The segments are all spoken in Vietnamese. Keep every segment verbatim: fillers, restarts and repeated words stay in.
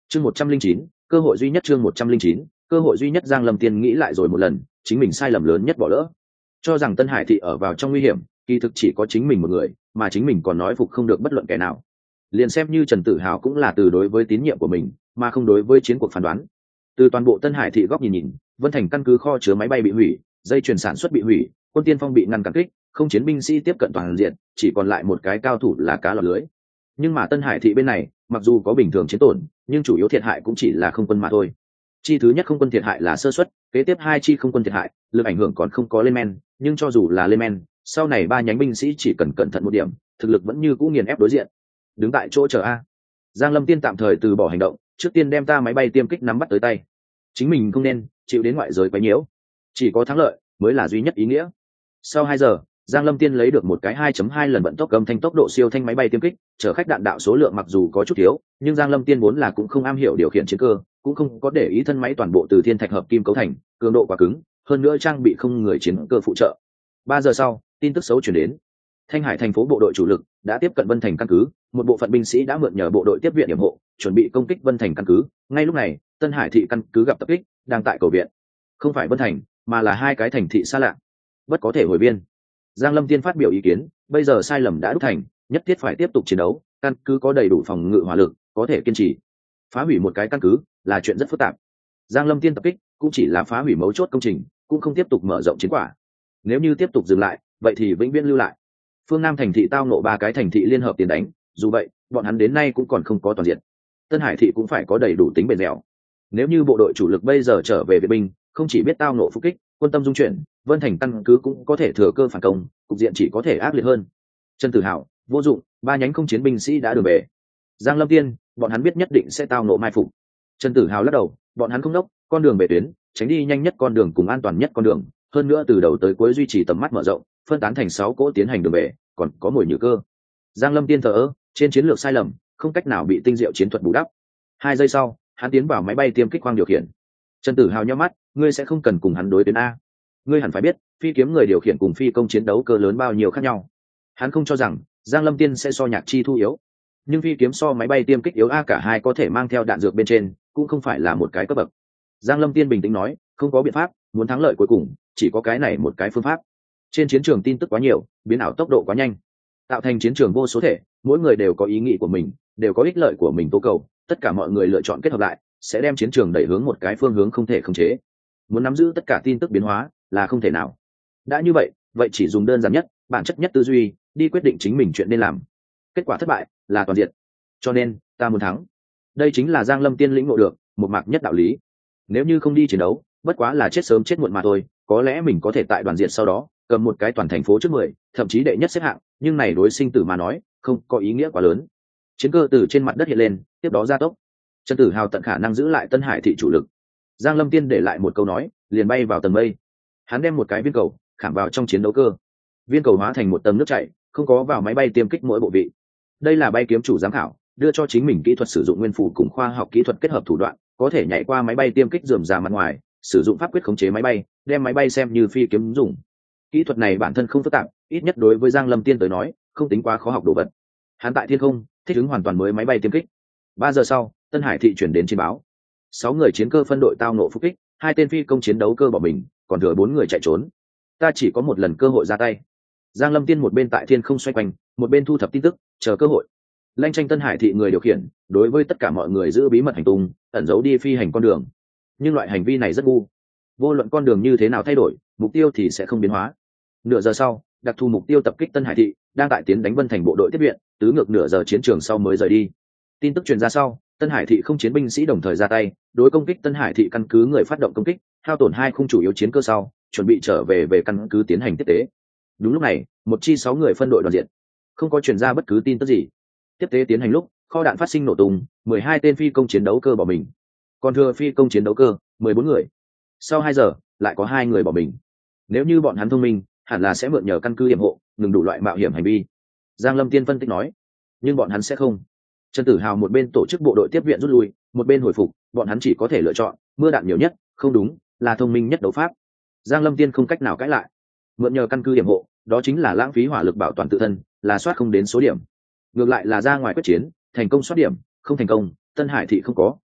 chương một trăm linh chín cơ hội duy nhất chương một trăm linh chín cơ hội duy nhất Giang Lâm Tiên nghĩ lại rồi một lần, chính mình sai lầm lớn nhất bỏ lỡ, cho rằng Tân Hải thị ở vào trong nguy hiểm, kỳ thực chỉ có chính mình một người, mà chính mình còn nói phục không được bất luận kẻ nào. Liền xem như Trần Tử Hào cũng là từ đối với tín nhiệm của mình, mà không đối với chiến cuộc phán đoán. Từ toàn bộ Tân Hải thị góc nhìn nhìn, Vân Thành căn cứ kho chứa máy bay bị hủy, dây chuyền sản xuất bị hủy, quân tiên phong bị ngăn cản kích, không chiến binh sĩ tiếp cận toàn diện, chỉ còn lại một cái cao thủ là cá lọt lưới. Nhưng mà Tân Hải thị bên này, mặc dù có bình thường chiến tổn, nhưng chủ yếu thiệt hại cũng chỉ là không quân mà thôi. Chi thứ nhất không quân thiệt hại là sơ suất, kế tiếp hai chi không quân thiệt hại, lực ảnh hưởng còn không có lên men, nhưng cho dù là lên men, sau này ba nhánh binh sĩ chỉ cần cẩn thận một điểm, thực lực vẫn như cũ nghiền ép đối diện. Đứng tại chỗ chờ a. Giang Lâm Tiên tạm thời từ bỏ hành động, trước tiên đem ta máy bay tiêm kích nắm bắt tới tay. Chính mình không nên chịu đến ngoại giới quấy nhiễu, chỉ có thắng lợi mới là duy nhất ý nghĩa. Sau hai giờ, Giang Lâm Tiên lấy được một cái hai chấm hai lần vận tốc âm thanh tốc độ siêu thanh máy bay tiêm kích, chở khách đạn đạo số lượng mặc dù có chút thiếu, nhưng Giang Lâm Tiên vốn là cũng không am hiểu điều khiển chiến cơ, cũng không có để ý thân máy toàn bộ từ thiên thạch hợp kim cấu thành, cường độ quá cứng, hơn nữa trang bị không người chiến cơ phụ trợ. Ba giờ sau, tin tức xấu chuyển đến. Thanh Hải thành phố bộ đội chủ lực đã tiếp cận Vân Thành căn cứ, một bộ phận binh sĩ đã mượn nhờ bộ đội tiếp viện yểm hộ, chuẩn bị công kích Vân Thành căn cứ. Ngay lúc này, Tân Hải thị căn cứ gặp tập kích, đang tại cầu viện. Không phải Vân Thành, mà là hai cái thành thị xa lạ. Bất có thể hồi biên. Giang Lâm Tiên phát biểu ý kiến, bây giờ sai lầm đã đúc thành, nhất thiết phải tiếp tục chiến đấu, căn cứ có đầy đủ phòng ngự hỏa lực, có thể kiên trì. Phá hủy một cái căn cứ là chuyện rất phức tạp. Giang Lâm Tiên tập kích cũng chỉ là phá hủy mấu chốt công trình, cũng không tiếp tục mở rộng chiến quả. Nếu như tiếp tục dừng lại, vậy thì vĩnh viễn lưu lại. Phương Nam thành thị tao nộ ba cái thành thị liên hợp tiền đánh, dù vậy, bọn hắn đến nay cũng còn không có toàn diện. Tân Hải thị cũng phải có đầy đủ tính bền dẻo. Nếu như bộ đội chủ lực bây giờ trở về viện binh, không chỉ biết tao nộ phục kích, quân tâm dung chuyển, Vân Thành căn cứ cũng có thể thừa cơ phản công, cục diện chỉ có thể ác liệt hơn. Trần Tử Hào, vô dụng, ba nhánh không chiến binh sĩ đã đường về. Giang Lâm Tiên, bọn hắn biết nhất định sẽ tao nộ mai phục. Trần Tử Hào lắc đầu, bọn hắn không đốc, con đường về tuyến, tránh đi nhanh nhất con đường cùng an toàn nhất con đường, hơn nữa từ đầu tới cuối duy trì tầm mắt mở rộng, phân tán thành sáu cỗ tiến hành đường về, còn có mồi nhử cơ. Giang Lâm Tiên thờ ơ, trên chiến lược sai lầm, không cách nào bị tinh diệu chiến thuật bù đắp. Hai giây sau, hắn tiến vào máy bay tiêm kích khoang điều khiển. Trần Tử Hào nhíu mắt, ngươi sẽ không cần cùng hắn đối tuyến a. Ngươi hẳn phải biết, phi kiếm người điều khiển cùng phi công chiến đấu cơ lớn bao nhiêu khác nhau. Hắn không cho rằng Giang Lâm Tiên sẽ so Nhạc Chi Thu yếu, nhưng phi kiếm so máy bay tiêm kích yếu a, cả hai có thể mang theo đạn dược bên trên, cũng không phải là một cái cấp bậc. Giang Lâm Tiên bình tĩnh nói, không có biện pháp, muốn thắng lợi cuối cùng, chỉ có cái này một cái phương pháp. Trên chiến trường tin tức quá nhiều, biến ảo tốc độ quá nhanh, tạo thành chiến trường vô số thể, mỗi người đều có ý nghĩ của mình, đều có ích lợi của mình tố cầu, tất cả mọi người lựa chọn kết hợp lại, sẽ đem chiến trường đẩy hướng một cái phương hướng không thể khống chế. Muốn nắm giữ tất cả tin tức biến hóa là không thể nào. Đã như vậy, vậy chỉ dùng đơn giản nhất, bản chất nhất tư duy, đi quyết định chính mình chuyện nên làm. Kết quả thất bại là toàn diện. Cho nên, ta muốn thắng. Đây chính là Giang Lâm Tiên lĩnh ngộ được, một mạc nhất đạo lý. Nếu như không đi chiến đấu, bất quá là chết sớm chết muộn mà thôi, có lẽ mình có thể tại đoàn diện sau đó, cầm một cái toàn thành phố trước mười, thậm chí đệ nhất xếp hạng, nhưng này đối sinh tử mà nói, không có ý nghĩa quá lớn. Chiến cơ từ trên mặt đất hiện lên, tiếp đó gia tốc. Trần Tử Hào tận khả năng giữ lại Tân Hải thị chủ lực. Giang Lâm Tiên để lại một câu nói, liền bay vào tầng mây. Hắn đem một cái viên cầu khảm vào trong chiến đấu cơ. Viên cầu hóa thành một tầng nước chảy, không có vào máy bay tiêm kích mỗi bộ vị. Đây là bay kiếm chủ giám khảo đưa cho chính mình kỹ thuật sử dụng nguyên phụ cùng khoa học kỹ thuật kết hợp thủ đoạn, có thể nhảy qua máy bay tiêm kích rườm rà mặt ngoài, sử dụng pháp quyết khống chế máy bay, đem máy bay xem như phi kiếm dùng. Kỹ thuật này bản thân không phức tạp, ít nhất đối với Giang Lâm Tiên tới nói, không tính quá khó học đồ vật. Hắn tại thiên không thích ứng hoàn toàn mới máy bay tiêm kích. Ba giờ sau, Tân Hải thị chuyển đến chiến báo, sáu người chiến cơ phân đội tao nộ phục kích, hai tên phi công chiến đấu cơ bỏ mình, còn thừa bốn người chạy trốn. Ta chỉ có một lần cơ hội ra tay. Giang Lâm Tiên một bên tại thiên không xoay quanh, một bên thu thập tin tức, chờ cơ hội. Lanh tranh Tân Hải thị người điều khiển, đối với tất cả mọi người giữ bí mật hành tung, ẩn giấu đi phi hành con đường. Nhưng loại hành vi này rất ngu. Vô luận con đường như thế nào thay đổi, mục tiêu thì sẽ không biến hóa. Nửa giờ sau, đặc thù mục tiêu tập kích Tân Hải thị, đang tại tiến đánh Vân Thành bộ đội tiếp viện, tứ ngược nửa giờ chiến trường sau mới rời đi. Tin tức truyền ra sau, Tân Hải thị không chiến binh sĩ đồng thời ra tay, đối công kích Tân Hải thị căn cứ người phát động công kích, hao tổn hai khung chủ yếu chiến cơ sau, chuẩn bị trở về về căn cứ tiến hành tiếp tế. Đúng lúc này, một chi sáu người phân đội đoàn diện, không có truyền ra bất cứ tin tức gì. Tiếp tế tiến hành lúc, kho đạn phát sinh nổ tung, mười hai tên phi công chiến đấu cơ bỏ mình, còn thừa phi công chiến đấu cơ mười bốn người. Sau hai giờ, lại có hai người bỏ mình. Nếu như bọn hắn thông minh, hẳn là sẽ mượn nhờ căn cứ hiểm hộ, ngừng đủ loại mạo hiểm hành vi. Giang Lâm Tiên phân tích nói, nhưng bọn hắn sẽ không. Trần Tử Hào một bên tổ chức bộ đội tiếp viện rút lui, một bên hồi phục, bọn hắn chỉ có thể lựa chọn mưa đạn nhiều nhất, không đúng, là thông minh nhất đấu pháp. Giang Lâm Tiên không cách nào cãi lại. Mượn nhờ căn cứ hiểm hộ, đó chính là lãng phí hỏa lực bảo toàn tự thân, là soát không đến số điểm. Ngược lại là ra ngoài quyết chiến, thành công soát điểm, không thành công, Tân Hải thị không có,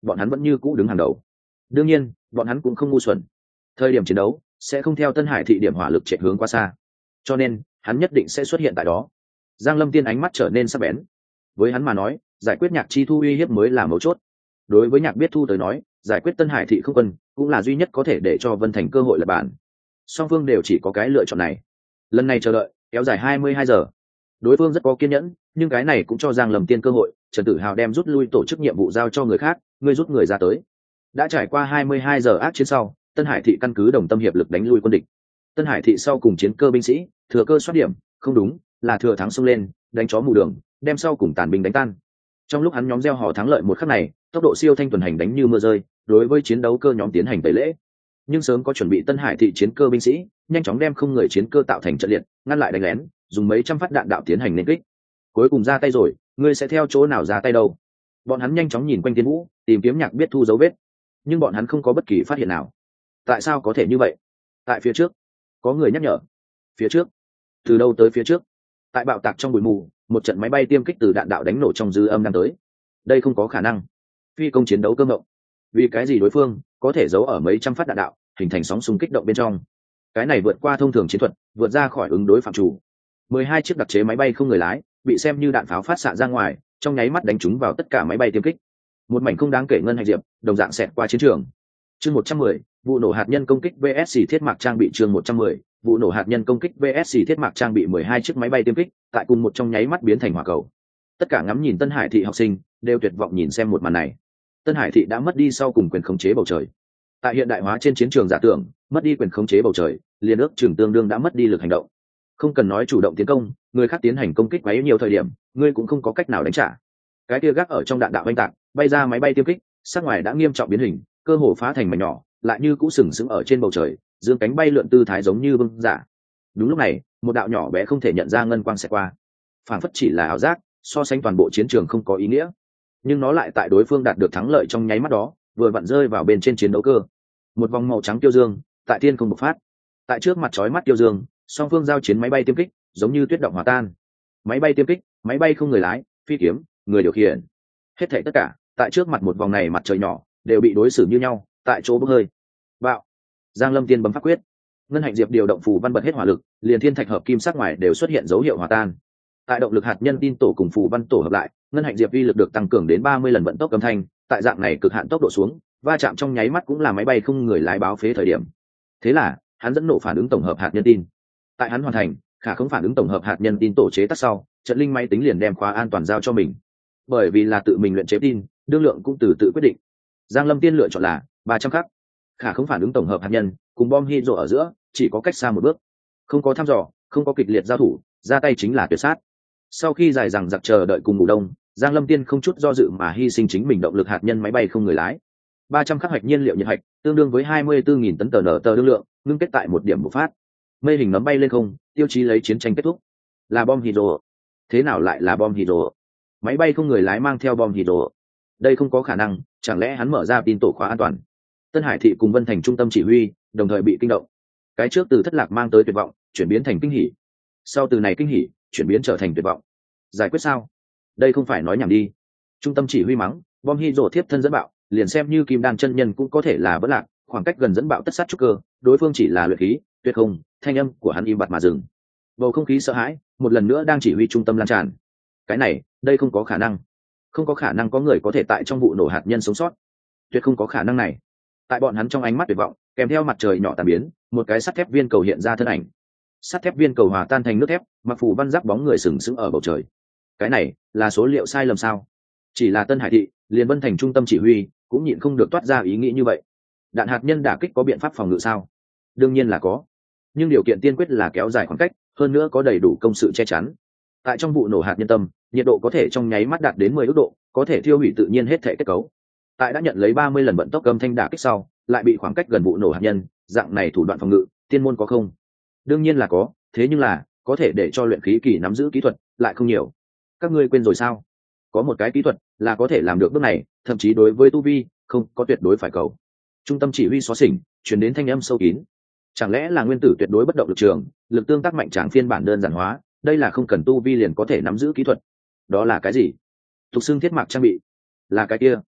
bọn hắn vẫn như cũ đứng hàng đầu. Đương nhiên bọn hắn cũng không ngu xuẩn, thời điểm chiến đấu sẽ không theo Tân Hải thị điểm hỏa lực chạy hướng quá xa, cho nên hắn nhất định sẽ xuất hiện tại đó. Giang Lâm Tiên ánh mắt trở nên sắc bén. Với hắn mà nói, giải quyết Nhạc Chi Thu uy hiếp mới là mấu chốt. Đối với Nhạc Biết Thu tới nói, giải quyết Tân Hải thị không quân cũng là duy nhất có thể để cho Vân Thành cơ hội lật bản. Song phương đều chỉ có cái lựa chọn này. Lần này chờ đợi kéo dài hai mươi hai giờ. Đối phương rất có kiên nhẫn, nhưng cái này cũng cho Giang Lâm Tiên cơ hội. Trần Tử Hào đem rút lui tổ chức nhiệm vụ giao cho người khác, ngươi rút người ra tới. Đã trải qua hai mươi hai giờ ác chiến sau, Tân Hải thị căn cứ đồng tâm hiệp lực đánh lui quân địch. Tân Hải thị sau cùng chiến cơ binh sĩ thừa cơ soát điểm, không đúng, là thừa thắng xông lên, đánh chó mù đường, đem sau cùng tàn binh đánh tan. Trong lúc hắn nhóm gieo hò thắng lợi một khắc này, tốc độ siêu thanh tuần hành đánh như mưa rơi, đối với chiến đấu cơ nhóm tiến hành tẩy lễ. Nhưng sớm có chuẩn bị Tân Hải thị chiến cơ binh sĩ nhanh chóng đem không người chiến cơ tạo thành trận liệt, ngăn lại đánh lén, dùng mấy trăm phát đạn đạo tiến hành nên kích. Cuối cùng ra tay rồi, ngươi sẽ theo chỗ nào ra tay đâu? Bọn hắn nhanh chóng nhìn quanh Tiên Vũ, tìm kiếm Nhạc Biết Thu dấu vết, nhưng bọn hắn không có bất kỳ phát hiện nào. Tại sao có thể như vậy? Tại phía trước có người nhắc nhở. Phía trước? Từ đâu tới phía trước? Tại bạo tạc trong bụi mù, một trận máy bay tiêm kích từ đạn đạo đánh nổ trong dư âm đang tới. Đây không có khả năng. Phi công chiến đấu cơ mộng. Vì cái gì đối phương có thể giấu ở mấy trăm phát đạn đạo, hình thành sóng xung kích động bên trong? Cái này vượt qua thông thường chiến thuật, vượt ra khỏi ứng đối phạm chủ. mười hai chiếc đặc chế máy bay không người lái bị xem như đạn pháo phát xạ ra ngoài, trong nháy mắt đánh trúng vào tất cả máy bay tiêm kích. Một mảnh không đáng kể ngân hạch diệp đồng dạng xẹt qua chiến trường. Chương một trăm mười, vụ nổ hạt nhân công kích vê ét xê thiết mạc trang bị. Chương một trăm mười, vụ nổ hạt nhân công kích vê ét xê thiết mạc trang bị. mười hai chiếc máy bay tiêm kích tại cùng một trong nháy mắt biến thành hỏa cầu. Tất cả ngắm nhìn Tân Hải thị học sinh đều tuyệt vọng nhìn xem một màn này. Tân Hải thị đã mất đi sau cùng quyền khống chế bầu trời. Tại hiện đại hóa trên chiến trường giả tưởng, mất đi quyền khống chế bầu trời, liền ước chừng tương đương đã mất đi lực hành động. Không cần nói chủ động tiến công, người khác tiến hành công kích quá nhiều thời điểm, ngươi cũng không có cách nào đánh trả. Cái kia gác ở trong đạn đạo oanh tạc, bay ra máy bay tiêm kích, sát ngoài đã nghiêm trọng biến hình, cơ hồ phá thành mảnh nhỏ, lại như cũ sừng sững ở trên bầu trời, dương cánh bay lượn tư thái giống như vương giả. Đúng lúc này, một đạo nhỏ bé không thể nhận ra ngân quang xẹt qua, phản phất chỉ là ảo giác, so sánh toàn bộ chiến trường không có ý nghĩa, nhưng nó lại tại đối phương đạt được thắng lợi trong nháy mắt đó, vừa vặn rơi vào bên trên chiến đấu cơ. Một vòng màu trắng tiêu dương tại thiên không bộc phát, tại trước mặt chói mắt tiêu dương, song phương giao chiến máy bay tiêm kích giống như tuyết động hòa tan. Máy bay tiêm kích, máy bay không người lái, phi kiếm, người điều khiển, hết thảy tất cả tại trước mặt một vòng này mặt trời nhỏ đều bị đối xử như nhau, tại chỗ bốc hơi. Bạo. Giang Lâm Tiên bấm pháp quyết, ngân hạnh diệp điều động phù văn bật hết hỏa lực, liền thiên thạch hợp kim sắc ngoài đều xuất hiện dấu hiệu hòa tan. Tại động lực hạt nhân tin tổ cùng phù văn tổ hợp lại, ngân hạnh diệp vi lực được tăng cường đến ba mươi lần vận tốc âm thanh, tại dạng này cực hạn tốc độ xuống, va chạm trong nháy mắt cũng là máy bay không người lái báo phế thời điểm. Thế là, hắn dẫn nổ phản ứng tổng hợp hạt nhân tin. Tại hắn hoàn thành, khả không phản ứng tổng hợp hạt nhân tin tổ chế tác sau, trận linh máy tính liền đem khóa an toàn giao cho mình. Bởi vì là tự mình luyện chế tin, đương lượng cũng từ tự quyết định. Giang Lâm Tiên lựa chọn là ba trăm khắc. Khả không phản ứng tổng hợp hạt nhân cùng bom hydro ở giữa chỉ có cách xa một bước, không có thăm dò, không có kịch liệt giao thủ, ra tay chính là tuyệt sát. Sau khi dài dằng dặc chờ đợi cùng ngủ đông, Giang Lâm Tiên không chút do dự mà hy sinh chính mình động lực hạt nhân máy bay không người lái. ba trăm khắc hạch nhiên liệu nhiệt hạch, tương đương với hai mươi tư nghìn tấn tờ nở tờ đương lượng, ngưng kết tại một điểm bộc phát. Mây hình nấm bay lên không, tiêu chí lấy chiến tranh kết thúc. Là bom hydro. Thế nào lại là bom hydro? Máy bay không người lái mang theo bom hydro? Đây không có khả năng, chẳng lẽ hắn mở ra tin tổ khóa an toàn? Tân Hải thị cùng Vân Thành trung tâm chỉ huy đồng thời bị kinh động. Cái trước từ thất lạc mang tới tuyệt vọng chuyển biến thành kinh hỉ, sau từ này kinh hỉ chuyển biến trở thành tuyệt vọng. Giải quyết sao? Đây không phải nói nhảm đi. Trung tâm chỉ huy mắng, bom hydro thiếp thân dẫn bạo, liền xem như kim đan chân nhân cũng có thể là vỡ lạc, khoảng cách gần dẫn bạo tất sát trúc cơ, đối phương chỉ là luyện khí, tuyệt không. Thanh âm của hắn im bặt mà dừng. Bầu không khí sợ hãi một lần nữa đang chỉ huy trung tâm lan tràn. Cái này, đây không có khả năng. Không có khả năng có người có thể tại trong vụ nổ hạt nhân sống sót. Tuyệt không có khả năng này. Tại bọn hắn trong ánh mắt tuyệt vọng, kèm theo mặt trời nhỏ tàn biến, một cái sắt thép viên cầu hiện ra thân ảnh. Sắt thép viên cầu hòa tan thành nước thép, mặc phủ văn giáp bóng người sừng sững ở bầu trời. Cái này là số liệu sai lầm sao? Chỉ là Tân Hải thị, liền Vân Thành trung tâm chỉ huy cũng nhịn không được toát ra ý nghĩ như vậy. Đạn hạt nhân đả kích có biện pháp phòng ngự sao? Đương nhiên là có, nhưng điều kiện tiên quyết là kéo dài khoảng cách, hơn nữa có đầy đủ công sự che chắn. Tại trong vụ nổ hạt nhân tâm, nhiệt độ có thể trong nháy mắt đạt đến mười ước độ, có thể thiêu hủy tự nhiên hết thể kết cấu. Tại đã nhận lấy ba mươi lần vận tốc âm thanh đả kích sau, lại bị khoảng cách gần vụ nổ hạt nhân, dạng này thủ đoạn phòng ngự, tiên môn có không? Đương nhiên là có, thế nhưng là có thể để cho luyện khí kỳ nắm giữ kỹ thuật lại không nhiều. Các ngươi quên rồi sao? Có một cái kỹ thuật là có thể làm được bước này, thậm chí đối với tu vi không có tuyệt đối phải cầu. Trung tâm chỉ huy xóa xỉnh truyền đến thanh âm sâu kín. Chẳng lẽ là nguyên tử tuyệt đối bất động lực trường, lực tương tác mạnh tráng phiên bản đơn giản hóa, đây là không cần tu vi liền có thể nắm giữ kỹ thuật. Đó là cái gì? Tục xưng thiết mạc trang bị. Là cái kia.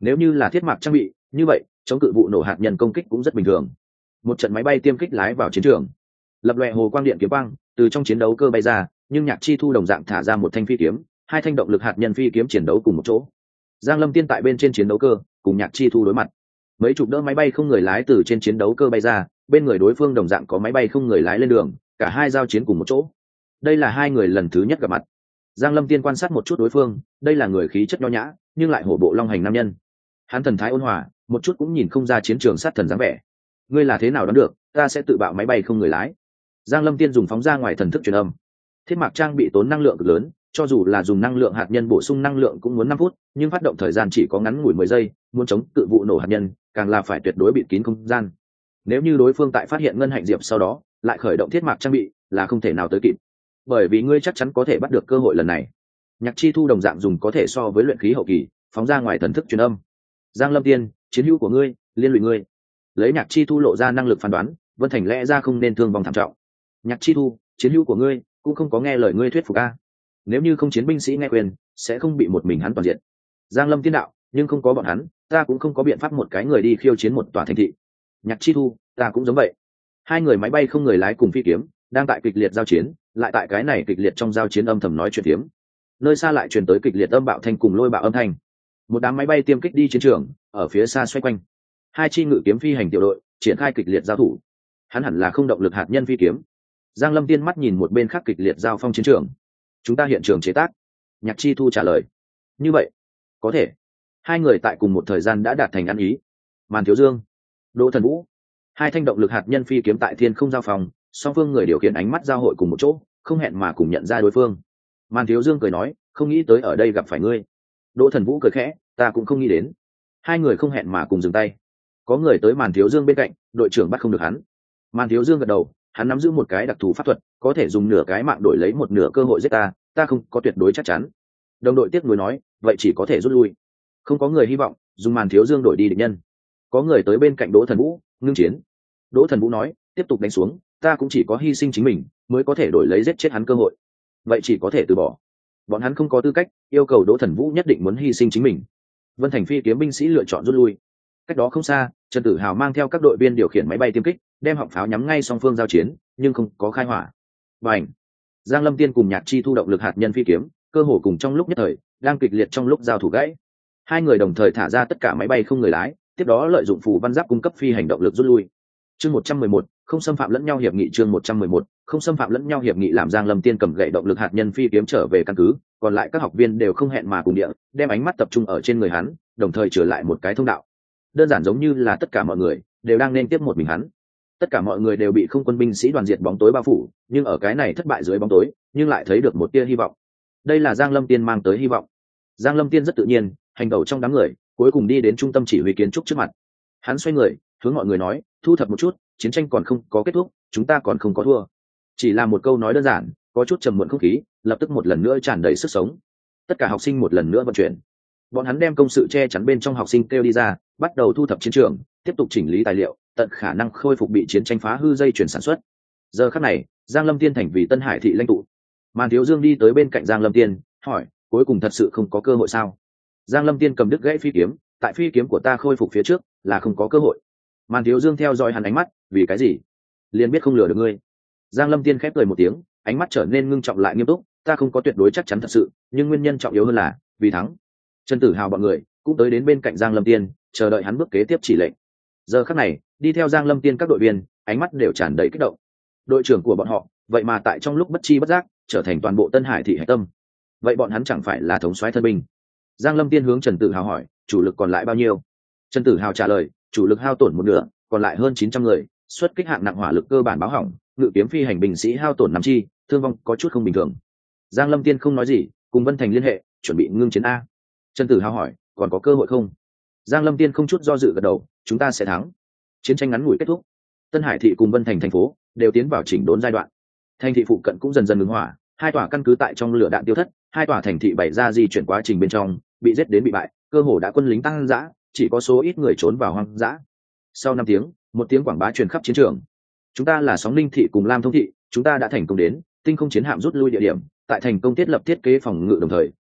Nếu như là thiết mạc trang bị như vậy, chống cự vụ nổ hạt nhân công kích cũng rất bình thường. Một trận máy bay tiêm kích lái vào chiến trường, lập lòe hồ quang điện kiếm quang từ trong chiến đấu cơ bay ra, nhưng Nhạc Chi Thu đồng dạng thả ra một thanh phi kiếm, hai thanh động lực hạt nhân phi kiếm chiến đấu cùng một chỗ. Giang Lâm Tiên tại bên trên chiến đấu cơ cùng Nhạc Chi Thu đối mặt, mấy chục đỡ máy bay không người lái từ trên chiến đấu cơ bay ra, bên người đối phương đồng dạng có máy bay không người lái lên đường, cả hai giao chiến cùng một chỗ. Đây là hai người lần thứ nhất gặp mặt. Giang Lâm Tiên quan sát một chút đối phương, đây là người khí chất nho nhã nhưng lại hổ bộ long hành nam nhân. Hắn thần thái ôn hòa, một chút cũng nhìn không ra chiến trường sát thần dáng vẻ. Ngươi là thế nào đoán được ta sẽ tự bạo máy bay không người lái? Giang Lâm Tiên dùng phóng ra ngoài thần thức truyền âm. Thiết mạc trang bị tốn năng lượng cực lớn, cho dù là dùng năng lượng hạt nhân bổ sung năng lượng cũng muốn năm phút, nhưng phát động thời gian chỉ có ngắn ngủi mười giây, muốn chống cự vụ nổ hạt nhân, càng là phải tuyệt đối bịt kín không gian. Nếu như đối phương tại phát hiện ngân hạnh diệp sau đó, lại khởi động thiết mạc trang bị, là không thể nào tới kịp. Bởi vì ngươi chắc chắn có thể bắt được cơ hội lần này. Nhạc Chi Thu đồng dạng dùng có thể so với luyện khí hậu kỳ, phóng ra ngoài thần thức truyền âm. Giang Lâm Tiên, chiến hữu của ngươi, liên lụy ngươi. Lấy Nhạc Chi Thu lộ ra năng lực phán đoán, Vân Thành lẽ ra không nên thương vong thảm trọng. Nhạc Chi Thu, chiến hữu của ngươi cũng không có nghe lời ngươi thuyết phục a. Nếu như không chiến binh sĩ nghe quyền, sẽ không bị một mình hắn toàn diện. Giang Lâm Tiên đạo, nhưng không có bọn hắn, ta cũng không có biện pháp một cái người đi khiêu chiến một tòa thành thị. Nhạc Chi Thu, ta cũng giống vậy. Hai người máy bay không người lái cùng phi kiếm đang tại kịch liệt giao chiến, lại tại cái này kịch liệt trong giao chiến âm thầm nói chuyện tiếm. Nơi xa lại truyền tới kịch liệt âm bạo thanh cùng lôi bạo âm thanh. Một đám máy bay tiêm kích đi chiến trường, ở phía xa xoay quanh. Hai chi ngự kiếm phi hành tiểu đội triển khai kịch liệt giao thủ. Hắn hẳn là không động lực hạt nhân phi kiếm. Giang Lâm Tiên mắt nhìn một bên khác kịch liệt giao phong chiến trường. Chúng ta hiện trường chế tác. Nhạc Chi Thu trả lời. Như vậy, có thể. Hai người tại cùng một thời gian đã đạt thành ăn ý. Màn Thiếu Dương, Đỗ Thần Vũ, hai thanh động lực hạt nhân phi kiếm tại thiên không giao phòng, song phương người điều khiển ánh mắt giao hội cùng một chỗ, không hẹn mà cùng nhận ra đối phương. Màn Thiếu Dương cười nói, không nghĩ tới ở đây gặp phải ngươi. Đỗ Thần Vũ cười khẽ, ta cũng không nghĩ đến. Hai người không hẹn mà cùng dừng tay. Có người tới Màn Thiếu Dương bên cạnh, đội trưởng bắt không được hắn. Màn Thiếu Dương gật đầu, hắn nắm giữ một cái đặc thù pháp thuật, có thể dùng nửa cái mạng đổi lấy một nửa cơ hội giết ta, ta không có tuyệt đối chắc chắn. Đồng đội tiếc nuối nói, vậy chỉ có thể rút lui. Không có người hy vọng dùng Màn Thiếu Dương đổi đi địch nhân. Có người tới bên cạnh Đỗ Thần Vũ, ngưng chiến. Đỗ Thần Vũ nói, tiếp tục đánh xuống, ta cũng chỉ có hy sinh chính mình mới có thể đổi lấy giết chết hắn cơ hội. Vậy chỉ có thể từ bỏ. Bọn hắn không có tư cách yêu cầu Đỗ Thần Vũ nhất định muốn hy sinh chính mình. Vân Thành phi kiếm binh sĩ lựa chọn rút lui. Cách đó không xa, Trần Tử Hào mang theo các đội viên điều khiển máy bay tiêm kích, đem họng pháo nhắm ngay song phương giao chiến, nhưng không có khai hỏa. Bành! Giang Lâm Tiên cùng Nhạc Chi Thu động lực hạt nhân phi kiếm, cơ hồ cùng trong lúc nhất thời, đang kịch liệt trong lúc giao thủ gãy. Hai người đồng thời thả ra tất cả máy bay không người lái, tiếp đó lợi dụng phù văn giáp cung cấp phi hành động lực rút lui. Chương một trăm mười một, không xâm phạm lẫn nhau hiệp nghị. Chương một trăm mười một, không xâm phạm lẫn nhau hiệp nghị. Làm Giang Lâm Tiên cầm gậy động lực hạt nhân phi kiếm trở về căn cứ, còn lại các học viên đều không hẹn mà cùng địa, đem ánh mắt tập trung ở trên người hắn, đồng thời trở lại một cái thông đạo. Đơn giản giống như là tất cả mọi người đều đang nên tiếp một mình hắn. Tất cả mọi người đều bị không quân binh sĩ đoàn diệt bóng tối bao phủ, nhưng ở cái này thất bại dưới bóng tối, nhưng lại thấy được một tia hy vọng. Đây là Giang Lâm Tiên mang tới hy vọng. Giang Lâm Tiên rất tự nhiên, hành động trong đám người, cuối cùng đi đến trung tâm chỉ huy kiến trúc trước mặt. Hắn xoay người, hướng mọi người nói, thu thập một chút, chiến tranh còn không có kết thúc, chúng ta còn không có thua. Chỉ là một câu nói đơn giản, có chút trầm muộn không khí, lập tức một lần nữa tràn đầy sức sống. Tất cả học sinh một lần nữa vận chuyển. Bọn hắn đem công sự che chắn bên trong học sinh kêu đi ra, bắt đầu thu thập chiến trường, tiếp tục chỉnh lý tài liệu, tận khả năng khôi phục bị chiến tranh phá hư dây chuyển sản xuất. Giờ khắc này, Giang Lâm Tiên thành vì Tân Hải thị lãnh tụ. Màn Thiếu Dương đi tới bên cạnh Giang Lâm Tiên, hỏi, cuối cùng thật sự không có cơ hội sao? Giang Lâm Tiên cầm đứt gãy phi kiếm, tại phi kiếm của ta khôi phục phía trước, là không có cơ hội. Màn Thiếu Dương theo dõi hắn ánh mắt, vì cái gì? Liền biết không lừa được ngươi. Giang Lâm Tiên khép cười một tiếng, ánh mắt trở nên ngưng trọng lại nghiêm túc, ta không có tuyệt đối chắc chắn thật sự, nhưng nguyên nhân trọng yếu hơn là vì thắng. Trần Tử Hào bọn người cũng tới đến bên cạnh Giang Lâm Tiên, chờ đợi hắn bước kế tiếp chỉ lệnh. Giờ khắc này, đi theo Giang Lâm Tiên các đội viên, ánh mắt đều tràn đầy kích động. Đội trưởng của bọn họ, vậy mà tại trong lúc bất chi bất giác, trở thành toàn bộ Tân Hải thị hải tâm. Vậy bọn hắn chẳng phải là thống soái thân binh? Giang Lâm Tiên hướng Trần Tử Hào hỏi, chủ lực còn lại bao nhiêu? Trần Tử Hào trả lời, chủ lực hao tổn một nửa, còn lại hơn chín trăm người, xuất kích hạng nặng hỏa lực cơ bản báo hỏng, ngự kiếm phi hành binh sĩ hao tổn năm chi, thương vong có chút không bình thường. Giang Lâm Tiên không nói gì, cùng Vân Thành liên hệ, chuẩn bị ngưng chiến a. Trần Tử Hào hỏi, còn có cơ hội không? Giang Lâm Tiên không chút do dự gật đầu, chúng ta sẽ thắng. Chiến tranh ngắn ngủi kết thúc, Tân Hải thị cùng Vân Thành thành phố đều tiến vào chỉnh đốn giai đoạn. Thành thị phụ cận cũng dần dần ngừng hỏa, hai tòa căn cứ tại trong lửa đạn tiêu thất, hai tòa thành thị bày ra di chuyển quá trình bên trong, bị giết đến bị bại, cơ hồ đã quân lính tăng dã, chỉ có số ít người trốn vào hoang dã. Sau năm tiếng, một tiếng quảng bá truyền khắp chiến trường. Chúng ta là Sóng Ninh thị cùng Lam Thông thị, chúng ta đã thành công đến tinh không chiến hạm rút lui địa điểm, tại thành công thiết lập thiết kế phòng ngự đồng thời,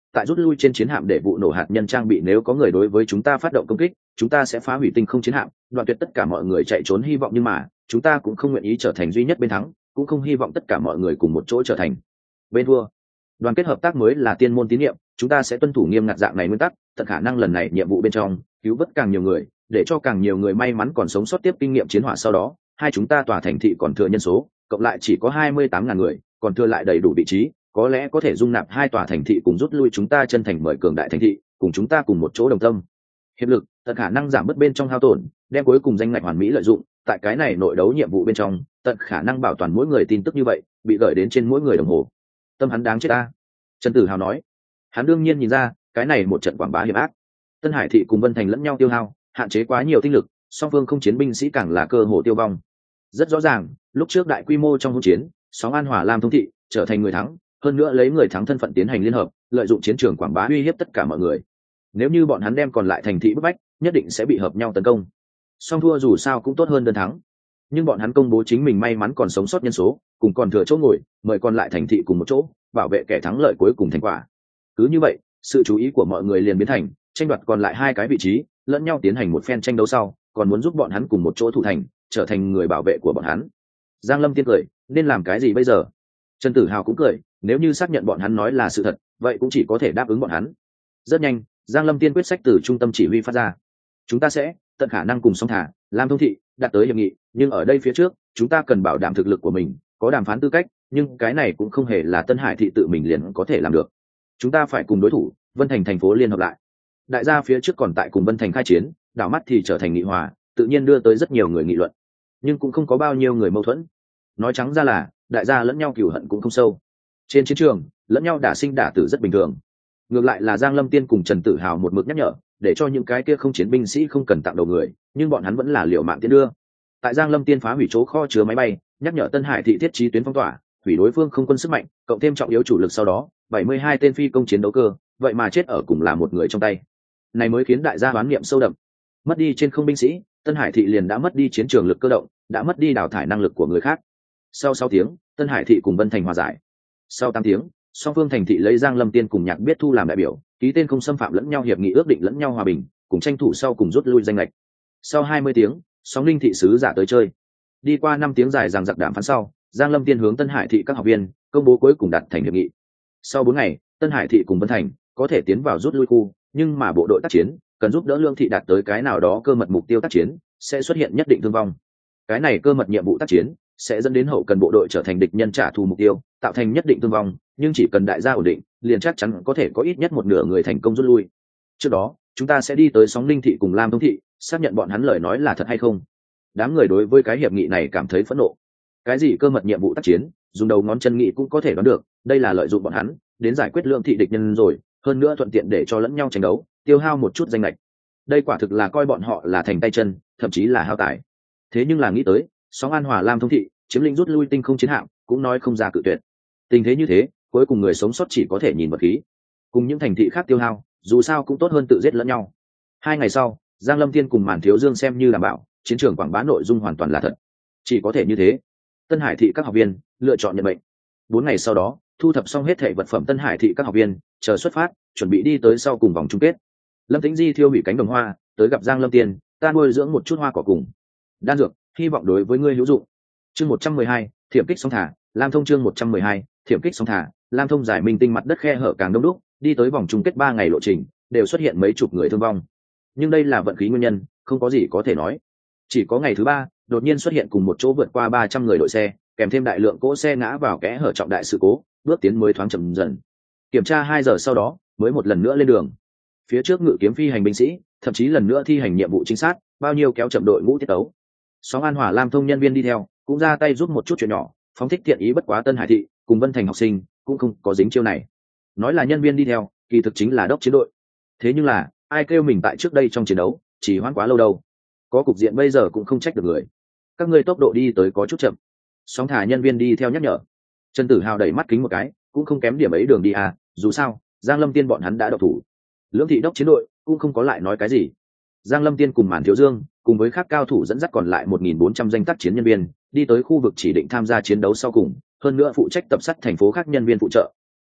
tại rút lui trên chiến hạm để vụ nổ hạt nhân trang bị, nếu có người đối với chúng ta phát động công kích, chúng ta sẽ phá hủy tinh không chiến hạm, đoạn tuyệt tất cả mọi người chạy trốn hy vọng. Nhưng mà chúng ta cũng không nguyện ý trở thành duy nhất bên thắng, cũng không hy vọng tất cả mọi người cùng một chỗ trở thành bên thua. Đoàn kết hợp tác mới là tiên môn tín nhiệm, chúng ta sẽ tuân thủ nghiêm ngặt dạng này nguyên tắc, tận khả năng lần này nhiệm vụ bên trong cứu vớt càng nhiều người, để cho càng nhiều người may mắn còn sống sót tiếp kinh nghiệm chiến hỏa. Sau đó hai chúng ta tòa thành thị còn thừa nhân số cộng lại chỉ có hai mươi tám ngàn người, còn thừa lại đầy đủ vị trí, có lẽ có thể dung nạp hai tòa thành thị cùng rút lui. Chúng ta chân thành mời cường đại thành thị cùng chúng ta cùng một chỗ đồng tâm hiệp lực, tận khả năng giảm bớt bên trong hao tổn, đem cuối cùng danh ngạch hoàn mỹ lợi dụng. Tại cái này nội đấu nhiệm vụ bên trong, tận khả năng bảo toàn mỗi người tin tức như vậy bị gửi đến trên mỗi người đồng hồ. Tâm hắn đáng chết ta, Trần Tử Hào nói. Hắn đương nhiên nhìn ra cái này một trận quảng bá hiểm ác. Tân Hải thị cùng Vân Thành lẫn nhau tiêu hao, hạn chế quá nhiều tinh lực, song phương không chiến binh sĩ càng là cơ hồ tiêu vong. Rất rõ ràng, lúc trước đại quy mô trong hỗn chiến, Sóng An Hòa Lam Thông thị trở thành người thắng, hơn nữa lấy người thắng thân phận tiến hành liên hợp, lợi dụng chiến trường quảng bá uy hiếp tất cả mọi người. Nếu như bọn hắn đem còn lại thành thị bức bách, nhất định sẽ bị hợp nhau tấn công. Song thua dù sao cũng tốt hơn đơn thắng. Nhưng bọn hắn công bố chính mình may mắn còn sống sót nhân số, cùng còn thừa chỗ ngồi, mời còn lại thành thị cùng một chỗ, bảo vệ kẻ thắng lợi cuối cùng thành quả. Cứ như vậy, sự chú ý của mọi người liền biến thành tranh đoạt còn lại hai cái vị trí, lẫn nhau tiến hành một phen tranh đấu sau, còn muốn giúp bọn hắn cùng một chỗ thủ thành, trở thành người bảo vệ của bọn hắn. Giang Lâm Tiên cười, nên làm cái gì bây giờ? Trần Tử Hào cũng cười, nếu như xác nhận bọn hắn nói là sự thật, vậy cũng chỉ có thể đáp ứng bọn hắn. Rất nhanh, Giang Lâm Tiên quyết sách từ trung tâm chỉ huy phát ra. Chúng ta sẽ tận khả năng cùng Song Thả, Lam Thông thị đạt tới hiệp nghị, nhưng ở đây phía trước, chúng ta cần bảo đảm thực lực của mình, có đàm phán tư cách, nhưng cái này cũng không hề là Tân Hải thị tự mình liền có thể làm được. Chúng ta phải cùng đối thủ Vân Thành thành phố liên hợp lại. Đại gia phía trước còn tại cùng Vân Thành khai chiến, đảo mắt thì trở thành nghị hòa, tự nhiên đưa tới rất nhiều người nghị luận, nhưng cũng không có bao nhiêu người mâu thuẫn. Nói trắng ra là đại gia lẫn nhau cừu hận cũng không sâu. Trên chiến trường lẫn nhau đả sinh đả tử rất bình thường. Ngược lại là Giang Lâm Tiên cùng Trần Tử Hào một mực nhắc nhở, để cho những cái kia không chiến binh sĩ không cần tặng đầu người, nhưng bọn hắn vẫn là liều mạng tiến đưa. Tại Giang Lâm Tiên phá hủy chỗ kho chứa máy bay, nhắc nhở Tân Hải thị thiết trí tuyến phong tỏa, hủy đối phương không quân sức mạnh, cộng thêm trọng yếu chủ lực, sau đó bảy mươi hai tên phi công chiến đấu cơ, vậy mà chết ở cùng là một người trong tay. Này mới khiến đại gia đoán niệm sâu đậm. Mất đi trên không binh sĩ, Tân Hải thị liền đã mất đi chiến trường lực cơ động, đã mất đi đào thải năng lực của người khác. Sau sáu tiếng, Tân Hải thị cùng Vân Thành hòa giải. Sau tám tiếng, song phương thành thị lấy Giang Lâm Tiên cùng Nhạc Biết Thu làm đại biểu, ký tên không xâm phạm lẫn nhau hiệp nghị, ước định lẫn nhau hòa bình, cùng tranh thủ sau cùng rút lui danh lệch. Sau hai mươi tiếng, Sóng Linh thị sứ giả tới chơi. Đi qua năm tiếng dài dằng dặc đàm phán sau, Giang Lâm Tiên hướng Tân Hải thị các học viên công bố cuối cùng đạt thành hiệp nghị. Sau bốn ngày, Tân Hải thị cùng Vân Thành có thể tiến vào rút lui khu, nhưng mà bộ đội tác chiến cần giúp đỡ Lương thị đạt tới cái nào đó cơ mật mục tiêu tác chiến, sẽ xuất hiện nhất định thương vong. Cái này cơ mật nhiệm vụ tác chiến sẽ dẫn đến hậu cần bộ đội trở thành địch nhân trả thù mục tiêu, tạo thành nhất định thương vong, nhưng chỉ cần đại gia ổn định, liền chắc chắn có thể có ít nhất một nửa người thành công rút lui. Trước đó, chúng ta sẽ đi tới Sóng Linh thị cùng Lam Thông thị, xác nhận bọn hắn lời nói là thật hay không. Đám người đối với cái hiệp nghị này cảm thấy phẫn nộ. Cái gì cơ mật nhiệm vụ tác chiến, dùng đầu ngón chân nghị cũng có thể đoán được, đây là lợi dụng bọn hắn đến giải quyết Lương thị địch nhân rồi, hơn nữa thuận tiện để cho lẫn nhau tranh đấu, tiêu hao một chút danh lệch. Đây quả thực là coi bọn họ là thành tay chân, thậm chí là hao tài. Thế nhưng là nghĩ tới Sóng An Hòa Lam Thông thị chiếm lĩnh rút lui tinh không chiến hạm, cũng nói không ra cự tuyệt. Tình thế như thế, cuối cùng người sống sót chỉ có thể nhìn vật khí, cùng những thành thị khác tiêu hao, dù sao cũng tốt hơn tự giết lẫn nhau. Hai ngày sau, Giang Lâm Tiên cùng Màn Thiếu Dương xem như đảm bảo chiến trường quảng bá nội dung hoàn toàn là thật, chỉ có thể như thế. Tân Hải thị các học viên lựa chọn nhận mệnh. Bốn ngày sau đó, thu thập xong hết thảy vật phẩm, Tân Hải thị các học viên chờ xuất phát, chuẩn bị đi tới sau cùng vòng chung kết. Lâm Tĩnh Di thiêu hủy cánh đồng hoa, tới gặp Giang Lâm Tiên, ta nuôi dưỡng một chút hoa cỏ cùng đan dược, hy vọng đối với ngươi hữu dụng. Chương một trăm mười hai, thiểm kích sóng thả, Lam Thông. Chương một trăm mười hai, thiểm kích sóng thả, Lam Thông. Giải minh tinh mặt đất khe hở càng đông đúc, đi tới vòng chung kết ba ngày lộ trình, đều xuất hiện mấy chục người thương vong. Nhưng đây là vận khí nguyên nhân, không có gì có thể nói. Chỉ có ngày thứ ba, đột nhiên xuất hiện cùng một chỗ vượt qua ba trăm người đội xe, kèm thêm đại lượng cỗ xe ngã vào kẽ hở trọng đại sự cố, bước tiến mới thoáng chậm dần. Kiểm tra hai giờ sau đó, mới một lần nữa lên đường. Phía trước ngự kiếm phi hành binh sĩ, thậm chí lần nữa thi hành nhiệm vụ chính xác, bao nhiêu kéo chậm đội ngũ tiết tấu. Sóng An Hòa Lam Thông nhân viên đi theo, cũng ra tay giúp một chút chuyện nhỏ, phóng thích thiện ý, bất quá Tân Hải thị cùng Vân Thành học sinh cũng không có dính chiêu này. Nói là nhân viên đi theo, kỳ thực chính là đốc chiến đội. Thế nhưng là, ai kêu mình tại trước đây trong chiến đấu chỉ hoãn quá lâu đâu. Có cục diện bây giờ cũng không trách được người. Các ngươi tốc độ đi tới có chút chậm. Sóng thả nhân viên đi theo nhắc nhở. Trần Tử Hào đẩy mắt kính một cái, cũng không kém điểm ấy đường đi à, dù sao Giang Lâm Tiên bọn hắn đã độc thủ. Lưỡng thị đốc chiến đội cũng không có lại nói cái gì. Giang Lâm Tiên cùng Màn Thiếu Dương cùng với các cao thủ dẫn dắt còn lại một nghìn bốn trăm danh tác chiến nhân viên đi tới khu vực chỉ định tham gia chiến đấu sau cùng, hơn nữa phụ trách tập sát thành phố khác nhân viên phụ trợ.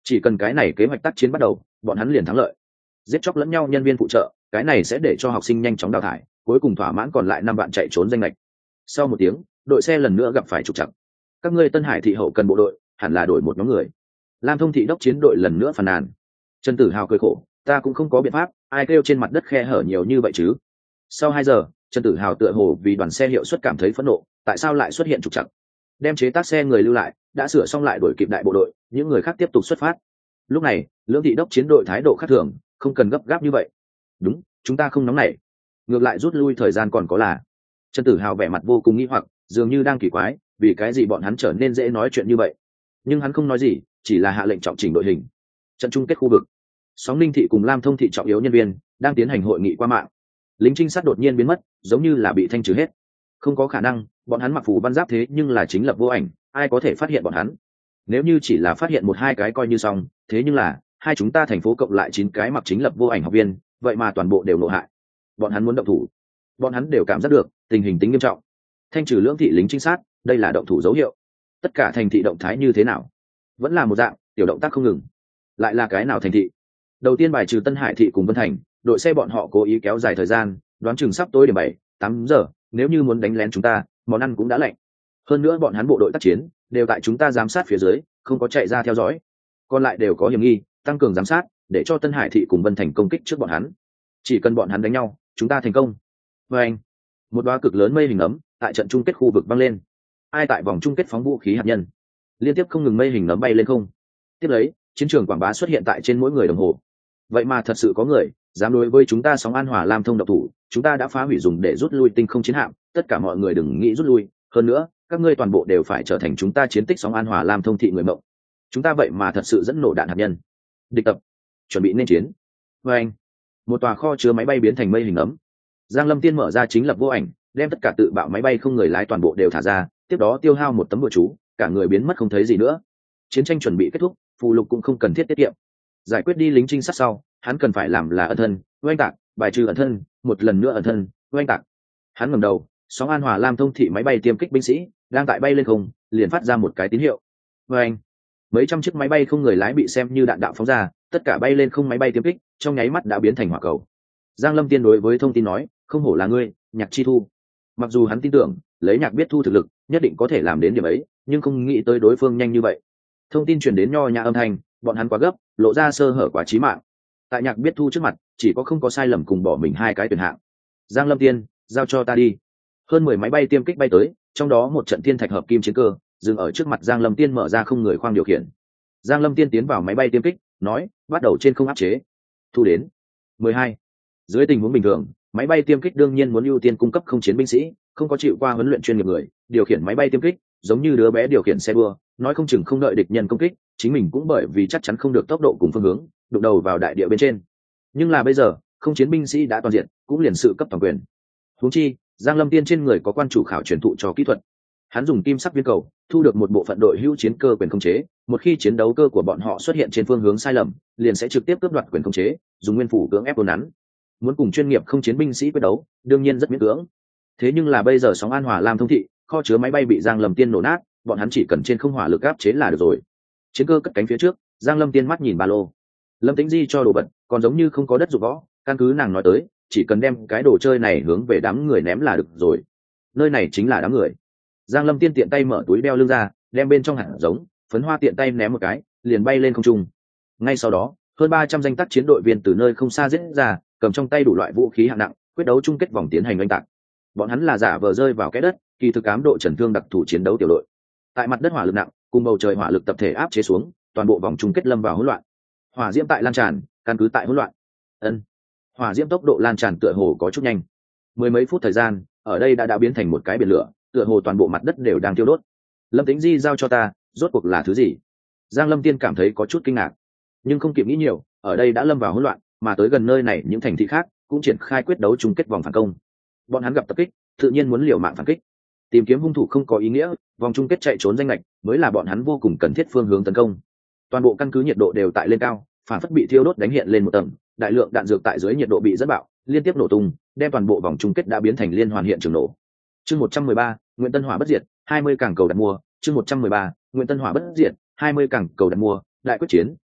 Chỉ cần cái này kế hoạch tác chiến bắt đầu, bọn hắn liền thắng lợi. Giết chóc lẫn nhau nhân viên phụ trợ, cái này sẽ để cho học sinh nhanh chóng đào thải, cuối cùng thỏa mãn còn lại năm bạn chạy trốn danh lệch. Sau một tiếng, đội xe lần nữa gặp phải trục trặc. Các ngươi Tân Hải thị hậu cần bộ đội, hẳn là đổi một nhóm người. Lam Thông thị đốc chiến đội lần nữa phàn nàn. Trần Tử Hào cười khổ, ta cũng không có biện pháp, ai kêu trên mặt đất khe hở nhiều như vậy chứ. Sau hai giờ, Trần Tử Hào tựa hồ vì đoàn xe hiệu suất cảm thấy phẫn nộ, tại sao lại xuất hiện trục trặc? Đem chế tác xe người lưu lại, đã sửa xong lại đổi kịp đại bộ đội, những người khác tiếp tục xuất phát. Lúc này, Lưỡng thị đốc chiến đội thái độ khác thường, không cần gấp gáp như vậy. Đúng, chúng ta không nóng nảy. Ngược lại rút lui thời gian còn có là. Trần Tử Hào vẻ mặt vô cùng nghi hoặc, dường như đang kỳ quái, vì cái gì bọn hắn trở nên dễ nói chuyện như vậy. Nhưng hắn không nói gì, chỉ là hạ lệnh trọng chỉnh đội hình. Trận chung kết khu vực. Sóng Ninh thị cùng Lam Thông thị trọng yếu nhân viên đang tiến hành hội nghị qua mạng. Lính trinh sát đột nhiên biến mất, giống như là bị thanh trừ hết. Không có khả năng, bọn hắn mặc phủ văn giáp thế nhưng là chính lập vô ảnh, ai có thể phát hiện bọn hắn? Nếu như chỉ là phát hiện một hai cái coi như xong, thế nhưng là hai chúng ta thành phố cộng lại chín cái mặc chính lập vô ảnh học viên, vậy mà toàn bộ đều nộ hại. Bọn hắn muốn động thủ, bọn hắn đều cảm giác được tình hình tính nghiêm trọng. Thanh trừ Lưỡng thị lính trinh sát, đây là động thủ dấu hiệu. Tất cả thành thị động thái như thế nào? Vẫn là một dạng tiểu động tác không ngừng. Lại là cái nào thành thị? Đầu tiên bài trừ Tân Hải thị cùng Vân Thành, đội xe bọn họ cố ý kéo dài thời gian, đoán chừng sắp tối điểm bảy tám giờ, nếu như muốn đánh lén chúng ta, món ăn cũng đã lạnh. Hơn nữa bọn hắn bộ đội tác chiến đều tại chúng ta giám sát phía dưới, không có chạy ra theo dõi. Còn lại đều có hiểm nghi, tăng cường giám sát, để cho Tân Hải thị cùng Vân Thành công kích trước bọn hắn. Chỉ cần bọn hắn đánh nhau, chúng ta thành công. Và anh, một đóa cực lớn mây hình ấm tại trận chung kết khu vực văng lên. Ai tại vòng chung kết phóng vũ khí hạt nhân? Liên tiếp không ngừng mây hình nấm bay lên không. Tiếp lấy, chiến trường quảng bá xuất hiện tại trên mỗi người đồng hồ. Vậy mà thật sự có người dám đối với chúng ta Sóng An Hòa Lam Thông độc thủ, chúng ta đã phá hủy dùng để rút lui tinh không chiến hạm, tất cả mọi người đừng nghĩ rút lui, hơn nữa các ngươi toàn bộ đều phải trở thành chúng ta chiến tích Sóng An Hòa Lam Thông thị người mộng. Chúng ta vậy mà thật sự dẫn nổ đạn hạt nhân. Địch tập, chuẩn bị nên chiến. Và anh, một tòa kho chứa máy bay biến thành mây hình ấm. Giang Lâm Tiên mở ra chính lập vô ảnh, đem tất cả tự bạo máy bay không người lái toàn bộ đều thả ra, tiếp đó tiêu hao một tấm bùa chú, cả người biến mất không thấy gì nữa. Chiến tranh chuẩn bị kết thúc, phù lục cũng không cần thiết tiết kiệm. Giải quyết đi lính trinh sát sau, hắn cần phải làm là ẩn thân, oanh tạc, bài trừ ẩn thân, một lần nữa ẩn thân, oanh tạc. Hắn ngẩng đầu, Sóng An Hòa Lam Thông thị máy bay tiêm kích binh sĩ đang tại bay lên không, liền phát ra một cái tín hiệu. Oanh! Mấy trăm chiếc máy bay không người lái bị xem như đạn đạo phóng ra, tất cả bay lên không máy bay tiêm kích, trong nháy mắt đã biến thành hỏa cầu. Giang Lâm Tiên đối với thông tin nói, không hổ là ngươi, Nhạc Chi Thu. Mặc dù hắn tin tưởng, lấy Nhạc Biết Thu thực lực, nhất định có thể làm đến điểm ấy, nhưng không nghĩ tới đối phương nhanh như vậy. Thông tin truyền đến nho nhã âm thanh, bọn hắn quá gấp, lộ ra sơ hở quá chí mạng. Tại Nhạc Biết Thu trước mặt, chỉ có không có sai lầm cùng bỏ mình hai cái tuyển hạng. Giang Lâm Tiên, giao cho ta đi. Hơn mười máy bay tiêm kích bay tới, trong đó một trận thiên thạch hợp kim chiến cơ dừng ở trước mặt Giang Lâm Tiên, mở ra không người khoang điều khiển. Giang Lâm Tiên tiến vào máy bay tiêm kích, nói, bắt đầu trên không áp chế. Thu đến. mười hai. Dưới tình huống bình thường, máy bay tiêm kích đương nhiên muốn ưu tiên cung cấp không chiến binh sĩ, không có chịu qua huấn luyện chuyên nghiệp người điều khiển máy bay tiêm kích, giống như đứa bé điều khiển xe đua, nói không chừng không đợi địch nhân công kích, chính mình cũng bởi vì chắc chắn không được tốc độ cùng phương hướng, đụng đầu vào đại địa bên trên. Nhưng là bây giờ, không chiến binh sĩ đã toàn diện, cũng liền sự cấp toàn quyền. Huống chi, Giang Lâm Tiên trên người có quan chủ khảo truyền thụ cho kỹ thuật. Hắn dùng kim sắc viên cầu thu được một bộ phận đội hữu chiến cơ quyền khống chế, một khi chiến đấu cơ của bọn họ xuất hiện trên phương hướng sai lầm, liền sẽ trực tiếp cướp đoạt quyền khống chế, dùng nguyên phủ cưỡng ép đồn nắn. Muốn cùng chuyên nghiệp không chiến binh sĩ quyết đấu, đương nhiên rất miễn cưỡng. Thế nhưng là bây giờ Sóng An Hòa Lam Thông thị, kho chứa máy bay bị Giang Lâm Tiên nổ nát, bọn hắn chỉ cần trên không hỏa lực áp chế là được rồi. Chiến cơ cất cánh phía trước, Giang Lâm Tiên mắt nhìn ba lô. Lâm Tĩnh Di cho đồ vật, còn giống như không có đất dụng võ, căn cứ nàng nói tới, chỉ cần đem cái đồ chơi này hướng về đám người ném là được rồi. Nơi này chính là đám người. Giang Lâm Tiên tiện tay mở túi đeo lưng ra, đem bên trong hạt giống, phấn hoa tiện tay ném một cái, liền bay lên không trung. Ngay sau đó, hơn ba trăm danh tác chiến đội viên từ nơi không xa giết ra, cầm trong tay đủ loại vũ khí hạng nặng, quyết đấu chung kết vòng tiến hành oanh tạc. Bọn hắn là giả vờ rơi vào cái đất, kỳ thực ám độ chấn thương đặc thù chiến đấu tiểu đội. Tại mặt đất hỏa lực nặng, cùng bầu trời hỏa lực tập thể áp chế xuống, toàn bộ vòng chung kết lâm vào hỗn loạn. Hỏa diễm tại lan tràn, căn cứ tại hỗn loạn. Ân. Hỏa diễm tốc độ lan tràn tựa hồ có chút nhanh. Mười mấy phút thời gian, ở đây đã đã biến thành một cái biển lửa, tựa hồ toàn bộ mặt đất đều đang thiêu đốt. Lâm Tĩnh Di giao cho ta, rốt cuộc là thứ gì? Giang Lâm Tiên cảm thấy có chút kinh ngạc, nhưng không kịp nghĩ nhiều, ở đây đã lâm vào hỗn loạn, mà tới gần nơi này những thành thị khác cũng triển khai quyết đấu chung kết vòng phản công. Bọn hắn gặp tập kích, tự nhiên muốn liều mạng phản kích. Tìm kiếm hung thủ không có ý nghĩa, vòng chung kết chạy trốn danh lệch mới là bọn hắn vô cùng cần thiết phương hướng tấn công. Toàn bộ căn cứ nhiệt độ đều tại lên cao, phản phất bị thiêu đốt đánh hiện lên một tầng, đại lượng đạn dược tại dưới nhiệt độ bị dẫn bạo, liên tiếp nổ tung, đem toàn bộ vòng chung kết đã biến thành liên hoàn hiện trường nổ. Chương một trăm mười ba, Nguyễn Tân Hỏa bất diệt, hai mươi cảng cầu đặt mua, chương một trăm mười ba, Nguyễn Tân Hỏa bất diệt, hai mươi cảng cầu đặt mua, đại quyết chiến,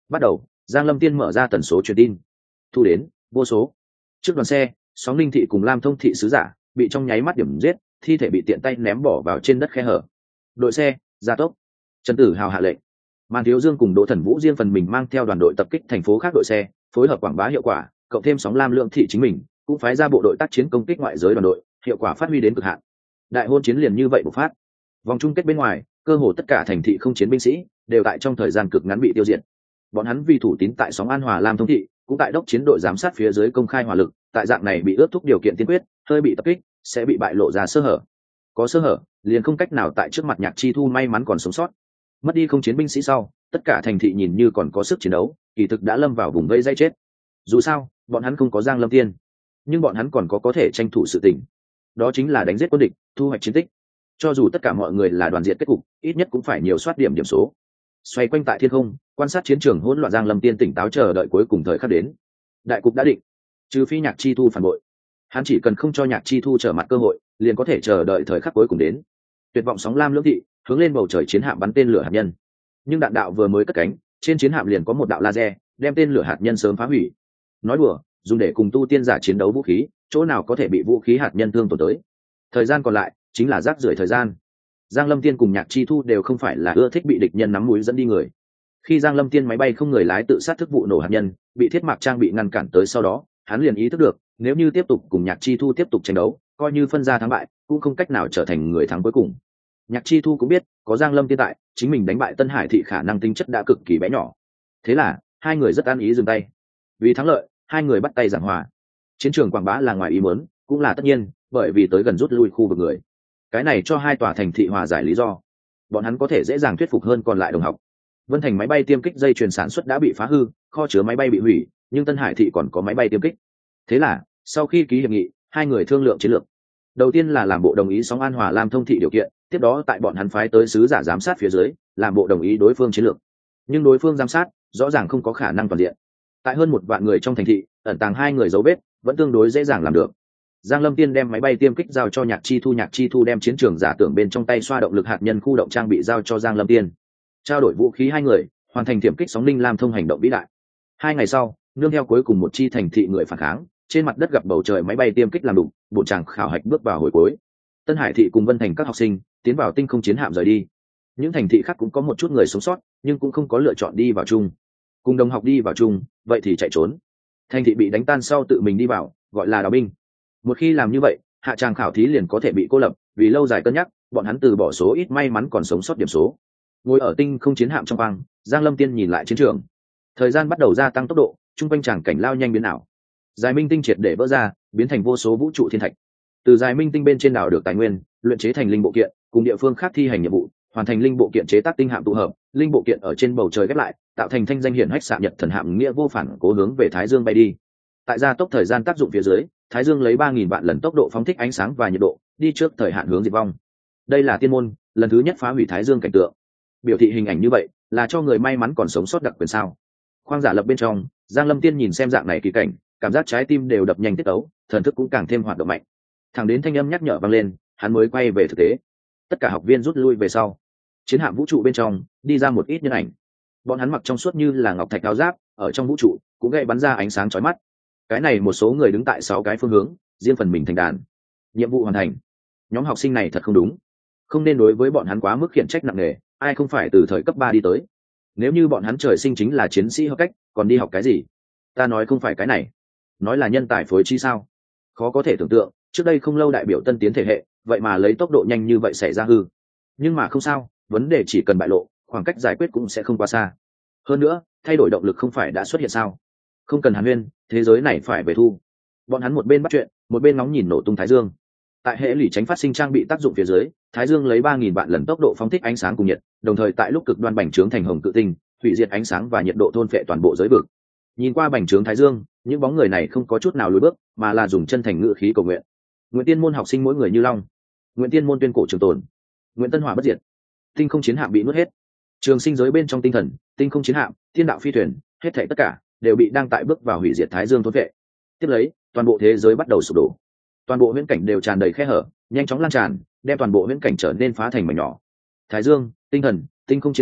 Bắt đầu, Giang Lâm Tiên mở ra tần số truyền tin, thu đến vô số. Trước đoàn xe, Sóng Linh thị cùng Lam Thông thị sứ giả bị trong nháy mắt điểm giết, thi thể bị tiện tay ném bỏ vào trên đất khe hở. Đội xe gia tốc. Trần Tử Hào hạ lệnh. Màn Thiếu Dương cùng Đỗ Thần Vũ riêng phần mình mang theo đoàn đội tập kích thành phố khác đội xe, phối hợp quảng bá hiệu quả, cộng thêm Sóng Lam Lượng thị chính mình cũng phái ra bộ đội tác chiến công kích ngoại giới đoàn đội, hiệu quả phát huy đến cực hạn. Đại hôn chiến liền như vậy bộc phát. Vòng chung kết bên ngoài, cơ hồ tất cả thành thị không chiến binh sĩ đều tại trong thời gian cực ngắn bị tiêu diệt. Bọn hắn vì thủ tín tại Sóng An Hòa Lam Thông thị, cũng tại đốc chiến đội giám sát phía dưới công khai hỏa lực, tại dạng này bị ước thúc điều kiện tiên quyết, hơi bị tập kích sẽ bị bại lộ ra sơ hở. Có sơ hở, liền không cách nào tại trước mặt Nhạc Chi Thu may mắn còn sống sót. Mất đi không chiến binh sĩ sau, tất cả thành thị nhìn như còn có sức chiến đấu, kỳ thực đã lâm vào vùng vây dây chết. Dù sao, bọn hắn không có Giang Lâm Tiên, nhưng bọn hắn còn có có thể tranh thủ sự tình. Đó chính là đánh giết quân địch, thu hoạch chiến tích. Cho dù tất cả mọi người là đoàn diệt kết cục, ít nhất cũng phải nhiều soát điểm điểm số. Xoay quanh tại thiên không, quan sát chiến trường hỗn loạn, Giang Lâm Tiên tỉnh táo chờ đợi cuối cùng thời khắc đến. Đại cục đã định, trừ phi Nhạc Chi Thu phản bội, hắn chỉ cần không cho Nhạc Chi Thu trở mặt cơ hội, liền có thể chờ đợi thời khắc cuối cùng đến. Tuyệt vọng Sóng Lam Lưỡng thị hướng lên bầu trời chiến hạm bắn tên lửa hạt nhân, nhưng đạn đạo vừa mới cất cánh, trên chiến hạm liền có một đạo laser đem tên lửa hạt nhân sớm phá hủy. Nói đùa, dùng để cùng tu tiên giả chiến đấu vũ khí, chỗ nào có thể bị vũ khí hạt nhân thương tổn tới. Thời gian còn lại chính là rác rưởi thời gian. Giang Lâm Tiên cùng Nhạc Chi Thu đều không phải là ưa thích bị địch nhân nắm mũi dẫn đi người. Khi Giang Lâm Tiên máy bay không người lái tự sát thức vụ nổ hạt nhân bị thiết mạc trang bị ngăn cản tới sau đó, hắn liền ý thức được, nếu như tiếp tục cùng Nhạc Chi Thu tiếp tục tranh đấu, coi như phân ra thắng bại, cũng không cách nào trở thành người thắng cuối cùng. Nhạc Chi Thu cũng biết, có Giang Lâm Tiên tại, chính mình đánh bại Tân Hải thị khả năng tính chất đã cực kỳ bé nhỏ. Thế là, hai người rất an ý dừng tay. Vì thắng lợi, hai người bắt tay giảng hòa. Chiến trường quảng bá là ngoài ý muốn, cũng là tất nhiên, bởi vì tới gần rút lui khu vực người. Cái này cho hai tòa thành thị hòa giải lý do. Bọn hắn có thể dễ dàng thuyết phục hơn còn lại đồng học. Vân Thành máy bay tiêm kích dây chuyền sản xuất đã bị phá hư, kho chứa máy bay bị hủy, nhưng Tân Hải thị còn có máy bay tiêm kích. Thế là, sau khi ký hiệp nghị, hai người thương lượng chiến lược. Đầu tiên là làm bộ đồng ý Sóng An Hòa Lam Thông thị điều kiện, tiếp đó tại bọn hắn phái tới sứ giả giám sát phía dưới, làm bộ đồng ý đối phương chiến lược. Nhưng đối phương giám sát rõ ràng không có khả năng toàn diện. Tại hơn một vạn người trong thành thị, ẩn tàng hai người dấu vết, vẫn tương đối dễ dàng làm được. Giang Lâm Tiên đem máy bay tiêm kích giao cho Nhạc Chi Thu, Nhạc Chi Thu đem chiến trường giả tưởng bên trong tay xoa động lực hạt nhân khu động trang bị giao cho Giang Lâm Tiên. Trao đổi vũ khí hai người, hoàn thành tiềm kích sóng linh lam thông hành động vĩ đại. Hai ngày sau, nương theo cuối cùng một chi thành thị người phản kháng, trên mặt đất gặp bầu trời máy bay tiêm kích làm đụng, bộ tràng khảo hạch bước vào hồi cuối. Tân Hải thị cùng Vân Thành các học sinh tiến vào tinh không chiến hạm rời đi. Những thành thị khác cũng có một chút người sống sót, nhưng cũng không có lựa chọn đi vào chung. Cùng đồng học đi vào chung, vậy thì chạy trốn. Thành thị bị đánh tan sau tự mình đi vào, gọi là đào binh. Một khi làm như vậy, hạ tràng khảo thí liền có thể bị cô lập, vì lâu dài cân nhắc, bọn hắn từ bỏ số ít may mắn còn sống sót điểm số. Ngồi ở tinh không chiến hạm trong khoang, Giang Lâm Tiên nhìn lại chiến trường. Thời gian bắt đầu gia tăng tốc độ, trung quanh tràng cảnh lao nhanh biến ảo. Dài Minh tinh triệt để vỡ ra, biến thành vô số vũ trụ thiên thạch. Từ Dài Minh tinh bên trên đảo được tài nguyên, luyện chế thành linh bộ kiện, cùng địa phương khác thi hành nhiệm vụ, hoàn thành linh bộ kiện chế tác tinh hạm tụ hợp, linh bộ kiện ở trên bầu trời ghép lại, tạo thành thanh danh hiển hách xạ nhật thần hạm nghĩa vô phản cố hướng về Thái Dương bay đi. Tại gia tốc thời gian tác dụng phía dưới, Thái Dương lấy ba nghìn vạn lần tốc độ phóng thích ánh sáng và nhiệt độ, đi trước thời hạn hướng diệt vong. Đây là tiên môn lần thứ nhất phá hủy Thái Dương cảnh tượng. Biểu thị hình ảnh như vậy, là cho người may mắn còn sống sót đặc quyền sao? Khoang giả lập bên trong, Giang Lâm Tiên nhìn xem dạng này kỳ cảnh, cảm giác trái tim đều đập nhanh tiết tấu, thần thức cũng càng thêm hoạt động mạnh. Thẳng đến thanh âm nhắc nhở vang lên, hắn mới quay về thực tế. Tất cả học viên rút lui về sau. Chiến hạm vũ trụ bên trong đi ra một ít nhân ảnh. Bọn hắn mặc trong suốt như là ngọc thạch áo giáp, ở trong vũ trụ cũng gây bắn ra ánh sáng chói mắt. Cái này một số người đứng tại sáu cái phương hướng, riêng phần mình thành đàn. Nhiệm vụ hoàn thành. Nhóm học sinh này thật không đúng, không nên đối với bọn hắn quá mức khiển trách nặng nề, ai không phải từ thời cấp ba đi tới. Nếu như bọn hắn trời sinh chính là chiến sĩ hợp cách, còn đi học cái gì? Ta nói không phải cái này, nói là nhân tài phối trí sao? Khó có thể tưởng tượng, trước đây không lâu đại biểu tân tiến thể hệ, vậy mà lấy tốc độ nhanh như vậy xảy ra hư. Nhưng mà không sao, vấn đề chỉ cần bại lộ, khoảng cách giải quyết cũng sẽ không quá xa. Hơn nữa, thay đổi động lực không phải đã xuất hiện sao? Không cần hàn huyên, thế giới này phải về thu. Bọn hắn một bên bắt chuyện, một bên ngóng nhìn nổ tung Thái Dương. Tại hệ lụy tránh phát sinh trang bị tác dụng phía dưới, Thái Dương lấy ba nghìn vạn lần tốc độ phóng thích ánh sáng cùng nhiệt, đồng thời tại lúc cực đoan bành trướng thành hồng cự tinh, hủy diệt ánh sáng và nhiệt độ thôn phệ toàn bộ giới vực. Nhìn qua bành trướng Thái Dương, những bóng người này không có chút nào lùi bước, mà là dùng chân thành ngữ khí cầu nguyện. Nguyện tiên môn học sinh mỗi người như long, nguyện tiên môn tuyên cổ trường tồn, nguyện tân hỏa bất diệt. Tinh không chiến hạm bị nuốt hết, trường sinh giới bên trong tinh thần, tinh không chiến hạm, thiên đạo phi thuyền, hết thảy tất cả đều bị đang tại bước vào hủy diệt Thái Dương thôn phệ. Tiếp lấy, toàn bộ thế giới bắt đầu sụp đổ. Toàn bộ huyễn cảnh đều tràn đầy khe hở, nhanh chóng lan tràn, đem toàn bộ huyễn cảnh trở nên phá thành mảnh nhỏ. Thái Dương, tinh thần, tinh không chiến hạm,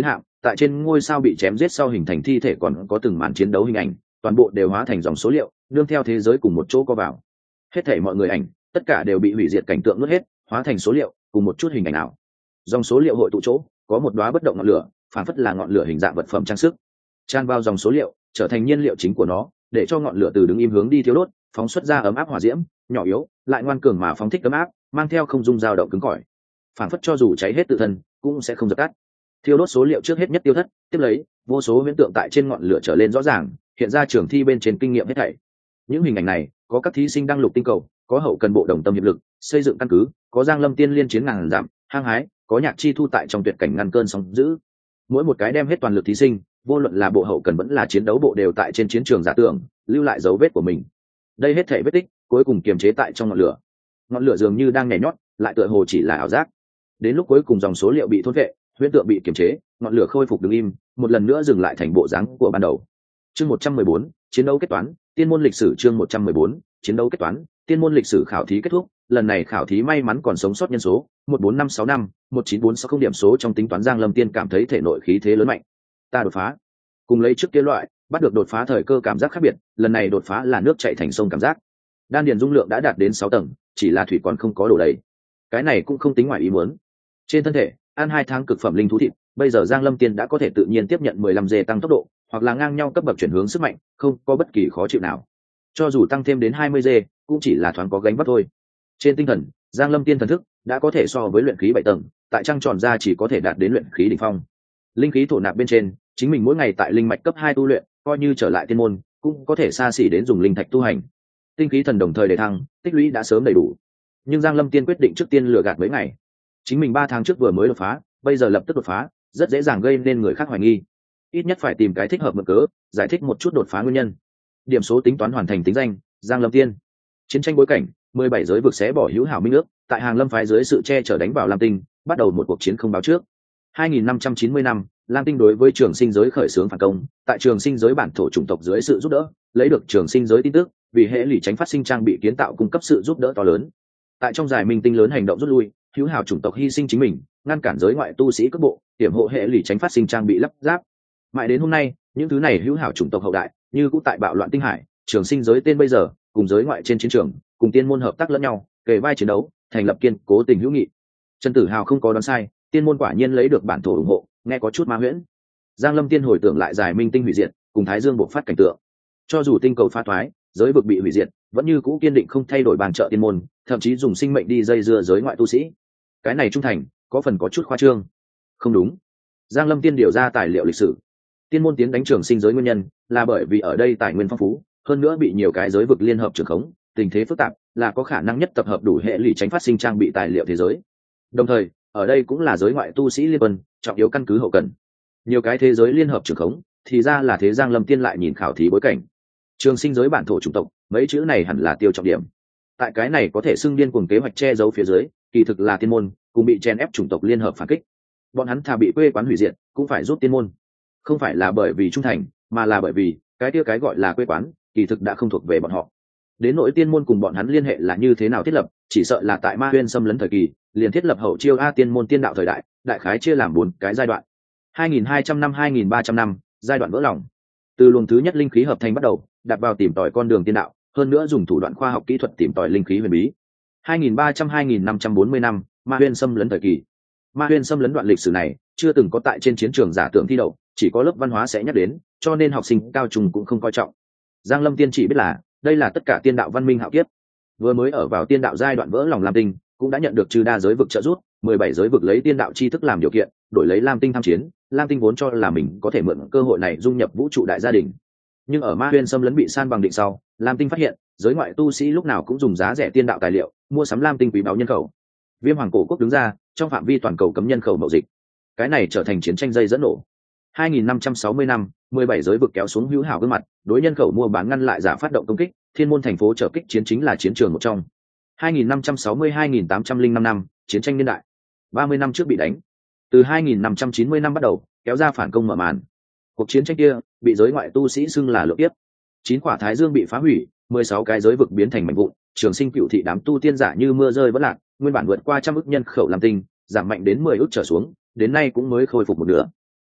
tại trên ngôi sao bị chém giết sau hình thành thi thể còn có từng màn chiến đấu hình ảnh, toàn bộ đều hóa thành dòng số liệu nương theo thế giới cùng một chỗ co vào. Hết thảy mọi người ảnh tất cả đều bị hủy diệt cảnh tượng nuốt hết, hóa thành số liệu cùng một chút hình ảnh ảo. Dòng số liệu hội tụ chỗ có một đóa bất động ngọn lửa, phản phất là ngọn lửa hình dạng vật phẩm trang sức, tràn vào dòng số liệu trở thành nhiên liệu chính của nó, để cho ngọn lửa từ đứng im hướng đi thiếu đốt, phóng xuất ra ấm áp hỏa diễm, nhỏ yếu lại ngoan cường mà phóng thích ấm áp, mang theo không dung dao động cứng cỏi, phản phất cho dù cháy hết tự thân cũng sẽ không dập tắt. Thiêu đốt số liệu trước hết nhất tiêu thất, tiếp lấy vô số huyễn tượng tại trên ngọn lửa trở lên rõ ràng, hiện ra trường thi bên trên kinh nghiệm hết thảy. Những hình ảnh này có các thí sinh đăng lục tinh cầu, có hậu cần bộ đồng tâm hiệp lực xây dựng căn cứ, có giang lâm tiên liên chiến ngàn giảm hăng hái, có nhạc chi thu tại trong tuyệt cảnh ngăn cơn sóng dữ. Mỗi một cái đem hết toàn lực thí sinh, vô luận là bộ hậu cần vẫn là chiến đấu bộ đều tại trên chiến trường giả tưởng lưu lại dấu vết của mình. Đây hết thảy vết tích cuối cùng kiềm chế tại trong ngọn lửa. Ngọn lửa dường như đang nhảy nhót, lại tựa hồ chỉ là ảo giác. Đến lúc cuối cùng dòng số liệu bị thôn vệ, huyễn tượng bị kiềm chế, ngọn lửa khôi phục đứng im, một lần nữa dừng lại thành bộ dáng của ban đầu. Chương một trăm mười bốn, chiến đấu kết toán, tiên môn lịch sử. Chương một trăm mười bốn, chiến đấu kết toán, tiên môn lịch sử. Khảo thí kết thúc, lần này khảo thí may mắn còn sống sót nhân số một bốn năm sáu năm, một chín bốn sáu không điểm số trong tính toán. Giang Lâm Tiên cảm thấy thể nội khí thế lớn mạnh. Ta đột phá. Cùng lấy trước kia loại, bắt được đột phá thời cơ cảm giác khác biệt, lần này đột phá là nước chảy thành sông cảm giác. Đan điền dung lượng đã đạt đến sáu tầng, chỉ là thủy còn không có đổ đầy. Cái này cũng không tính ngoài ý muốn. Trên thân thể, ăn hai tháng cực phẩm linh thú thịt, bây giờ Giang Lâm Tiên đã có thể tự nhiên tiếp nhận mười lăm giây tăng tốc độ, hoặc là ngang nhau cấp bậc chuyển hướng sức mạnh, không có bất kỳ khó chịu nào. Cho dù tăng thêm đến hai mươi giây, cũng chỉ là thoáng có gánh vác thôi. Trên tinh thần, Giang Lâm Tiên thần thức đã có thể so với luyện khí bảy tầng, tại trăng tròn ra chỉ có thể đạt đến luyện khí đỉnh phong. Linh khí thổ nạp bên trên, chính mình mỗi ngày tại linh mạch cấp hai tu luyện, coi như trở lại tiên môn, cũng có thể xa xỉ đến dùng linh thạch tu hành. Tinh khí thần đồng thời để thăng, tích lũy đã sớm đầy đủ. Nhưng Giang Lâm Tiên quyết định trước tiên lừa gạt mấy ngày. Chính mình ba tháng trước vừa mới đột phá, bây giờ lập tức đột phá, rất dễ dàng gây nên người khác hoài nghi. Ít nhất phải tìm cái thích hợp mượn cớ, giải thích một chút đột phá nguyên nhân. Điểm số tính toán hoàn thành tính danh, Giang Lâm Tiên. Chiến tranh bối cảnh, mười bảy giới vực xé bỏ hữu hảo minh ước, tại hàng Lâm phái dưới sự che chở đánh vào Lam Tinh, bắt đầu một cuộc chiến không báo trước. hai nghìn năm trăm chín mươi năm, Lam Tinh đối với Trường Sinh giới khởi xướng phản công, tại Trường Sinh giới bản thổ chủng tộc dưới sự giúp đỡ, lấy được Trường Sinh giới tin tức, vì hệ lụy tránh phát sinh trang bị kiến tạo cung cấp sự giúp đỡ to lớn. Tại trong giải minh tinh lớn hành động rút lui, hữu hảo chủng tộc hy sinh chính mình, ngăn cản giới ngoại tu sĩ cấp bộ, hiểm hộ hệ lụy tránh phát sinh trang bị lắp ráp. Mãi đến hôm nay, những thứ này hữu hảo chủng tộc hậu đại, như cũng tại bạo loạn tinh hải, Trường Sinh giới tên bây giờ, cùng giới ngoại trên chiến trường, cùng tiên môn hợp tác lẫn nhau, kề vai chiến đấu, thành lập kiên cố tình hữu nghị. Trần Tử Hào không có đoán sai, tiên môn quả nhiên lấy được bản thổ ủng hộ, nghe có chút ma huyễn. Giang Lâm Tiên hồi tưởng lại giải minh tinh hủy diệt, cùng Thái Dương bộc phát cảnh tượng. Cho dù tinh cầu phá thoái, giới vực bị hủy diệt, vẫn như cũ kiên định không thay đổi bàn trợ tiên môn, thậm chí dùng sinh mệnh đi dây dưa giới ngoại tu sĩ. Cái này trung thành, có phần có chút khoa trương. Không đúng. Giang Lâm Tiên điều ra tài liệu lịch sử. Tiên môn tiến đánh Trường Sinh giới nguyên nhân là bởi vì ở đây tài nguyên phong phú, hơn nữa bị nhiều cái giới vực liên hợp trường khống, tình thế phức tạp, là có khả năng nhất tập hợp đủ hệ lụy tránh phát sinh trang bị tài liệu thế giới. Đồng thời, ở đây cũng là giới ngoại tu sĩ liên quân, trọng yếu căn cứ hậu cần. Nhiều cái thế giới liên hợp trường khống, thì ra là thế. Giang Lâm Tiên lại nhìn khảo thí bối cảnh. Trường Sinh giới bản thổ chủng tộc, mấy chữ này hẳn là tiêu trọng điểm. Tại cái này có thể xưng điên cuồng kế hoạch che giấu phía dưới, kỳ thực là tiên môn cùng bị chen ép chủng tộc liên hợp phản kích. Bọn hắn thà bị quê quán hủy diệt, cũng phải giúp tiên môn. Không phải là bởi vì trung thành, mà là bởi vì cái kia cái gọi là quê quán, kỳ thực đã không thuộc về bọn họ. Đến nỗi tiên môn cùng bọn hắn liên hệ là như thế nào thiết lập, chỉ sợ là tại Ma Huyên xâm lấn thời kỳ, liền thiết lập hậu chiêu a tiên môn tiên đạo thời đại, đại khái chia làm bốn cái giai đoạn. hai nghìn hai trăm năm hai nghìn ba trăm năm, giai đoạn vỡ lòng. Từ luồng thứ nhất linh khí hợp thành bắt đầu, đặt vào tìm tòi con đường tiên đạo, hơn nữa dùng thủ đoạn khoa học kỹ thuật tìm tòi linh khí huyền bí. hai nghìn ba trăm hai nghìn năm trăm bốn mươi năm, Ma Huyên xâm lấn thời kỳ. Ma Huyên xâm lấn đoạn lịch sử này, chưa từng có tại trên chiến trường giả tưởng thi đậu, chỉ có lớp văn hóa sẽ nhắc đến, cho nên học sinh cao trung cũng không coi trọng. Giang Lâm Tiên chỉ biết là, đây là tất cả tiên đạo văn minh hạo kiếp. Vừa mới ở vào tiên đạo giai đoạn vỡ lòng Lam Tinh, cũng đã nhận được trừ đa giới vực trợ giúp, mười bảy giới vực lấy tiên đạo chi thức làm điều kiện, đổi lấy Lam Tinh tham chiến. Lam Tinh vốn cho là mình có thể mượn cơ hội này dung nhập vũ trụ đại gia đình. Nhưng ở Ma Huyên xâm lấn bị san bằng định sau, Lam Tinh phát hiện, giới ngoại tu sĩ lúc nào cũng dùng giá rẻ tiên đạo tài liệu, mua sắm Lam Tinh quý báu nhân khẩu. Viêm Hoàng cổ quốc đứng ra, trong phạm vi toàn cầu cấm nhân khẩu mậu dịch. Cái này trở thành chiến tranh dây dẫn nổ. hai nghìn năm trăm sáu mươi năm, mười bảy giới vực kéo xuống hữu hảo gương mặt, đối nhân khẩu mua bán ngăn lại giả phát động công kích, Thiên môn thành phố trở kích chiến chính là chiến trường một trong. hai nghìn năm trăm sáu mươi hai nghìn tám trăm lẻ năm năm, chiến tranh niên đại. ba mươi năm trước bị đánh. Từ hai nghìn năm trăm chín mươi năm bắt đầu, kéo ra phản công mở màn. Cuộc chiến tranh kia bị giới ngoại tu sĩ xưng là lượng tiếp. Chín quả Thái Dương bị phá hủy, mười sáu cái giới vực biến thành mảnh vụn, Trường Sinh cựu thị đám tu tiên giả như mưa rơi vỡ lạc, nguyên bản vượt qua trăm ức nhân khẩu Lam Tinh, giảm mạnh đến mười ức trở xuống, đến nay cũng mới khôi phục một nửa.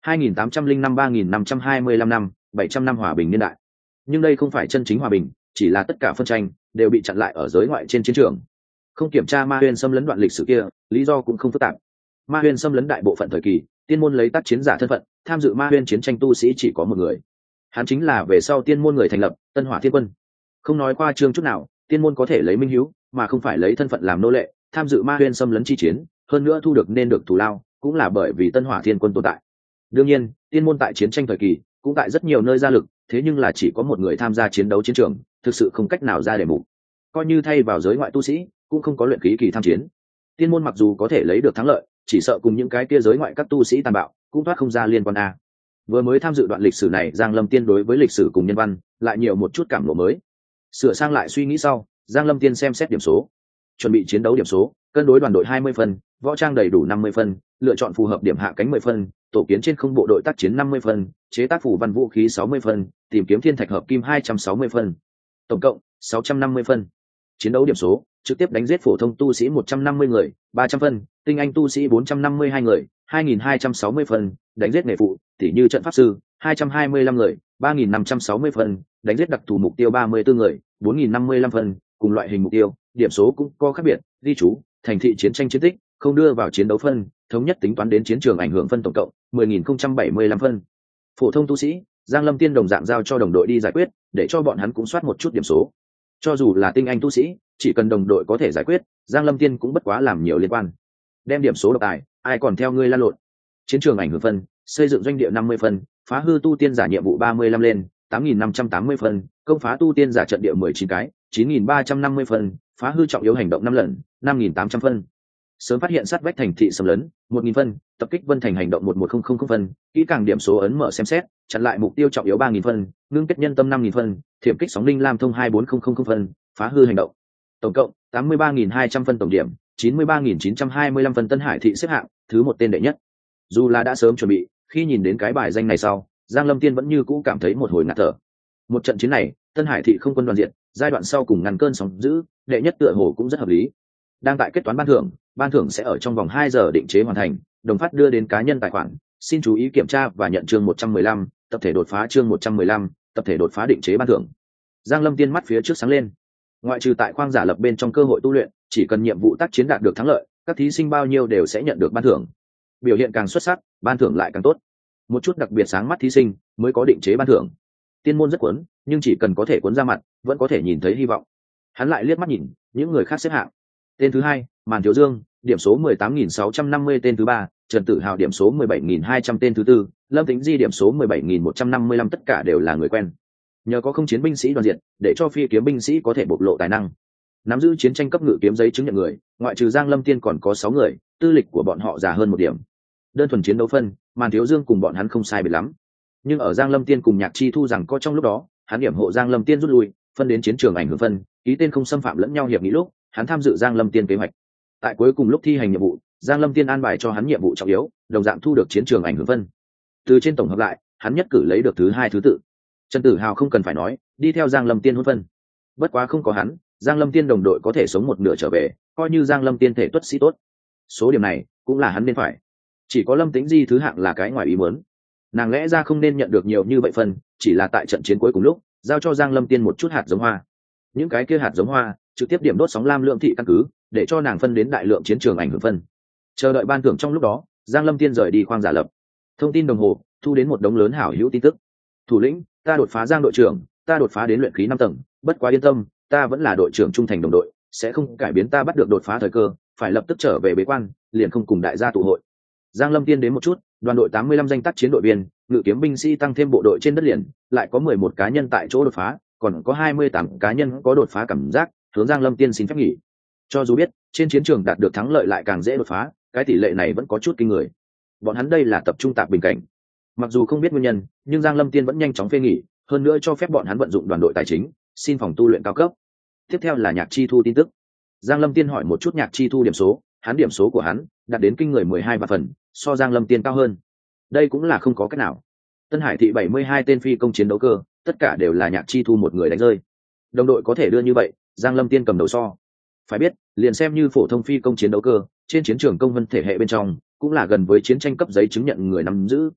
hai nghìn tám trăm linh năm ba nghìn năm trăm hai mươi lăm năm bảy trăm năm hòa bình niên đại. Nhưng đây không phải chân chính hòa bình, chỉ là tất cả phân tranh đều bị chặn lại ở giới ngoại trên chiến trường. Không kiểm tra Ma Huyên xâm lấn đoạn lịch sử kia, lý do cũng không phức tạp. Ma Huyên xâm lấn đại bộ phận thời kỳ, tiên môn lấy tác chiến giả thân phận tham dự Ma Huyên chiến tranh tu sĩ chỉ có một người, hắn chính là về sau tiên môn người thành lập Tân Hỏa Thiên Quân. Không nói qua trương chút nào, tiên môn có thể lấy minh hiếu mà không phải lấy thân phận làm nô lệ tham dự Ma Huyên xâm lấn chi chiến, hơn nữa thu được nên được thù lao, cũng là bởi vì Tân Hỏa Thiên Quân tồn tại. Đương nhiên, tiên môn tại chiến tranh thời kỳ cũng tại rất nhiều nơi ra lực, thế nhưng là chỉ có một người tham gia chiến đấu chiến trường, thực sự không cách nào ra đề mục. Coi như thay vào giới ngoại tu sĩ, cũng không có luyện khí kỳ tham chiến. Tiên môn mặc dù có thể lấy được thắng lợi, chỉ sợ cùng những cái kia giới ngoại các tu sĩ tàn bạo cũng thoát không ra liên quan a. Vừa mới tham dự đoạn lịch sử này, Giang Lâm Tiên đối với lịch sử cùng nhân văn lại nhiều một chút cảm ngộ mới. Sửa sang lại suy nghĩ sau, Giang Lâm Tiên xem xét điểm số, chuẩn bị chiến đấu điểm số, cân đối đoàn đội hai mươi phân, võ trang đầy đủ năm mươi phân, lựa chọn phù hợp điểm hạ cánh mười phân, tổ kiến trên không bộ đội tác chiến năm mươi phân, chế tác phủ văn vũ khí sáu mươi phân, tìm kiếm thiên thạch hợp kim hai trăm sáu mươi phân, tổng cộng sáu trăm năm mươi phân. Chiến đấu điểm số, trực tiếp đánh giết phổ thông tu sĩ một trăm năm mươi người, ba trăm phân, tinh anh tu sĩ bốn trăm năm mươi hai người, hai nghìn hai trăm sáu mươi phân, đánh giết nghề phụ, tỉ như trận pháp sư, hai trăm hai mươi lăm người, ba nghìn năm trăm sáu mươi phân, đánh giết đặc thù mục tiêu ba mươi tư người, bốn nghìn năm mươi lăm phân, cùng loại hình mục tiêu, điểm số cũng có khác biệt, ghi chú, thành thị chiến tranh chiến tích, không đưa vào chiến đấu phân, thống nhất tính toán đến chiến trường ảnh hưởng phân tổng cộng mười nghìn không trăm bảy mươi lăm phân. Phổ thông tu sĩ, Giang Lâm Tiên đồng dạng giao cho đồng đội đi giải quyết, để cho bọn hắn cũng soát một chút điểm số. Cho dù là tinh anh tu sĩ, chỉ cần đồng đội có thể giải quyết, Giang Lâm Tiên cũng bất quá làm nhiều liên quan. Đem điểm số độc tài, ai còn theo ngươi lan lộn. Chiến trường ảnh hưởng phân, xây dựng doanh địa năm mươi phân, phá hư tu tiên giả nhiệm vụ ba mươi lăm lên, tám nghìn năm trăm tám mươi phân, công phá tu tiên giả trận địa mười chín cái, chín nghìn ba trăm năm mươi phân, phá hư trọng yếu hành động năm lần, năm nghìn tám trăm phân. Sớm phát hiện sát vách thành thị xâm lấn, một nghìn phân, tập kích Vân Thành hành động một một không không không phân, kỹ càng điểm số ấn mở xem xét, chặn lại mục tiêu trọng yếu ba nghìn phân, ngưng kết nhân tâm năm nghìn phân, thiểm kích sóng linh lam thông hai bốn không không không phân, phá hư hành động. Tổng cộng tám mươi ba nghìn hai trăm phân tổng điểm, chín mươi ba nghìn chín trăm hai mươi lăm phân. Tân Hải thị xếp hạng thứ một tên đệ nhất. Dù là đã sớm chuẩn bị, khi nhìn đến cái bài danh này sau, Giang Lâm Tiên vẫn như cũ cảm thấy một hồi ngạt thở. Một trận chiến này, Tân Hải thị không quân đoàn diện, giai đoạn sau cùng ngăn cơn sóng dữ, đệ nhất tựa hồ cũng rất hợp lý. Đang tại kết toán ban thưởng, ban thưởng sẽ ở trong vòng hai giờ định chế hoàn thành, đồng phát đưa đến cá nhân tài khoản. Xin chú ý kiểm tra và nhận chương một trăm mười lăm, tập thể đột phá chương một trăm mười lăm, tập thể đột phá định chế ban thưởng. Giang Lâm Tiên mắt phía trước sáng lên. Ngoại trừ tại khoang giả lập bên trong cơ hội tu luyện, chỉ cần nhiệm vụ tác chiến đạt được thắng lợi, các thí sinh bao nhiêu đều sẽ nhận được ban thưởng. Biểu hiện càng xuất sắc, ban thưởng lại càng tốt. Một chút đặc biệt sáng mắt thí sinh mới có định chế ban thưởng. Tiên môn rất cuốn, nhưng chỉ cần có thể cuốn ra mặt, vẫn có thể nhìn thấy hy vọng. Hắn lại liếc mắt nhìn những người khác xếp hạng. Tên thứ hai, Màn Thiếu Dương, điểm số mười tám nghìn sáu trăm năm mươi. Tên thứ ba, Trần Tử Hào, điểm số mười bảy nghìn hai trăm. Tên thứ tư, Lâm Tĩnh Di, điểm số mười bảy nghìn một trăm năm mươi lăm. Tất cả đều là người quen. Nhờ có không chiến binh sĩ đoàn diện, để cho phi kiếm binh sĩ có thể bộc lộ tài năng. Nắm giữ chiến tranh cấp ngự kiếm giấy chứng nhận người, ngoại trừ Giang Lâm Tiên còn có sáu người, tư lịch của bọn họ già hơn một điểm. Đơn thuần chiến đấu phân, Màn Thiếu Dương cùng bọn hắn không sai biệt lắm. Nhưng ở Giang Lâm Tiên cùng Nhạc Chi Thu rằng có trong lúc đó, hắn điểm hộ Giang Lâm Tiên rút lui, phân đến chiến trường ảnh hưởng phân, ký tên không xâm phạm lẫn nhau hiệp nghị lúc, hắn tham dự Giang Lâm Tiên kế hoạch. Tại cuối cùng lúc thi hành nhiệm vụ, Giang Lâm Tiên an bài cho hắn nhiệm vụ trọng yếu, đồng dạng thu được chiến trường ảnh hưởng phân. Từ trên tổng hợp lại, hắn nhất cử lấy được thứ hai thứ tự. Trần Tử Hào không cần phải nói, đi theo Giang Lâm Tiên hôn phân. Bất quá không có hắn, Giang Lâm Tiên đồng đội có thể sống một nửa trở về, coi như Giang Lâm Tiên thể tuất sĩ tốt. Số điểm này cũng là hắn nên phải. Chỉ có Lâm Tĩnh Di thứ hạng là cái ngoài ý muốn. Nàng lẽ ra không nên nhận được nhiều như vậy phân, chỉ là tại trận chiến cuối cùng lúc, giao cho Giang Lâm Tiên một chút hạt giống hoa. Những cái kia hạt giống hoa trực tiếp điểm đốt sóng lam lượng thị căn cứ, để cho nàng phân đến đại lượng chiến trường ảnh hưởng phân. Chờ đợi ban thưởng trong lúc đó, Giang Lâm Tiên rời đi khoang giả lập. Thông tin đồng hồ thu đến một đống lớn hảo hữu tin tức. Thủ lĩnh, ta đột phá Giang đội trưởng, ta đột phá đến luyện khí năm tầng, bất quá yên tâm, ta vẫn là đội trưởng trung thành đồng đội, sẽ không cải biến ta bắt được đột phá thời cơ, phải lập tức trở về bế quan, liền không cùng đại gia tụ hội. Giang Lâm Tiên đến một chút, đoàn đội tám mươi lăm danh tác chiến đội viên, ngự kiếm binh sĩ tăng thêm bộ đội trên đất liền, lại có mười một cá nhân tại chỗ đột phá, còn có hai mươi tám cá nhân có đột phá cảm giác, hướng Giang Lâm Tiên xin phép nghỉ. Cho dù biết, trên chiến trường đạt được thắng lợi lại càng dễ đột phá, cái tỷ lệ này vẫn có chút kinh người. Bọn hắn đây là tập trung tạp bình cảnh. Mặc dù không biết nguyên nhân, nhưng Giang Lâm Tiên vẫn nhanh chóng phê nghỉ, hơn nữa cho phép bọn hắn vận dụng đoàn đội tài chính, xin phòng tu luyện cao cấp. Tiếp theo là Nhạc Chi Thu tin tức. Giang Lâm Tiên hỏi một chút Nhạc Chi Thu điểm số, hắn điểm số của hắn đạt đến kinh người mười hai và phần, so Giang Lâm Tiên cao hơn. Đây cũng là không có cách nào. Tân Hải thị bảy mươi hai tên phi công chiến đấu cơ, tất cả đều là Nhạc Chi Thu một người đánh rơi. Đồng đội có thể đưa như vậy, Giang Lâm Tiên cầm đầu so. Phải biết, liền xem như phổ thông phi công chiến đấu cơ, trên chiến trường công vân thể hệ bên trong, cũng là gần với chiến tranh cấp giấy chứng nhận người nắm giữ.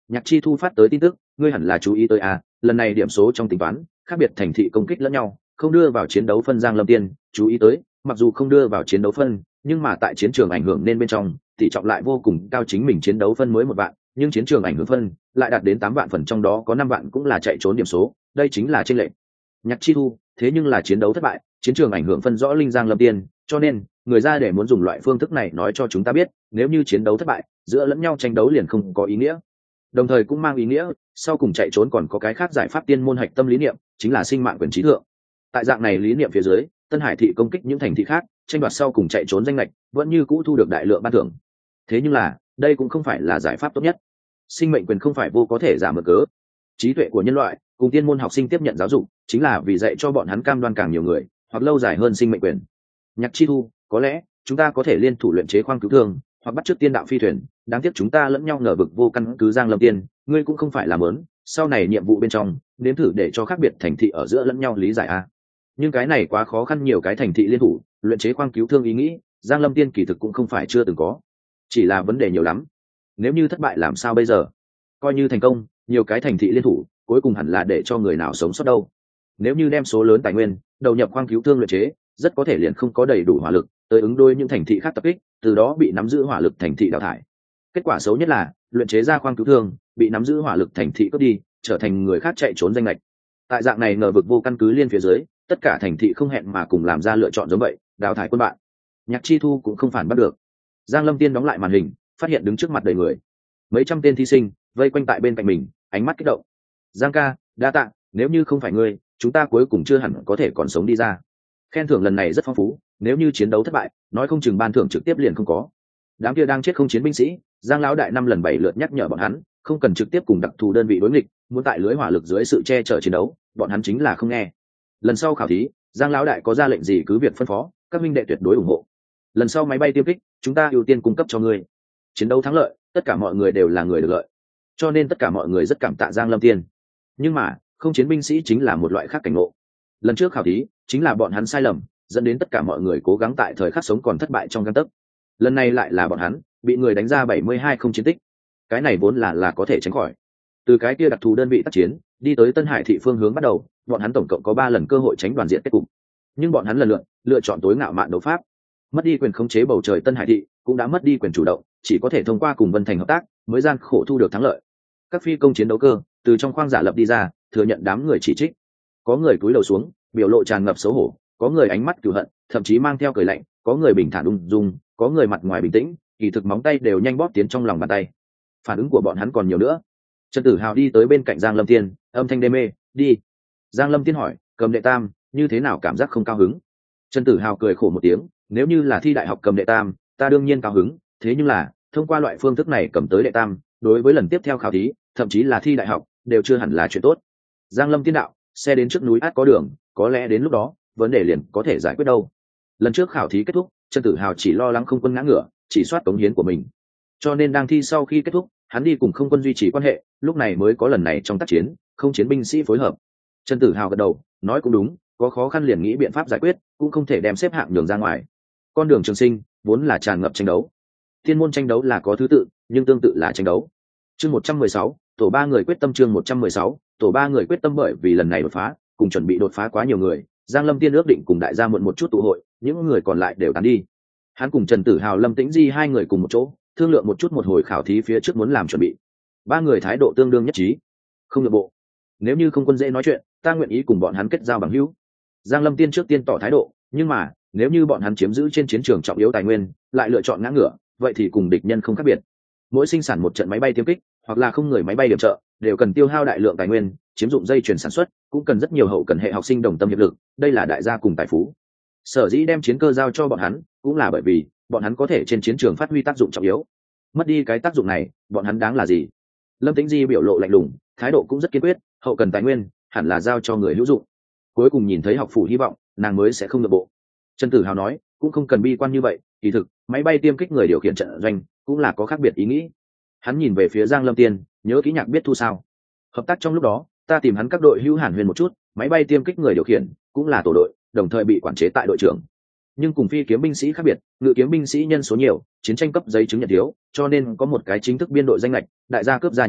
Nhạc Chi Thu phát tới tin tức, ngươi hẳn là chú ý tới à, lần này điểm số trong tính toán khác biệt thành thị công kích lẫn nhau, không đưa vào chiến đấu phân. Giang Lâm Tiên chú ý tới, mặc dù không đưa vào chiến đấu phân, nhưng mà tại chiến trường ảnh hưởng nên bên trong tỷ trọng lại vô cùng cao, chính mình chiến đấu phân mới một vạn, nhưng chiến trường ảnh hưởng phân lại đạt đến tám vạn phần, trong đó có năm vạn cũng là chạy trốn điểm số, đây chính là chênh lệch. Nhạc Chi Thu, thế nhưng là chiến đấu thất bại, chiến trường ảnh hưởng phân rõ linh Giang Lâm Tiên, cho nên người ra để muốn dùng loại phương thức này nói cho chúng ta biết, nếu như chiến đấu thất bại, giữa lẫn nhau tranh đấu liền không có ý nghĩa. Đồng thời cũng mang ý nghĩa sau cùng chạy trốn còn có cái khác giải pháp tiên môn hạch tâm lý niệm, chính là sinh mạng quyền trí thượng. Tại dạng này lý niệm phía dưới, Tân Hải thị công kích những thành thị khác, tranh đoạt sau cùng chạy trốn danh lệch, vẫn như cũ thu được đại lượng ban thưởng. Thế nhưng là đây cũng không phải là giải pháp tốt nhất. Sinh mệnh quyền không phải vô có thể giả mượn cớ. Trí tuệ của nhân loại cùng tiên môn học sinh tiếp nhận giáo dục, chính là vì dạy cho bọn hắn cam đoan càng nhiều người hoặc lâu dài hơn sinh mệnh quyền. Nhạc Chi Thu, có lẽ chúng ta có thể liên thủ luyện chế khoang cứu thương, hoặc bắt chước tiên đạo phi thuyền, đáng tiếc chúng ta lẫn nhau ngờ vực vô căn cứ. Giang Lâm Tiên, ngươi cũng không phải là mớn, sau này nhiệm vụ bên trong nếm thử để cho khác biệt thành thị ở giữa lẫn nhau lý giải a. Nhưng cái này quá khó khăn, nhiều cái thành thị liên thủ luyện chế khoang cứu thương ý nghĩ, Giang Lâm Tiên kỳ thực cũng không phải chưa từng có, chỉ là vấn đề nhiều lắm. Nếu như thất bại làm sao bây giờ? Coi như thành công, nhiều cái thành thị liên thủ cuối cùng hẳn là để cho người nào sống sót đâu. Nếu như đem số lớn tài nguyên đầu nhập khoang cứu thương luyện chế, rất có thể liền không có đầy đủ hỏa lực tới ứng đối những thành thị khác tập kích, từ đó bị nắm giữ hỏa lực thành thị đào thải. Kết quả xấu nhất là luyện chế ra khoang cứu thương bị nắm giữ hỏa lực thành thị cướp đi, trở thành người khác chạy trốn danh lệch. Tại dạng này ngờ vực vô căn cứ liên phía dưới, tất cả thành thị không hẹn mà cùng làm ra lựa chọn giống vậy, đào thải quân bạn. Nhạc Chi Thu cũng không phản bắt được. Giang Lâm Tiên đóng lại màn hình, phát hiện đứng trước mặt đầy người, mấy trăm tên thí sinh vây quanh tại bên cạnh mình, ánh mắt kích động. Giang ca, đa tạ, nếu như không phải ngươi, chúng ta cuối cùng chưa hẳn có thể còn sống đi ra. Khen thưởng lần này rất phong phú, nếu như chiến đấu thất bại, nói không chừng ban thưởng trực tiếp liền không có. Đám kia đang chết không chiến binh sĩ, Giang lão đại năm lần bảy lượt nhắc nhở bọn hắn không cần trực tiếp cùng đặc thù đơn vị đối nghịch, muốn tại lưới hỏa lực dưới sự che chở chiến đấu, bọn hắn chính là không nghe. Lần sau khảo thí, Giang lão đại có ra lệnh gì cứ việc phân phó, các minh đệ tuyệt đối ủng hộ. Lần sau máy bay tiêm kích, chúng ta ưu tiên cung cấp cho ngươi. Chiến đấu thắng lợi, tất cả mọi người đều là người được lợi, cho nên tất cả mọi người rất cảm tạ Giang Lâm Tiên. Nhưng mà không chiến binh sĩ chính là một loại khác cảnh ngộ. Lần trước khảo thí chính là bọn hắn sai lầm, dẫn đến tất cả mọi người cố gắng tại thời khắc sống còn thất bại trong gang tấc. Lần này lại là bọn hắn bị người đánh ra bảy mươi hai không chiến tích. Cái này vốn là là có thể tránh khỏi. Từ cái kia đặc thù đơn vị tác chiến đi tới Tân Hải thị phương hướng bắt đầu, bọn hắn tổng cộng có ba lần cơ hội tránh đoàn diện kết cục, nhưng bọn hắn lần lượt lựa chọn tối ngạo mạn đấu pháp, mất đi quyền khống chế bầu trời. Tân Hải thị cũng đã mất đi quyền chủ động, chỉ có thể thông qua cùng Vân Thành hợp tác mới gian khổ thu được thắng lợi. Các phi công chiến đấu cơ từ trong khoang giả lập đi ra, thừa nhận đám người chỉ trích. Có người cúi đầu xuống, biểu lộ tràn ngập xấu hổ, có người ánh mắt cừu hận, thậm chí mang theo cười lạnh, có người bình thản ung dung, có người mặt ngoài bình tĩnh, kỳ thực móng tay đều nhanh bóp tiến trong lòng bàn tay. Phản ứng của bọn hắn còn nhiều nữa. Trần Tử Hào đi tới bên cạnh Giang Lâm Tiên, âm thanh đê mê, đi. Giang Lâm Tiên hỏi, cầm đệ tam như thế nào, cảm giác không cao hứng? Trần Tử Hào cười khổ một tiếng, nếu như là thi đại học cầm đệ tam, ta đương nhiên cao hứng, thế nhưng là thông qua loại phương thức này cầm tới đệ tam, đối với lần tiếp theo khảo thí, thậm chí là thi đại học, đều chưa hẳn là chuyện tốt. Giang Lâm Tiên đạo, xe đến trước núi át có đường, có lẽ đến lúc đó vấn đề liền có thể giải quyết đâu. Lần trước khảo thí kết thúc, Trần Tử Hào chỉ lo lắng không quân ngã ngửa, chỉ soát cống hiến của mình, cho nên đang thi sau khi kết thúc, hắn đi cùng không quân duy trì quan hệ, lúc này mới có lần này trong tác chiến không chiến binh sĩ phối hợp. Trần Tử Hào gật đầu, nói cũng đúng, có khó khăn liền nghĩ biện pháp giải quyết, cũng không thể đem xếp hạng đường ra ngoài. Con đường trường sinh vốn là tràn ngập tranh đấu, thiên môn tranh đấu là có thứ tự, nhưng tương tự là tranh đấu. Chương một trăm mười sáu, tổ ba người quyết tâm. Chương một trăm mười sáu, tổ ba người quyết tâm. Bởi vì lần này đột phá cùng chuẩn bị đột phá quá nhiều người, Giang Lâm Tiên ước định cùng đại gia muộn một chút tụ hội, những người còn lại đều tán đi. Hắn cùng Trần Tử Hào, Lâm Tĩnh Di hai người cùng một chỗ thương lượng một chút một hồi khảo thí phía trước muốn làm chuẩn bị. Ba người thái độ tương đương nhất trí, không nhượng bộ. Nếu như không quân dễ nói chuyện, ta nguyện ý cùng bọn hắn kết giao bằng hữu. Giang Lâm Tiên trước tiên tỏ thái độ, nhưng mà nếu như bọn hắn chiếm giữ trên chiến trường trọng yếu tài nguyên, lại lựa chọn ngã ngửa, vậy thì cùng địch nhân không khác biệt. Mỗi sinh sản một trận máy bay tiêm kích, hoặc là không người máy bay điểm trợ, đều cần tiêu hao đại lượng tài nguyên, chiếm dụng dây chuyền sản xuất, cũng cần rất nhiều hậu cần hệ học sinh đồng tâm hiệp lực, đây là đại gia cùng tài phú. Sở dĩ đem chiến cơ giao cho bọn hắn, cũng là bởi vì bọn hắn có thể trên chiến trường phát huy tác dụng trọng yếu. Mất đi cái tác dụng này, bọn hắn đáng là gì? Lâm Tĩnh Di biểu lộ lạnh lùng, thái độ cũng rất kiên quyết, hậu cần tài nguyên hẳn là giao cho người hữu dụng. Cuối cùng nhìn thấy học phủ hy vọng, nàng mới sẽ không nhượng bộ. Trần Tử Hào nói, cũng không cần bi quan như vậy, kỳ thực máy bay tiêm kích người điều khiển trận doanh cũng là có khác biệt ý nghĩ. Hắn nhìn về phía Giang Lâm Tiên, nhớ kỹ nhạc biết thu sao? Hợp tác trong lúc đó, ta tìm hắn các đội hữu hàn huyền một chút, máy bay tiêm kích người điều khiển cũng là tổ đội, đồng thời bị quản chế tại đội trưởng. Nhưng cùng phi kiếm binh sĩ khác biệt, ngự kiếm binh sĩ nhân số nhiều, chiến tranh cấp giấy chứng nhận thiếu, cho nên có một cái chính thức biên đội danh lệch, đại gia cướp gia nhập vào,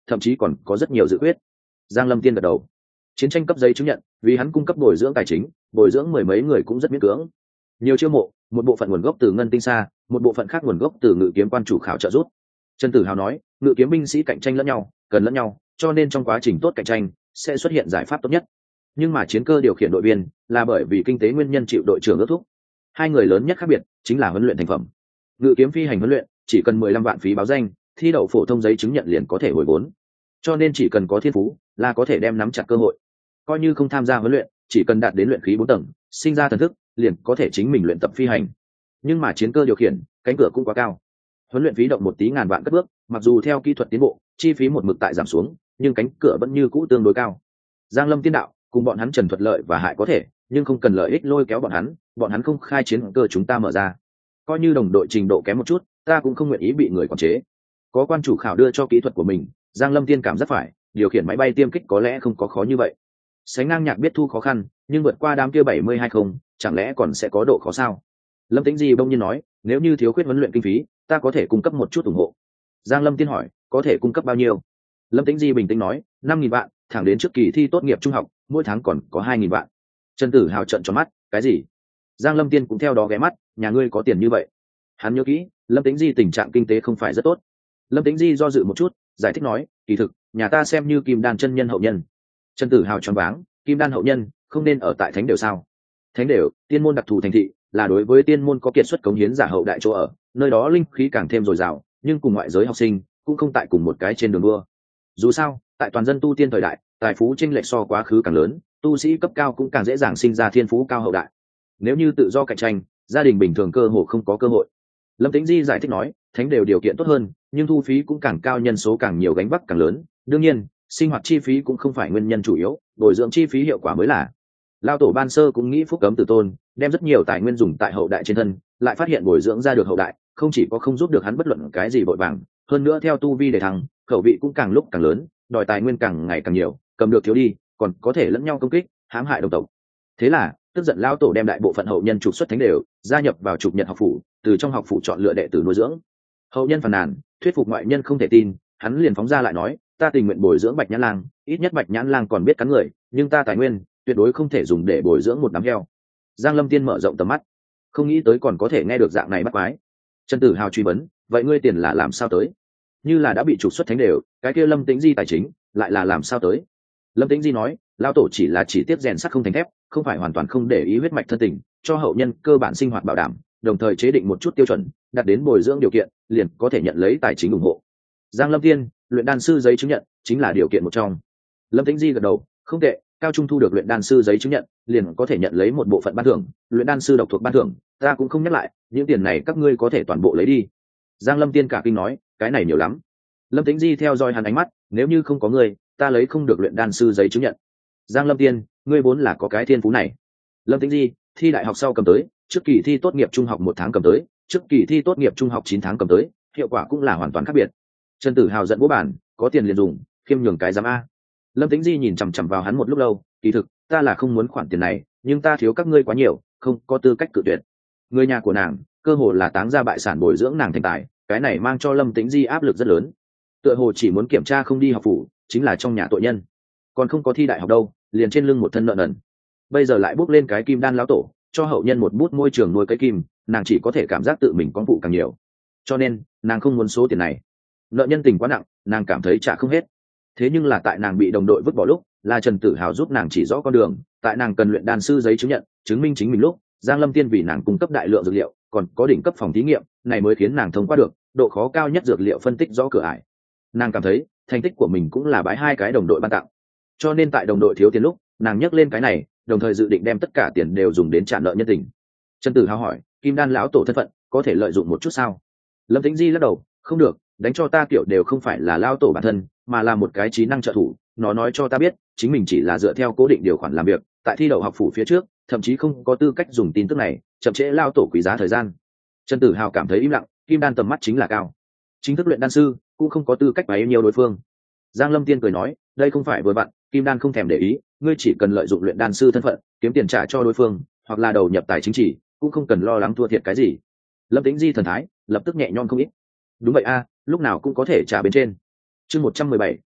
thậm chí còn có rất nhiều dự quyết. Giang Lâm Tiên gật đầu. Chiến tranh cấp giấy chứng nhận, vì hắn cung cấp bồi dưỡng tài chính, bồi dưỡng mười mấy người cũng rất miễn cưỡng. Nhiều chiêu mộ, một bộ phận nguồn gốc từ ngân tinh xa, một bộ phận khác nguồn gốc từ ngự kiếm quan chủ khảo trợ giúp. Trần Tử Hào nói, ngự kiếm binh sĩ cạnh tranh lẫn nhau, cần lẫn nhau, cho nên trong quá trình tốt cạnh tranh sẽ xuất hiện giải pháp tốt nhất. Nhưng mà chiến cơ điều khiển đội viên là bởi vì kinh tế nguyên nhân chịu đội trưởng ước thúc. Hai người lớn nhất khác biệt chính là huấn luyện thành phẩm. Ngự kiếm phi hành huấn luyện chỉ cần mười lăm vạn phí báo danh, thi đậu phổ thông giấy chứng nhận liền có thể hồi vốn. Cho nên chỉ cần có thiên phú là có thể đem nắm chặt cơ hội. Coi như không tham gia huấn luyện, chỉ cần đạt đến luyện khí bốn tầng, sinh ra thần thức, liền có thể chính mình luyện tập phi hành. Nhưng mà chiến cơ điều khiển, cánh cửa cũng quá cao. Huấn luyện phí động một tí ngàn vạn cất bước, mặc dù theo kỹ thuật tiến bộ, chi phí một mực tại giảm xuống, nhưng cánh cửa vẫn như cũ tương đối cao. Giang Lâm Tiên đạo, cùng bọn hắn Trần Thuật lợi và hại có thể, nhưng không cần lợi ích lôi kéo bọn hắn, bọn hắn không khai chiến cơ chúng ta mở ra. Coi như đồng đội trình độ kém một chút, ta cũng không nguyện ý bị người quản chế. Có quan chủ khảo đưa cho kỹ thuật của mình, Giang Lâm Tiên cảm rất phải, điều khiển máy bay tiêm kích có lẽ không có khó như vậy. Sánh ngang Nhạc Biết Thu khó khăn, nhưng vượt qua đám kia bảy mươi hai không, chẳng lẽ còn sẽ có độ khó sao? Lâm Tĩnh Di bỗng nhiên nói, nếu như thiếu khuyết huấn luyện kinh phí, ta có thể cung cấp một chút ủng hộ. Giang Lâm Tiên hỏi, có thể cung cấp bao nhiêu? Lâm Tĩnh Di bình tĩnh nói, năm nghìn vạn, thẳng đến trước kỳ thi tốt nghiệp trung học, mỗi tháng còn có hai nghìn vạn. Trần Tử Hào trợn tròn mắt, cái gì? Giang Lâm Tiên cũng theo đó ghé mắt, nhà ngươi có tiền như vậy? Hắn nhớ kỹ, Lâm Tĩnh Di tình trạng kinh tế không phải rất tốt. Lâm Tĩnh Di do dự một chút, giải thích nói, kỳ thực, nhà ta xem như Kim Đan chân nhân hậu nhân. Trần Tử Hào choáng váng, Kim Đan hậu nhân, không nên ở tại Thánh Đều sao? Thánh Đều, tiên môn đặc thù thành thị, là đối với tiên môn có kiệt xuất cống hiến giả hậu đại chỗ ở, nơi đó linh khí càng thêm dồi dào, nhưng cùng ngoại giới học sinh cũng không tại cùng một cái trên đường đua. Dù sao, tại toàn dân tu tiên thời đại, tài phú chênh lệch so quá khứ càng lớn, tu sĩ cấp cao cũng càng dễ dàng sinh ra thiên phú cao hậu đại. Nếu như tự do cạnh tranh, gia đình bình thường cơ hồ không có cơ hội. Lâm Tĩnh Di giải thích nói, Thánh Đều điều kiện tốt hơn, nhưng thu phí cũng càng cao, nhân số càng nhiều, gánh vác càng lớn. Đương nhiên, sinh hoạt chi phí cũng không phải nguyên nhân chủ yếu, bồi dưỡng chi phí hiệu quả mới là. Lao tổ ban sơ cũng nghĩ phúc cấm tử tôn, đem rất nhiều tài nguyên dùng tại hậu đại trên thân, lại phát hiện bồi dưỡng ra được hậu đại, không chỉ có không giúp được hắn bất luận cái gì vội vàng, hơn nữa theo tu vi để thăng, khẩu vị cũng càng lúc càng lớn, đòi tài nguyên càng ngày càng nhiều, cầm được thiếu đi, còn có thể lẫn nhau công kích, hãm hại đồng tộc. Thế là, tức giận Lao tổ đem đại bộ phận hậu nhân trục xuất Thánh Đều, gia nhập vào trục Nhật học phủ, từ trong học phủ chọn lựa đệ tử nuôi dưỡng. Hậu nhân phàn nàn, thuyết phục ngoại nhân không thể tin, hắn liền phóng ra lại nói, ta tình nguyện bồi dưỡng Bạch Nhãn Lang, ít nhất Bạch Nhãn Lang còn biết cắn người, nhưng ta tài nguyên tuyệt đối không thể dùng để bồi dưỡng một đám heo. Giang Lâm Tiên mở rộng tầm mắt, không nghĩ tới còn có thể nghe được dạng này bắt quái. Trần Tử Hào truy vấn, vậy ngươi tiền là làm sao tới? Như là đã bị trục xuất Thánh Đều, cái kia Lâm Tĩnh Di tài chính lại là làm sao tới? Lâm Tĩnh Di nói, lao tổ chỉ là chỉ tiếp rèn sắt không thành thép, không phải hoàn toàn không để ý huyết mạch thân tình, cho hậu nhân cơ bản sinh hoạt bảo đảm, đồng thời chế định một chút tiêu chuẩn, đạt đến bồi dưỡng điều kiện, liền có thể nhận lấy tài chính ủng hộ. Giang Lâm Tiên, luyện đan sư giấy chứng nhận chính là điều kiện một trong. Lâm Tĩnh Di gật đầu, không tệ, cao trung thu được luyện đan sư giấy chứng nhận, liền có thể nhận lấy một bộ phận ban thưởng, luyện đan sư độc thuộc ban thưởng, ta cũng không nhắc lại, những tiền này các ngươi có thể toàn bộ lấy đi. Giang Lâm Tiên cả kinh nói, cái này nhiều lắm. Lâm Tĩnh Di theo dõi hắn ánh mắt, nếu như không có ngươi, ta lấy không được luyện đan sư giấy chứng nhận. Giang Lâm Tiên, ngươi vốn là có cái thiên phú này. Lâm Tĩnh Di, thi đại học sau cầm tới, trước kỳ thi tốt nghiệp trung học một tháng cầm tới, trước kỳ thi tốt nghiệp trung học chín tháng cầm tới, hiệu quả cũng là hoàn toàn khác biệt. Trần Tử Hào giận bố bản, có tiền liền dùng, khiêm nhường cái giám a. Lâm Tĩnh Di nhìn chằm chằm vào hắn một lúc lâu, kỳ thực, ta là không muốn khoản tiền này, nhưng ta thiếu các ngươi quá nhiều, không có tư cách cự tuyệt. Người nhà của nàng, cơ hồ là táng ra bại sản bồi dưỡng nàng thành tài, cái này mang cho Lâm Tĩnh Di áp lực rất lớn. Tựa hồ chỉ muốn kiểm tra không đi học phủ, chính là trong nhà tội nhân. Còn không có thi đại học đâu, liền trên lưng một thân nợ nần. Bây giờ lại bước lên cái Kim Đan lão tổ, cho hậu nhân một bút môi trường nuôi cái kim, nàng chỉ có thể cảm giác tự mình có vụ càng nhiều. Cho nên, nàng không muốn số tiền này. Nợ nhân tình quá nặng, nàng cảm thấy trả không hết. Thế nhưng là tại nàng bị đồng đội vứt bỏ lúc, là Trần Tử Hào giúp nàng chỉ rõ con đường, tại nàng cần luyện đan sư giấy chứng nhận, chứng minh chính mình lúc, Giang Lâm Tiên vì nàng cung cấp đại lượng dược liệu, còn có đỉnh cấp phòng thí nghiệm, này mới khiến nàng thông qua được độ khó cao nhất dược liệu phân tích rõ cửa ải. Nàng cảm thấy, thành tích của mình cũng là bái hai cái đồng đội ban tặng. Cho nên tại đồng đội thiếu tiền lúc, nàng nhắc lên cái này, đồng thời dự định đem tất cả tiền đều dùng đến trả nợ nhân tình. Trần Tử Hào hỏi, Kim Đan lão tổ thân phận, có thể lợi dụng một chút sao? Lâm Tĩnh Di lắc đầu, không được, đánh cho ta kiểu đều không phải là lão tổ bản thân, mà là một cái trí năng trợ thủ. Nó nói cho ta biết, chính mình chỉ là dựa theo cố định điều khoản làm việc, tại thi đậu học phủ phía trước, thậm chí không có tư cách dùng tin tức này, chậm trễ lão tổ quý giá thời gian. Trần Tử Hào cảm thấy im lặng, Kim Đan tầm mắt chính là cao, chính thức luyện đan sư cũng không có tư cách bấy nhiêu đối phương. Giang Lâm Tiên cười nói, đây không phải vừa vặn, Kim Đan không thèm để ý, ngươi chỉ cần lợi dụng luyện đan sư thân phận, kiếm tiền trả cho đối phương, hoặc là đầu nhập tài chính chỉ, cũng không cần lo lắng thua thiệt cái gì. Lâm Tĩnh Di thần thái lập tức nhẹ nhõm không ít. Đúng vậy a, lúc nào cũng có thể trả bên trên. Chương một trăm mười bảy,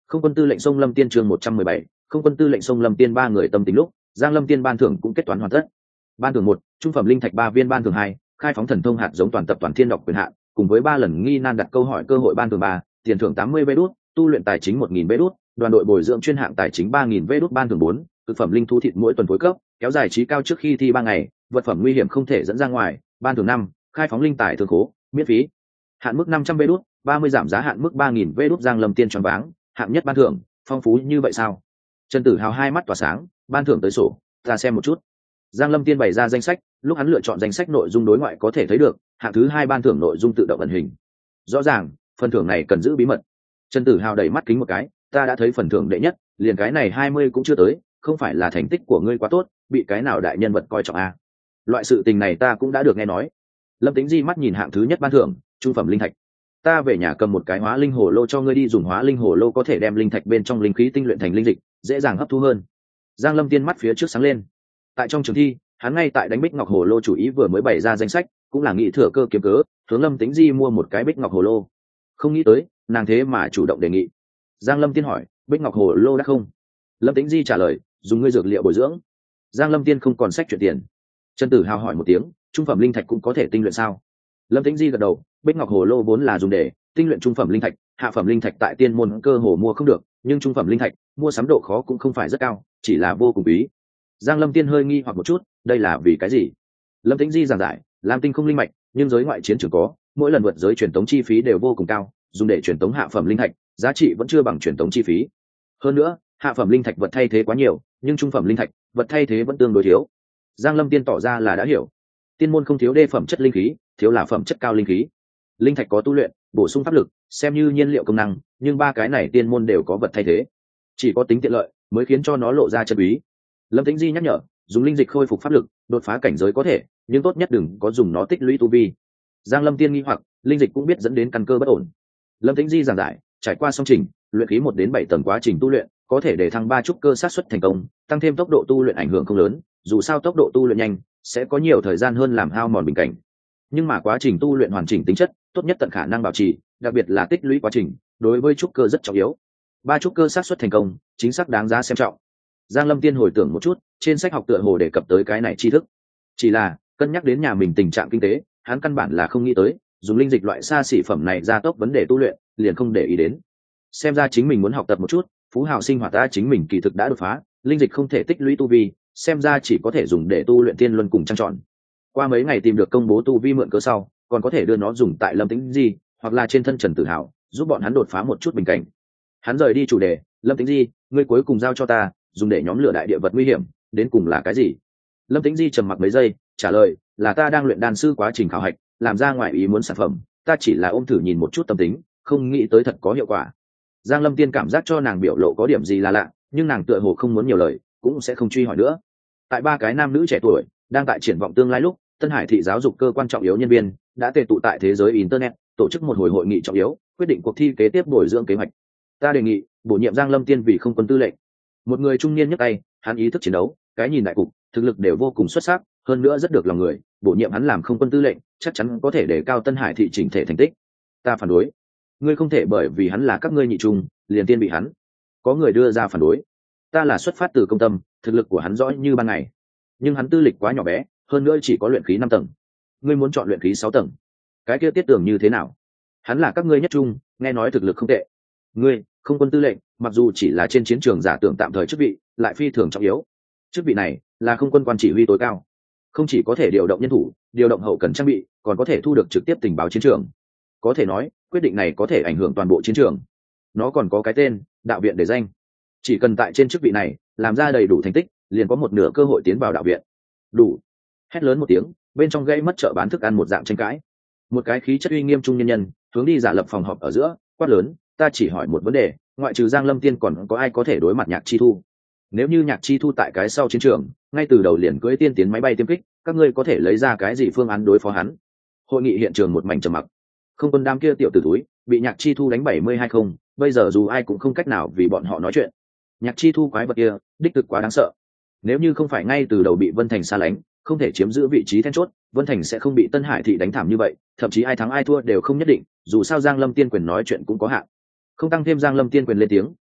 Không quân tư lệnh sông Lâm Tiên chương một trăm mười bảy, không quân tư lệnh sông Lâm Tiên ba người tâm tình lúc, Giang Lâm Tiên ban thưởng cũng kết toán hoàn tất. Ban thưởng một, trung phẩm linh thạch ba viên, ban thưởng hai, khai phóng thần thông hạt giống toàn tập toàn thiên đọc quyền hạn, cùng với ba lần nghi nan đặt câu hỏi cơ hội, ban thưởng ba, tiền thưởng tám mươi vé đút, tu luyện tài chính một nghìn vé đút, đoàn đội bồi dưỡng chuyên hạng tài chính ba nghìn vé đút, ban thưởng bốn, thực phẩm linh thú thịt mỗi tuần phối cấp, kéo dài trí cao trước khi thi ba ngày, vật phẩm nguy hiểm không thể dẫn ra ngoài, ban thưởng năm, khai phóng linh tài thường khố, miễn phí. Hạn mức năm trăm vé đút, ba mươi giảm giá hạn mức ba nghìn vé đút. Giang Lâm Tiên choáng váng, hạng nhất ban thưởng, phong phú như vậy sao? Trần Tử Hào hai mắt tỏa sáng, ban thưởng tới sổ, ta xem một chút. Giang Lâm Tiên bày ra danh sách, lúc hắn lựa chọn danh sách nội dung đối ngoại có thể thấy được, hạng thứ hai ban thưởng nội dung tự động ẩn hình. Rõ ràng, phần thưởng này cần giữ bí mật. Trần Tử Hào đẩy mắt kính một cái, ta đã thấy phần thưởng đệ nhất, liền cái này hai mươi cũng chưa tới, không phải là thành tích của ngươi quá tốt, bị cái nào đại nhân vật coi trọng à? Loại sự tình này ta cũng đã được nghe nói. Lâm Tĩnh Di mắt nhìn hạng thứ nhất ban thưởng, trung phẩm linh thạch. Ta về nhà cầm một cái hóa linh hồ lô cho ngươi đi dùng, hóa linh hồ lô có thể đem linh thạch bên trong linh khí tinh luyện thành linh dịch, dễ dàng hấp thu hơn. Giang Lâm Tiên mắt phía trước sáng lên. Tại trong trường thi, hắn ngay tại đánh bích ngọc hồ lô chủ ý vừa mới bày ra danh sách, cũng là nghĩ thừa cơ kiếm cớ hướng Lâm Tĩnh Di mua một cái bích ngọc hồ lô. Không nghĩ tới nàng thế mà chủ động đề nghị. Giang Lâm Tiên hỏi, bích ngọc hồ lô đã không? Lâm Tĩnh Di trả lời, dùng ngươi dược liệu bồi dưỡng. Giang Lâm Tiên không còn sách chuyện tiền. Trần Tử Hào hỏi một tiếng, trung phẩm linh thạch cũng có thể tinh luyện sao? Lâm Tĩnh Di gật đầu, bích ngọc hồ lô vốn là dùng để tinh luyện trung phẩm linh thạch, hạ phẩm linh thạch tại tiên môn cơ hồ mua không được, nhưng trung phẩm linh thạch mua sắm độ khó cũng không phải rất cao, chỉ là vô cùng quý. Giang Lâm Tiên hơi nghi hoặc một chút, đây là vì cái gì? Lâm Tĩnh Di giảng giải, Lam Tinh không linh mạch, nhưng giới ngoại chiến trường có, mỗi lần vượt giới truyền tống chi phí đều vô cùng cao, dùng để truyền tống hạ phẩm linh thạch, giá trị vẫn chưa bằng truyền tống chi phí. Hơn nữa, hạ phẩm linh thạch vật thay thế quá nhiều, nhưng trung phẩm linh thạch vật thay thế vẫn tương đối thiếu. Giang Lâm Tiên tỏ ra là đã hiểu. Tiên môn không thiếu đê phẩm chất linh khí, thiếu là phẩm chất cao linh khí. Linh thạch có tu luyện, bổ sung pháp lực, xem như nhiên liệu công năng, nhưng ba cái này tiên môn đều có vật thay thế, chỉ có tính tiện lợi mới khiến cho nó lộ ra chân quý. Lâm Tĩnh Di nhắc nhở, dùng linh dịch khôi phục pháp lực, đột phá cảnh giới có thể, nhưng tốt nhất đừng có dùng nó tích lũy tu vi. Giang Lâm Tiên nghi hoặc, linh dịch cũng biết dẫn đến căn cơ bất ổn. Lâm Tĩnh Di giảng giải, trải qua song trình luyện khí một đến bảy tầng quá trình tu luyện, có thể để thăng ba trúc cơ sát suất thành công, tăng thêm tốc độ tu luyện ảnh hưởng không lớn, dù sao tốc độ tu luyện nhanh sẽ có nhiều thời gian hơn làm hao mòn bình cảnh, nhưng mà quá trình tu luyện hoàn chỉnh tính chất tốt nhất tận khả năng bảo trì, đặc biệt là tích lũy quá trình đối với trúc cơ rất trọng yếu. Ba trúc cơ sát suất thành công chính xác đáng giá xem trọng. Giang Lâm Tiên hồi tưởng một chút, trên sách học tựa hồ đề cập tới cái này tri thức, chỉ là cân nhắc đến nhà mình tình trạng kinh tế, hắn căn bản là không nghĩ tới dùng linh dịch loại xa xỉ phẩm này gia tốc vấn đề tu luyện, liền không để ý đến. Xem ra chính mình muốn học tập một chút phú hào sinh hoạt ta, chính mình kỳ thực đã đột phá, linh dịch không thể tích lũy tu vi, xem ra chỉ có thể dùng để tu luyện tiên luân cùng trăng tròn. Qua mấy ngày tìm được công bố tu vi mượn cớ sau, còn có thể đưa nó dùng tại Lâm Tĩnh Di hoặc là trên thân Trần Tử Hào, giúp bọn hắn đột phá một chút bình cảnh. Hắn rời đi chủ đề, Lâm Tĩnh Di, ngươi cuối cùng giao cho ta, dùng để nhóm lửa đại địa vật nguy hiểm, đến cùng là cái gì? Lâm Tĩnh Di trầm mặc mấy giây, trả lời, là ta đang luyện đan sư quá trình khảo hạch, làm ra ngoài ý muốn sản phẩm, ta chỉ là ôm thử nhìn một chút tâm tính, không nghĩ tới thật có hiệu quả. Giang Lâm Tiên cảm giác cho nàng biểu lộ có điểm gì là lạ, nhưng nàng tựa hồ không muốn nhiều lời, cũng sẽ không truy hỏi nữa. Tại ba cái nam nữ trẻ tuổi đang tại triển vọng tương lai lúc, Tân Hải thị giáo dục cơ quan trọng yếu nhân viên đã tề tụ tại thế giới internet, tổ chức một hồi hội nghị trọng yếu, quyết định cuộc thi kế tiếp bồi dưỡng kế hoạch. Ta đề nghị bổ nhiệm Giang Lâm Tiên vì không quân tư lệnh. Một người trung niên nhấc tay, hắn ý thức chiến đấu, cái nhìn đại cục, thực lực đều vô cùng xuất sắc, hơn nữa rất được lòng người, bổ nhiệm hắn làm không quân tư lệnh, chắc chắn có thể đề cao Tân Hải thị chỉnh thể thành tích. Ta phản đối. Ngươi không thể bởi vì hắn là các ngươi nhị trung, liền tiên bị hắn. Có người đưa ra phản đối. Ta là xuất phát từ công tâm, thực lực của hắn rõ như ban ngày, nhưng hắn tư lịch quá nhỏ bé, hơn nữa chỉ có luyện khí năm tầng. Ngươi muốn chọn luyện khí sáu tầng, cái kia tiết tưởng như thế nào? Hắn là các ngươi nhất trung, nghe nói thực lực không tệ. Ngươi không quân tư lệnh, mặc dù chỉ là trên chiến trường giả tưởng tạm thời chức vị, lại phi thường trọng yếu. Chức vị này là không quân quan chỉ huy tối cao, không chỉ có thể điều động nhân thủ, điều động hậu cần trang bị, còn có thể thu được trực tiếp tình báo chiến trường. Có thể nói quyết định này có thể ảnh hưởng toàn bộ chiến trường. Nó còn có cái tên đạo viện để danh, chỉ cần tại trên chức vị này làm ra đầy đủ thành tích, liền có một nửa cơ hội tiến vào đạo viện. Đủ. Hét lớn một tiếng, bên trong gây mất chợ bán thức ăn một dạng tranh cãi. Một cái khí chất uy nghiêm trung nhân nhân hướng đi giả lập phòng họp ở giữa, quát lớn, ta chỉ hỏi một vấn đề, ngoại trừ Giang Lâm Tiên còn có ai có thể đối mặt Nhạc Chi Thu? Nếu như Nhạc Chi Thu tại cái sau chiến trường, ngay từ đầu liền cưỡi tiên tiến máy bay tiêm kích, các ngươi có thể lấy ra cái gì phương án đối phó hắn? Hội nghị hiện trường một mảnh trầm mặc. Không quân đám kia tiểu tử túi bị Nhạc Chi Thu đánh bảy mươi hai không, bây giờ dù ai cũng không cách nào vì bọn họ nói chuyện. Nhạc Chi Thu quái vật kia đích thực quá đáng sợ, nếu như không phải ngay từ đầu bị Vân Thành xa lánh, không thể chiếm giữ vị trí then chốt, Vân Thành sẽ không bị Tân Hải thị đánh thảm như vậy, thậm chí ai thắng ai thua đều không nhất định, dù sao Giang Lâm Tiên quyền nói chuyện cũng có hạn. Không tăng thêm Giang Lâm Tiên quyền lên tiếng,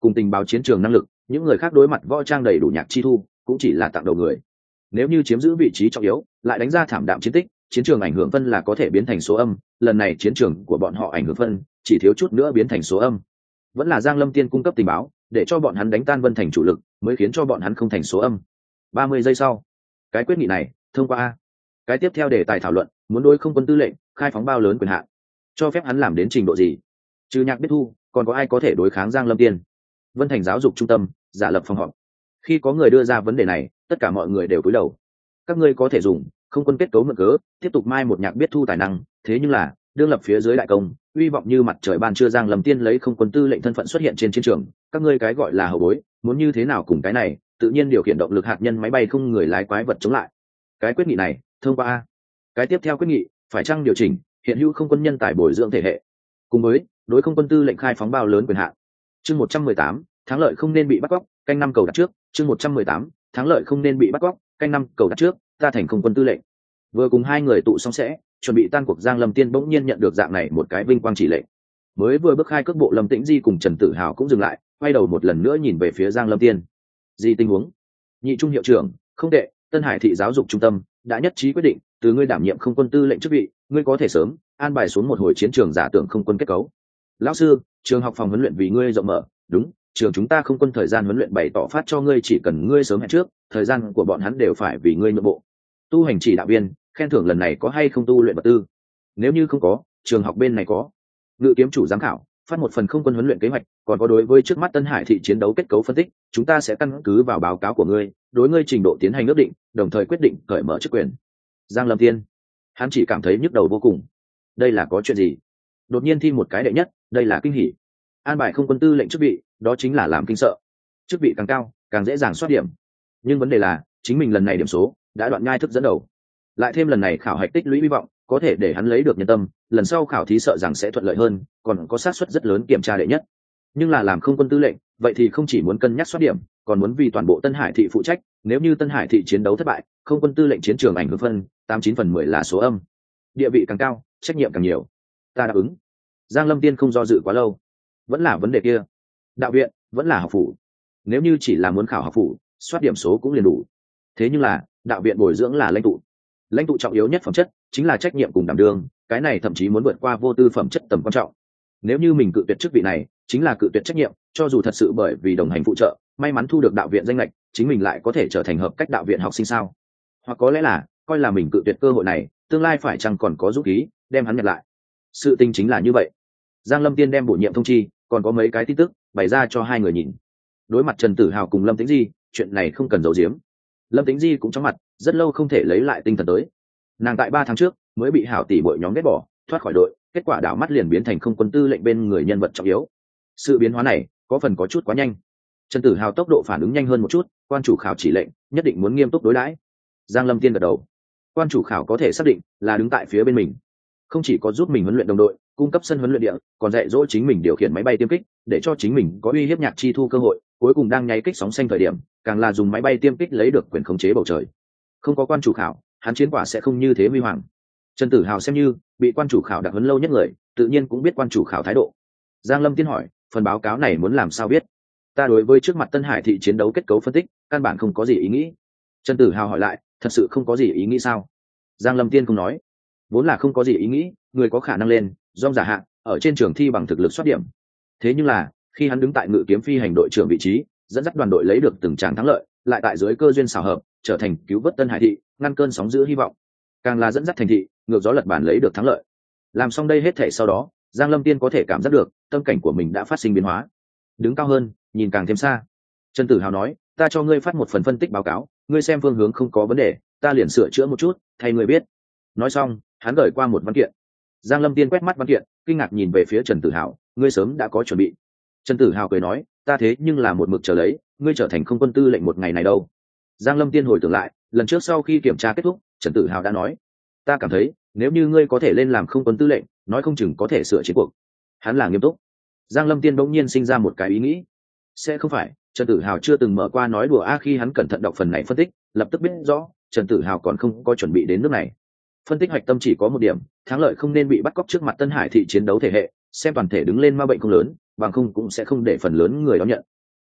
cùng tình báo chiến trường năng lực, những người khác đối mặt võ trang đầy đủ nhạc chi thu cũng chỉ là tặng đầu người. Nếu như chiếm giữ vị trí trọng yếu, lại đánh ra thảm đạm chiến tích, chiến trường ảnh hưởng phân là có thể biến thành số âm. Lần này chiến trường của bọn họ ảnh hưởng phân chỉ thiếu chút nữa biến thành số âm. Vẫn là Giang Lâm Tiên cung cấp tình báo, để cho bọn hắn đánh tan Vân Thành chủ lực, mới khiến cho bọn hắn không thành số âm. Ba mươi giây sau, cái quyết nghị này thông qua. Cái tiếp theo đề tài thảo luận, muốn đối không quân tư lệnh khai phóng bao lớn quyền hạn, cho phép hắn làm đến trình độ gì? Trừ Nhạc Biết Thu, còn có ai có thể đối kháng Giang Lâm Tiên? Vân Thành giáo dục trung tâm giả lập phòng họp. Khi có người đưa ra vấn đề này, tất cả mọi người đều cúi đầu. Các ngươi có thể dùng không quân kết cấu mượn cớ tiếp tục mai một Nhạc Biết Thu tài năng, thế nhưng là đương lập phía dưới đại công, uy vọng như mặt trời ban trưa Giang Lâm Tiên lấy không quân tư lệnh thân phận xuất hiện trên chiến trường, các ngươi cái gọi là hậu bối, muốn như thế nào cùng cái này tự nhiên điều khiển động lực hạt nhân máy bay không người lái quái vật chống lại? Cái quyết nghị này thông qua. Cái tiếp theo quyết nghị, phải chăng điều chỉnh hiện hữu không quân nhân tài bồi dưỡng thể hệ, cùng với đối không quân tư lệnh khai phóng bao lớn quyền hạn. Chương một trăm mười tám, thắng lợi không nên bị bắt cóc, canh năm cầu đặt trước. Chương một trăm mười tám, thắng lợi không nên bị bắt cóc, canh năm cầu đặt trước, ta thành không quân tư lệnh. Vừa cùng hai người tụ xong sẽ chuẩn bị tan cuộc, Giang Lâm Tiên bỗng nhiên nhận được dạng này một cái vinh quang chỉ lệnh. Mới vừa bước khai cước bộ, Lâm Tĩnh Di cùng Trần Tử Hào cũng dừng lại, quay đầu một lần nữa nhìn về phía Giang Lâm Tiên. Gì tình huống? Nhị trung hiệu trưởng, không tệ, Tân Hải thị giáo dục trung tâm đã nhất trí quyết định, từ ngươi đảm nhiệm không quân tư lệnh chức vị, ngươi có thể sớm an bài xuống một hồi chiến trường giả tưởng không quân kết cấu. Lão sư, trường học phòng huấn luyện vì ngươi rộng mở, đúng, trường chúng ta không quân thời gian huấn luyện bày tỏ phát cho ngươi, chỉ cần ngươi sớm hẹn trước, thời gian của bọn hắn đều phải vì ngươi nhượng bộ. Tu hành chỉ đạo viên, khen thưởng lần này có hay không tu luyện vật tư? Nếu như không có, trường học bên này có. Ngự kiếm chủ giám khảo phát một phần không quân huấn luyện kế hoạch, còn có đối với trước mắt Tân Hải thị chiến đấu kết cấu phân tích, chúng ta sẽ căn cứ vào báo cáo của ngươi, đối ngươi trình độ tiến hành ước định, đồng thời quyết định cởi mở chức quyền. Giang Lâm Tiên, hắn chỉ cảm thấy nhức đầu vô cùng. Đây là có chuyện gì? Đột nhiên thi một cái đệ nhất, đây là kinh hỉ. An bài không quân tư lệnh chức vị, đó chính là làm kinh sợ. Chức vị càng cao, càng dễ dàng soát điểm. Nhưng vấn đề là, chính mình lần này điểm số đã đoạn nhai thức dẫn đầu, lại thêm lần này khảo hạch tích lũy hy vọng, có thể để hắn lấy được nhân tâm, lần sau khảo thí sợ rằng sẽ thuận lợi hơn, còn có xác suất rất lớn kiểm tra đệ nhất. Nhưng là làm không quân tư lệnh, vậy thì không chỉ muốn cân nhắc soát điểm, còn muốn vì toàn bộ Tân Hải thị phụ trách. Nếu như Tân Hải thị chiến đấu thất bại, không quân tư lệnh chiến trường ảnh hưởng phân tám chín phần mười là số âm. Địa vị càng cao, trách nhiệm càng nhiều. Ta đáp ứng. Giang Lâm Tiên không do dự quá lâu. Vẫn là vấn đề kia, đạo viện vẫn là học phủ. Nếu như chỉ là muốn khảo học phủ, soát điểm số cũng liền đủ. Thế nhưng là đạo viện bồi dưỡng là lãnh tụ, lãnh tụ trọng yếu nhất phẩm chất chính là trách nhiệm cùng đảm đương, cái này thậm chí muốn vượt qua vô tư phẩm chất tầm quan trọng. Nếu như mình cự tuyệt chức vị này, chính là cự tuyệt trách nhiệm, cho dù thật sự bởi vì đồng hành phụ trợ may mắn thu được đạo viện danh lệch, chính mình lại có thể trở thành hợp cách đạo viện học sinh sao? Hoặc có lẽ là coi là mình cự tuyệt cơ hội này, tương lai phải chăng còn có dũng khí đem hắn nhặt lại? Sự tình chính là như vậy. Giang Lâm Tiên đem bổ nhiệm thông chi, còn có mấy cái tin tức bày ra cho hai người nhìn. Đối mặt Trần Tử Hào cùng Lâm Tĩnh Di, chuyện này không cần giấu giếm. Lâm Tĩnh Di cũng chóng mặt, rất lâu không thể lấy lại tinh thần tới. Nàng tại ba tháng trước mới bị hảo tỷ bội nhóm ghét bỏ, thoát khỏi đội, kết quả đảo mắt liền biến thành không quân tư lệnh bên người nhân vật trọng yếu. Sự biến hóa này có phần có chút quá nhanh. Trần Tử Hào tốc độ phản ứng nhanh hơn một chút, quan chủ khảo chỉ lệnh nhất định muốn nghiêm túc đối đãi. Giang Lâm Tiên gật đầu. Quan chủ khảo có thể xác định là đứng tại phía bên mình, không chỉ có giúp mình huấn luyện đồng đội, cung cấp sân huấn luyện địa, còn dạy dỗ chính mình điều khiển máy bay tiêm kích, để cho chính mình có uy hiếp Nhạc Chi Thu cơ hội, cuối cùng đang nháy kích sóng xanh thời điểm, càng là dùng máy bay tiêm kích lấy được quyền khống chế bầu trời. Không có quan chủ khảo, hắn chiến quả sẽ không như thế huy hoàng. Trần Tử Hào xem như bị quan chủ khảo đặc huấn lâu nhất người, tự nhiên cũng biết quan chủ khảo thái độ. Giang Lâm Tiên hỏi, phần báo cáo này muốn làm sao biết? Ta đối với trước mặt Tân Hải thị chiến đấu kết cấu phân tích, căn bản không có gì ý nghĩ. Trần Tử Hào hỏi lại, thật sự không có gì ý nghĩ sao? Giang Lâm Tiên cũng nói, vốn là không có gì ý nghĩ, người có khả năng lên dong giả hạng ở trên trường thi bằng thực lực soát điểm. Thế nhưng là khi hắn đứng tại ngự kiếm phi hành đội trưởng vị trí, dẫn dắt đoàn đội lấy được từng tràng thắng lợi, lại tại dưới cơ duyên xảo hợp trở thành cứu vớt Tân Hải thị, ngăn cơn sóng dữ hy vọng, càng là dẫn dắt thành thị ngược gió lật bản lấy được thắng lợi. Làm xong đây hết thể sau đó, Giang Lâm Tiên có thể cảm giác được tâm cảnh của mình đã phát sinh biến hóa, đứng cao hơn, nhìn càng thêm xa. Trần Tử Hào nói, ta cho ngươi phát một phần phân tích báo cáo, ngươi xem phương hướng không có vấn đề, ta liền sửa chữa một chút thay ngươi biết. Nói xong, hắn gửi qua một văn kiện. Giang Lâm Tiên quét mắt văn kiện, kinh ngạc nhìn về phía Trần Tử Hào, ngươi sớm đã có chuẩn bị. Trần Tử Hào cười nói, ta thế nhưng là một mực chờ lấy ngươi trở thành không quân tư lệnh một ngày này đâu. Giang Lâm Tiên hồi tưởng lại, lần trước sau khi kiểm tra kết thúc, Trần Tử Hào đã nói, ta cảm thấy nếu như ngươi có thể lên làm không quân tư lệnh, nói không chừng có thể sửa chiến cuộc. Hắn là nghiêm túc. Giang Lâm Tiên bỗng nhiên sinh ra một cái ý nghĩ, sẽ không phải Trần Tử Hào chưa từng mở qua nói đùa a? Khi hắn cẩn thận đọc phần này phân tích, lập tức biết rõ Trần Tử Hào còn không có chuẩn bị đến nước này. Phân tích hoạch tâm chỉ có một điểm, thắng lợi không nên bị bắt cóc trước mặt Tân Hải thị chiến đấu thể hệ, xem toàn thể đứng lên ma bệnh không lớn, bằng không cũng sẽ không để phần lớn người đón nhận.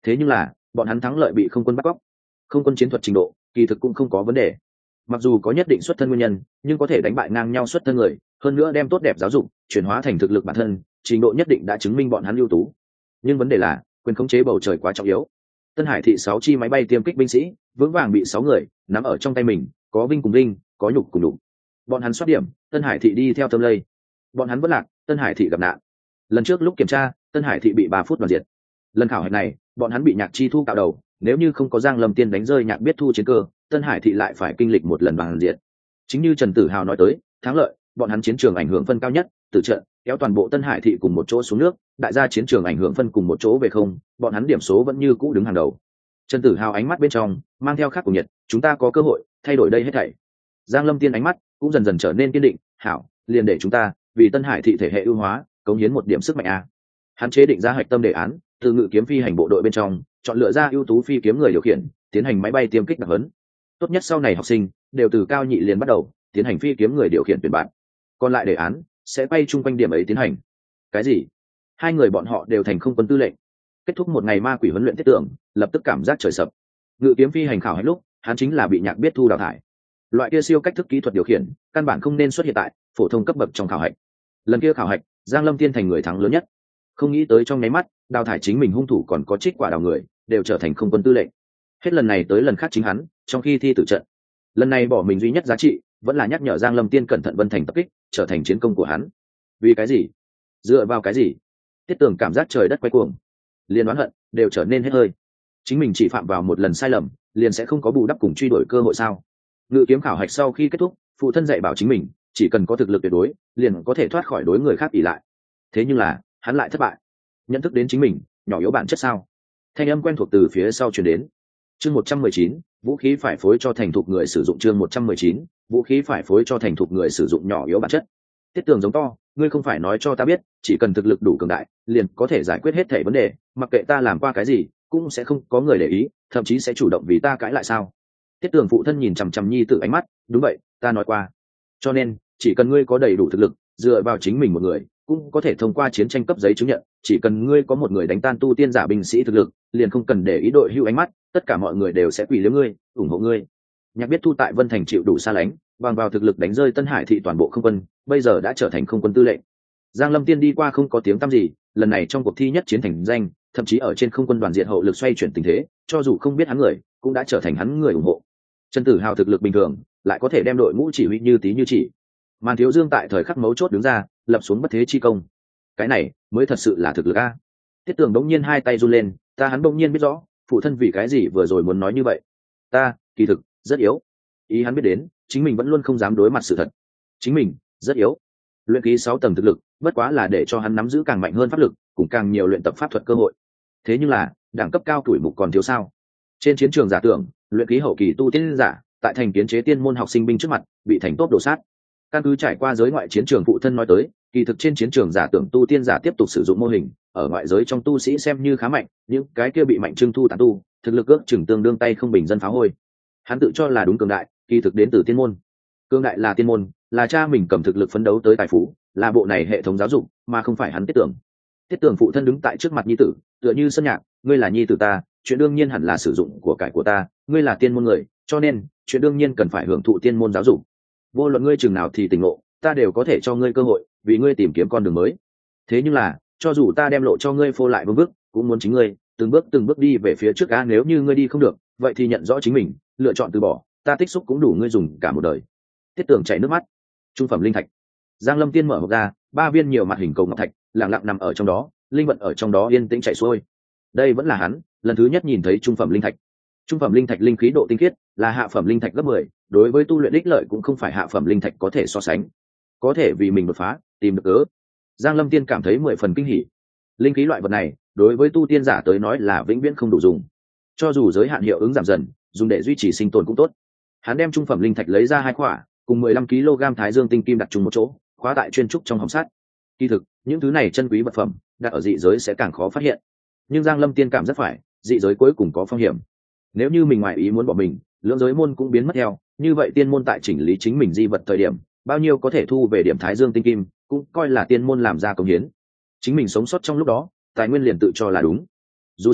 Thế nhưng là bọn hắn thắng lợi bị không quân bắt cóc. Không quân chiến thuật trình độ kỳ thực cũng không có vấn đề, mặc dù có nhất định xuất thân nguyên nhân, nhưng có thể đánh bại ngang nhau xuất thân người, hơn nữa đem tốt đẹp giáo dục chuyển hóa thành thực lực bản thân, trình độ nhất định đã chứng minh bọn hắn ưu tú. Nhưng vấn đề là quyền khống chế bầu trời quá trọng yếu. Tân Hải thị sáu chi máy bay tiêm kích binh sĩ vững vàng bị sáu người nắm ở trong tay mình, có vinh cùng vinh, có nhục cùng nhục. Bọn hắn soát điểm, Tân Hải thị đi theo tâm lây. Bọn hắn vất lạc, Tân Hải thị gặp nạn. Lần trước lúc kiểm tra, Tân Hải thị bị ba phút đoàn diệt. Lần khảo hạch này, bọn hắn bị Nhạc Chi Thu cạo đầu, nếu như không có Giang Lâm Tiên đánh rơi Nhạc Biết Thu chiến cơ, Tân Hải thị lại phải kinh lịch một lần đoàn diệt. Chính như Trần Tử Hào nói tới, thắng lợi, bọn hắn chiến trường ảnh hưởng phân cao nhất, từ trận kéo toàn bộ Tân Hải thị cùng một chỗ xuống nước, đại gia chiến trường ảnh hưởng phân cùng một chỗ về không, bọn hắn điểm số vẫn như cũ đứng hàng đầu. Trần Tử Hào ánh mắt bên trong mang theo khắc của nhiệt, chúng ta có cơ hội thay đổi đây hết thảy. Giang Lâm Tiên ánh mắt cũng dần dần trở nên kiên định, hảo, liền để chúng ta vì Tân Hải thị thể hệ ưu hóa, cống hiến một điểm sức mạnh a. Hắn chế định ra hạch tâm đề án, từ ngự kiếm phi hành bộ đội bên trong chọn lựa ra ưu tú phi kiếm người điều khiển, tiến hành máy bay tiêm kích đặc huấn. Tốt nhất sau này học sinh đều từ cao nhị liền bắt đầu tiến hành phi kiếm người điều khiển tuyển bạn. Còn lại đề án sẽ bay chung quanh điểm ấy tiến hành. Cái gì? Hai người bọn họ đều thành không quân tư lệnh. Kết thúc một ngày ma quỷ huấn luyện thiết tưởng, lập tức cảm giác trời sập. Ngự kiếm phi hành khảo hạch lúc, hắn chính là bị Nhạc Biết Thu đào thải. Loại kia siêu cách thức kỹ thuật điều khiển, căn bản không nên xuất hiện tại phổ thông cấp bậc trong khảo hạch. Lần kia khảo hạch, Giang Lâm Tiên thành người thắng lớn nhất. Không nghĩ tới trong nháy mắt, đào thải chính mình hung thủ còn có trích quả đào người, đều trở thành không quân tư lệnh. Hết lần này tới lần khác chính hắn, trong khi thi tử trận, lần này bỏ mình duy nhất giá trị, vẫn là nhắc nhở Giang Lâm Tiên cẩn thận Vân Thành tập kích, trở thành chiến công của hắn. Vì cái gì? Dựa vào cái gì? Tiết Tường cảm giác trời đất quay cuồng, liên oán hận đều trở nên hết hơi. Chính mình chỉ phạm vào một lần sai lầm, liền sẽ không có bù đắp cùng truy đuổi cơ hội sao? Ngự kiếm khảo hạch sau khi kết thúc, phụ thân dạy bảo chính mình, chỉ cần có thực lực tuyệt đối, liền có thể thoát khỏi đối người khác ỷ lại. Thế nhưng là, hắn lại thất bại. Nhận thức đến chính mình nhỏ yếu bản chất sao? Thanh âm quen thuộc từ phía sau truyền đến. Chương một trăm mười chín, vũ khí phải phối cho thành thục người sử dụng. Chương một trăm mười chín, vũ khí phải phối cho thành thục người sử dụng nhỏ yếu bản chất. Tiết Tường giống to, ngươi không phải nói cho ta biết, chỉ cần thực lực đủ cường đại, liền có thể giải quyết hết thảy vấn đề, mặc kệ ta làm qua cái gì, cũng sẽ không có người để ý, thậm chí sẽ chủ động vì ta cãi lại sao? Tiết Tường phụ thân nhìn chằm chằm nhi tử ánh mắt, đúng vậy, ta nói qua. Cho nên, chỉ cần ngươi có đầy đủ thực lực, dựa vào chính mình một người, cũng có thể thông qua chiến tranh cấp giấy chứng nhận, chỉ cần ngươi có một người đánh tan tu tiên giả binh sĩ thực lực, liền không cần để ý đội hưu ánh mắt, tất cả mọi người đều sẽ quỳ liếm ngươi, ủng hộ ngươi. Nhạc Biết Thu tại Vân Thành chịu đủ xa lánh, bằng vào thực lực đánh rơi Tân Hải thị toàn bộ không quân, bây giờ đã trở thành không quân tư lệnh. Giang Lâm Tiên đi qua không có tiếng tăm gì, lần này trong cuộc thi nhất chiến thành danh, thậm chí ở trên không quân đoàn diện hậu lực xoay chuyển tình thế, cho dù không biết hắn người, cũng đã trở thành hắn người ủng hộ. Trần Tử Hào thực lực bình thường, lại có thể đem đội ngũ chỉ huy như tí như chỉ. Màn Thiếu Dương tại thời khắc mấu chốt đứng ra, lập xuống bất thế chi công. Cái này mới thật sự là thực lực a. Tiết Tường đống nhiên hai tay run lên, ta hắn đống nhiên biết rõ, phụ thân vì cái gì vừa rồi muốn nói như vậy. Ta, kỳ thực rất yếu. Ý hắn biết đến, chính mình vẫn luôn không dám đối mặt sự thật. Chính mình rất yếu. Luyện khí sáu tầng thực lực, bất quá là để cho hắn nắm giữ càng mạnh hơn pháp lực, cùng càng nhiều luyện tập pháp thuật cơ hội. Thế nhưng là, đẳng cấp cao tuổi mục còn thiếu sao? Trên chiến trường giả tưởng, luyện khí hậu kỳ tu tiên giả, tại thành kiến chế tiên môn học sinh binh trước mặt, bị thành tốt đổ sát. Căn cứ trải qua giới ngoại chiến trường phụ thân nói tới, kỳ thực trên chiến trường giả tưởng tu tiên giả tiếp tục sử dụng mô hình, ở ngoại giới trong tu sĩ xem như khá mạnh, những cái kia bị mạnh trưng thu tán tu, thực lực ước chừng tương đương tay không bình dân phá hôi. Hắn tự cho là đúng cường đại, kỳ thực đến từ tiên môn. Cường đại là tiên môn, là cha mình cầm thực lực phấn đấu tới tài phú, là bộ này hệ thống giáo dục, mà không phải hắn Tiết Tường. Tiết Tường phụ thân đứng tại trước mặt nhi tử, tựa như sân nhạc, ngươi là nhi tử ta, chuyện đương nhiên hẳn là sử dụng của cải của ta, ngươi là tiên môn người, cho nên chuyện đương nhiên cần phải hưởng thụ tiên môn giáo dục. Vô luận ngươi chừng nào thì tỉnh ngộ, ta đều có thể cho ngươi cơ hội, vì ngươi tìm kiếm con đường mới. Thế nhưng là, cho dù ta đem lộ cho ngươi phô lại vương bước, cũng muốn chính ngươi từng bước từng bước đi về phía trước á, nếu như ngươi đi không được, vậy thì nhận rõ chính mình, lựa chọn từ bỏ, ta tích xúc cũng đủ ngươi dùng cả một đời. Tiết Tường chảy nước mắt. Trung phẩm linh thạch. Giang Lâm Tiên mở hộp ra, ba viên nhiều mặt hình cầu ngọc thạch, lặng lặng nằm ở trong đó, linh vận ở trong đó yên tĩnh chảy xuôi. Đây vẫn là hắn lần thứ nhất nhìn thấy trung phẩm linh thạch. Trung phẩm linh thạch linh khí độ tinh khiết là hạ phẩm linh thạch gấp mười, đối với tu luyện ích lợi cũng không phải hạ phẩm linh thạch có thể so sánh. Có thể vì mình đột phá, tìm được cớ. Giang Lâm Tiên cảm thấy mười phần kinh hỉ. Linh khí loại vật này, đối với tu tiên giả tới nói là vĩnh viễn không đủ dùng. Cho dù giới hạn hiệu ứng giảm dần, dùng để duy trì sinh tồn cũng tốt. Hắn đem trung phẩm linh thạch lấy ra hai quả, cùng mười lăm ki lô gam thái dương tinh kim đặt chung một chỗ, khóa tại chuyên trúc trong hòm sắt. Kỳ thực, những thứ này chân quý vật phẩm, đặt ở dị giới sẽ càng khó phát hiện. Nhưng Giang Lâm Tiên cảm rất phải, dị giới cuối cùng có phong hiểm. Nếu như mình ngoại ý muốn bỏ mình, lưỡng giới môn cũng biến mất theo, như vậy tiên môn tại chỉnh lý chính mình di vật thời điểm, bao nhiêu có thể thu về điểm thái dương tinh kim, cũng coi là tiên môn làm ra công hiến. Chính mình sống sót trong lúc đó, tài nguyên liền tự cho là đúng. Dù sao,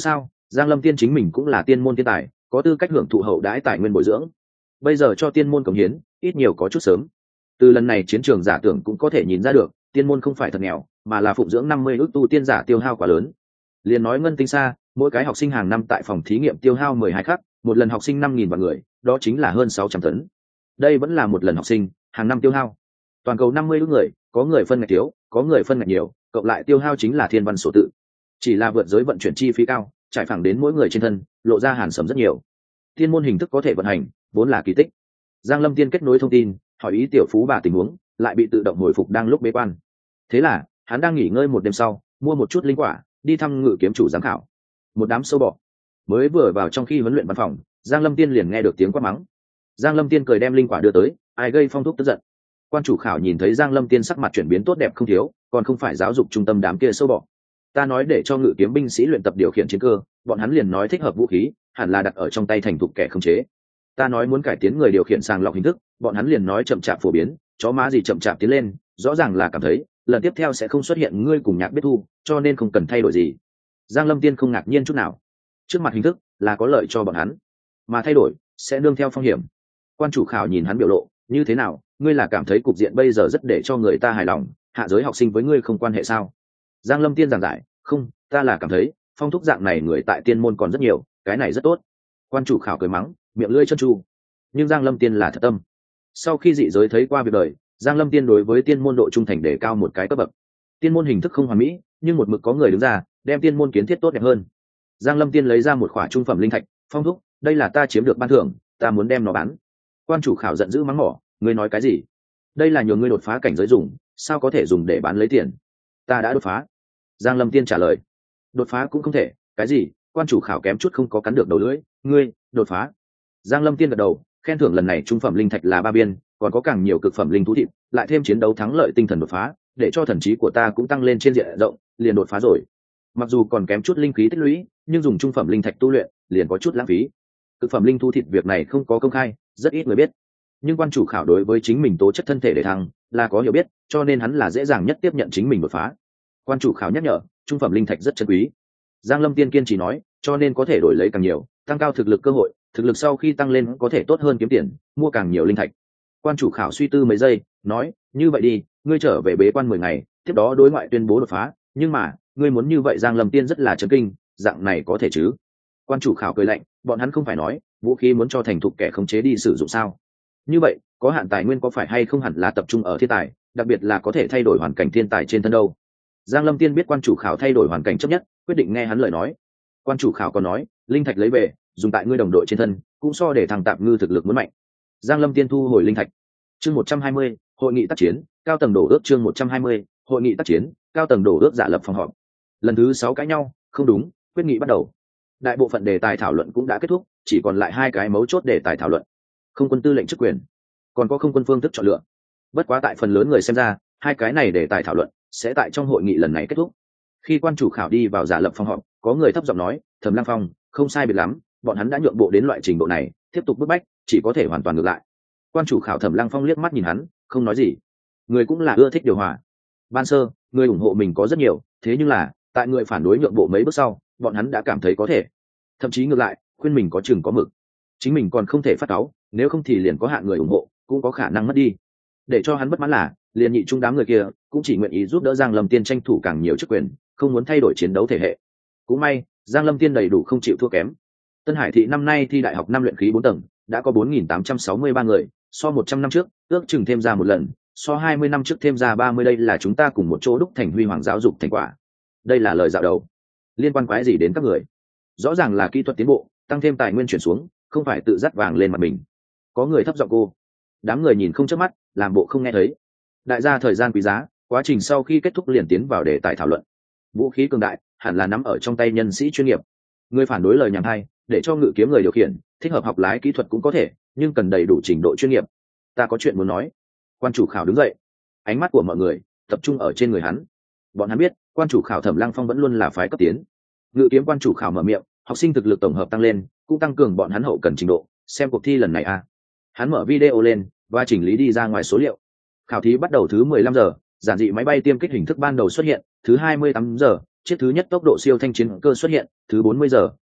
Giang Lâm Tiên chính mình cũng là tiên môn thiên tài, có tư cách hưởng thụ hậu đãi tài nguyên bồi dưỡng, bây giờ cho tiên môn cống hiến ít nhiều có chút sớm. Từ lần này chiến trường giả tưởng cũng có thể nhìn ra được, tiên môn không phải thật nghèo, mà là phụng dưỡng năm mươi ước tu tiên giả tiêu hao quá lớn. Liền nói ngân tinh xa, mỗi cái học sinh hàng năm tại phòng thí nghiệm tiêu hao mười hai khắc, một lần học sinh năm nghìn vạn người, đó chính là hơn sáu trăm tấn. Đây vẫn là một lần học sinh, hàng năm tiêu hao. Toàn cầu năm mươi ước người, có người phân ngạch thiếu, có người phân ngạch nhiều, cộng lại tiêu hao chính là thiên văn số tự. Chỉ là vượt giới vận chuyển chi phí cao, trải phẳng đến mỗi người trên thân, lộ ra hàn sầm rất nhiều. Tiên môn hình thức có thể vận hành, vốn là kỳ tích. Giang Lâm Tiên kết nối thông tin, hỏi ý tiểu phú bà tình huống, lại bị tự động hồi phục đang lúc bế quan. Thế là hắn đang nghỉ ngơi một đêm sau, mua một chút linh quả, đi thăm ngự kiếm chủ giám khảo. Một đám sâu bọ mới vừa vào trong khi huấn luyện văn phòng, Giang Lâm Tiên liền nghe được tiếng quát mắng. Giang Lâm Tiên cười đem linh quả đưa tới, ai gây phong thúc tức giận. Quan chủ khảo nhìn thấy Giang Lâm Tiên sắc mặt chuyển biến tốt đẹp không thiếu, còn không phải giáo dục trung tâm đám kia sâu bọ. Ta nói để cho ngự kiếm binh sĩ luyện tập điều khiển chiến cơ, bọn hắn liền nói thích hợp vũ khí, hẳn là đặt ở trong tay thành thục kẻ khống chế. Ta nói muốn cải tiến người điều khiển sàng lọc hình thức, bọn hắn liền nói chậm chạp phổ biến, chó má gì chậm chạp tiến lên, rõ ràng là cảm thấy lần tiếp theo sẽ không xuất hiện ngươi cùng nhạc biết thu, cho nên không cần thay đổi gì. Giang Lâm Tiên không ngạc nhiên chút nào, trước mặt hình thức là có lợi cho bọn hắn, mà thay đổi sẽ nương theo phong hiểm. Quan chủ khảo nhìn hắn biểu lộ, như thế nào, ngươi là cảm thấy cục diện bây giờ rất để cho người ta hài lòng, hạ giới học sinh với ngươi không quan hệ sao? Giang Lâm Tiên giảng giải, không, ta là cảm thấy phong thúc dạng này người tại tiên môn còn rất nhiều, cái này rất tốt. Quan chủ khảo cười mắng, miệng lưỡi chân tru. Nhưng Giang Lâm Tiên là thật tâm. Sau khi dị giới thấy qua việc đời, Giang Lâm Tiên đối với tiên môn độ trung thành đề cao một cái cấp bậc. Tiên môn hình thức không hoàn mỹ, nhưng một mực có người đứng ra đem tiên môn kiến thiết tốt đẹp hơn. Giang Lâm Tiên lấy ra một khỏa trung phẩm linh thạch, phong thúc, đây là ta chiếm được ban thưởng, ta muốn đem nó bán. Quan chủ khảo giận dữ mắng mỏ, ngươi nói cái gì? Đây là nhờ ngươi đột phá cảnh giới dùng, sao có thể dùng để bán lấy tiền? Ta đã đột phá. Giang Lâm Tiên trả lời, đột phá cũng không thể, cái gì? Quan chủ khảo kém chút không có cắn được đầu lưỡi, ngươi đột phá. Giang Lâm Tiên gật đầu, khen thưởng lần này trung phẩm linh thạch là ba biên, còn có càng nhiều cực phẩm linh thú thịt, lại thêm chiến đấu thắng lợi tinh thần đột phá, để cho thần trí của ta cũng tăng lên trên diện rộng, liền đột phá rồi. Mặc dù còn kém chút linh khí tích lũy, nhưng dùng trung phẩm linh thạch tu luyện, liền có chút lãng phí. Cực phẩm linh thú thịt việc này không có công khai, rất ít người biết. Nhưng quan chủ khảo đối với chính mình tố chất thân thể để thăng là có hiểu biết, cho nên hắn là dễ dàng nhất tiếp nhận chính mình đột phá. Quan chủ khảo nhắc nhở, trung phẩm linh thạch rất chân quý. Giang Lâm Tiên kiên trì nói, cho nên có thể đổi lấy càng nhiều, tăng cao thực lực cơ hội, thực lực sau khi tăng lên có thể tốt hơn kiếm tiền, mua càng nhiều linh thạch. Quan chủ khảo suy tư mấy giây, nói, như vậy đi, ngươi trở về bế quan mười ngày, tiếp đó đối ngoại tuyên bố đột phá, nhưng mà, ngươi muốn như vậy Giang Lâm Tiên rất là chấn kinh, dạng này có thể chứ? Quan chủ khảo cười lạnh, bọn hắn không phải nói, vũ khí muốn cho thành thục kẻ khống chế đi sử dụng sao? Như vậy, có hạn tài nguyên có phải hay không hẳn là tập trung ở thiên tài, đặc biệt là có thể thay đổi hoàn cảnh thiên tài trên thân đâu? Giang Lâm Tiên biết quan chủ khảo thay đổi hoàn cảnh chấp nhất, quyết định nghe hắn lời nói. Quan chủ khảo còn nói, linh thạch lấy về, dùng tại ngươi đồng đội trên thân, cũng so để thằng tạm ngư thực lực muốn mạnh. Giang Lâm Tiên thu hồi linh thạch. Chương một trăm hai mươi, hội nghị tác chiến, cao tầng đổ ước chương một trăm hai mươi, hội nghị tác chiến, cao tầng đổ ước giả lập phòng họp. Lần thứ sáu cãi nhau, không đúng, quyết nghị bắt đầu. Đại bộ phận đề tài thảo luận cũng đã kết thúc, chỉ còn lại hai cái mấu chốt đề tài thảo luận. Không quân tư lệnh chức quyền, còn có không quân phương thức chọn lựa. Bất quá tại phần lớn người xem ra, hai cái này đề tài thảo luận sẽ tại trong hội nghị lần này kết thúc. Khi quan chủ khảo đi vào giả lập phòng họp, có người thấp giọng nói, Thẩm Lăng Phong, không sai biệt lắm, bọn hắn đã nhượng bộ đến loại trình độ này, tiếp tục bức bách, chỉ có thể hoàn toàn ngược lại. Quan chủ khảo Thẩm Lăng Phong liếc mắt nhìn hắn, không nói gì. Người cũng là ưa thích điều hòa. Ban sơ, người ủng hộ mình có rất nhiều, thế nhưng là, tại người phản đối nhượng bộ mấy bước sau, bọn hắn đã cảm thấy có thể. Thậm chí ngược lại, khuyên mình có chừng có mực. Chính mình còn không thể phát cáu, nếu không thì liền có hạn người ủng hộ, cũng có khả năng mất đi. Để cho hắn bất mãn là, liền nhị trung đám người kia cũng chỉ nguyện ý giúp đỡ Giang Lâm Tiên tranh thủ càng nhiều chức quyền, không muốn thay đổi chiến đấu thể hệ. Cũng may, Giang Lâm Tiên đầy đủ không chịu thua kém. Tân Hải thị năm nay thi đại học năm luyện khí bốn tầng, đã có bốn nghìn tám trăm sáu mươi ba người, so một trăm năm trước, ước chừng thêm ra một lần, so hai mươi năm trước thêm ra ba mươi, đây là chúng ta cùng một chỗ đúc thành huy hoàng giáo dục thành quả. Đây là lời dạo đầu. Liên quan quái gì đến các người? Rõ ràng là kỹ thuật tiến bộ, tăng thêm tài nguyên chuyển xuống, không phải tự dắt vàng lên mặt mình. Có người thấp giọng cô. Đám người nhìn không chớp mắt, làm bộ không nghe thấy. Đại gia thời gian quý giá, quá trình sau khi kết thúc liền tiến vào đề tài thảo luận. Vũ khí cường đại hẳn là nắm ở trong tay nhân sĩ chuyên nghiệp. Người phản đối lời nhảm hay, để cho ngự kiếm người điều khiển thích hợp học lái kỹ thuật cũng có thể, nhưng cần đầy đủ trình độ chuyên nghiệp. Ta có chuyện muốn nói. Quan chủ khảo đứng dậy, ánh mắt của mọi người tập trung ở trên người hắn. Bọn hắn biết, quan chủ khảo Thẩm Lăng Phong vẫn luôn là phái cấp tiến. Ngự kiếm quan chủ khảo mở miệng, học sinh thực lực tổng hợp tăng lên, cũng tăng cường bọn hắn hậu cần trình độ. Xem cuộc thi lần này a. À. Hắn mở video lên và chỉnh lý đi ra ngoài số liệu. Khảo thí bắt đầu thứ mười lăm giờ, giản dị máy bay tiêm kích hình thức ban đầu xuất hiện, thứ hai mươi tám giờ, chiếc thứ nhất tốc độ siêu thanh chiến cơ xuất hiện, thứ bốn mươi giờ,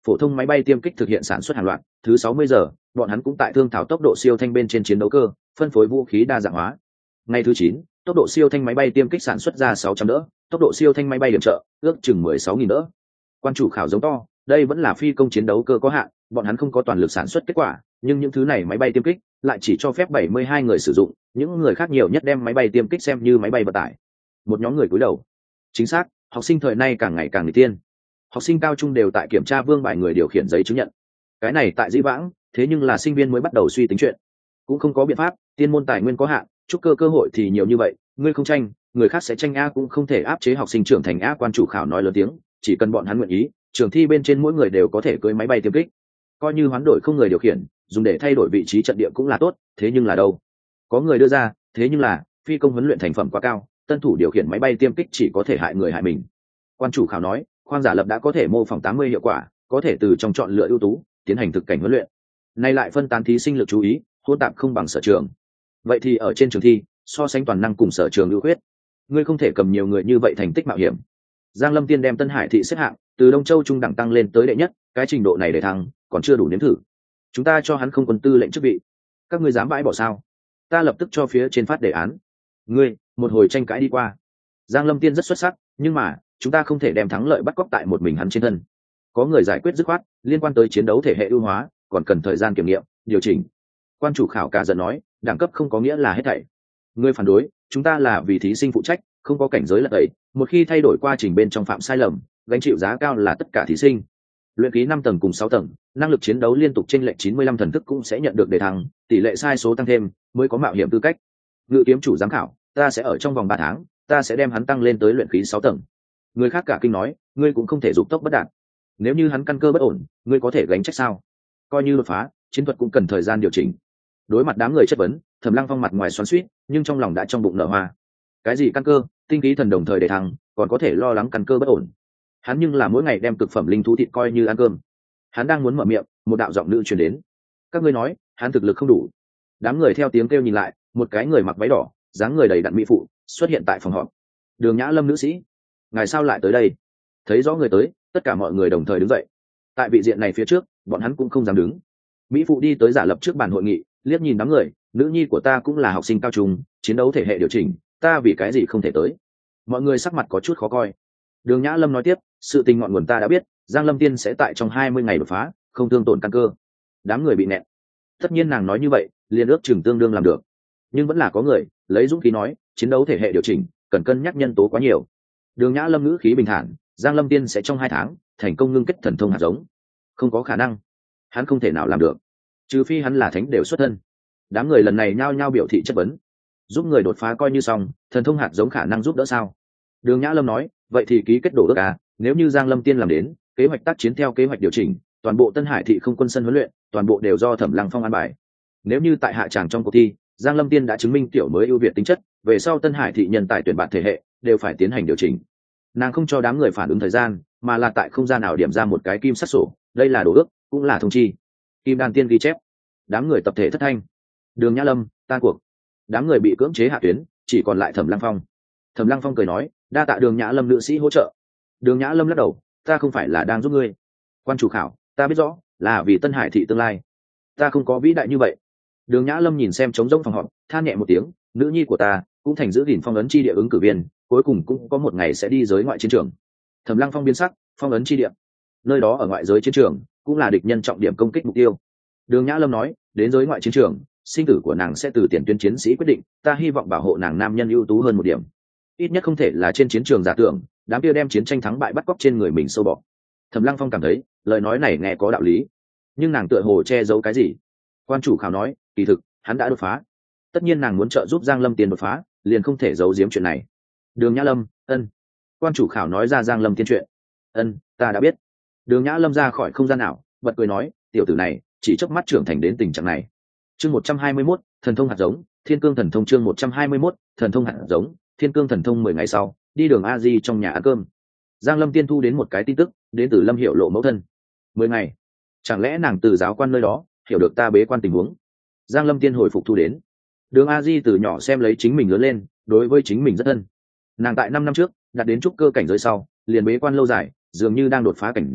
phổ thông máy bay tiêm kích thực hiện sản xuất hàng loạt. Thứ sáu mươi giờ, bọn hắn cũng tại thương thảo tốc độ siêu thanh bên trên chiến đấu cơ, phân phối vũ khí đa dạng hóa. Ngày thứ chín, tốc độ siêu thanh máy bay tiêm kích sản xuất ra sáu trăm đỡ, tốc độ siêu thanh máy bay điểm trợ ước chừng mười sáu nghìn đỡ. Quan chủ khảo giống to, đây vẫn là phi công chiến đấu cơ có hạn, bọn hắn không có toàn lực sản xuất kết quả, nhưng những thứ này máy bay tiêm kích lại chỉ cho phép bảy mươi hai người sử dụng, những người khác nhiều nhất đem máy bay tiêm kích xem như máy bay vận tải. Một nhóm người cúi đầu. Chính xác, học sinh thời nay càng ngày càng người tiên. Học sinh cao trung đều tại kiểm tra vương bài người điều khiển giấy chứng nhận. Cái này tại dĩ vãng, thế nhưng là sinh viên mới bắt đầu suy tính chuyện. Cũng không có biện pháp, tiên môn tài nguyên có hạn, trúc cơ cơ hội thì nhiều như vậy, ngươi không tranh, người khác sẽ tranh a, cũng không thể áp chế học sinh trưởng thành a. Quan chủ khảo nói lớn tiếng, chỉ cần bọn hắn nguyện ý, trường thi bên trên mỗi người đều có thể cưỡi máy bay tiêm kích. Coi như hoán đổi không người điều khiển, dùng để thay đổi vị trí trận địa cũng là tốt, thế nhưng là đâu? Có người đưa ra, thế nhưng là phi công huấn luyện thành phẩm quá cao, tân thủ điều khiển máy bay tiêm kích chỉ có thể hại người hại mình. Quan chủ khảo nói, khoang giả lập đã có thể mô phỏng tám mươi hiệu quả, có thể từ trong chọn lựa ưu tú tiến hành thực cảnh huấn luyện. Nay lại phân tán thí sinh lực chú ý, hỗn tạp không bằng sở trường. Vậy thì ở trên trường thi, so sánh toàn năng cùng sở trường ưu khuyết, ngươi không thể cầm nhiều người như vậy thành tích mạo hiểm. Giang Lâm Tiên đem Tân Hải thị xếp hạng từ Đông Châu trung đẳng tăng lên tới đệ nhất, cái trình độ này để thăng còn chưa đủ nếm thử. Chúng ta cho hắn không quân tư lệnh chức vị, các ngươi dám bãi bỏ sao? Ta lập tức cho phía trên phát đề án. Ngươi, một hồi tranh cãi đi qua. Giang Lâm Tiên rất xuất sắc, nhưng mà chúng ta không thể đem thắng lợi bắt cóc tại một mình hắn trên thân. Có người giải quyết dứt khoát, liên quan tới chiến đấu thể hệ ưu hóa, còn cần thời gian kiểm nghiệm, điều chỉnh. Quan chủ khảo cả giận nói, đẳng cấp không có nghĩa là hết thảy. Ngươi phản đối, chúng ta là vì thí sinh phụ trách, không có cảnh giới là tẩy, một khi thay đổi quá trình bên trong phạm sai lầm, gánh chịu giá cao là tất cả thí sinh. Luyện khí năm tầng cùng sáu tầng, năng lực chiến đấu liên tục trên lệnh chín mươi lăm thần thức cũng sẽ nhận được đề thăng, tỷ lệ sai số tăng thêm, mới có mạo hiểm tư cách. Ngự kiếm chủ giám khảo, ta sẽ ở trong vòng ba tháng, ta sẽ đem hắn tăng lên tới luyện khí sáu tầng. Người khác cả kinh nói, ngươi cũng không thể dục tốc bất đạt. Nếu như hắn căn cơ bất ổn, ngươi có thể gánh trách sao? Coi như đột phá, chiến thuật cũng cần thời gian điều chỉnh. Đối mặt đám người chất vấn, Thẩm Lăng Phong mặt ngoài xoắn xuýt, nhưng trong lòng đã trong bụng nở hoa. Cái gì căn cơ, tinh khí thần đồng thời để thăng, còn có thể lo lắng căn cơ bất ổn. Hắn nhưng là mỗi ngày đem cực phẩm linh thú thịt coi như ăn cơm. Hắn đang muốn mở miệng, một đạo giọng nữ truyền đến. Các ngươi nói, hắn thực lực không đủ. Đám người theo tiếng kêu nhìn lại, một cái người mặc váy đỏ, dáng người đầy đặn mỹ phụ, xuất hiện tại phòng họp. Đường Nhã Lâm nữ sĩ, ngài sao lại tới đây? Thấy rõ người tới, tất cả mọi người đồng thời đứng dậy. Tại vị diện này phía trước, bọn hắn cũng không dám đứng. Mỹ phụ đi tới giả lập trước bàn hội nghị, liếc nhìn đám người, nữ nhi của ta cũng là học sinh cao trung, chiến đấu thể hệ điều chỉnh, ta vì cái gì không thể tới? Mọi người sắc mặt có chút khó coi. Đường Nhã Lâm nói tiếp, sự tình ngọn nguồn ta đã biết, Giang Lâm Tiên sẽ tại trong hai mươi ngày đột phá, không thương tổn căn cơ. Đám người bị nẹt. Tất nhiên nàng nói như vậy, liền ước chừng tương đương làm được. Nhưng vẫn là có người lấy dũng khí nói, chiến đấu thể hệ điều chỉnh, cần cân nhắc nhân tố quá nhiều. Đường Nhã Lâm ngữ khí bình thản, Giang Lâm Tiên sẽ trong hai tháng thành công ngưng kết thần thông hạt giống. Không có khả năng, hắn không thể nào làm được, trừ phi hắn là thánh đều xuất thân. Đám người lần này nhao nhao biểu thị chất vấn. Giúp người đột phá coi như xong, thần thông hạt giống khả năng giúp đỡ sao? Đường Nhã Lâm nói, vậy thì ký kết đổ ước à, nếu như Giang Lâm Tiên làm đến, kế hoạch tác chiến theo kế hoạch điều chỉnh, toàn bộ Tân Hải thị không quân sân huấn luyện, toàn bộ đều do Thẩm Lăng Phong an bài. Nếu như tại hạ tràng trong cuộc thi, Giang Lâm Tiên đã chứng minh tiểu mới ưu việt tính chất, về sau Tân Hải thị nhân tài tuyển bạn thể hệ đều phải tiến hành điều chỉnh. Nàng không cho đám người phản ứng thời gian, mà là tại không gian nào điểm ra một cái kim sắt sổ, đây là đồ ước, cũng là thông chi. Kim Đan Tiên ghi chép. Đám người tập thể thất thanh. Đường Nhã Lâm, tan cuộc. Đám người bị cưỡng chế hạ tuyến, chỉ còn lại Thẩm Lăng Phong. Thẩm Lăng Phong cười nói, đa tạ Đường Nhã Lâm nữ sĩ hỗ trợ. Đường Nhã Lâm lắc đầu, ta không phải là đang giúp ngươi. Quan chủ khảo, ta biết rõ, là vì Tân Hải thị tương lai. Ta không có vĩ đại như vậy. Đường Nhã Lâm nhìn xem trống rỗng phòng họp, than nhẹ một tiếng, nữ nhi của ta cũng thành giữ gìn phong ấn chi địa ứng cử viên, cuối cùng cũng có một ngày sẽ đi giới ngoại chiến trường. Thẩm Lăng Phong biến sắc, phong ấn chi địa, nơi đó ở ngoại giới chiến trường, cũng là địch nhân trọng điểm công kích mục tiêu. Đường Nhã Lâm nói, đến giới ngoại chiến trường, sinh tử của nàng sẽ từ tiền tuyến chiến sĩ quyết định, ta hy vọng bảo hộ nàng nam nhân ưu tú hơn một điểm, ít nhất không thể là trên chiến trường giả tưởng, đám kia đem chiến tranh thắng bại bắt cóc trên người mình sâu bọ. Thẩm Lăng Phong cảm thấy lời nói này nghe có đạo lý, nhưng nàng tựa hồ che giấu cái gì. Quan chủ khảo nói, kỳ thực hắn đã đột phá, tất nhiên nàng muốn trợ giúp Giang Lâm Tiên đột phá, liền không thể giấu giếm chuyện này. Đường Nhã Lâm, ân. Quan chủ khảo nói ra Giang Lâm Tiên chuyện. Ân, ta đã biết. Đường Nhã Lâm ra khỏi không gian nào, bật cười nói, tiểu tử này chỉ chớp mắt trưởng thành đến tình trạng này. Chương một trăm hai mươi mốt, thần thông hạt giống, Thiên Cương thần thông chương một trăm hai mươi mốt, thần thông hạt giống, Thiên Cương thần thông mười ngày sau, đi đường A Di trong nhà ăn cơm. Giang Lâm Tiên thu đến một cái tin tức, đến từ Lâm Hiểu Lộ mẫu thân. Mười ngày, chẳng lẽ nàng từ giáo quan nơi đó hiểu được ta bế quan tình huống? Giang Lâm Tiên hồi phục thu đến. Đường A Di từ nhỏ xem lấy chính mình lớn lên, đối với chính mình rất thân. Nàng tại năm năm trước đạt đến trúc cơ cảnh giới sau, liền bế quan lâu dài, dường như đang đột phá cảnh giới,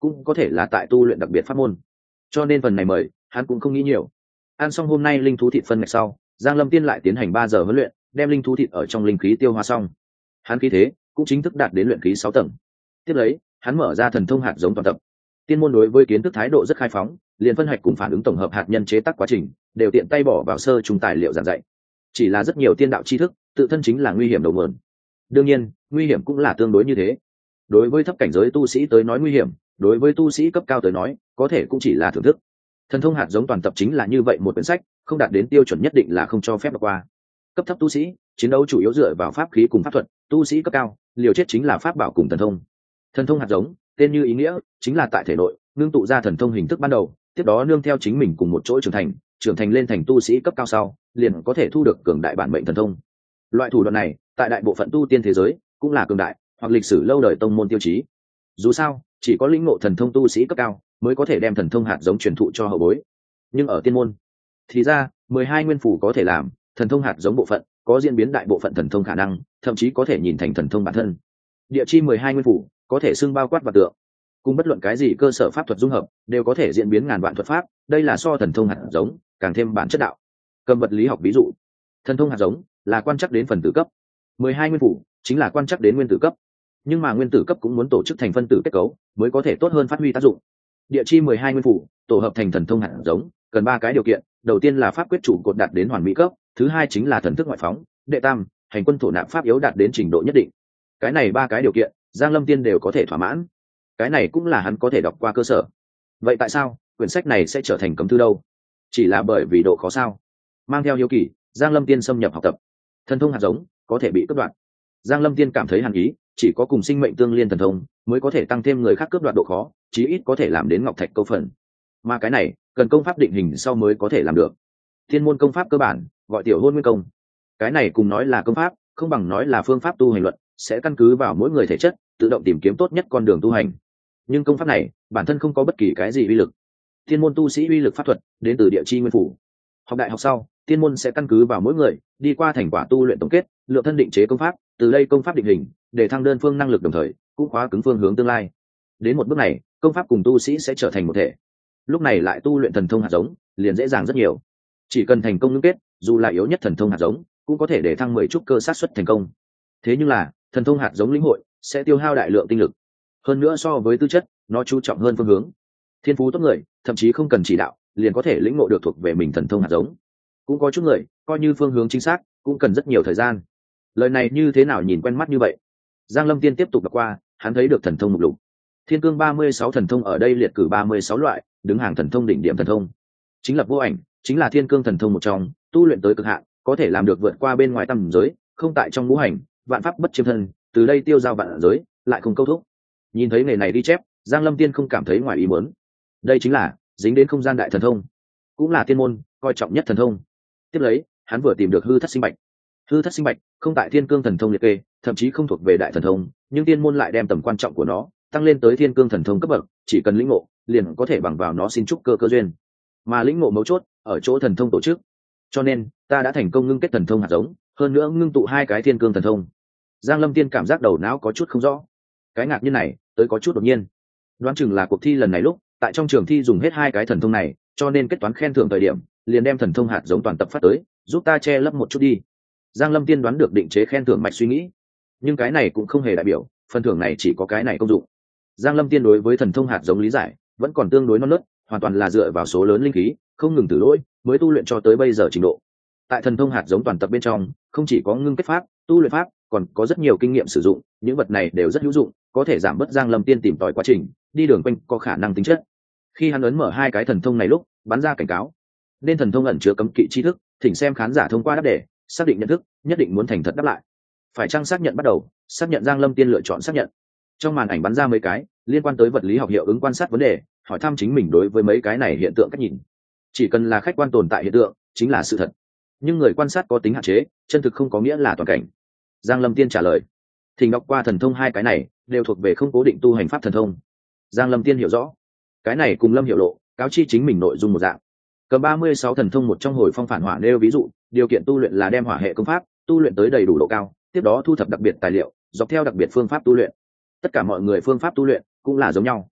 cũng có thể là tại tu luyện đặc biệt pháp môn, cho nên phần này mời hắn cũng không nghĩ nhiều. Ăn xong hôm nay linh thú thịt phân ngạch sau, Giang Lâm Tiên lại tiến hành ba giờ huấn luyện, đem linh thú thịt ở trong linh khí tiêu hóa xong. Hắn khí thế cũng chính thức đạt đến luyện khí sáu tầng. Tiếp lấy, hắn mở ra thần thông hạt giống toàn tập. Tiên môn đối với kiến thức thái độ rất khai phóng, liền phân hạch cùng phản ứng tổng hợp hạt nhân chế tác quá trình đều tiện tay bỏ vào sơ trung tài liệu giảng dạy. Chỉ là rất nhiều tiên đạo tri thức, tự thân chính là nguy hiểm đầu nguồn. Đương nhiên, nguy hiểm cũng là tương đối như thế. Đối với thấp cảnh giới tu sĩ tới nói nguy hiểm, đối với tu sĩ cấp cao tới nói, có thể cũng chỉ là thưởng thức. Thần thông hạt giống toàn tập chính là như vậy một quyển sách, không đạt đến tiêu chuẩn nhất định là không cho phép đọc qua. Cấp thấp tu sĩ, chiến đấu chủ yếu dựa vào pháp khí cùng pháp thuật, tu sĩ cấp cao, liều chết chính là pháp bảo cùng thần thông. Thần thông hạt giống, tên như ý nghĩa, chính là tại thể nội ngưng tụ ra thần thông hình thức ban đầu, tiếp đó nương theo chính mình cùng một chỗ trưởng thành, trưởng thành lên thành tu sĩ cấp cao sau, liền có thể thu được cường đại bản mệnh thần thông. Loại thủ đoạn này, tại đại bộ phận tu tiên thế giới, cũng là cường đại, hoặc lịch sử lâu đời tông môn tiêu chí. Dù sao, chỉ có lĩnh ngộ thần thông tu sĩ cấp cao mới có thể đem thần thông hạt giống truyền thụ cho hậu bối. Nhưng ở tiên môn, thì ra, mười hai nguyên phủ có thể làm, thần thông hạt giống bộ phận, có diễn biến đại bộ phận thần thông khả năng, thậm chí có thể nhìn thành thần thông bản thân. Địa chi mười hai nguyên phủ, có thể xưng bao quát và tượng. Cùng bất luận cái gì cơ sở pháp thuật dung hợp, đều có thể diễn biến ngàn vạn thuật pháp, đây là so thần thông hạt giống, càng thêm bản chất đạo. Cầm vật lý học ví dụ, thần thông hạt giống là quan trắc đến phần tử cấp, mười hai nguyên phủ chính là quan trắc đến nguyên tử cấp. Nhưng mà nguyên tử cấp cũng muốn tổ chức thành phân tử kết cấu, mới có thể tốt hơn phát huy tác dụng. Địa chi mười hai nguyên phủ, tổ hợp thành thần thông hạt giống, cần ba cái điều kiện, đầu tiên là pháp quyết chủ cột đạt đến hoàn mỹ cấp, thứ hai chính là thần thức ngoại phóng, đệ tam, hành quân thổ nạp pháp yếu đạt đến trình độ nhất định. Cái này ba cái điều kiện, Giang Lâm Tiên đều có thể thỏa mãn. Cái này cũng là hắn có thể đọc qua cơ sở. Vậy tại sao quyển sách này sẽ trở thành cấm thư đâu? Chỉ là bởi vì độ khó sao? Mang theo hiếu kỳ, Giang Lâm Tiên xâm nhập học tập. Thần thông hạt giống có thể bị cướp đoạt. Giang Lâm Tiên cảm thấy hàn ý, chỉ có cùng sinh mệnh tương liên thần thông mới có thể tăng thêm người khác cướp đoạt độ khó, chí ít có thể làm đến ngọc thạch câu phần. Mà cái này, cần công pháp định hình sau mới có thể làm được. Thiên môn công pháp cơ bản, gọi tiểu hôn nguyên công. Cái này cùng nói là công pháp, không bằng nói là phương pháp tu hành luận, sẽ căn cứ vào mỗi người thể chất, tự động tìm kiếm tốt nhất con đường tu hành. Nhưng công pháp này, bản thân không có bất kỳ cái gì uy lực. Thiên môn tu sĩ uy lực pháp thuật đến từ địa chi nguyên phủ. Học đại học sau, thiên môn sẽ căn cứ vào mỗi người, đi qua thành quả tu luyện tổng kết, lựa thân định chế công pháp, từ đây công pháp định hình, để thăng đơn phương năng lực đồng thời, cũng khóa cứng phương hướng tương lai. Đến một bước này, công pháp cùng tu sĩ sẽ trở thành một thể. Lúc này lại tu luyện thần thông hạt giống, liền dễ dàng rất nhiều. Chỉ cần thành công ngưng kết, dù là yếu nhất thần thông hạt giống, cũng có thể để thăng mười chút cơ sát suất thành công. Thế nhưng là, thần thông hạt giống lĩnh hội sẽ tiêu hao đại lượng tinh lực. Hơn nữa so với tư chất, nó chú trọng hơn phương hướng. Thiên phú tốt người, thậm chí không cần chỉ đạo, liền có thể lĩnh ngộ được thuộc về mình thần thông hạt giống. Cũng có chút người, coi như phương hướng chính xác, cũng cần rất nhiều thời gian. Lời này như thế nào nhìn quen mắt như vậy? Giang Lâm Tiên tiếp tục đọc qua, hắn thấy được thần thông mục lục. Thiên cương ba mươi sáu thần thông ở đây liệt cử ba mươi sáu loại, đứng hàng thần thông đỉnh điểm thần thông. Chính lập vô ảnh, chính là thiên cương thần thông một trong, tu luyện tới cực hạn, có thể làm được vượt qua bên ngoài tầm giới, không tại trong ngũ hành, vạn pháp bất chiếm thân, từ đây tiêu giao vạn giới, lại không câu thúc. Nhìn thấy nghề này đi chép, Giang Lâm Tiên không cảm thấy ngoài ý muốn. Đây chính là dính đến không gian đại thần thông, cũng là tiên môn coi trọng nhất thần thông. Tiếp lấy, hắn vừa tìm được hư thất sinh bạch. Hư thất sinh bạch không tại thiên cương thần thông liệt kê, thậm chí không thuộc về đại thần thông, nhưng tiên môn lại đem tầm quan trọng của nó tăng lên tới thiên cương thần thông cấp bậc, chỉ cần lĩnh ngộ, liền có thể bằng vào nó xin trúc cơ cơ duyên. Mà lĩnh ngộ mấu chốt ở chỗ thần thông tổ chức. Cho nên, ta đã thành công ngưng kết thần thông hạt giống, hơn nữa ngưng tụ hai cái thiên cương thần thông. Giang Lâm Tiên cảm giác đầu não có chút không rõ. Cái ngạc nhiên này, tới có chút đột nhiên. Đoán chừng là cuộc thi lần này lúc, tại trong trường thi dùng hết hai cái thần thông này, cho nên kết toán khen thưởng thời điểm, liền đem thần thông hạt giống toàn tập phát tới, giúp ta che lấp một chút đi. Giang Lâm Tiên đoán được định chế khen thưởng mạch suy nghĩ, nhưng cái này cũng không hề đại biểu phần thưởng này chỉ có cái này công dụng. Giang Lâm Tiên đối với thần thông hạt giống lý giải vẫn còn tương đối non nớt, hoàn toàn là dựa vào số lớn linh khí, không ngừng tử lỗi, mới tu luyện cho tới bây giờ trình độ. Tại thần thông hạt giống toàn tập bên trong, không chỉ có ngưng kết pháp, tu luyện pháp, còn có rất nhiều kinh nghiệm sử dụng, những vật này đều rất hữu dụng, có thể giảm bớt Giang Lâm Tiên tìm tòi quá trình, đi đường quanh có khả năng tính chất. Khi hắn ấn mở hai cái thần thông này lúc, bắn ra cảnh cáo, nên thần thông ẩn chứa cấm kỵ tri thức, thỉnh xem khán giả thông qua đáp đề, xác định nhận thức, nhất định muốn thành thật đáp lại. Phải chăng xác nhận bắt đầu, xác nhận Giang Lâm Tiên lựa chọn xác nhận. Trong màn ảnh bắn ra mấy cái liên quan tới vật lý học hiệu ứng quan sát vấn đề, hỏi thăm chính mình đối với mấy cái này hiện tượng cách nhìn. Chỉ cần là khách quan tồn tại hiện tượng, chính là sự thật. Nhưng người quan sát có tính hạn chế, chân thực không có nghĩa là toàn cảnh. Giang Lâm Tiên trả lời, thỉnh đọc qua thần thông hai cái này đều thuộc về không cố định tu hành pháp thần thông. Giang Lâm Tiên hiểu rõ, cái này cùng Lâm Hiểu Lộ cáo chi chính mình nội dung một dạng. Cầm ba mươi sáu thần thông một trong hồi phong phản hỏa nêu ví dụ, điều kiện tu luyện là đem hỏa hệ công pháp tu luyện tới đầy đủ độ cao, tiếp đó thu thập đặc biệt tài liệu, dọc theo đặc biệt phương pháp tu luyện. Tất cả mọi người phương pháp tu luyện cũng là giống nhau.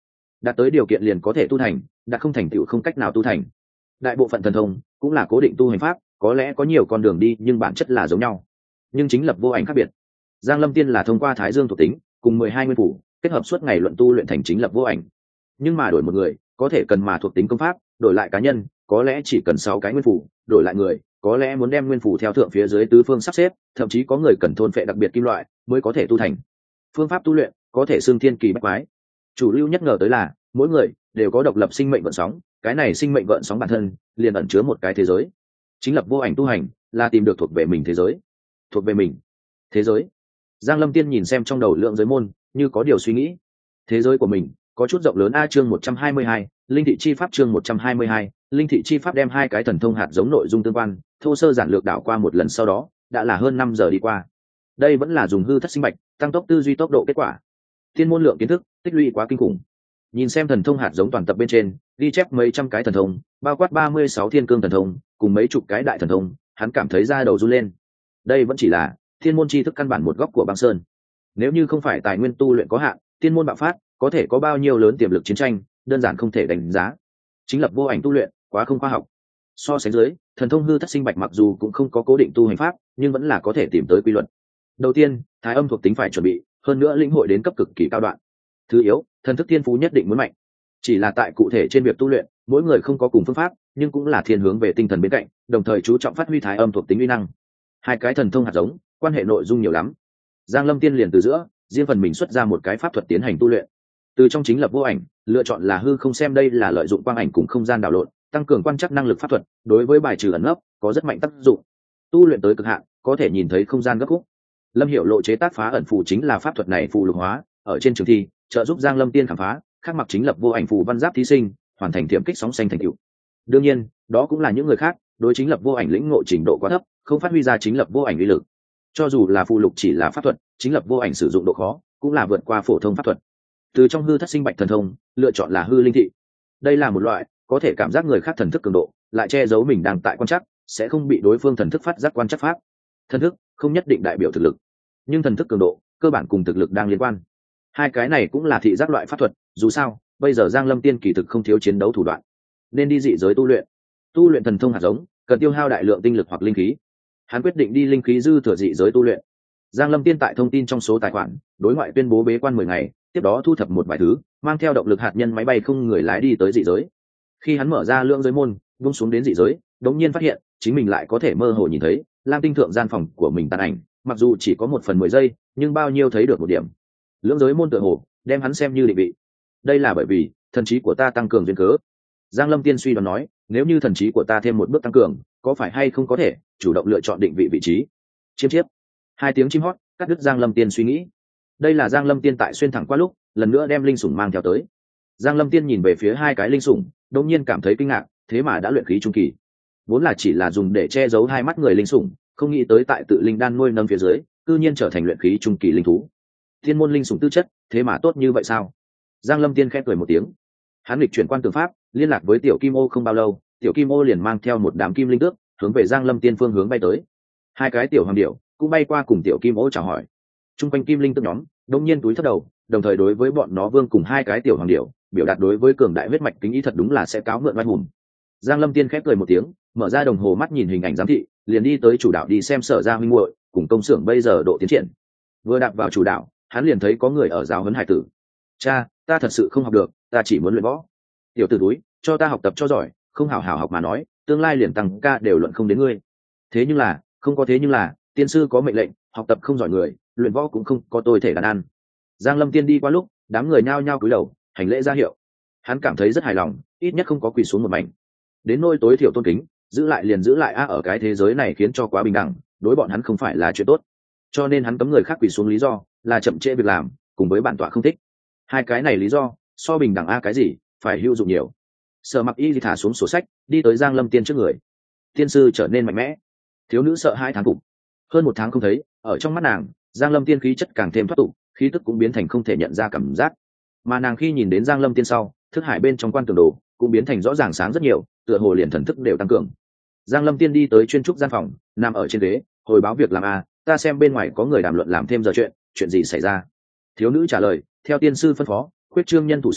đạt tới điều kiện liền có thể tu thành, đạt không thành tựu không cách nào tu thành. Đại bộ phận thần thông cũng là cố định tu hành pháp, có lẽ có nhiều con đường đi nhưng bản chất là giống nhau. Nhưng chính lập vô ảnh khác biệt. Giang Lâm Tiên là thông qua Thái Dương thuộc tính cùng mười hai nguyên phủ kết hợp suốt ngày luận tu luyện thành chính lập vô ảnh. Nhưng mà đổi một người, có thể cần mà thuộc tính công pháp, đổi lại cá nhân, có lẽ chỉ cần sáu cái nguyên phủ, đổi lại người, có lẽ muốn đem nguyên phủ theo thượng phía dưới tứ phương sắp xếp, thậm chí có người cần thôn phệ đặc biệt kim loại mới có thể tu thành. Phương pháp tu luyện có thể xưng thiên kỳ bách quái. Chủ lưu nhất ngờ tới là mỗi người đều có độc lập sinh mệnh gợn sóng, cái này sinh mệnh gợn sóng bản thân liền ẩn chứa một cái thế giới. Chính lập vô ảnh tu hành là tìm được thuộc về mình thế giới. Thuộc về mình thế giới. Giang Lâm Tiên nhìn xem trong đầu lượng giới môn, như có điều suy nghĩ. Thế giới của mình có chút rộng lớn. A chương một trăm hai mươi hai, linh thị chi pháp. Chương một trăm hai mươi hai, linh thị chi pháp. Đem hai cái thần thông hạt giống nội dung tương quan thô sơ giản lược đảo qua một lần, sau đó đã là hơn năm giờ đi qua. Đây vẫn là dùng hư thất sinh bạch tăng tốc tư duy tốc độ kết quả. Thiên môn lượng kiến thức tích lũy quá kinh khủng. Nhìn xem thần thông hạt giống toàn tập bên trên ghi chép mấy trăm cái thần thông, bao quát ba mươi sáu thiên cương thần thông cùng mấy chục cái đại thần thông, hắn cảm thấy da đầu run lên. Đây vẫn chỉ là thiên môn tri thức căn bản một góc của băng sơn. Nếu như không phải tài nguyên tu luyện có hạn, thiên môn bạo phát có thể có bao nhiêu lớn tiềm lực chiến tranh, đơn giản không thể đánh giá. Chính lập vô ảnh tu luyện quá không khoa học. So sánh dưới, thần thông hư thất sinh bạch mặc dù cũng không có cố định tu hành pháp, nhưng vẫn là có thể tìm tới quy luật. Đầu tiên, thái âm thuộc tính phải chuẩn bị, hơn nữa lĩnh hội đến cấp cực kỳ cao đoạn. Thứ yếu, thần thức thiên phú nhất định muốn mạnh. Chỉ là tại cụ thể trên việc tu luyện, mỗi người không có cùng phương pháp, nhưng cũng là thiên hướng về tinh thần bên cạnh, đồng thời chú trọng phát huy thái âm thuộc tính uy năng. Hai cái thần thông hạt giống, quan hệ nội dung nhiều lắm. Giang Lâm Tiên liền từ giữa, riêng phần mình xuất ra một cái pháp thuật tiến hành tu luyện. Từ trong chính lập vô ảnh, lựa chọn là hư không xem, đây là lợi dụng quang ảnh cùng không gian đảo lộn, tăng cường quan trắc năng lực pháp thuật, đối với bài trừ ẩn nấp có rất mạnh tác dụng. Tu luyện tới cực hạn, có thể nhìn thấy không gian gấp khúc. Lâm Hiểu Lộ chế tác phá ẩn phù chính là pháp thuật này phù lục hóa, ở trên trường thi trợ giúp Giang Lâm Tiên khám phá, khác mặc chính lập vô ảnh phù văn giáp thí sinh, hoàn thành tiềm kích sóng xanh thành tựu. Đương nhiên, đó cũng là những người khác, đối chính lập vô ảnh lĩnh ngộ trình độ quá thấp, không phát huy ra chính lập vô ảnh uy lực. Cho dù là phù lục chỉ là pháp thuật, chính lập vô ảnh sử dụng độ khó cũng là vượt qua phổ thông pháp thuật. Từ trong hư thất sinh bạch thần thông, lựa chọn là hư linh thị. Đây là một loại có thể cảm giác người khác thần thức cường độ, lại che giấu mình đang tại quan trắc, sẽ không bị đối phương thần thức phát giác quan trắc pháp. Thần thức không nhất định đại biểu thực lực, nhưng thần thức cường độ cơ bản cùng thực lực đang liên quan. Hai cái này cũng là thị giác loại pháp thuật, dù sao bây giờ Giang Lâm Tiên kỳ thực không thiếu chiến đấu thủ đoạn, nên đi dị giới tu luyện. Tu luyện thần thông hạt giống cần tiêu hao đại lượng tinh lực hoặc linh khí, hắn quyết định đi linh khí dư thừa dị giới tu luyện. Giang Lâm Tiên tại thông tin trong số tài khoản đối ngoại tuyên bố bế quan mười ngày, tiếp đó thu thập một vài thứ, mang theo động lực hạt nhân máy bay không người lái đi tới dị giới. Khi hắn mở ra lượng giới môn, buông xuống đến dị giới, đống nhiên phát hiện chính mình lại có thể mơ hồ nhìn thấy lam tinh thượng gian phòng của mình tàn ảnh, mặc dù chỉ có một phần mười giây, nhưng bao nhiêu thấy được một điểm. Lưỡng giới môn tựa hồ đem hắn xem như định vị. Đây là bởi vì thần trí của ta tăng cường duyên cớ. Giang Lâm Tiên suy đoán nói, nếu như thần trí của ta thêm một bước tăng cường, có phải hay không có thể chủ động lựa chọn định vị vị trí. Chiêm chiếp, hai tiếng chim hót cắt đứt Giang Lâm Tiên suy nghĩ. Đây là Giang Lâm Tiên tại xuyên thẳng qua lúc lần nữa đem linh sủng mang theo tới. Giang Lâm Tiên nhìn về phía hai cái linh sủng, đột nhiên cảm thấy kinh ngạc, thế mà đã luyện khí trung kỳ. Vốn là chỉ là dùng để che giấu hai mắt người linh sủng, không nghĩ tới tại tự linh đan nuôi nâng phía dưới, cư nhiên trở thành luyện khí trung kỳ linh thú. Thiên môn linh sủng tư chất, thế mà tốt như vậy sao? Giang Lâm Tiên khẽ cười một tiếng. Hắn lịch chuyển quan tường pháp, liên lạc với Tiểu Kim Ô không bao lâu, Tiểu Kim Ô liền mang theo một đám kim linh tước, hướng về Giang Lâm Tiên phương hướng bay tới. Hai cái tiểu hoàng điểu cũng bay qua cùng Tiểu Kim Ô chào hỏi. Trung quanh kim linh tước nhóm, đột nhiên túi thấp đầu, đồng thời đối với bọn nó vương cùng hai cái tiểu hoàng điểu, biểu đạt đối với cường đại huyết mạch kính ý, thật đúng là sẽ cáo mượn oai hùng. Giang Lâm Tiên khẽ cười một tiếng, mở ra đồng hồ mắt nhìn hình ảnh giám thị, liền đi tới chủ đạo đi xem Sở Gia huynh muội cùng công xưởng bây giờ độ tiến triển. Vừa đạp vào chủ đạo, hắn liền thấy có người ở giáo huấn hải tử. Cha, ta thật sự không học được, ta chỉ muốn luyện võ. Tiểu tử túi, cho ta học tập cho giỏi, không hảo hảo học mà nói, tương lai liền tăng ca đều luận không đến ngươi. Thế nhưng là, không có thế nhưng là, tiên sư có mệnh lệnh, học tập không giỏi người, luyện võ cũng không có tôi thể đàn ăn. Giang Lâm Tiên đi qua lúc, đám người nhao nhao cúi đầu, hành lễ ra hiệu. Hắn cảm thấy rất hài lòng, ít nhất không có quỳ xuống một mảnh. Đến nôi tối thiểu tôn kính, giữ lại liền giữ lại a, ở cái thế giới này khiến cho quá bình đẳng, đối bọn hắn không phải là chuyện tốt. Cho nên hắn cấm người khác quỳ xuống lý do là chậm trễ việc làm, cùng với bản tọa không thích. Hai cái này lý do, so bình đẳng a cái gì, phải hữu dụng nhiều. Sở Mặc Y thì thả xuống sổ sách, đi tới Giang Lâm Tiên trước người. Tiên sư trở nên mạnh mẽ. Thiếu nữ sợ hai tháng phục. Hơn một tháng không thấy, ở trong mắt nàng, Giang Lâm Tiên khí chất càng thêm thoát tục, khí tức cũng biến thành không thể nhận ra cảm giác. Mà nàng khi nhìn đến Giang Lâm Tiên sau, thức hải bên trong quan tường đồ cũng biến thành rõ ràng sáng rất nhiều, tựa hồ liền thần thức đều tăng cường. Giang Lâm Tiên đi tới chuyên trúc gian phòng, nằm ở trên ghế, hồi báo việc làm a, ta xem bên ngoài có người đàm luận làm thêm giờ chuyện, chuyện gì xảy ra? Thiếu nữ trả lời, theo tiên sư phân phó, khuyết trương nhân thủ sau,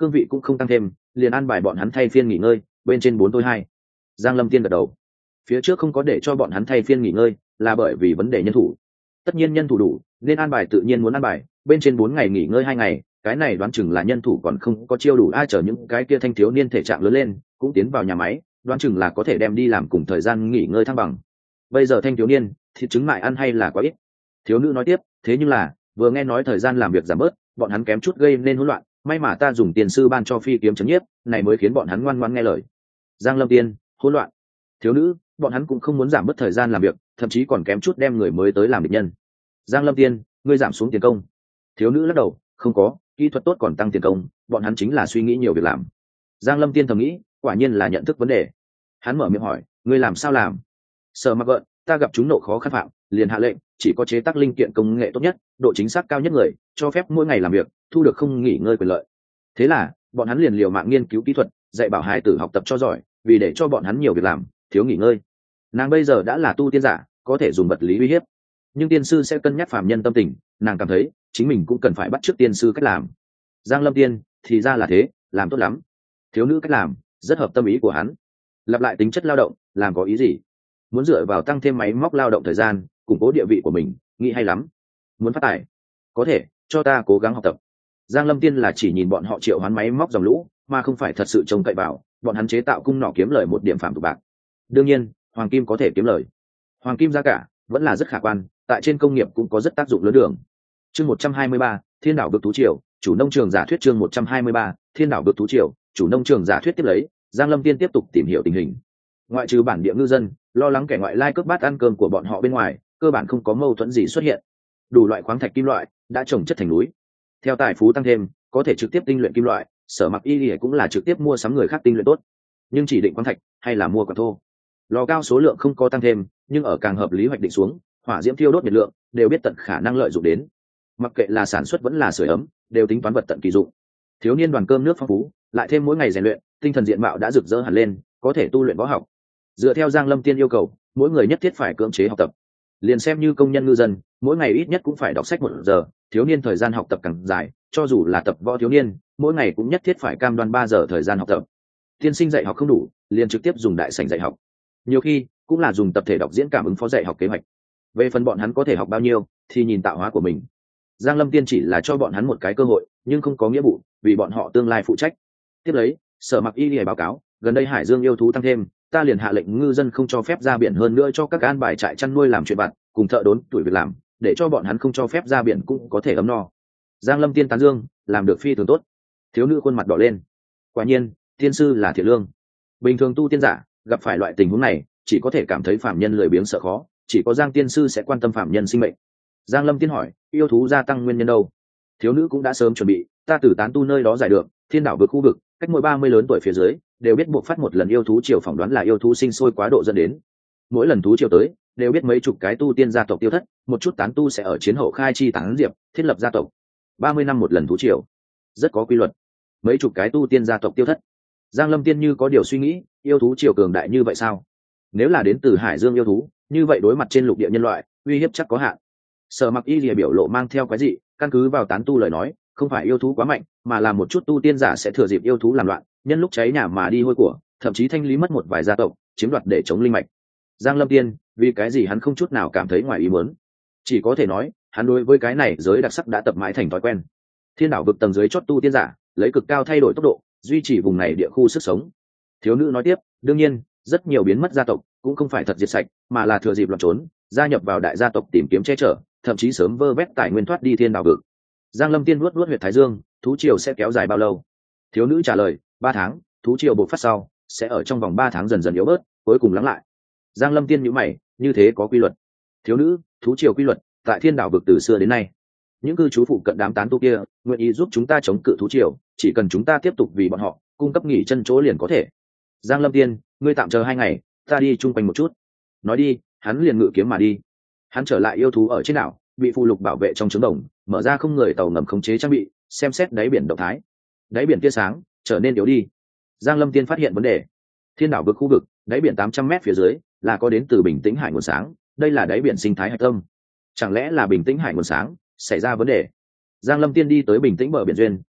cương vị cũng không tăng thêm, liền an bài bọn hắn thay phiên nghỉ ngơi, bên trên bốn tôi hai. Giang Lâm Tiên gật đầu. Phía trước không có để cho bọn hắn thay phiên nghỉ ngơi là bởi vì vấn đề nhân thủ. Tất nhiên nhân thủ đủ nên an bài tự nhiên muốn an bài, bên trên bốn ngày nghỉ ngơi hai ngày, cái này đoán chừng là nhân thủ còn không có chiêu đủ. Ai chờ những cái kia thanh thiếu niên thể trạng lớn lên cũng tiến vào nhà máy, đoán chừng là có thể đem đi làm cùng thời gian nghỉ ngơi thăng bằng. Bây giờ thanh thiếu niên thịt trứng mại ăn hay là quá ít. Thiếu nữ nói tiếp, thế nhưng là vừa nghe nói thời gian làm việc giảm bớt, bọn hắn kém chút gây nên hỗn loạn, may mà ta dùng tiền sư ban cho phi kiếm chấm nhiếp này mới khiến bọn hắn ngoan ngoãn nghe lời. Giang Lâm Tiên, hỗn loạn. Thiếu nữ, bọn hắn cũng không muốn giảm bớt thời gian làm việc, thậm chí còn kém chút đem người mới tới làm địch nhân. Giang Lâm Tiên, ngươi giảm xuống tiền công. Thiếu nữ lắc đầu, không có, kỹ thuật tốt còn tăng tiền công, bọn hắn chính là suy nghĩ nhiều việc làm. Giang Lâm Tiên thầm nghĩ, quả nhiên là nhận thức vấn đề. Hắn mở miệng hỏi, ngươi làm sao làm? Sở Mặc gợn, ta gặp chúng nộ khó khăn phạm, liền hạ lệnh, chỉ có chế tác linh kiện công nghệ tốt nhất, độ chính xác cao nhất người, cho phép mỗi ngày làm việc, thu được không nghỉ ngơi quyền lợi. Thế là, bọn hắn liền liều mạng nghiên cứu kỹ thuật, dạy bảo hài tử học tập cho giỏi, vì để cho bọn hắn nhiều việc làm, thiếu nghỉ ngơi. Nàng bây giờ đã là tu tiên giả, có thể dùng vật lý uy hiếp, nhưng tiên sư sẽ cân nhắc phàm nhân tâm tình, nàng cảm thấy chính mình cũng cần phải bắt chước tiên sư cách làm. Giang Lâm Tiên, thì ra là thế, làm tốt lắm. Thiếu nữ cách làm rất hợp tâm ý của hắn. Lặp lại tính chất lao động, làm có ý gì? Muốn dựa vào tăng thêm máy móc lao động thời gian, củng cố địa vị của mình, nghĩ hay lắm. Muốn phát tài, có thể cho ta cố gắng học tập. Giang Lâm Tiên là chỉ nhìn bọn họ triệu hoán máy móc dòng lũ, mà không phải thật sự trông cậy vào bọn hắn chế tạo cung nỏ kiếm lời một điểm phạm tục bạc. Đương nhiên, hoàng kim có thể kiếm lời. Hoàng kim giá cả vẫn là rất khả quan, tại trên công nghiệp cũng có rất tác dụng lớn đường. Chương một trăm hai mươi ba, Thiên đảo vực thú triều, chủ nông trường giả thuyết. Chương một trăm hai mươi ba, Thiên đảo vực thú triều, chủ nông trường giả thuyết. Tiếp lấy, Giang Lâm Tiên tiếp tục tìm hiểu tình hình. Ngoại trừ bản địa ngư dân lo lắng kẻ ngoại lai cướp bát ăn cơm của bọn họ bên ngoài, cơ bản không có mâu thuẫn gì xuất hiện. Đủ loại khoáng thạch kim loại đã trồng chất thành núi. Theo tài phú tăng thêm, có thể trực tiếp tinh luyện kim loại, Sở Mặc Y Lìa cũng là trực tiếp mua sắm người khác tinh luyện tốt. Nhưng chỉ định khoáng thạch hay là mua quả thô. Lò cao số lượng không có tăng thêm, nhưng ở càng hợp lý hoạch định xuống, hỏa diễm thiêu đốt nhiệt lượng đều biết tận khả năng lợi dụng đến. Mặc kệ là sản xuất vẫn là sưởi ấm, đều tính toán vật tận kỳ dụng. Thiếu niên đoàn cơm nước phong phú, lại thêm mỗi ngày rèn luyện, tinh thần diện mạo đã rực rỡ hẳn lên, có thể tu luyện võ học. Dựa theo Giang Lâm Tiên yêu cầu, mỗi người nhất thiết phải cưỡng chế học tập. Liền xem như công nhân ngư dân, mỗi ngày ít nhất cũng phải đọc sách một giờ, thiếu niên thời gian học tập càng dài, cho dù là tập võ thiếu niên, mỗi ngày cũng nhất thiết phải cam đoan ba giờ thời gian học tập. Tiên sinh dạy học không đủ, liền trực tiếp dùng đại sảnh dạy học. Nhiều khi cũng là dùng tập thể đọc diễn cảm ứng phó dạy học kế hoạch. Về phần bọn hắn có thể học bao nhiêu thì nhìn tạo hóa của mình. Giang Lâm Tiên chỉ là cho bọn hắn một cái cơ hội, nhưng không có nghĩa vụ vì bọn họ tương lai phụ trách. Tiếp lấy, Sở Mặc Y Lìa báo cáo, gần đây hải dương yêu thú tăng thêm, ta liền hạ lệnh ngư dân không cho phép ra biển, hơn nữa cho các an bài trại chăn nuôi làm chuyện vặt, cùng thợ đốn tuổi việc làm, để cho bọn hắn không cho phép ra biển cũng có thể ấm no. Giang Lâm Tiên tán dương, làm được phi thường tốt. Thiếu nữ khuôn mặt đỏ lên. Quả nhiên, tiên sư là thiện lương. Bình thường tu tiên giả gặp phải loại tình huống này, chỉ có thể cảm thấy phạm nhân lười biếng sợ khó, chỉ có Giang tiên sư sẽ quan tâm phạm nhân sinh mệnh. Giang Lâm Tiên hỏi, yêu thú gia tăng nguyên nhân đâu? Thiếu nữ cũng đã sớm chuẩn bị, ta từ tán tu nơi đó giải được, thiên đảo vực khu vực, cách mỗi ba mươi lớn tuổi phía dưới đều biết buộc phát một lần yêu thú triều, phỏng đoán là yêu thú sinh sôi quá độ dẫn đến. Mỗi lần thú triều tới, đều biết mấy chục cái tu tiên gia tộc tiêu thất, một chút tán tu sẽ ở chiến hậu khai chi tán diệp, thiết lập gia tộc. ba mươi năm một lần thú triều, rất có quy luật. Mấy chục cái tu tiên gia tộc tiêu thất. Giang Lâm Tiên như có điều suy nghĩ, yêu thú triều cường đại như vậy sao? Nếu là đến từ hải dương yêu thú, như vậy đối mặt trên lục địa nhân loại, uy hiếp chắc có hạn. Sở Mặc Y Lìa biểu lộ mang theo cái gì, căn cứ vào tán tu lời nói, không phải yêu thú quá mạnh, mà là một chút tu tiên giả sẽ thừa dịp yêu thú làm loạn, nhân lúc cháy nhà mà đi hôi của, thậm chí thanh lý mất một vài gia tộc, chiếm đoạt để chống linh mạch. Giang Lâm Tiên, vì cái gì hắn không chút nào cảm thấy ngoài ý muốn? Chỉ có thể nói, hắn đối với cái này giới đặc sắc đã tập mãi thành thói quen. Thiên đảo vực tầng dưới chót tu tiên giả, lấy cực cao thay đổi tốc độ, duy trì vùng này địa khu sức sống. Thiếu nữ nói tiếp, đương nhiên, rất nhiều biến mất gia tộc cũng không phải thật diệt sạch, mà là thừa dịp loạn trốn, gia nhập vào đại gia tộc tìm kiếm che chở, thậm chí sớm vơ vét tài nguyên thoát đi thiên đảo vực. Giang Lâm Tiên nuốt nuốt huyệt thái dương, thú triều sẽ kéo dài bao lâu? Thiếu nữ trả lời, ba tháng, thú triều bộc phát sau, sẽ ở trong vòng ba tháng dần dần yếu bớt, cuối cùng lắng lại. Giang Lâm Tiên nhíu mày, như thế có quy luật. Thiếu nữ, thú triều quy luật, tại thiên đảo vực từ xưa đến nay. Những cư trú phụ cận đám tán tu kia, nguyện ý giúp chúng ta chống cự thú triều, chỉ cần chúng ta tiếp tục vì bọn họ cung cấp nghỉ chân chỗ liền có thể. Giang Lâm Tiên, ngươi tạm chờ hai ngày, ta đi chung quanh một chút. Nói đi, hắn liền ngự kiếm mà đi. Hắn trở lại yêu thú ở trên đảo, bị phù lục bảo vệ trong trứng đồng, mở ra không người tàu ngầm khống chế trang bị, xem xét đáy biển động thái. Đáy biển tia sáng trở nên yếu đi. Giang Lâm Tiên phát hiện vấn đề. Thiên đảo vực khu vực, đáy biển tám trăm mét phía dưới là có đến từ bình tĩnh hải nguồn sáng, đây là đáy biển sinh thái hạch tâm. Chẳng lẽ là bình tĩnh hải nguồn sáng xảy ra vấn đề? Giang Lâm Tiên đi tới bình tĩnh bờ biển duyên,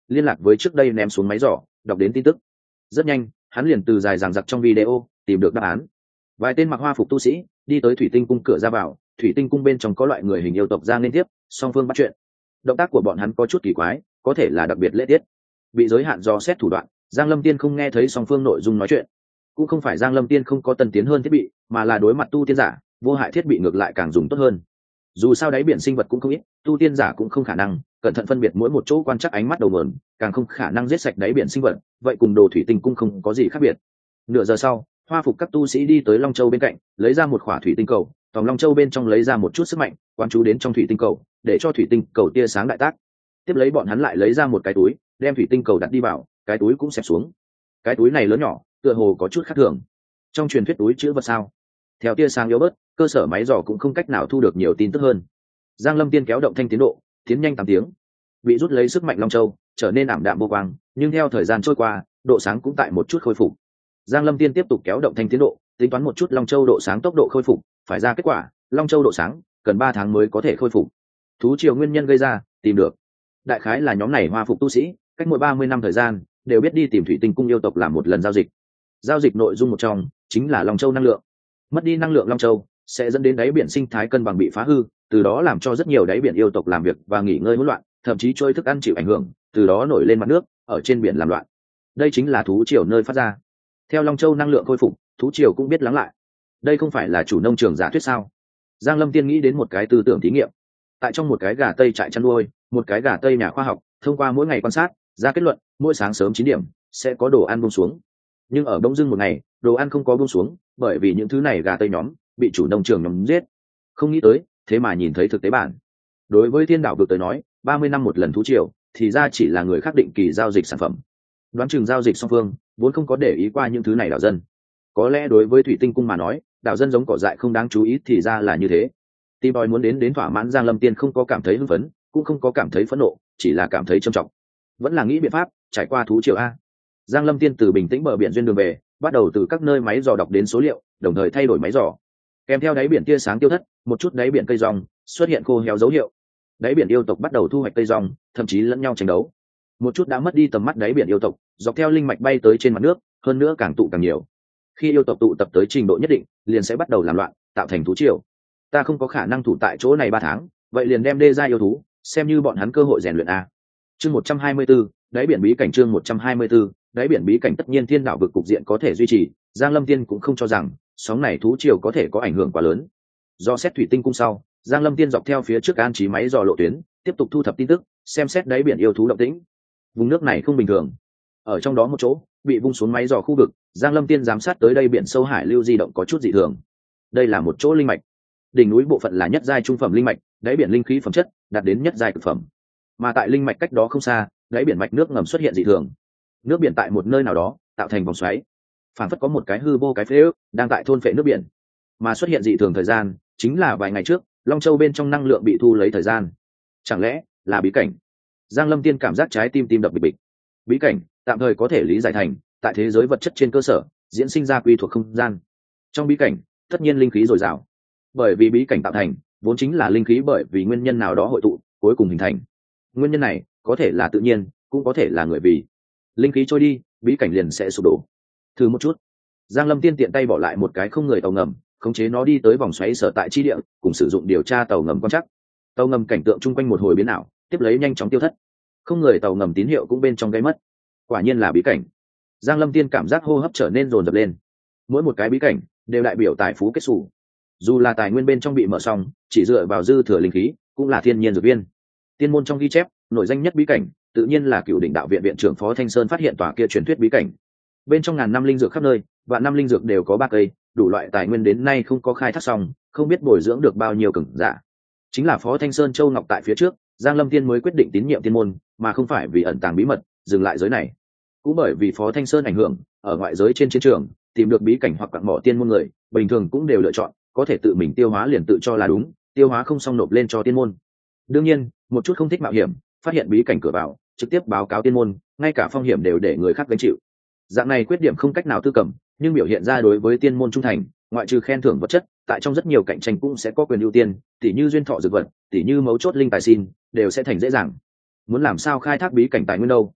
liên lạc với trước đây ném xuống máy giỏ, đọc đến tin tức. Rất nhanh hắn liền từ dài dằng dặc trong video tìm được đáp án. Vài tên mặc hoa phục tu sĩ đi tới thủy tinh cung cửa ra vào. Thủy tinh cung bên trong có loại người hình yêu tộc ra liên tiếp, song phương bắt chuyện. Động tác của bọn hắn có chút kỳ quái, có thể là đặc biệt lễ tiết. Bị giới hạn do xét thủ đoạn, Giang Lâm Tiên không nghe thấy song phương nội dung nói chuyện. Cũng không phải Giang Lâm Tiên không có tân tiến hơn thiết bị, mà là đối mặt tu tiên giả, vô hại thiết bị ngược lại càng dùng tốt hơn. Dù sao đáy biển sinh vật cũng không ít, tu tiên giả cũng không khả năng cẩn thận phân biệt mỗi một chỗ quan trắc ánh mắt đầu nguồn, càng không khả năng giết sạch đáy biển sinh vật, vậy cùng đồ thủy tinh cung không có gì khác biệt. Nửa giờ sau, hoa phục các tu sĩ đi tới Long Châu bên cạnh, lấy ra một khỏa thủy tinh cầu, tòng Long Châu bên trong lấy ra một chút sức mạnh, quán chú đến trong thủy tinh cầu, để cho thủy tinh cầu tia sáng đại tác. Tiếp lấy bọn hắn lại lấy ra một cái túi, đem thủy tinh cầu đặt đi vào, cái túi cũng xẹp xuống. Cái túi này lớn nhỏ, tựa hồ có chút khác thường. Trong truyền thuyết túi chứa vật sao? Theo tia sáng yếu bớt, cơ sở máy dò cũng không cách nào thu được nhiều tin tức hơn. Giang Lâm Tiên kéo động thanh tiến độ, tiến nhanh tám tiếng. Bị rút lấy sức mạnh Long Châu, trở nên ảm đạm vô quang, nhưng theo thời gian trôi qua, độ sáng cũng tại một chút khôi phục. Giang Lâm Tiên tiếp tục kéo động thanh tiến độ, tính toán một chút Long Châu độ sáng tốc độ khôi phục, phải ra kết quả, Long Châu độ sáng cần ba tháng mới có thể khôi phục. Thú triều nguyên nhân gây ra, tìm được. Đại khái là nhóm này hoa phục tu sĩ, cách mỗi ba mươi năm thời gian, đều biết đi tìm thủy tinh cung yêu tộc làm một lần giao dịch. Giao dịch nội dung một trong chính là Long Châu năng lượng. Mất đi năng lượng Long Châu sẽ dẫn đến đáy biển sinh thái cân bằng bị phá hư, từ đó làm cho rất nhiều đáy biển yêu tộc làm việc và nghỉ ngơi hỗn loạn, thậm chí trôi thức ăn chịu ảnh hưởng, từ đó nổi lên mặt nước, ở trên biển làm loạn. Đây chính là thú triều nơi phát ra. Theo Long Châu năng lượng khôi phục, thú triều cũng biết lắng lại. Đây không phải là chủ nông trường giả thuyết sao? Giang Lâm Tiên nghĩ đến một cái tư tưởng thí nghiệm. Tại trong một cái gà tây trại chăn nuôi, một cái gà tây nhà khoa học, thông qua mỗi ngày quan sát, ra kết luận, mỗi sáng sớm chín điểm sẽ có đồ ăn buông xuống. Nhưng ở đông dưng một ngày, đồ ăn không có buông xuống, bởi vì những thứ này gà tây nhóm bị chủ nông trường nhóm giết. Không nghĩ tới, thế mà nhìn thấy thực tế bản. Đối với thiên đảo vực tới nói, ba mươi năm một lần thú triều, thì ra chỉ là người khác định kỳ giao dịch sản phẩm. Đoán chừng giao dịch song phương vốn không có để ý qua những thứ này đảo dân. Có lẽ đối với thủy tinh cung mà nói, đảo dân giống cỏ dại không đáng chú ý thì ra là như thế. Tìm đòi muốn đến đến thỏa mãn, Giang Lâm Tiên không có cảm thấy hưng phấn, cũng không có cảm thấy phẫn nộ, chỉ là cảm thấy trầm trọng. Vẫn là nghĩ biện pháp trải qua thú triều a. Giang Lâm Tiên từ bình tĩnh bờ biển duyên đường về, bắt đầu từ các nơi máy dò đọc đến số liệu, đồng thời thay đổi máy dò. Kèm theo đáy biển tia sáng tiêu thất, một chút đáy biển cây rong xuất hiện khô héo dấu hiệu. Đáy biển yêu tộc bắt đầu thu hoạch cây rong, thậm chí lẫn nhau tranh đấu. Một chút đã mất đi tầm mắt đáy biển yêu tộc, dọc theo linh mạch bay tới trên mặt nước, hơn nữa càng tụ càng nhiều. Khi yêu tộc tụ tập tới trình độ nhất định, liền sẽ bắt đầu làm loạn, tạo thành thú triều. Ta không có khả năng thủ tại chỗ này ba tháng, vậy liền đem đê gia yêu thú, xem như bọn hắn cơ hội rèn luyện a. Chương một trăm hai mươi 124, đáy biển bí cảnh chương một trăm hai mươi 124, đáy biển bí cảnh tất nhiên thiên đạo vực cục diện có thể duy trì, Giang Lâm Tiên cũng không cho rằng sóng này thú triều có thể có ảnh hưởng quá lớn. Do xét thủy tinh cung sau, Giang Lâm Tiên dọc theo phía trước an trí máy dò lộ tuyến, tiếp tục thu thập tin tức, xem xét đáy biển yêu thú động tĩnh. Vùng nước này không bình thường. Ở trong đó một chỗ, bị vung xuống máy dò khu vực, Giang Lâm Tiên giám sát tới đây biển sâu hải lưu di động có chút dị thường. Đây là một chỗ linh mạch. Đỉnh núi bộ phận là nhất giai trung phẩm linh mạch, đáy biển linh khí phẩm chất đạt đến nhất giai cực phẩm. Mà tại linh mạch cách đó không xa, đáy biển mạch nước ngầm xuất hiện dị thường. Nước biển tại một nơi nào đó tạo thành vòng xoáy, phản phất có một cái hư vô cái phế ước đang tại thôn phệ nước biển. Mà xuất hiện dị thường thời gian chính là vài ngày trước, Long Châu bên trong năng lượng bị thu lấy thời gian. Chẳng lẽ là bí cảnh? Giang Lâm Tiên cảm giác trái tim tim đập bịch bịch. Bí cảnh tạm thời có thể lý giải thành tại thế giới vật chất trên cơ sở diễn sinh ra quy thuộc không gian. Trong bí cảnh tất nhiên linh khí dồi dào, bởi vì bí cảnh tạo thành vốn chính là linh khí bởi vì nguyên nhân nào đó hội tụ cuối cùng hình thành. Nguyên nhân này có thể là tự nhiên, cũng có thể là người vì. Linh khí trôi đi, bí cảnh liền sẽ sụp đổ. Thử một chút. Giang Lâm Tiên tiện tay bỏ lại một cái không người tàu ngầm, khống chế nó đi tới vòng xoáy sở tại chi địa, cùng sử dụng điều tra tàu ngầm quan trắc. Tàu ngầm cảnh tượng chung quanh một hồi biến ảo, tiếp lấy nhanh chóng tiêu thất. Không người tàu ngầm tín hiệu cũng bên trong gây mất. Quả nhiên là bí cảnh. Giang Lâm Tiên cảm giác hô hấp trở nên dồn dập lên. Mỗi một cái bí cảnh đều đại biểu tài phú kết xù. Dù là tài nguyên bên trong bị mở xong, chỉ dựa vào dư thừa linh khí, cũng là thiên nhiên dược viên. Tiên môn trong ghi chép, nổi danh nhất bí cảnh, tự nhiên là Cửu Đỉnh Đạo Viện viện trưởng Phó Thanh Sơn phát hiện tòa kia truyền thuyết bí cảnh. Bên trong ngàn năm linh dược khắp nơi, vạn năm linh dược đều có ba cây, đủ loại tài nguyên đến nay không có khai thác xong, không biết bồi dưỡng được bao nhiêu cường giả. Chính là Phó Thanh Sơn Châu Ngọc tại phía trước, Giang Lâm Tiên mới quyết định tín nhiệm tiên môn, mà không phải vì ẩn tàng bí mật, dừng lại giới này. Cũng bởi vì Phó Thanh Sơn ảnh hưởng, ở ngoại giới trên chiến trường, tìm được bí cảnh hoặc quặng mỏ tiên môn người, bình thường cũng đều lựa chọn, có thể tự mình tiêu hóa liền tự cho là đúng, tiêu hóa không xong nộp lên cho tiên môn. Đương nhiên, một chút không thích mạo hiểm, phát hiện bí cảnh cửa vào, trực tiếp báo cáo tiên môn, ngay cả phong hiểm đều để người khác gánh chịu. Dạng này khuyết điểm không cách nào tư cẩm, nhưng biểu hiện ra đối với tiên môn trung thành, ngoại trừ khen thưởng vật chất, tại trong rất nhiều cạnh tranh cũng sẽ có quyền ưu tiên, tỉ như duyên thọ dược vật, tỉ như mấu chốt linh tài xin, đều sẽ thành dễ dàng. Muốn làm sao khai thác bí cảnh tài nguyên đâu,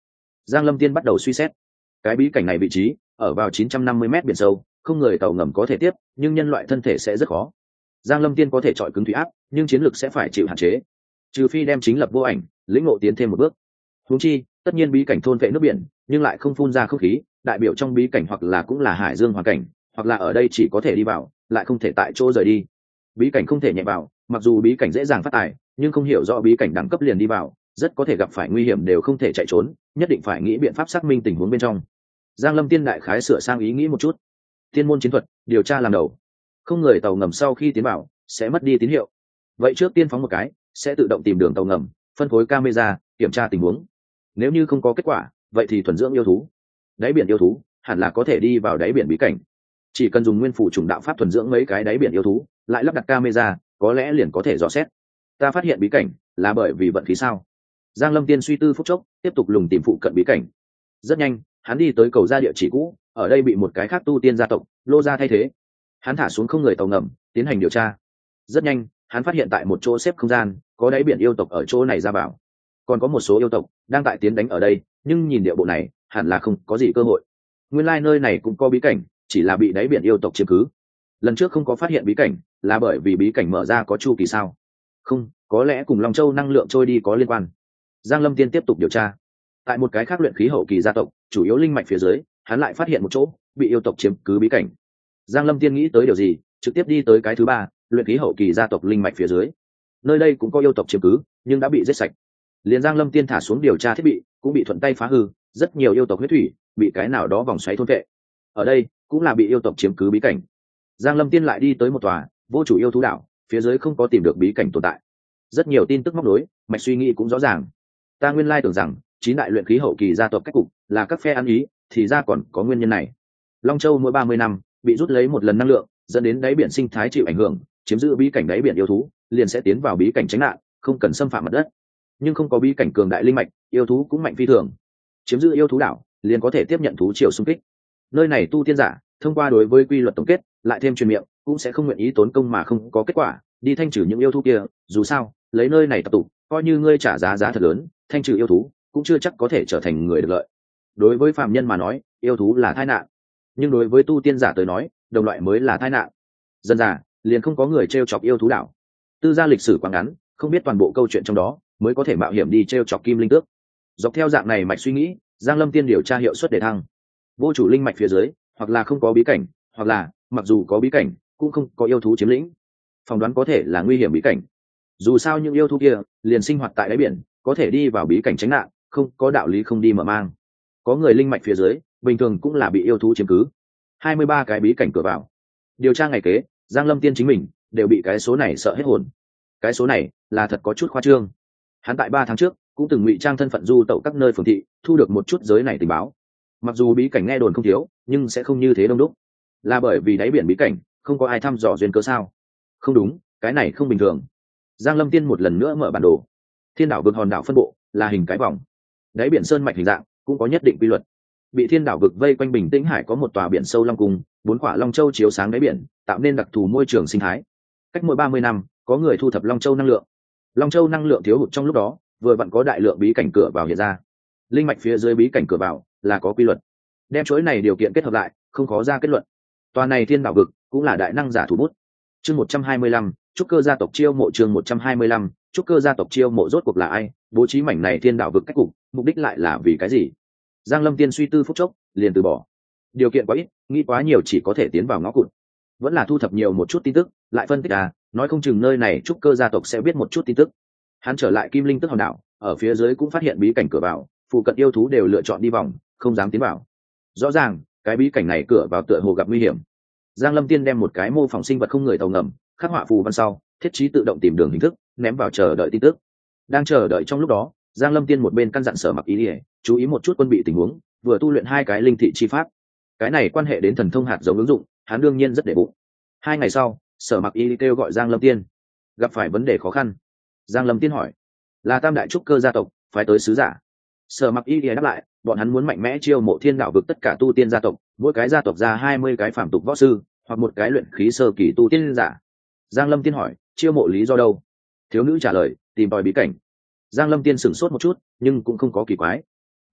Giang Lâm Tiên bắt đầu suy xét. Cái bí cảnh này vị trí ở vào chín trăm năm mươi mét biển sâu, không người tàu ngầm có thể tiếp, nhưng nhân loại thân thể sẽ rất khó. Giang Lâm Tiên có thể chọi cứng thủy áp, nhưng chiến lược sẽ phải chịu hạn chế, trừ phi đem chính lập vô ảnh, lĩnh ngộ tiến thêm một bước. Huống chi, tất nhiên bí cảnh thôn vệ nước biển, nhưng lại không phun ra không khí, đại biểu trong bí cảnh hoặc là cũng là hải dương hoàn cảnh, hoặc là ở đây chỉ có thể đi vào, lại không thể tại chỗ rời đi. Bí cảnh không thể nhẹ vào, mặc dù bí cảnh dễ dàng phát tài, nhưng không hiểu rõ bí cảnh đẳng cấp liền đi vào, rất có thể gặp phải nguy hiểm đều không thể chạy trốn, nhất định phải nghĩ biện pháp xác minh tình huống bên trong. Giang Lâm Tiên đại khái sửa sang ý nghĩ một chút. Tiên môn chiến thuật, điều tra làm đầu. Không người tàu ngầm sau khi tiến vào sẽ mất đi tín hiệu. Vậy trước tiên phóng một cái, sẽ tự động tìm đường tàu ngầm, phân phối camera, kiểm tra tình huống. Nếu như không có kết quả, vậy thì thuần dưỡng yêu thú. Đáy biển yêu thú, hẳn là có thể đi vào đáy biển bí cảnh. Chỉ cần dùng nguyên phủ trùng đạo pháp thuần dưỡng mấy cái đáy biển yêu thú, lại lắp đặt camera, có lẽ liền có thể dò xét. Ta phát hiện bí cảnh là bởi vì vận khí sao? Giang Lâm Tiên suy tư phút chốc, tiếp tục lùng tìm phụ cận bí cảnh. Rất nhanh, hắn đi tới cầu ra địa chỉ cũ, ở đây bị một cái khác tu tiên gia tộc lô ra thay thế. Hắn thả xuống không người tàu ngầm, tiến hành điều tra. Rất nhanh, hắn phát hiện tại một chỗ xếp không gian, có đáy biển yêu tộc ở chỗ này ra vào. Còn có một số yêu tộc đang tại tiến đánh ở đây, nhưng nhìn địa bộ này, hẳn là không có gì cơ hội. Nguyên lai like nơi này cũng có bí cảnh, chỉ là bị đáy biển yêu tộc chiếm cứ. Lần trước không có phát hiện bí cảnh, là bởi vì bí cảnh mở ra có chu kỳ sao? Không, có lẽ cùng Long Châu năng lượng trôi đi có liên quan. Giang Lâm Tiên tiếp tục điều tra. Tại một cái khác luyện khí hậu kỳ gia tộc, chủ yếu linh mạch phía dưới, hắn lại phát hiện một chỗ bị yêu tộc chiếm cứ bí cảnh. Giang Lâm Tiên nghĩ tới điều gì, trực tiếp đi tới cái thứ ba, luyện khí hậu kỳ gia tộc linh mạch phía dưới. Nơi đây cũng có yêu tộc chiếm cứ, nhưng đã bị giết sạch. Liền Giang Lâm Tiên thả xuống điều tra thiết bị, cũng bị thuận tay phá hư, rất nhiều yêu tộc huyết thủy bị cái nào đó vòng xoáy thôn vệ. Ở đây cũng là bị yêu tộc chiếm cứ bí cảnh. Giang Lâm Tiên lại đi tới một tòa vô chủ yêu thú đảo, phía dưới không có tìm được bí cảnh tồn tại. Rất nhiều tin tức móc nối, mạch suy nghĩ cũng rõ ràng. Ta nguyên lai tưởng rằng chín đại luyện khí hậu kỳ gia tộc cách cục là các phe ăn ý, thì ra còn có nguyên nhân này. Long Châu mỗi ba mươi năm bị rút lấy một lần năng lượng, dẫn đến đáy biển sinh thái chịu ảnh hưởng, chiếm giữ bí cảnh đáy biển yêu thú liền sẽ tiến vào bí cảnh tránh nạn, không cần xâm phạm mặt đất. Nhưng không có bí cảnh cường đại linh mạch, yêu thú cũng mạnh phi thường. Chiếm giữ yêu thú đảo liền có thể tiếp nhận thú triều xung kích. Nơi này tu tiên giả thông qua đối với quy luật tổng kết, lại thêm truyền miệng, cũng sẽ không nguyện ý tốn công mà không có kết quả, đi thanh trừ những yêu thú kia. Dù sao, lấy nơi này tập tụ, coi như ngươi trả giá giá thật lớn, thanh trừ yêu thú cũng chưa chắc có thể trở thành người được lợi. Đối với phạm nhân mà nói, yêu thú là tai nạn, nhưng đối với tu tiên giả tới nói, đồng loại mới là tai nạn. Dân già liền không có người t r e o chọc yêu thú đảo. Tư gia lịch sử quá ngắn, không biết toàn bộ câu chuyện trong đó, mới có thể mạo hiểm đi t r e o chọc kim linh tước. Dọc theo dạng này mạch suy nghĩ, Giang Lâm Tiên điều tra hiệu suất để thăng. Vô chủ linh mạch phía dưới, hoặc là không có bí cảnh, hoặc là mặc dù có bí cảnh cũng không có yêu thú chiếm lĩnh. Phỏng đoán có thể là nguy hiểm bí cảnh. Dù sao những yêu thú kia liền sinh hoạt tại đáy biển, có thể đi vào bí cảnh tránh nạn, không có đạo lý không đi mở mang. Có người linh mạch phía dưới, bình thường cũng là bị yêu thú chiếm cứ. hai mươi ba cái bí cảnh cửa vào. Điều tra ngày kế, Giang Lâm Tiên chính mình đều bị cái số này sợ hết hồn. Cái số này là thật có chút khoa trương. Hắn tại ba tháng trước cũng từng ngụy trang thân phận du tẩu các nơi phường thị, thu được một chút giới này tình báo. Mặc dù bí cảnh nghe đồn không thiếu, nhưng sẽ không như thế đông đúc. Là bởi vì đáy biển bí cảnh không có ai thăm dò duyên cớ sao? Không đúng, cái này không bình thường. Giang Lâm Tiên một lần nữa mở bản đồ. Thiên đảo vực hòn đảo phân bộ là hình cái vòng, đáy biển sơn mạch hình dạng cũng có nhất định quy luật. Bị thiên đảo vực vây quanh bình tĩnh hải có một tòa biển sâu long cung, bốn quả long châu chiếu sáng đáy biển, tạo nên đặc thù môi trường sinh thái. Cách mỗi ba mươi năm có người thu thập long châu năng lượng. Long châu năng lượng thiếu hụt trong lúc đó, vừa vặn có đại lượng bí cảnh cửa vào hiện ra. Linh mạch phía dưới bí cảnh cửa vào là có quy luật. Đem chuỗi này điều kiện kết hợp lại, không khó ra kết luận. Tòa này thiên đảo vực cũng là đại năng giả thủ bút. Chương một trăm hai mươi lăm, trúc cơ gia tộc chiêu mộ. Chương một trăm hai mươi lăm, trúc cơ gia tộc chiêu mộ rốt cuộc là ai, bố trí mảnh này thiên đảo vực cách cục, mục đích lại là vì cái gì? Giang Lâm Tiên suy tư phút chốc, liền từ bỏ. Điều kiện quá ít, nghĩ quá nhiều chỉ có thể tiến vào ngõ cụt. Vẫn là thu thập nhiều một chút tin tức, lại phân tích à, nói không chừng nơi này trúc cơ gia tộc sẽ biết một chút tin tức. Hắn trở lại Kim Linh Tức hòn đảo, ở phía dưới cũng phát hiện bí cảnh cửa vào, phụ cận yêu thú đều lựa chọn đi vòng, không dám tiến vào. Rõ ràng, cái bí cảnh này cửa vào tựa hồ gặp nguy hiểm. Giang Lâm Tiên đem một cái mô phỏng sinh vật không người tàu ngầm, khắc họa phù văn sau, thiết trí tự động tìm đường hình thức, ném vào chờ đợi tin tức. Đang chờ đợi trong lúc đó, Giang Lâm Tiên một bên căn dặn Sở Mặc Y, chú ý một chút quân bị tình huống, vừa tu luyện hai cái linh thị chi pháp. Cái này quan hệ đến thần thông hạt giống ứng dụng, hắn đương nhiên rất để bụng. Hai ngày sau, Sở Mặc Y kêu gọi Giang Lâm Tiên. Gặp phải vấn đề khó khăn. Giang Lâm Tiên hỏi, là Tam đại trúc cơ gia tộc phái tới sứ giả. Sở Mặc Y đáp lại, bọn hắn muốn mạnh mẽ chiêu mộ thiên đạo vực tất cả tu tiên gia tộc, mỗi cái gia tộc ra hai mươi cái phàm tục võ sư, hoặc một cái luyện khí sơ kỳ tu tiên giả. Giang Lâm Tiên hỏi, chiêu mộ lý do đâu? Thiếu nữ trả lời, tìm tòi bí cảnh. Giang Lâm Tiên sửng sốt một chút, nhưng cũng không có kỳ quái.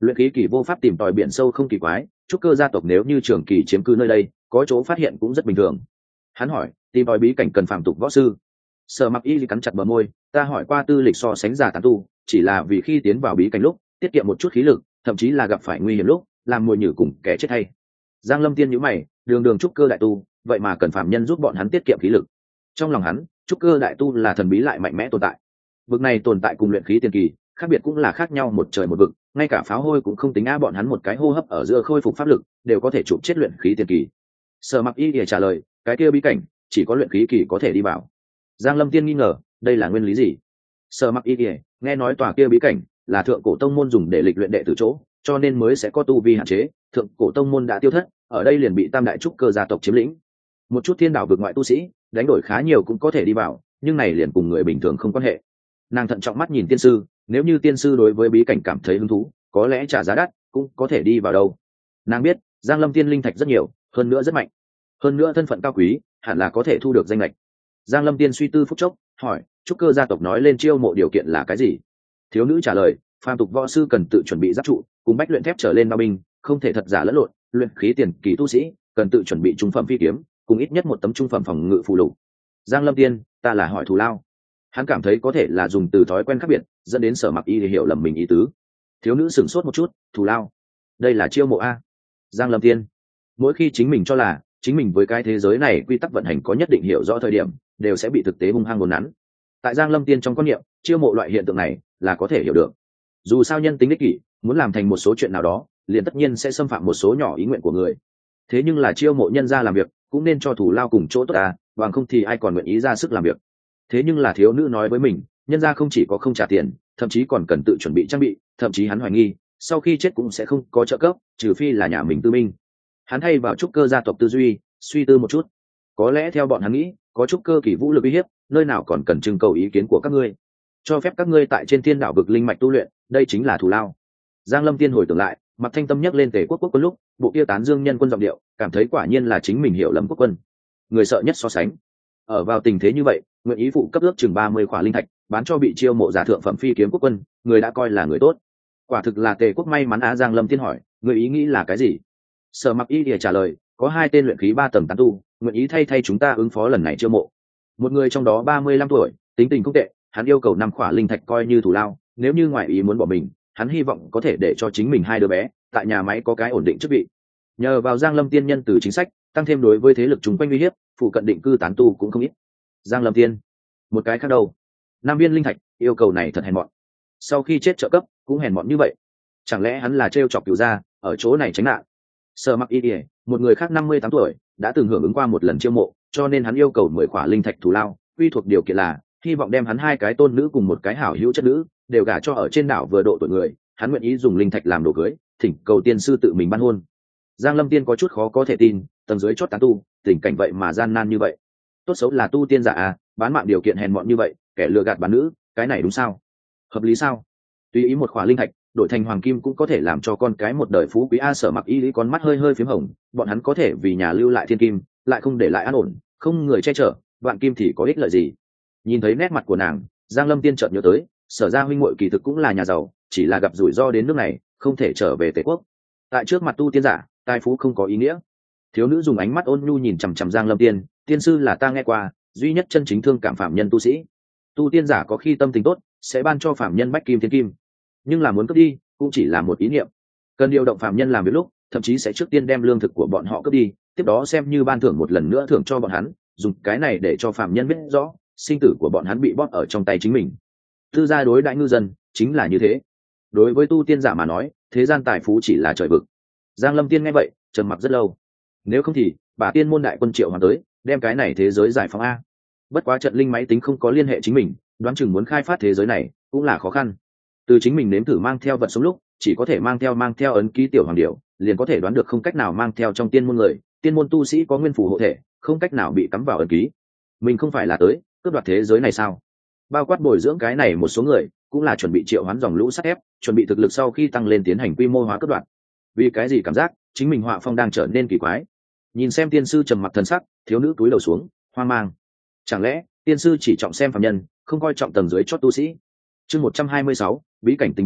luyện khí kỳ vô pháp tìm tòi biển sâu không kỳ quái, trúc cơ gia tộc nếu như trường kỳ chiếm cư nơi đây có chỗ phát hiện cũng rất bình thường. Hắn hỏi, tìm tòi bí cảnh cần phàm tục võ sư? Sở Mặc Y cắn chặt bờ môi, ta hỏi qua tư lịch so sánh giả tán tu, chỉ là vì khi tiến vào bí cảnh lúc tiết kiệm một chút khí lực, thậm chí là gặp phải nguy hiểm lúc làm mồi nhử cùng kẻ chết hay. Giang Lâm Tiên nhíu mày, đường đường trúc cơ đại tu, vậy mà cần phàm nhân giúp bọn hắn tiết kiệm khí lực. Trong lòng hắn, trúc cơ đại tu là thần bí lại mạnh mẽ tồn tại. Vực này tồn tại cùng luyện khí tiền kỳ, khác biệt cũng là khác nhau một trời một vực, ngay cả pháo hôi cũng không tính á, bọn hắn một cái hô hấp ở giữa khôi phục pháp lực, đều có thể chụp chết luyện khí tiền kỳ. Sở Mặc Y trả lời, cái kia bí cảnh chỉ có luyện khí kỳ có thể đi vào. Giang Lâm Tiên nghi ngờ, đây là nguyên lý gì? Sở Mặc Y nghe nói tòa kia bí cảnh là thượng cổ tông môn dùng để lịch luyện đệ tử chỗ, cho nên mới sẽ có tu vi hạn chế, thượng cổ tông môn đã tiêu thất, ở đây liền bị tam đại trúc cơ gia tộc chiếm lĩnh. Một chút thiên đạo vực ngoại tu sĩ đánh đổi khá nhiều cũng có thể đi vào, nhưng này liền cùng người bình thường không quan hệ. Nàng thận trọng mắt nhìn tiên sư, nếu như tiên sư đối với bí cảnh cảm thấy hứng thú, có lẽ trả giá đắt cũng có thể đi vào đâu. Nàng biết Giang Lâm Tiên linh thạch rất nhiều, hơn nữa rất mạnh, hơn nữa thân phận cao quý, hẳn là có thể thu được danh lệch. Giang Lâm Tiên suy tư phút chốc, hỏi, trúc cơ gia tộc nói lên chiêu mộ điều kiện là cái gì? Thiếu nữ trả lời, phàm tục võ sư cần tự chuẩn bị giáp trụ cùng bách luyện thép trở lên bao binh, không thể thật giả lẫn lộn. Luyện khí tiền kỳ tu sĩ cần tự chuẩn bị trung phẩm phi kiếm cùng ít nhất một tấm trung phẩm phòng ngự phù lục. Giang Lâm Tiên, ta là hỏi thù lao. Hắn cảm thấy có thể là dùng từ thói quen khác biệt dẫn đến Sở Mặc Y để hiểu lầm mình ý tứ. Thiếu nữ sửng sốt một chút, thù lao, đây là chiêu mộ a? Giang Lâm Tiên, mỗi khi chính mình cho là chính mình với cái thế giới này quy tắc vận hành có nhất định hiểu rõ thời điểm, đều sẽ bị thực tế hung hăng đồn nắn. Tại Giang Lâm Tiên trong quan niệm, chiêu mộ loại hiện tượng này là có thể hiểu được. Dù sao nhân tính ích kỷ, muốn làm thành một số chuyện nào đó, liền tất nhiên sẽ xâm phạm một số nhỏ ý nguyện của người. Thế nhưng là chiêu mộ nhân ra làm việc, cũng nên cho thù lao cùng chỗ tốt à, bằng không thì ai còn nguyện ý ra sức làm việc. Thế nhưng là thiếu nữ nói với mình, nhân ra không chỉ có không trả tiền, thậm chí còn cần tự chuẩn bị trang bị, thậm chí hắn hoài nghi, sau khi chết cũng sẽ không có trợ cấp, trừ phi là nhà mình tư minh. Hắn thay vào trúc cơ gia tộc tư duy, suy tư một chút. Có lẽ theo bọn hắn nghĩ, có trúc cơ kỳ vũ lực uy hiếp, nơi nào còn cần trưng cầu ý kiến của các ngươi, cho phép các ngươi tại trên thiên đạo vực linh mạch tu luyện, đây chính là thù lao. Giang Lâm Tiên hồi tưởng lại, mặt thanh tâm nhắc lên Tề Quốc quốc quân lúc, bộ kia tán dương nhân quân giọng điệu, cảm thấy quả nhiên là chính mình hiểu lầm quốc quân. Người sợ nhất so sánh. Ở vào tình thế như vậy, nguyện ý phụ cấp ước chừng ba mươi khỏa linh thạch, bán cho bị chiêu mộ giả thượng phẩm phi kiếm quốc quân, người đã coi là người tốt. Quả thực là Tề Quốc may mắn á. Giang Lâm Tiên hỏi, người ý nghĩ là cái gì? Sở Mặc Y trả lời, có hai tên luyện khí ba tầng tán tu, nguyện ý thay thay chúng ta ứng phó lần này chiêu mộ. Một người trong đó ba mươi lăm tuổi, tính tình không tệ, hắn yêu cầu năm khỏa linh thạch coi như thù lao, nếu như ngoại ý muốn bỏ mình, hắn hy vọng có thể để cho chính mình hai đứa bé tại nhà máy có cái ổn định chức vị. Nhờ vào Giang Lâm Tiên nhân từ chính sách, tăng thêm đối với thế lực chúng quanh uy hiếp, phụ cận định cư tán tu cũng không ít. Giang Lâm Tiên, một cái khác đâu? Năm viên linh thạch, yêu cầu này thật hèn mọn. Sau khi chết trợ cấp cũng hèn mọn như vậy, chẳng lẽ hắn là trêu chọc cửu gia, ở chỗ này tránh nạn? Sở Mặc Y, một người khác năm mươi tám tuổi, đã từng hưởng ứng qua một lần chiêu mộ, cho nên hắn yêu cầu mười khỏa linh thạch thù lao, quy thuộc điều kiện là hy vọng đem hắn hai cái tôn nữ cùng một cái hảo hữu chất nữ đều gả cho ở trên đảo vừa độ tuổi người, hắn nguyện ý dùng linh thạch làm đồ cưới, thỉnh cầu tiên sư tự mình ban hôn. Giang Lâm Tiên có chút khó có thể tin, tầng dưới chót tán tu, tình cảnh vậy mà gian nan như vậy. Tốt xấu là tu tiên giả à, bán mạng điều kiện hèn mọn như vậy, kẻ lừa gạt bán nữ, cái này đúng sao? Hợp lý sao? Tùy ý một khỏa linh thạch, đổi thành hoàng kim cũng có thể làm cho con cái một đời phú quý a. Sở Mặc Y lý con mắt hơi hơi phím hồng, bọn hắn có thể vì nhà lưu lại thiên kim, lại không để lại an ổn, không người che chở, vạn kim thì có ích lợi gì? Nhìn thấy nét mặt của nàng, Giang Lâm Tiên chợt nhớ tới, Sở gia huynh muội kỳ thực cũng là nhà giàu, chỉ là gặp rủi ro đến nước này, không thể trở về Tề Quốc. Tại trước mặt tu tiên giả, tài phú không có ý nghĩa. Thiếu nữ dùng ánh mắt ôn nhu nhìn chằm chằm Giang Lâm Tiên, tiên sư là ta nghe qua, duy nhất chân chính thương cảm phạm nhân tu sĩ. Tu tiên giả có khi tâm tình tốt, sẽ ban cho phạm nhân bách kim thiên kim, nhưng là muốn cướp đi, cũng chỉ là một ý niệm. Cần điều động phạm nhân làm việc lúc, thậm chí sẽ trước tiên đem lương thực của bọn họ cướp đi, tiếp đó xem như ban thưởng một lần nữa thưởng cho bọn hắn, dùng cái này để cho phạm nhân biết rõ sinh tử của bọn hắn bị bóp ở trong tay chính mình. Tư gia đối đãi ngư dân chính là như thế. Đối với tu tiên giả mà nói, thế gian tài phú chỉ là trời vực. Giang Lâm Tiên nghe vậy, trầm mặc rất lâu. Nếu không thì bà tiên môn đại quân triệu hoàn tới, đem cái này thế giới giải phóng a. Bất quá trận linh máy tính không có liên hệ chính mình, đoán chừng muốn khai phát thế giới này cũng là khó khăn. Từ chính mình nếm thử mang theo vật sống lúc, chỉ có thể mang theo mang theo ấn ký tiểu hoàng điểu, liền có thể đoán được không cách nào mang theo trong tiên môn người, tiên môn tu sĩ có nguyên phù hộ thể, không cách nào bị cắm vào ấn ký. Mình không phải là tới cướp đoạt thế giới này sao? Bao quát bồi dưỡng cái này một số người, cũng là chuẩn bị triệu hoán dòng lũ sắt thép, chuẩn bị thực lực sau khi tăng lên tiến hành quy mô hóa cướp đoạt. Vì cái gì cảm giác chính mình họa phong đang trở nên kỳ quái? Nhìn xem tiên sư trầm mặc thần sắc, thiếu nữ cúi đầu xuống, hoang mang. Chẳng lẽ tiên sư chỉ trọng xem phàm nhân, không coi trọng tầng dưới chót tu sĩ? Chương một trăm hai mươi sáu, bí cảnh tình báo,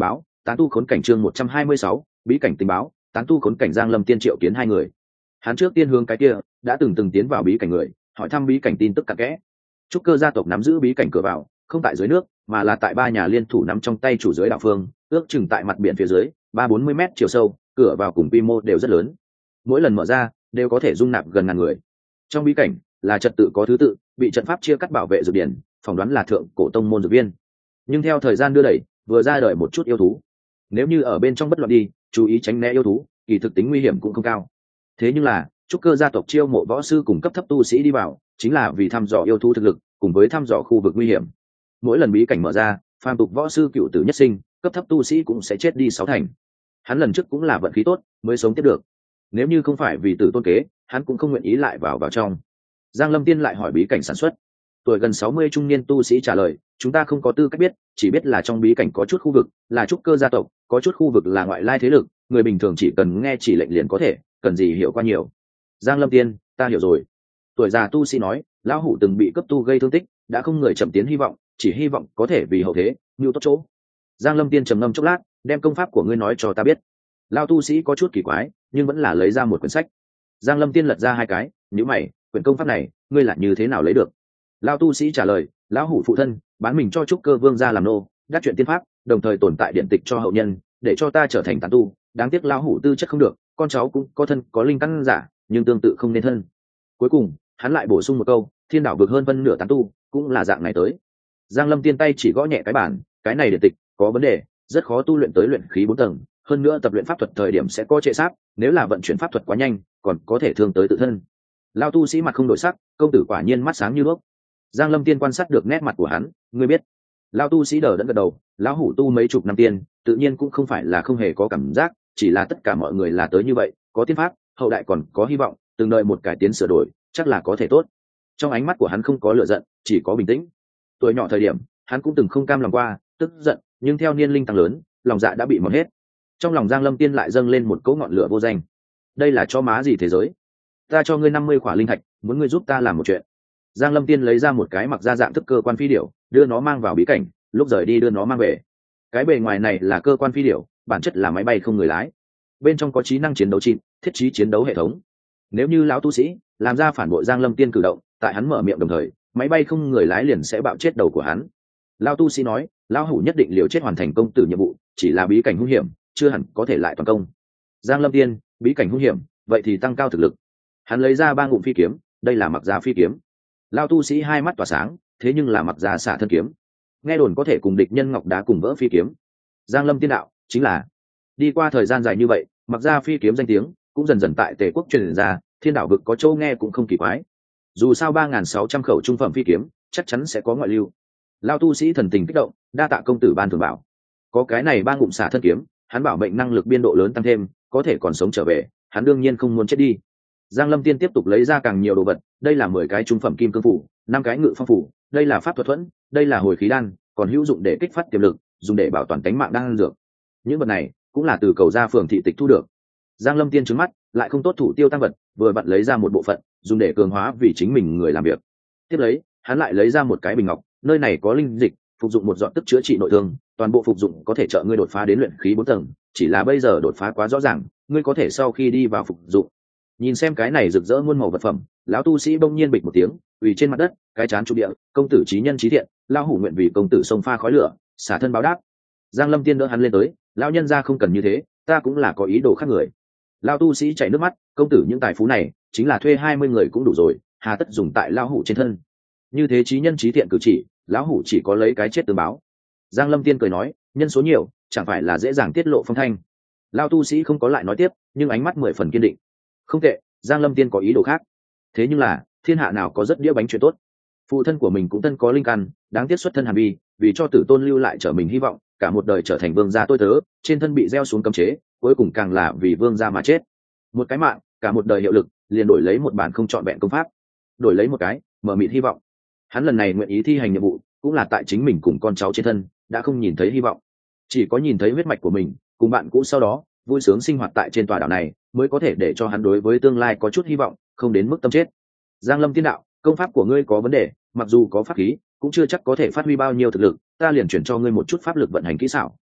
tán tu khốn cảnh chương một trăm hai mươi sáu, bí cảnh tình báo, tán tu khốn cảnh Giang Lâm Tiên triệu kiến hai người. Hắn trước tiên hướng cái kia đã từng từng tiến vào bí cảnh người, hỏi thăm bí cảnh tin tức cặn kẽ. Trúc Cơ gia tộc nắm giữ bí cảnh cửa vào, không tại dưới nước, mà là tại ba nhà liên thủ nắm trong tay chủ dưới đạo phương, ước chừng tại mặt biển phía dưới, ba bốn mươi mét chiều sâu, cửa vào cùng quy mô đều rất lớn. Mỗi lần mở ra, đều có thể dung nạp gần ngàn người. Trong bí cảnh là trật tự có thứ tự, bị trận pháp chia cắt bảo vệ dược điển, phỏng đoán là thượng cổ tông môn dược viên. Nhưng theo thời gian đưa đẩy, vừa ra đời một chút yêu thú. Nếu như ở bên trong bất loạn đi, chú ý tránh né yêu thú, kỳ thực tính nguy hiểm cũng không cao. Thế nhưng là, Trúc Cơ gia tộc chiêu mộ võ sư cùng cấp thấp tu sĩ đi vào, chính là vì thăm dò yêu thú thực lực, cùng với thăm dò khu vực nguy hiểm. Mỗi lần bí cảnh mở ra, phàm tục võ sư cựu tử nhất sinh, cấp thấp tu sĩ cũng sẽ chết đi sáu thành. Hắn lần trước cũng là vận khí tốt, mới sống tiếp được. Nếu như không phải vì tử tôn kế, hắn cũng không nguyện ý lại vào vào trong. Giang Lâm Tiên lại hỏi bí cảnh sản xuất. Tuổi gần sáu mươi trung niên tu sĩ trả lời, chúng ta không có tư cách biết, chỉ biết là trong bí cảnh có chút khu vực là Trúc Cơ gia tộc, có chút khu vực là ngoại lai thế lực, người bình thường chỉ cần nghe chỉ lệnh liền có thể, cần gì hiểu qua nhiều. Giang Lâm Tiên, ta hiểu rồi. Tuổi già tu sĩ nói, lão hủ từng bị cấp tu gây thương tích, đã không người chậm tiến hy vọng, chỉ hy vọng có thể vì hậu thế như tốt chỗ. Giang Lâm Tiên trầm ngâm chốc lát, đem công pháp của ngươi nói cho ta biết. Lão tu sĩ có chút kỳ quái, nhưng vẫn là lấy ra một quyển sách. Giang Lâm Tiên lật ra hai cái, nhíu mày, quyển công pháp này, ngươi là như thế nào lấy được? Lão tu sĩ trả lời, lão hủ phụ thân bán mình cho Trúc Cơ vương gia làm nô, đắc chuyện tiên pháp, đồng thời tồn tại điện tịch cho hậu nhân, để cho ta trở thành tán tu. Đáng tiếc lão hủ tư chất không được, con cháu cũng có thân có linh căn giả, nhưng tương tự không nên thân. Cuối cùng hắn lại bổ sung một câu, thiên đảo vực hơn phân nửa tán tu cũng là dạng này tới. Giang Lâm Tiên tay chỉ gõ nhẹ cái bản, cái này điện tịch có vấn đề, rất khó tu luyện tới luyện khí bốn tầng, hơn nữa tập luyện pháp thuật thời điểm sẽ có trệ sát, nếu là vận chuyển pháp thuật quá nhanh còn có thể thương tới tự thân. Lão tu sĩ mặt không đổi sắc, công tử quả nhiên mắt sáng như đuốc. Giang Lâm Tiên quan sát được nét mặt của hắn, ngươi biết. Lão tu sĩ đờ đẫn gật đầu, lão hủ tu mấy chục năm tiên, tự nhiên cũng không phải là không hề có cảm giác, chỉ là tất cả mọi người là tới như vậy, có tiên pháp, hậu đại còn có hy vọng, từng đợi một cải tiến sửa đổi, chắc là có thể tốt. Trong ánh mắt của hắn không có lửa giận, chỉ có bình tĩnh. Tuổi nhỏ thời điểm, hắn cũng từng không cam lòng qua, tức giận, nhưng theo niên linh tăng lớn, lòng dạ đã bị mòn hết. Trong lòng Giang Lâm Tiên lại dâng lên một cỗ ngọn lửa vô danh. Đây là cho má gì thế giới? Ta cho ngươi năm mươi khỏa linh thạch, muốn ngươi giúp ta làm một chuyện. Giang Lâm Tiên lấy ra một cái mặc ra dạng thức cơ quan phi điểu, đưa nó mang vào bí cảnh, lúc rời đi đưa nó mang về. Cái bề ngoài này là cơ quan phi điểu, bản chất là máy bay không người lái. Bên trong có trí năng chiến đấu chip, thiết trí chiến đấu hệ thống. Nếu như lão tu sĩ làm ra phản bội Giang Lâm Tiên cử động, tại hắn mở miệng đồng thời, máy bay không người lái liền sẽ bạo chết đầu của hắn. Lão tu sĩ nói, lão hủ nhất định liều chết hoàn thành công tử nhiệm vụ, chỉ là bí cảnh hung hiểm, chưa hẳn có thể lại toàn công. Giang Lâm Tiên, bí cảnh hung hiểm, vậy thì tăng cao thực lực. Hắn lấy ra ba ngụm phi kiếm, đây là mặc gia phi kiếm. Lão tu sĩ hai mắt tỏa sáng, thế nhưng là mặc gia xả thân kiếm, nghe đồn có thể cùng địch nhân ngọc đá cùng vỡ phi kiếm. Giang Lâm Tiên đạo, chính là. Đi qua thời gian dài như vậy, mặc gia phi kiếm danh tiếng cũng dần dần tại Tề quốc truyền ra, thiên đảo vực có châu nghe cũng không kỳ quái. Dù sao ba nghìn sáu trăm khẩu trung phẩm phi kiếm chắc chắn sẽ có ngoại lưu. Lão tu sĩ thần tình kích động, đa tạ công tử ban thưởng bảo. Có cái này ba ngụm xả thân kiếm, hắn bảo mệnh năng lực biên độ lớn tăng thêm, có thể còn sống trở về, hắn đương nhiên không muốn chết đi. Giang Lâm Tiên tiếp tục lấy ra càng nhiều đồ vật, đây là mười cái trung phẩm kim cương phủ, năm cái ngự phong phủ, đây là pháp thuật thuẫn, đây là hồi khí đan, còn hữu dụng để kích phát tiềm lực, dùng để bảo toàn cánh mạng đang dược. Những vật này cũng là từ cầu gia phường thị tịch thu được. Giang Lâm Tiên trừng mắt, lại không tốt thủ tiêu tăng vật, vừa vặn lấy ra một bộ phận, dùng để cường hóa vì chính mình người làm việc. Tiếp lấy, hắn lại lấy ra một cái bình ngọc, nơi này có linh dịch, phục dụng một giọt tức chữa trị nội thương, toàn bộ phục dụng có thể trợ ngươi đột phá đến luyện khí bốn tầng, chỉ là bây giờ đột phá quá rõ ràng, ngươi có thể sau khi đi vào phục dụng. Nhìn xem cái này rực rỡ muôn màu vật phẩm, lão tu sĩ bỗng nhiên bịch một tiếng, quỳ trên mặt đất, cái chán trụ địa, công tử trí nhân trí thiện, lão hủ nguyện vì công tử sông pha khói lửa, xả thân báo đáp. Giang Lâm Tiên đỡ hắn lên tới, lão nhân gia không cần như thế, ta cũng là có ý đồ khác người. Lão tu sĩ chảy nước mắt, công tử những tài phú này chính là thuê hai mươi người cũng đủ rồi, hà tất dùng tại lão hủ trên thân. Như thế trí nhân trí thiện cử chỉ, lão hủ chỉ có lấy cái chết tương báo. Giang Lâm Tiên cười nói, nhân số nhiều, chẳng phải là dễ dàng tiết lộ phong thanh. Lão tu sĩ không có lại nói tiếp, nhưng ánh mắt mười phần kiên định. Không tệ, Giang Lâm Tiên có ý đồ khác. Thế nhưng là, thiên hạ nào có rất đĩa bánh chuyện tốt. Phụ thân của mình cũng thân có linh căn, đáng tiếc xuất thân hàn vi, vì cho tử tôn lưu lại trở mình hy vọng, cả một đời trở thành vương gia tôi tớ, trên thân bị gieo xuống cấm chế, cuối cùng càng là vì vương gia mà chết. Một cái mạng, cả một đời hiệu lực, liền đổi lấy một bản không trọn vẹn công pháp, đổi lấy một cái mở mịt hy vọng. Hắn lần này nguyện ý thi hành nhiệm vụ, cũng là tại chính mình cùng con cháu trên thân đã không nhìn thấy hy vọng, chỉ có nhìn thấy huyết mạch của mình cùng bạn cũ sau đó vui sướng sinh hoạt tại trên tòa đảo này, mới có thể để cho hắn đối với tương lai có chút hy vọng, không đến mức tâm chết. Giang Lâm Tiên đạo, công pháp của ngươi có vấn đề, mặc dù có pháp khí, cũng chưa chắc có thể phát huy bao nhiêu thực lực, ta liền chuyển cho ngươi một chút pháp lực vận hành kỹ xảo,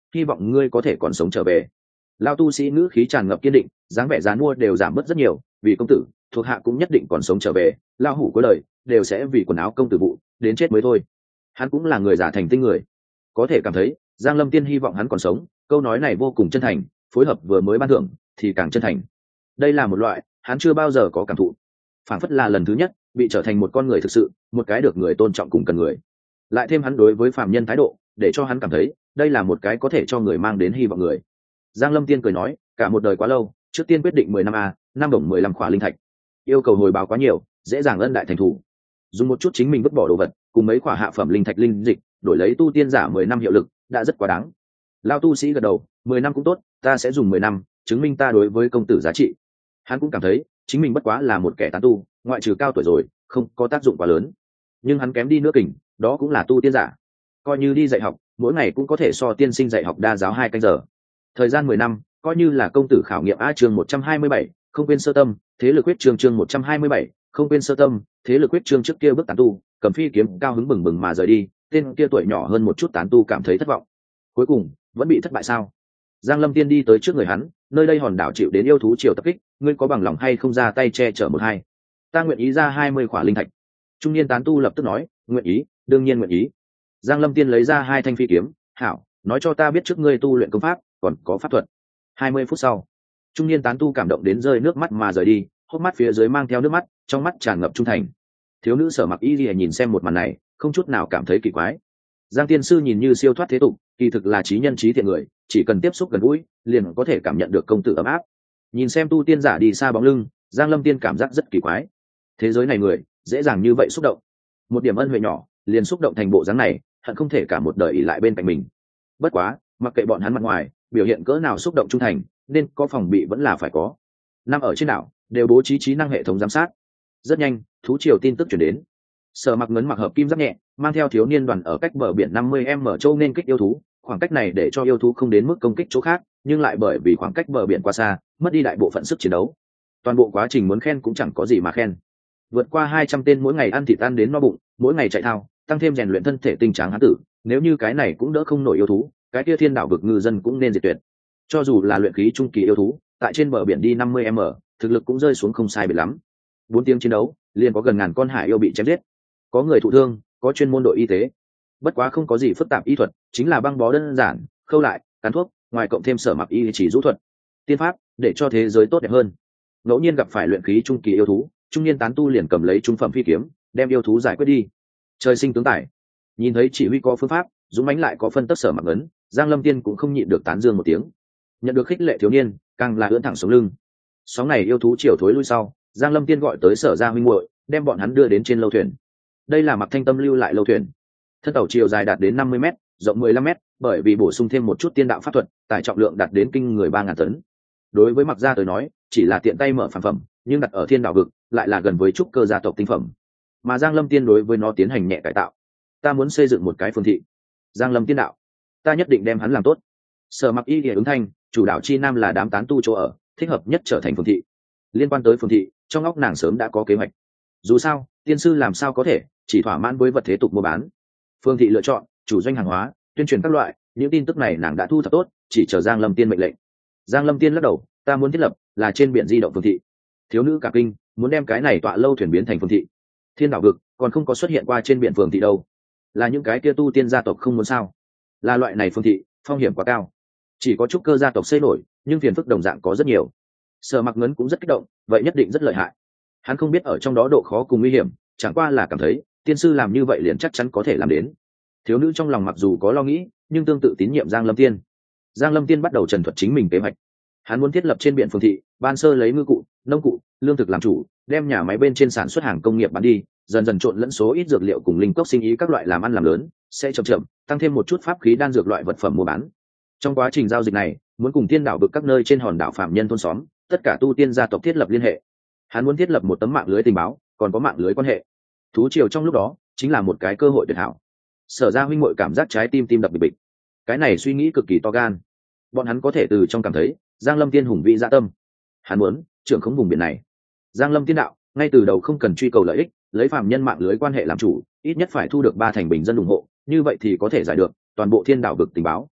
hy vọng ngươi có thể còn sống trở về. Lao tu sĩ ngữ khí tràn ngập kiên định, dáng vẻ dán mua đều giảm bớt rất nhiều, vì công tử thuộc hạ cũng nhất định còn sống trở về. Lao hủ cuối lời đều sẽ vì quần áo công tử vụ đến chết mới thôi. Hắn cũng là người giả thành tinh người, có thể cảm thấy Giang Lâm Tiên hy vọng hắn còn sống, câu nói này vô cùng chân thành, phối hợp vừa mới ban thưởng thì càng chân thành. Đây là một loại hắn chưa bao giờ có cảm thụ, phản phất là lần thứ nhất bị trở thành một con người thực sự, một cái được người tôn trọng cùng cần người. Lại thêm hắn đối với phàm nhân thái độ, để cho hắn cảm thấy đây là một cái có thể cho người mang đến hy vọng người. Giang Lâm Tiên cười nói, cả một đời quá lâu, trước tiên quyết định mười năm a, năm đồng mười lăm khỏa linh thạch. Yêu cầu hồi báo quá nhiều, dễ dàng ân đại thành thủ. Dùng một chút chính mình vứt bỏ đồ vật, cùng mấy khỏa hạ phẩm linh thạch linh dịch, đổi lấy tu tiên giả mười năm hiệu lực, đã rất quá đáng. Lao tu sĩ gật đầu, mười năm cũng tốt, ta sẽ dùng mười năm, chứng minh ta đối với công tử giá trị. Hắn cũng cảm thấy chính mình bất quá là một kẻ tán tu, ngoại trừ cao tuổi rồi, không có tác dụng quá lớn. Nhưng hắn kém đi nữa kình, đó cũng là tu tiên giả. Coi như đi dạy học, mỗi ngày cũng có thể so tiên sinh dạy học đa giáo hai canh giờ. Thời gian mười năm, coi như là công tử khảo nghiệm a chương một trăm hai mươi bảy, không quên sơ tâm, thế lực quyết chương chương một trăm hai mươi bảy, không quên sơ tâm, thế lực quyết chương trước kia bước tán tu, cầm phi kiếm cao hứng bừng bừng mà rời đi, tên kia tuổi nhỏ hơn một chút tán tu cảm thấy thất vọng. Cuối cùng, vẫn bị thất bại sao? Giang Lâm Tiên đi tới trước người hắn, nơi đây hòn đảo chịu đến yêu thú triều tập kích, ngươi có bằng lòng hay không ra tay che chở một hai? Ta nguyện ý ra hai mươi khỏa linh thạch. Trung niên tán tu lập tức nói, nguyện ý, đương nhiên nguyện ý. Giang Lâm Tiên lấy ra hai thanh phi kiếm, hảo, nói cho ta biết trước ngươi tu luyện công pháp, còn có pháp thuật. Hai mươi phút sau, trung niên tán tu cảm động đến rơi nước mắt mà rời đi, hốc mắt phía dưới mang theo nước mắt, trong mắt tràn ngập trung thành. Thiếu nữ Sở Mặc Y Lìa nhìn xem một màn này, không chút nào cảm thấy kỳ quái. Giang tiên sư nhìn như siêu thoát thế tục, kỳ thực là trí nhân trí thiện người, chỉ cần tiếp xúc gần gũi, liền có thể cảm nhận được công tử ấm áp. Nhìn xem tu tiên giả đi xa bóng lưng, Giang Lâm Tiên cảm giác rất kỳ quái. Thế giới này người dễ dàng như vậy xúc động, một điểm ân huệ nhỏ liền xúc động thành bộ dáng này, hận không thể cả một đời ỷ lại bên cạnh mình. Bất quá, mặc kệ bọn hắn mặt ngoài biểu hiện cỡ nào xúc động trung thành, nên có phòng bị vẫn là phải có. Năm ở trên đảo đều bố trí trí năng hệ thống giám sát. Rất nhanh, thú triều tin tức chuyển đến. Sở Mặc ngấn mặc hợp kim giáp nhẹ, mang theo thiếu niên đoàn ở cách bờ biển năm mươi m châu nên kích yêu thú, khoảng cách này để cho yêu thú không đến mức công kích chỗ khác, nhưng lại bởi vì khoảng cách bờ biển quá xa, mất đi đại bộ phận sức chiến đấu. Toàn bộ quá trình muốn khen cũng chẳng có gì mà khen. Vượt qua hai trăm tên mỗi ngày ăn thịt ăn đến no bụng, mỗi ngày chạy thao, tăng thêm rèn luyện thân thể tinh tráng hán tử, nếu như cái này cũng đỡ không nổi yêu thú, cái kia thiên đảo vực ngư dân cũng nên diệt tuyệt. Cho dù là luyện khí trung kỳ yêu thú, tại trên bờ biển đi năm mươi m, thực lực cũng rơi xuống không sai biệt lắm. Bốn tiếng chiến đấu, liền có gần ngàn con hải yêu bị chém giết. Có người thụ thương, có chuyên môn đội y tế. Bất quá không có gì phức tạp y thuật, chính là băng bó đơn giản, khâu lại, cắn thuốc, ngoài cộng thêm Sở Mặc y chỉ rũ thuật, tiên pháp, để cho thế giới tốt đẹp hơn. Ngẫu nhiên gặp phải luyện khí trung kỳ yêu thú, trung niên tán tu liền cầm lấy trung phẩm phi kiếm, đem yêu thú giải quyết đi. Trời sinh tướng tài. Nhìn thấy chỉ huy có phương pháp, dũng mãnh lại có phân tất Sở Mặc ấn, Giang Lâm Tiên cũng không nhịn được tán dương một tiếng. Nhận được khích lệ thiếu niên, càng là ưỡn thẳng sống lưng. Sóng này yêu thú chiều thối lui sau, Giang Lâm Tiên gọi tới Sở gia huynh muội, đem bọn hắn đưa đến trên lâu thuyền. Đây là Mặc Thanh Tâm lưu lại lâu thuyền. Thân tàu chiều dài đạt đến năm mươi mét, rộng mười lăm mét, bởi vì bổ sung thêm một chút tiên đạo pháp thuật, tải trọng lượng đạt đến kinh người ba ngàn tấn. Đối với Mặc gia tới nói, chỉ là tiện tay mở phản phẩm, nhưng đặt ở thiên đạo vực, lại là gần với trúc cơ gia tộc tinh phẩm. Mà Giang Lâm Tiên đối với nó tiến hành nhẹ cải tạo. Ta muốn xây dựng một cái phương thị. Giang Lâm Tiên đạo, ta nhất định đem hắn làm tốt. Sở Mặc y địa ứng thanh, chủ đạo chi nam là đám tán tu chỗ ở, thích hợp nhất trở thành phương thị. Liên quan tới phương thị, trong óc nàng sớm đã có kế hoạch. Dù sao, tiên sư làm sao có thể chỉ thỏa mãn với vật thế tục mua bán. Phương thị lựa chọn chủ doanh hàng hóa, tuyên truyền các loại, những tin tức này nàng đã thu thập tốt, chỉ chờ Giang Lâm Tiên mệnh lệnh. Giang Lâm Tiên lắc đầu, ta muốn thiết lập là trên biển di động phương thị. Thiếu nữ cả kinh, muốn đem cái này tọa lâu thuyền biến thành phương thị. Thiên đảo vực còn không có xuất hiện qua trên biển phương thị đâu. Là những cái kia tu tiên gia tộc không muốn sao? Là loại này phương thị, phong hiểm quá cao. Chỉ có trúc cơ gia tộc xây nổi, nhưng phiền phức đồng dạng có rất nhiều. Sở Mặc Ngấn cũng rất kích động, vậy nhất định rất lợi hại. Hắn không biết ở trong đó độ khó cùng nguy hiểm, chẳng qua là cảm thấy tiên sư làm như vậy liền chắc chắn có thể làm đến. Thiếu nữ trong lòng mặc dù có lo nghĩ, nhưng tương tự tín nhiệm Giang Lâm Tiên. Giang Lâm Tiên bắt đầu trần thuật chính mình kế hoạch. Hắn muốn thiết lập trên biển phương thị, ban sơ lấy ngư cụ, nông cụ, lương thực làm chủ, đem nhà máy bên trên sản xuất hàng công nghiệp bán đi, dần dần trộn lẫn số ít dược liệu cùng linh cốc sinh ý các loại làm ăn làm lớn, sẽ chậm chậm tăng thêm một chút pháp khí đan dược loại vật phẩm mua bán. Trong quá trình giao dịch này, muốn cùng tiên đảo vực các nơi trên hòn đảo phạm nhân thôn xóm, tất cả tu tiên gia tộc thiết lập liên hệ. Hắn muốn thiết lập một tấm mạng lưới tình báo, còn có mạng lưới quan hệ. Thú triều trong lúc đó chính là một cái cơ hội tuyệt hảo. Sở gia huynh muội cảm giác trái tim tim đập bịch bịch. Cái này suy nghĩ cực kỳ to gan. Bọn hắn có thể từ trong cảm thấy Giang Lâm Tiên hùng vĩ dạ tâm. Hắn muốn trưởng khống vùng biển này. Giang Lâm Tiên đạo, ngay từ đầu không cần truy cầu lợi ích, lấy phàm nhân mạng lưới quan hệ làm chủ, ít nhất phải thu được ba thành bình dân ủng hộ, như vậy thì có thể giải được toàn bộ thiên đảo vực tình báo.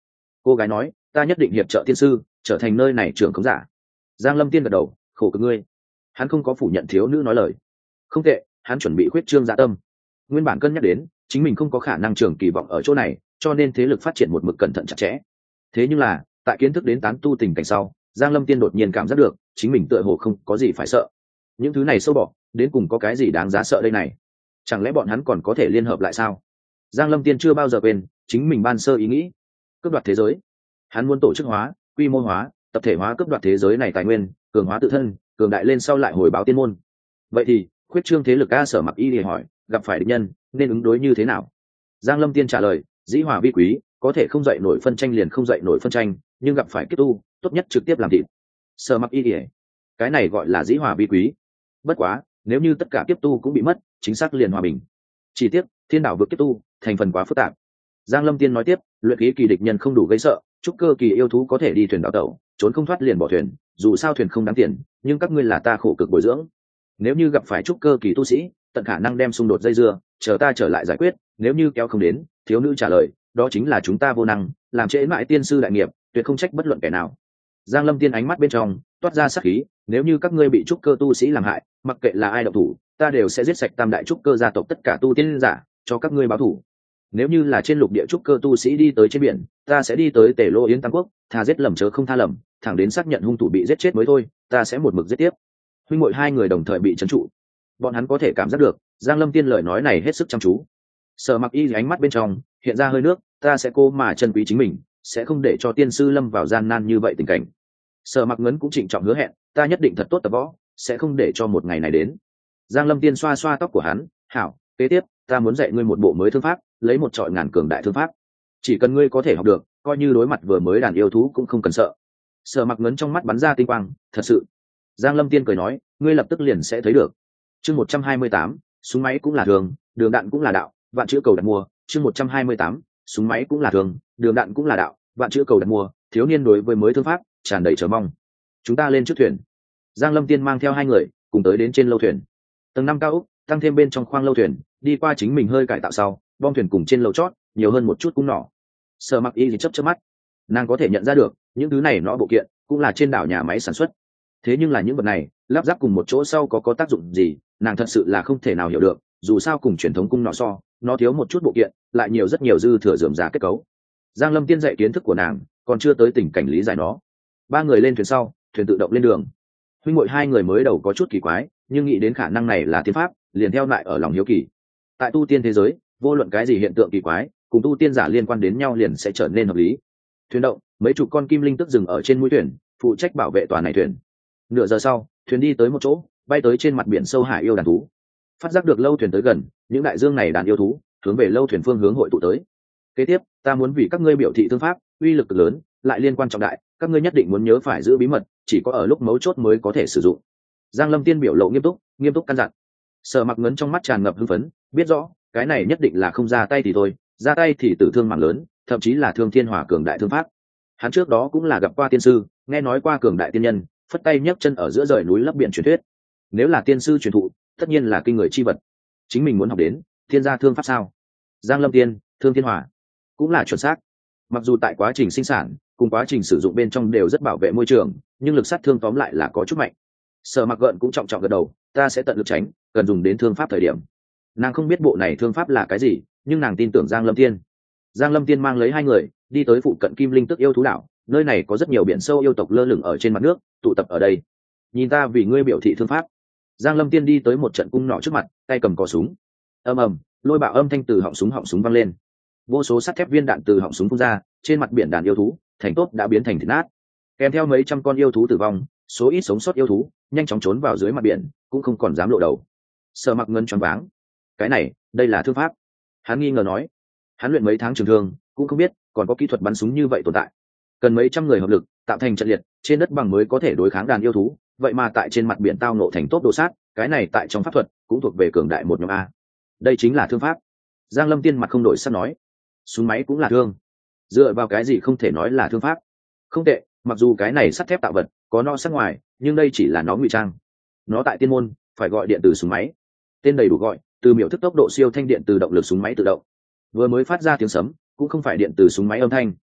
Cô gái nói, ta nhất định hiệp trợ tiên sư trở thành nơi này trưởng khống giả. Giang Lâm Tiên gật đầu, khổ cực ngươi. Hắn không có phủ nhận thiếu nữ nói lời. Không tệ, hắn chuẩn bị khuyết trương dạ tâm. Nguyên bản cân nhắc đến chính mình không có khả năng trường kỳ vọng ở chỗ này, cho nên thế lực phát triển một mực cẩn thận chặt chẽ. Thế nhưng là tại kiến thức đến tán tu tình cảnh sau, Giang Lâm Tiên đột nhiên cảm giác được chính mình tựa hồ không có gì phải sợ. Những thứ này sâu bỏ đến cùng có cái gì đáng giá sợ đây này? Chẳng lẽ bọn hắn còn có thể liên hợp lại sao? Giang Lâm Tiên chưa bao giờ quên chính mình ban sơ ý nghĩ cướp đoạt thế giới. Hắn muốn tổ chức hóa, quy mô hóa, tập thể hóa cướp đoạt thế giới này tài nguyên, cường hóa tự thân, cường đại lên sau lại hồi báo tiên môn. Vậy thì khuyết trương thế lực. A Sở Mặc Y thì hỏi, gặp phải địch nhân nên ứng đối như thế nào? Giang Lâm Tiên trả lời, dĩ hòa vi quý, có thể không dậy nổi phân tranh liền không dậy nổi phân tranh, nhưng gặp phải kiếp tu tốt nhất trực tiếp làm thịt. Sở Mặc Y thì cái này gọi là dĩ hòa vi quý. Bất quá nếu như tất cả kiếp tu cũng bị mất, chính xác liền hòa bình. Chỉ tiếc thiên đảo vượt kiếp tu thành phần quá phức tạp. Giang Lâm Tiên nói tiếp, luyện khí kỳ địch nhân không đủ gây sợ, trúc cơ kỳ yêu thú có thể đi thuyền đảo tẩu, trốn không thoát liền bỏ thuyền, dù sao thuyền không đáng tiền, nhưng các ngươi là ta khổ cực bồi dưỡng. Nếu như gặp phải trúc cơ kỳ tu sĩ, tận khả năng đem xung đột dây dưa, chờ ta trở lại giải quyết, nếu như kéo không đến, thiếu nữ trả lời, đó chính là chúng ta vô năng, làm trễ mãi tiên sư đại nghiệp, tuyệt không trách bất luận kẻ nào. Giang Lâm Tiên ánh mắt bên trong toát ra sát khí, nếu như các ngươi bị trúc cơ tu sĩ làm hại, mặc kệ là ai động thủ, ta đều sẽ giết sạch tam đại trúc cơ gia tộc tất cả tu tiên giả, cho các ngươi báo thù. Nếu như là trên lục địa trúc cơ tu sĩ đi tới trên biển, ta sẽ đi tới Tề Lô Yến Tam Quốc, tha giết lầm chớ không tha lầm, thẳng đến xác nhận hung thủ bị giết chết mới thôi, ta sẽ một mực giết tiếp. Huynh muội hai người đồng thời bị trấn trụ, bọn hắn có thể cảm giác được Giang Lâm Tiên lời nói này hết sức chăm chú. Sở Mặc Y ánh mắt bên trong hiện ra hơi nước, ta sẽ cố mà chân quý chính mình, sẽ không để cho tiên sư lâm vào gian nan như vậy tình cảnh. Sở Mặc Ngấn cũng trịnh trọng hứa hẹn, ta nhất định thật tốt tập võ, sẽ không để cho một ngày này đến. Giang Lâm Tiên xoa xoa tóc của hắn, hảo, kế tiếp ta muốn dạy ngươi một bộ mới thương pháp, lấy một trọi ngàn cường đại thương pháp, chỉ cần ngươi có thể học được, coi như đối mặt vừa mới đàn yêu thú cũng không cần sợ. Sở Mặc Ngấn trong mắt bắn ra tinh quang, thật sự. Giang Lâm Tiên cười nói, ngươi lập tức liền sẽ thấy được. Chương một trăm hai mươi tám, súng máy cũng là thường, đường đạn cũng là đạo, vạn chữ cầu đặt mua. Chương một trăm hai mươi tám, súng máy cũng là thường, đường đạn cũng là đạo, vạn chữ cầu đặt mua. Thiếu niên đối với mới thương pháp tràn đầy chờ mong. Chúng ta lên trước thuyền. Giang Lâm Tiên mang theo hai người cùng tới đến trên lâu thuyền. Tầng năm cao ốc, tăng thêm bên trong khoang lâu thuyền, đi qua chính mình hơi cải tạo sau, bong thuyền cùng trên lầu chót nhiều hơn một chút cung nỏ. Sở Mặc Y thì chớp chớp mắt, nàng có thể nhận ra được những thứ này nọ bộ kiện cũng là trên đảo nhà máy sản xuất. Thế nhưng là những vật này lắp ráp cùng một chỗ sau có có tác dụng gì, nàng thật sự là không thể nào hiểu được. Dù sao cùng truyền thống cung nỏ so, nó thiếu một chút bộ kiện, lại nhiều rất nhiều dư thừa rườm rà kết cấu. Giang Lâm Tiên dạy kiến thức của nàng còn chưa tới tình cảnh lý giải nó. Ba người lên thuyền sau, thuyền tự động lên đường. Huynh muội hai người mới đầu có chút kỳ quái, nhưng nghĩ đến khả năng này là tiên pháp, liền theo lại ở lòng hiếu kỳ. Tại tu tiên thế giới, vô luận cái gì hiện tượng kỳ quái cùng tu tiên giả liên quan đến nhau liền sẽ trở nên hợp lý. Thuyền động, mấy chục con kim linh tức dừng ở trên mũi thuyền, phụ trách bảo vệ tòa này thuyền. Nửa giờ sau, thuyền đi tới một chỗ, bay tới trên mặt biển sâu hải yêu đàn thú. Phát giác được lâu thuyền tới gần, những đại dương này đàn yêu thú hướng về lâu thuyền phương hướng hội tụ tới. Kế tiếp, ta muốn vì các ngươi biểu thị thương pháp, uy lực cực lớn, lại liên quan trọng đại, các ngươi nhất định muốn nhớ phải giữ bí mật, chỉ có ở lúc mấu chốt mới có thể sử dụng. Giang Lâm Tiên biểu lộ nghiêm túc, nghiêm túc căn dặn. Sở Mặc Ngấn trong mắt tràn ngập hưng phấn, biết rõ cái này nhất định là không ra tay thì thôi, ra tay thì tử thương mạng lớn, thậm chí là thương thiên hỏa cường đại thương pháp. Hắn trước đó cũng là gặp qua tiên sư, nghe nói qua cường đại tiên nhân phất tay nhấc chân ở giữa rời núi lấp biển truyền thuyết. Nếu là tiên sư truyền thụ, tất nhiên là kinh người chi vật. Chính mình muốn học đến thiên gia thương pháp sao? Giang Lâm Tiên, thương thiên hỏa cũng là chuẩn xác. Mặc dù tại quá trình sinh sản cùng quá trình sử dụng bên trong đều rất bảo vệ môi trường, nhưng lực sát thương tóm lại là có chút mạnh. Sở Mặc Gợn cũng trọng trọng gật đầu, ta sẽ tận lực tránh cần dùng đến thương pháp thời điểm. Nàng không biết bộ này thương pháp là cái gì, nhưng nàng tin tưởng Giang Lâm Tiên. Giang Lâm Tiên mang lấy hai người đi tới phụ cận Kim Linh Tức yêu thú đảo, nơi này có rất nhiều biển sâu yêu tộc lơ lửng ở trên mặt nước, tụ tập ở đây. Nhìn ta vì ngươi biểu thị thương pháp. Giang Lâm Tiên đi tới một trận cung nỏ trước mặt, tay cầm cò súng. Ầm ầm, lôi bạo âm thanh từ họng súng họng súng vang lên. Vô số sắt thép viên đạn từ họng súng phun ra, trên mặt biển đàn yêu thú, thành tốt đã biến thành thịt nát. Kèm theo mấy trăm con yêu thú tử vong, số ít sống sót yêu thú nhanh chóng trốn vào dưới mặt biển, cũng không còn dám lộ đầu. Sở Mặc Ngân choáng váng. Cái này, đây là thương pháp? Hắn nghi ngờ nói. Hắn luyện mấy tháng trường thương, cũng không biết còn có kỹ thuật bắn súng như vậy tồn tại. Cần mấy trăm người hợp lực tạo thành trận liệt, trên đất bằng mới có thể đối kháng đàn yêu thú, vậy mà tại trên mặt biển tao nộ thành tốt đồ sát, cái này tại trong pháp thuật cũng thuộc về cường đại một nhóm a. Đây chính là thương pháp. Giang Lâm Tiên mặt không đổi sắc nói. Súng máy cũng là thương. Dựa vào cái gì không thể nói là thương pháp? Không tệ, mặc dù cái này sắt thép tạo vật có no sắc ngoài, nhưng đây chỉ là nó ngụy trang. Nó tại tiên môn phải gọi điện từ súng máy. Tên đầy đủ gọi, từ miểu thức tốc độ siêu thanh điện từ động lực súng máy tự động. Vừa mới phát ra tiếng sấm, cũng không phải điện từ súng máy âm thanh,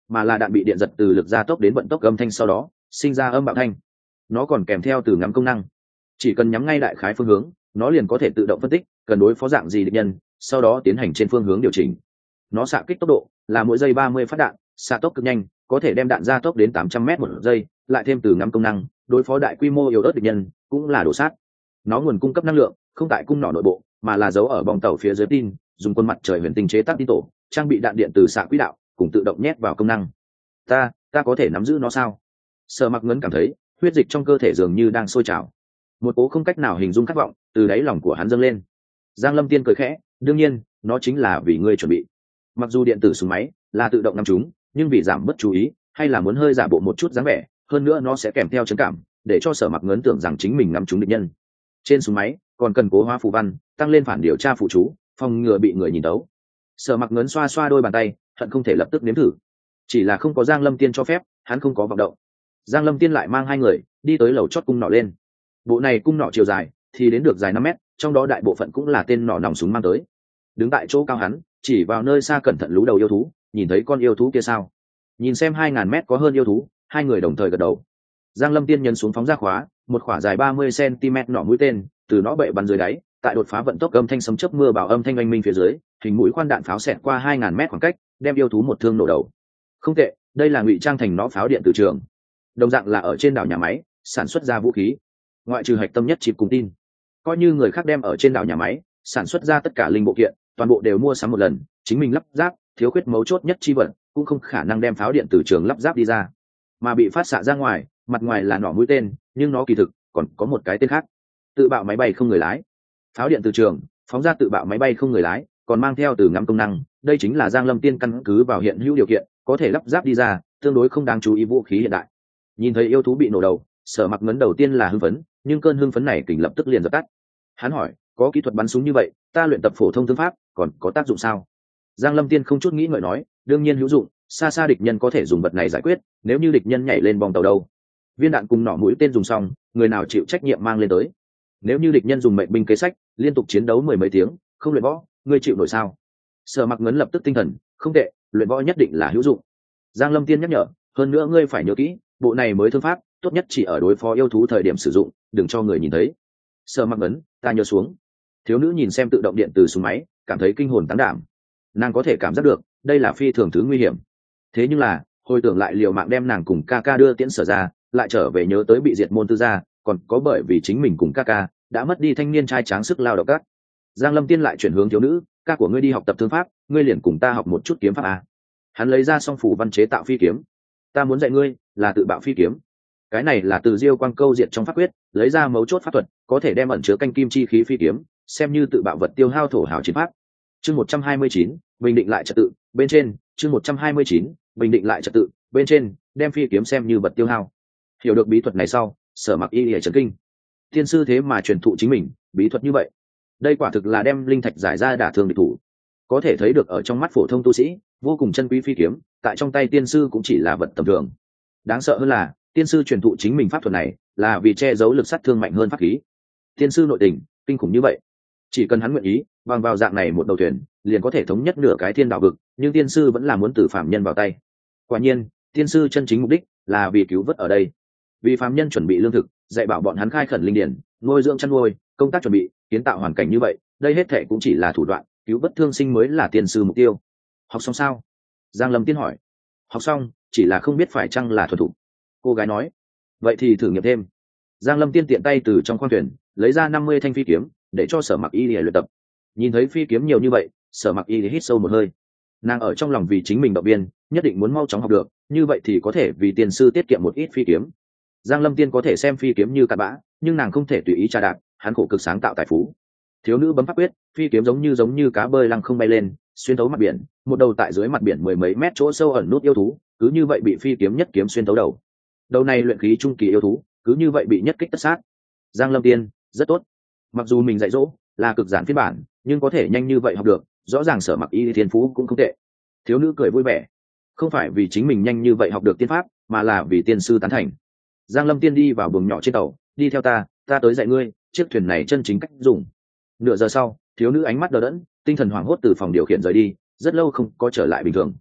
mà là đạn bị điện giật từ lực gia tốc đến vận tốc âm thanh sau đó sinh ra âm bạo thanh. Nó còn kèm theo từ ngắm công năng, chỉ cần nhắm ngay đại khái phương hướng nó liền có thể tự động phân tích cần đối phó dạng gì địch nhân, sau đó tiến hành trên phương hướng điều chỉnh. Nó xạ kích tốc độ là mỗi giây ba mươi phát đạn, xạ tốc cực nhanh, có thể đem đạn gia tốc đến tám trăm mét một giây, lại thêm từ ngắm công năng đối phó đại quy mô yếu ớt địch nhân cũng là đổ sát. Nó nguồn cung cấp năng lượng không tại cung nỏ nội bộ mà là giấu ở bong tàu phía dưới tin, dùng quân mặt trời huyền tinh chế tác tin tổ, trang bị đạn điện từ xạ quỹ đạo cùng tự động nhét vào công năng. ta ta có thể nắm giữ nó sao? Sở Mặc Ngấn cảm thấy huyết dịch trong cơ thể dường như đang sôi trào, một cố không cách nào hình dung khát vọng từ đáy lòng của hắn dâng lên. Giang Lâm Tiên cười khẽ, đương nhiên nó chính là vì ngươi chuẩn bị. Mặc dù điện tử súng máy là tự động nắm chúng, nhưng vì giảm bớt chú ý hay là muốn hơi giả bộ một chút dáng vẻ, hơn nữa nó sẽ kèm theo chấn cảm để cho Sở Mặc Ngấn tưởng rằng chính mình nắm chúng địch nhân. Trên súng máy còn cần cố hóa phù văn tăng lên phản điều tra phụ chú, phòng ngừa bị người nhìn tấu. Sở Mặc Ngấn xoa xoa đôi bàn tay, hận không thể lập tức nếm thử, chỉ là không có Giang Lâm Tiên cho phép hắn không có vọng động. Giang Lâm Tiên lại mang hai người đi tới lầu chót cung nỏ lên. Bộ này cung nỏ chiều dài thì đến được dài năm mét, trong đó đại bộ phận cũng là tên nỏ nòng súng mang tới. Đứng tại chỗ cao hắn chỉ vào nơi xa cẩn thận lú đầu yêu thú, nhìn thấy con yêu thú kia sao? Nhìn xem hai ngàn mét có hơn yêu thú, hai người đồng thời gật đầu. Giang Lâm Tiên nhấn xuống phóng ra khóa, một khỏa dài ba mươi xăng-ti-mét nỏ mũi tên từ nó bệ bắn dưới đáy, tại đột phá vận tốc âm thanh sấm chớp mưa bảo âm thanh oanh minh phía dưới, hình mũi khoan đạn pháo xẹt qua hai ngàn mét khoảng cách, đem yêu thú một thương nổ đầu. Không tệ, đây là ngụy trang thành nó pháo điện từ trường. Đồng dạng là ở trên đảo nhà máy sản xuất ra vũ khí, ngoại trừ hạch tâm nhất chip cùng tin, coi như người khác đem ở trên đảo nhà máy sản xuất ra tất cả linh bộ kiện toàn bộ đều mua sắm một lần, chính mình lắp ráp thiếu khuyết mấu chốt nhất chi vật cũng không khả năng đem pháo điện từ trường lắp ráp đi ra, mà bị phát xạ ra ngoài, mặt ngoài là nỏ mũi tên nhưng nó kỳ thực còn có một cái tên khác, tự bạo máy bay không người lái. Pháo điện từ trường phóng ra tự bạo máy bay không người lái còn mang theo từ ngắm công năng, đây chính là Giang Lâm Tiên căn cứ vào hiện hữu điều kiện có thể lắp ráp đi ra tương đối không đáng chú ý vũ khí hiện đại. Nhìn thấy yêu thú bị nổ đầu, Sở Mặc Ngấn đầu tiên là hưng phấn, nhưng cơn hưng phấn này kình lập tức liền dập tắt. Hắn hỏi, có kỹ thuật bắn súng như vậy, ta luyện tập phổ thông thương pháp còn có tác dụng sao? Giang Lâm Tiên không chút nghĩ ngợi nói, đương nhiên hữu dụng, xa xa địch nhân có thể dùng vật này giải quyết, nếu như địch nhân nhảy lên bong tàu đâu? Viên đạn cùng nỏ mũi tên dùng xong, người nào chịu trách nhiệm mang lên tới? Nếu như địch nhân dùng mệnh binh kế sách, liên tục chiến đấu mười mấy tiếng, không luyện võ, ngươi chịu nổi sao? Sở Mặc Ngấn lập tức tinh thần, không tệ, luyện võ nhất định là hữu dụng. Giang Lâm Tiên nhắc nhở, hơn nữa ngươi phải nhớ kỹ, bộ này mới thương pháp tốt nhất chỉ ở đối phó yêu thú thời điểm sử dụng, đừng cho người nhìn thấy. Sở Mặc Ngấn, ta nhớ xuống. Thiếu nữ nhìn xem tự động điện từ súng máy, cảm thấy kinh hồn táng đảm. Nàng có thể cảm giác được đây là phi thường thứ nguy hiểm, thế nhưng là hồi tưởng lại liều mạng đem nàng cùng ca ca đưa tiễn Sở ra, lại trở về nhớ tới bị diệt môn tư gia, còn có bởi vì chính mình cùng ca ca đã mất đi thanh niên trai tráng sức lao động các. Giang Lâm Tiên lại chuyển hướng thiếu nữ, ca của ngươi đi học tập thương pháp, ngươi liền cùng ta học một chút kiếm pháp à? Hắn lấy ra song phủ văn chế tạo phi kiếm. Ta muốn dạy ngươi là tự bạo phi kiếm. Cái này là từ Diêu Quang câu diệt trong pháp quyết lấy ra mấu chốt pháp thuật, có thể đem ẩn chứa canh kim chi khí phi kiếm xem như tự bạo vật tiêu hao thổ hào chiến pháp. Chương một trăm hai mươi chín, bình định lại trật tự bên trên. Chương một trăm hai mươi chín, bình định lại trật tự bên trên, đem phi kiếm xem như vật tiêu hao. Hiểu được bí thuật này sau, Sở Mặc Y lìa chấn kinh. Thiên sư thế mà truyền thụ chính mình bí thuật như vậy, đây quả thực là đem linh thạch giải ra đả thương địch thủ. Có thể thấy được ở trong mắt phổ thông tu sĩ vô cùng chân quý phi kiếm, tại trong tay tiên sư cũng chỉ là vật tầm thường. Đáng sợ hơn là tiên sư truyền thụ chính mình pháp thuật này là vì che giấu lực sát thương mạnh hơn pháp khí. Tiên sư nội tình kinh khủng như vậy, chỉ cần hắn nguyện ý bằng vào dạng này một đầu thuyền liền có thể thống nhất nửa cái thiên đạo vực, nhưng tiên sư vẫn là muốn từ phạm nhân vào tay. Quả nhiên tiên sư chân chính mục đích là vì cứu vớt ở đây, vì phạm nhân chuẩn bị lương thực, dạy bảo bọn hắn khai khẩn linh điển, nuôi dưỡng chăn nuôi, công tác chuẩn bị kiến tạo hoàn cảnh như vậy, đây hết thệ cũng chỉ là thủ đoạn, cứu vớt thương sinh mới là tiên sư mục tiêu. Học xong sao? Giang Lâm Tiên hỏi. Học xong, chỉ là không biết phải chăng là thuần thục. Cô gái nói. Vậy thì thử nghiệm thêm. Giang Lâm Tiên tiện tay từ trong khoang thuyền lấy ra năm mươi thanh phi kiếm để cho Sở Mặc Y để luyện tập. Nhìn thấy phi kiếm nhiều như vậy, Sở Mặc Y hít sâu một hơi. Nàng ở trong lòng vì chính mình động viên, nhất định muốn mau chóng học được, như vậy thì có thể vì tiên sư tiết kiệm một ít phi kiếm. Giang Lâm Tiên có thể xem phi kiếm như cặn bã, nhưng nàng không thể tùy ý tra đạp, hắn khổ cực sáng tạo tài phú. Thiếu nữ bấm pháp quyết, phi kiếm giống như giống như cá bơi lăng không bay lên, xuyên thấu mặt biển, một đầu tại dưới mặt biển mười mấy mét chỗ sâu ẩn nút yêu thú, cứ như vậy bị phi kiếm nhất kiếm xuyên thấu đầu. Đầu này luyện khí trung kỳ yêu thú, cứ như vậy bị nhất kích tất sát. Giang Lâm Tiên, rất tốt. Mặc dù mình dạy dỗ là cực giản phiên bản, nhưng có thể nhanh như vậy học được, rõ ràng Sở Mặc Y thiên phú cũng không tệ. Thiếu nữ cười vui vẻ, không phải vì chính mình nhanh như vậy học được tiên pháp, mà là vì tiên sư tán thành. Giang Lâm Tiên đi vào buồng nhỏ trên tàu, đi theo ta, ta tới dạy ngươi chiếc thuyền này chân chính cách dùng. Nửa giờ sau, thiếu nữ ánh mắt đờ đẫn, tinh thần hoảng hốt từ phòng điều khiển rời đi, rất lâu không có trở lại bình thường.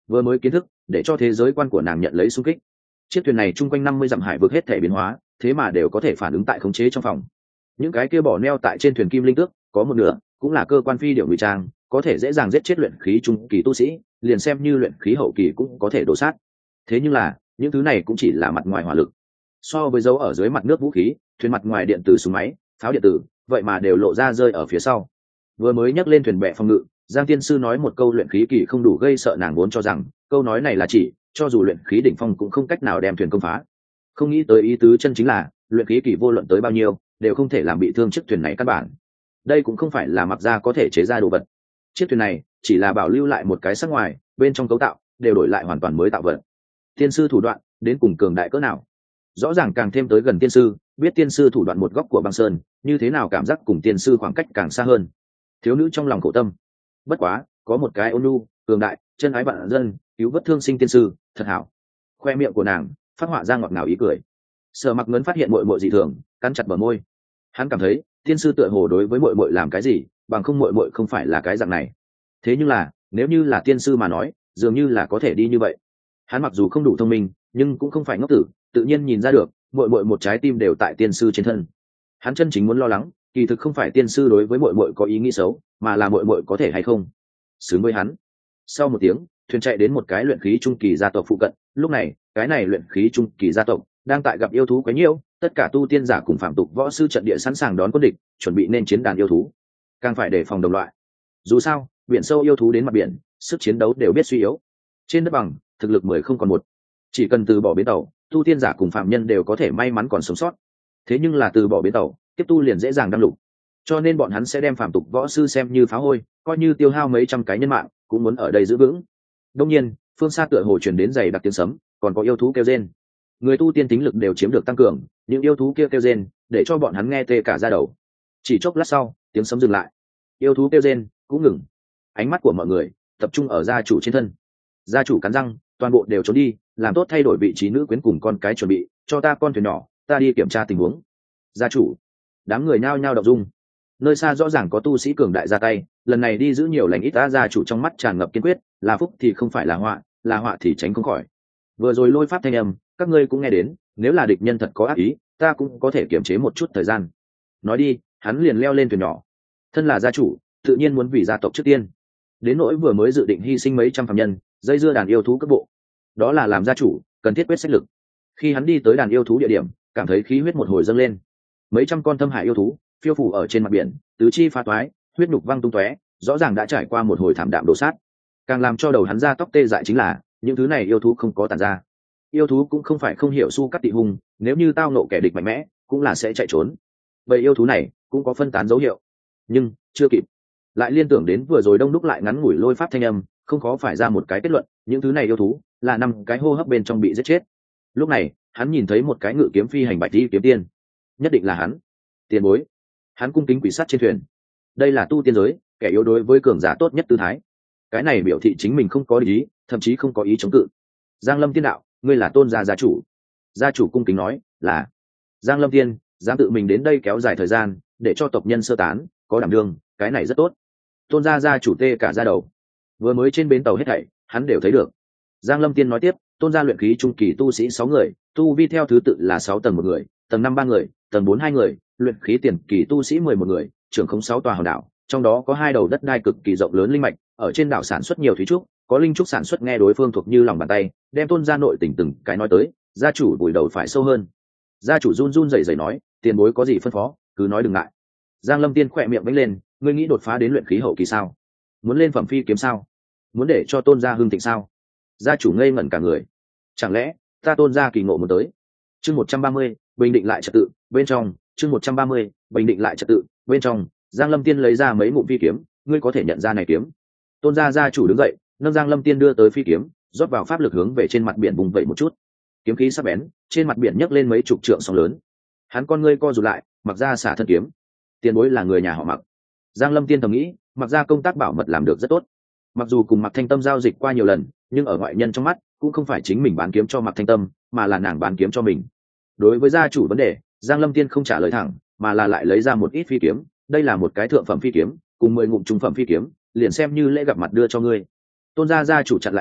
vừa mới kiến thức để cho thế giới quan của nàng nhận lấy xung kích. Chiếc thuyền này chung quanh năm mươi dặm hải vực hết thể biến hóa, thế mà đều có thể phản ứng tại khống chế trong phòng. Những cái kia bỏ neo tại trên thuyền kim linh tước có một nửa cũng là cơ quan phi điệu ngụy trang, có thể dễ dàng giết chết luyện khí trung kỳ tu sĩ, liền xem như luyện khí hậu kỳ cũng có thể đổ sát. Thế nhưng là những thứ này cũng chỉ là mặt ngoài hỏa lực, so với dấu ở dưới mặt nước vũ khí, thuyền mặt ngoài điện tử súng máy, pháo điện tử, vậy mà đều lộ ra rơi ở phía sau. Vừa mới nhắc lên thuyền bè phòng ngự, Giang Tiên Sư nói một câu luyện khí kỳ không đủ gây sợ, nàng vốn cho rằng câu nói này là chỉ cho dù luyện khí đỉnh phong cũng không cách nào đem thuyền công phá. Không nghĩ tới ý tứ chân chính là luyện khí kỳ vô luận tới bao nhiêu đều không thể làm bị thương chiếc thuyền này căn bản. Đây cũng không phải là mặc ra có thể chế ra đồ vật. Chiếc thuyền này chỉ là bảo lưu lại một cái sắc ngoài, bên trong cấu tạo đều đổi lại hoàn toàn mới tạo vật. Tiên sư thủ đoạn đến cùng cường đại cỡ nào? Rõ ràng càng thêm tới gần tiên sư, biết tiên sư thủ đoạn một góc của băng sơn, như thế nào cảm giác cùng tiên sư khoảng cách càng xa hơn. Thiếu nữ trong lòng khổ tâm. Bất quá, có một cái ôn nhu, cường đại, chân ái vạn dân, cứu vớt thương sinh tiên sư, thật hảo. Khoe miệng của nàng phát họa ra ngọt ngào ý cười. Sở Mặc Ngấn phát hiện muội muội dị thường, cắn chặt bờ môi. Hắn cảm thấy, tiên sư tựa hồ đối với muội muội làm cái gì, bằng không muội muội không phải là cái dạng này. Thế nhưng là, nếu như là tiên sư mà nói, dường như là có thể đi như vậy. Hắn mặc dù không đủ thông minh, nhưng cũng không phải ngốc tử, tự nhiên nhìn ra được, muội muội một trái tim đều tại tiên sư trên thân. Hắn chân chính muốn lo lắng, kỳ thực không phải tiên sư đối với muội muội có ý nghĩ xấu, mà là muội muội có thể hay không xứng với hắn. Sau một tiếng, thuyền chạy đến một cái luyện khí trung kỳ gia tộc phụ cận. Lúc này, cái này luyện khí trung kỳ gia tộc đang tại gặp yêu thú quấy nhiễu, tất cả tu tiên giả cùng phạm tục võ sư trận địa sẵn sàng đón quân địch, chuẩn bị nên chiến đàn yêu thú. Càng phải đề phòng đồng loại. Dù sao, biển sâu yêu thú đến mặt biển, sức chiến đấu đều biết suy yếu. Trên đất bằng, thực lực mười không còn một. Chỉ cần từ bỏ bến tàu, tu tiên giả cùng phạm nhân đều có thể may mắn còn sống sót. Thế nhưng là từ bỏ bến tàu, tiếp tu liền dễ dàng đăng lục. Cho nên bọn hắn sẽ đem phạm tục võ sư xem như phá hôi, coi như tiêu hao mấy trăm cái nhân mạng, cũng muốn ở đây giữ vững. Đông nhiên, phương xa tựa hồ truyền đến dày đặc tiếng sấm, còn có yêu thú kêu rên. Người tu tiên tính lực đều chiếm được tăng cường, những yêu thú kia kêu rên, để cho bọn hắn nghe tê cả da đầu. Chỉ chốc lát sau, tiếng sấm dừng lại, yêu thú kêu rên cũng ngừng. Ánh mắt của mọi người tập trung ở gia chủ trên thân. Gia chủ cắn răng, toàn bộ đều trốn đi, làm tốt thay đổi vị trí nữ quyến cùng con cái chuẩn bị, cho ta con thuyền nhỏ, ta đi kiểm tra tình huống. Gia chủ, đám người nhao nhao động dung. Nơi xa rõ ràng có tu sĩ cường đại ra tay, lần này đi giữ nhiều lành ít. Ta gia chủ trong mắt tràn ngập kiên quyết, là phúc thì không phải là họa, là họa thì tránh không khỏi. Vừa rồi lôi pháp thanh âm, các ngươi cũng nghe đến, nếu là địch nhân thật có ác ý, ta cũng có thể kiềm chế một chút thời gian. Nói đi, hắn liền leo lên thuyền nhỏ. Thân là gia chủ, tự nhiên muốn vì gia tộc trước tiên. Đến nỗi vừa mới dự định hy sinh mấy trăm phạm nhân, dây dưa đàn yêu thú cấp bộ, đó là làm gia chủ cần thiết quyết sách lực. Khi hắn đi tới đàn yêu thú địa điểm, cảm thấy khí huyết một hồi dâng lên. Mấy trăm con thâm hải yêu thú phiêu phủ ở trên mặt biển, tứ chi phá toái, huyết nhục văng tung tóe, rõ ràng đã trải qua một hồi thảm đạm đổ sát. Càng làm cho đầu hắn ra tóc tê dại chính là những thứ này yêu thú không có tàn ra. Yêu thú cũng không phải không hiểu su cắt tị hung, nếu như tao nộ kẻ địch mạnh mẽ cũng là sẽ chạy trốn. Vậy yêu thú này cũng có phân tán dấu hiệu, nhưng chưa kịp, lại liên tưởng đến vừa rồi đông đúc lại ngắn ngủi lôi pháp thanh âm, không khó phải ra một cái kết luận, những thứ này yêu thú là năm cái hô hấp bên trong bị giết chết. Lúc này hắn nhìn thấy một cái ngự kiếm phi hành bạch y kiếm tiên, nhất định là hắn. Tiền bối. Hắn cung kính quỷ sát trên thuyền. Đây là tu tiên giới kẻ yếu đối với cường giả tốt nhất tư thái. Cái này biểu thị chính mình không có ý, thậm chí không có ý chống cự. Giang Lâm Tiên đạo, ngươi là Tôn gia gia chủ. Gia chủ cung kính nói, là. Giang Lâm Tiên dám tự mình đến đây kéo dài thời gian để cho tộc nhân sơ tán, có đảm đương, cái này rất tốt. Tôn gia gia chủ tê cả da đầu. Vừa mới trên bến tàu hết thảy hắn đều thấy được. Giang Lâm Tiên nói tiếp, Tôn gia luyện khí trung kỳ tu sĩ sáu người, tu vi theo thứ tự là sáu tầng một người, tầng năm ba người, tầng bốn hai người, luyện khí tiền kỳ tu sĩ mười một người, trưởng không sáu tòa hòn đảo, trong đó có hai đầu đất đai cực kỳ rộng lớn linh mạch, ở trên đảo sản xuất nhiều thủy trúc, có linh trúc sản xuất nghe đối phương thuộc như lòng bàn tay, đem Tôn gia nội tình từng cái nói tới. Gia chủ vùi đầu phải sâu hơn. Gia chủ run run rẩy rẩy nói, tiền bối có gì phân phó, cứ nói đừng ngại. Giang Lâm Tiên khỏe miệng vẫy lên, ngươi nghĩ đột phá đến luyện khí hậu kỳ sao? Muốn lên phẩm phi kiếm sao? Muốn để cho Tôn gia hưng thịnh sao? Gia chủ ngây ngẩn cả người. Chẳng lẽ ta Tôn gia kỳ ngộ muốn tới? Chương một trăm ba mươi, bình định lại trật tự. Bên trong, chương một trăm ba mươi, bình định lại trật tự. Bên trong, Giang Lâm Tiên lấy ra mấy ngụm phi kiếm, ngươi có thể nhận ra này kiếm. Tôn gia gia chủ đứng dậy, nâng Giang Lâm Tiên đưa tới phi kiếm, rót vào pháp lực hướng về trên mặt biển vùng vẩy một chút. Kiếm khí sắc bén, trên mặt biển nhấc lên mấy chục trượng sóng lớn. Hắn con ngươi co rụt lại, mặc ra xả thân kiếm. Tiền bối là người nhà họ Mặc. Giang Lâm Tiên thầm nghĩ, mặc ra công tác bảo mật làm được rất tốt. Mặc dù cùng Mặc Thanh Tâm giao dịch qua nhiều lần, nhưng ở ngoại nhân trong mắt cũng không phải chính mình bán kiếm cho Mặc Thanh Tâm, mà là nàng bán kiếm cho mình. Đối với gia chủ vấn đề, Giang Lâm Tiên không trả lời thẳng, mà là lại lấy ra một ít phi kiếm. Đây là một cái thượng phẩm phi kiếm, cùng mười ngụm trung phẩm phi kiếm, liền xem như lễ gặp mặt đưa cho ngươi. Tôn gia gia chủ chặn lại nói,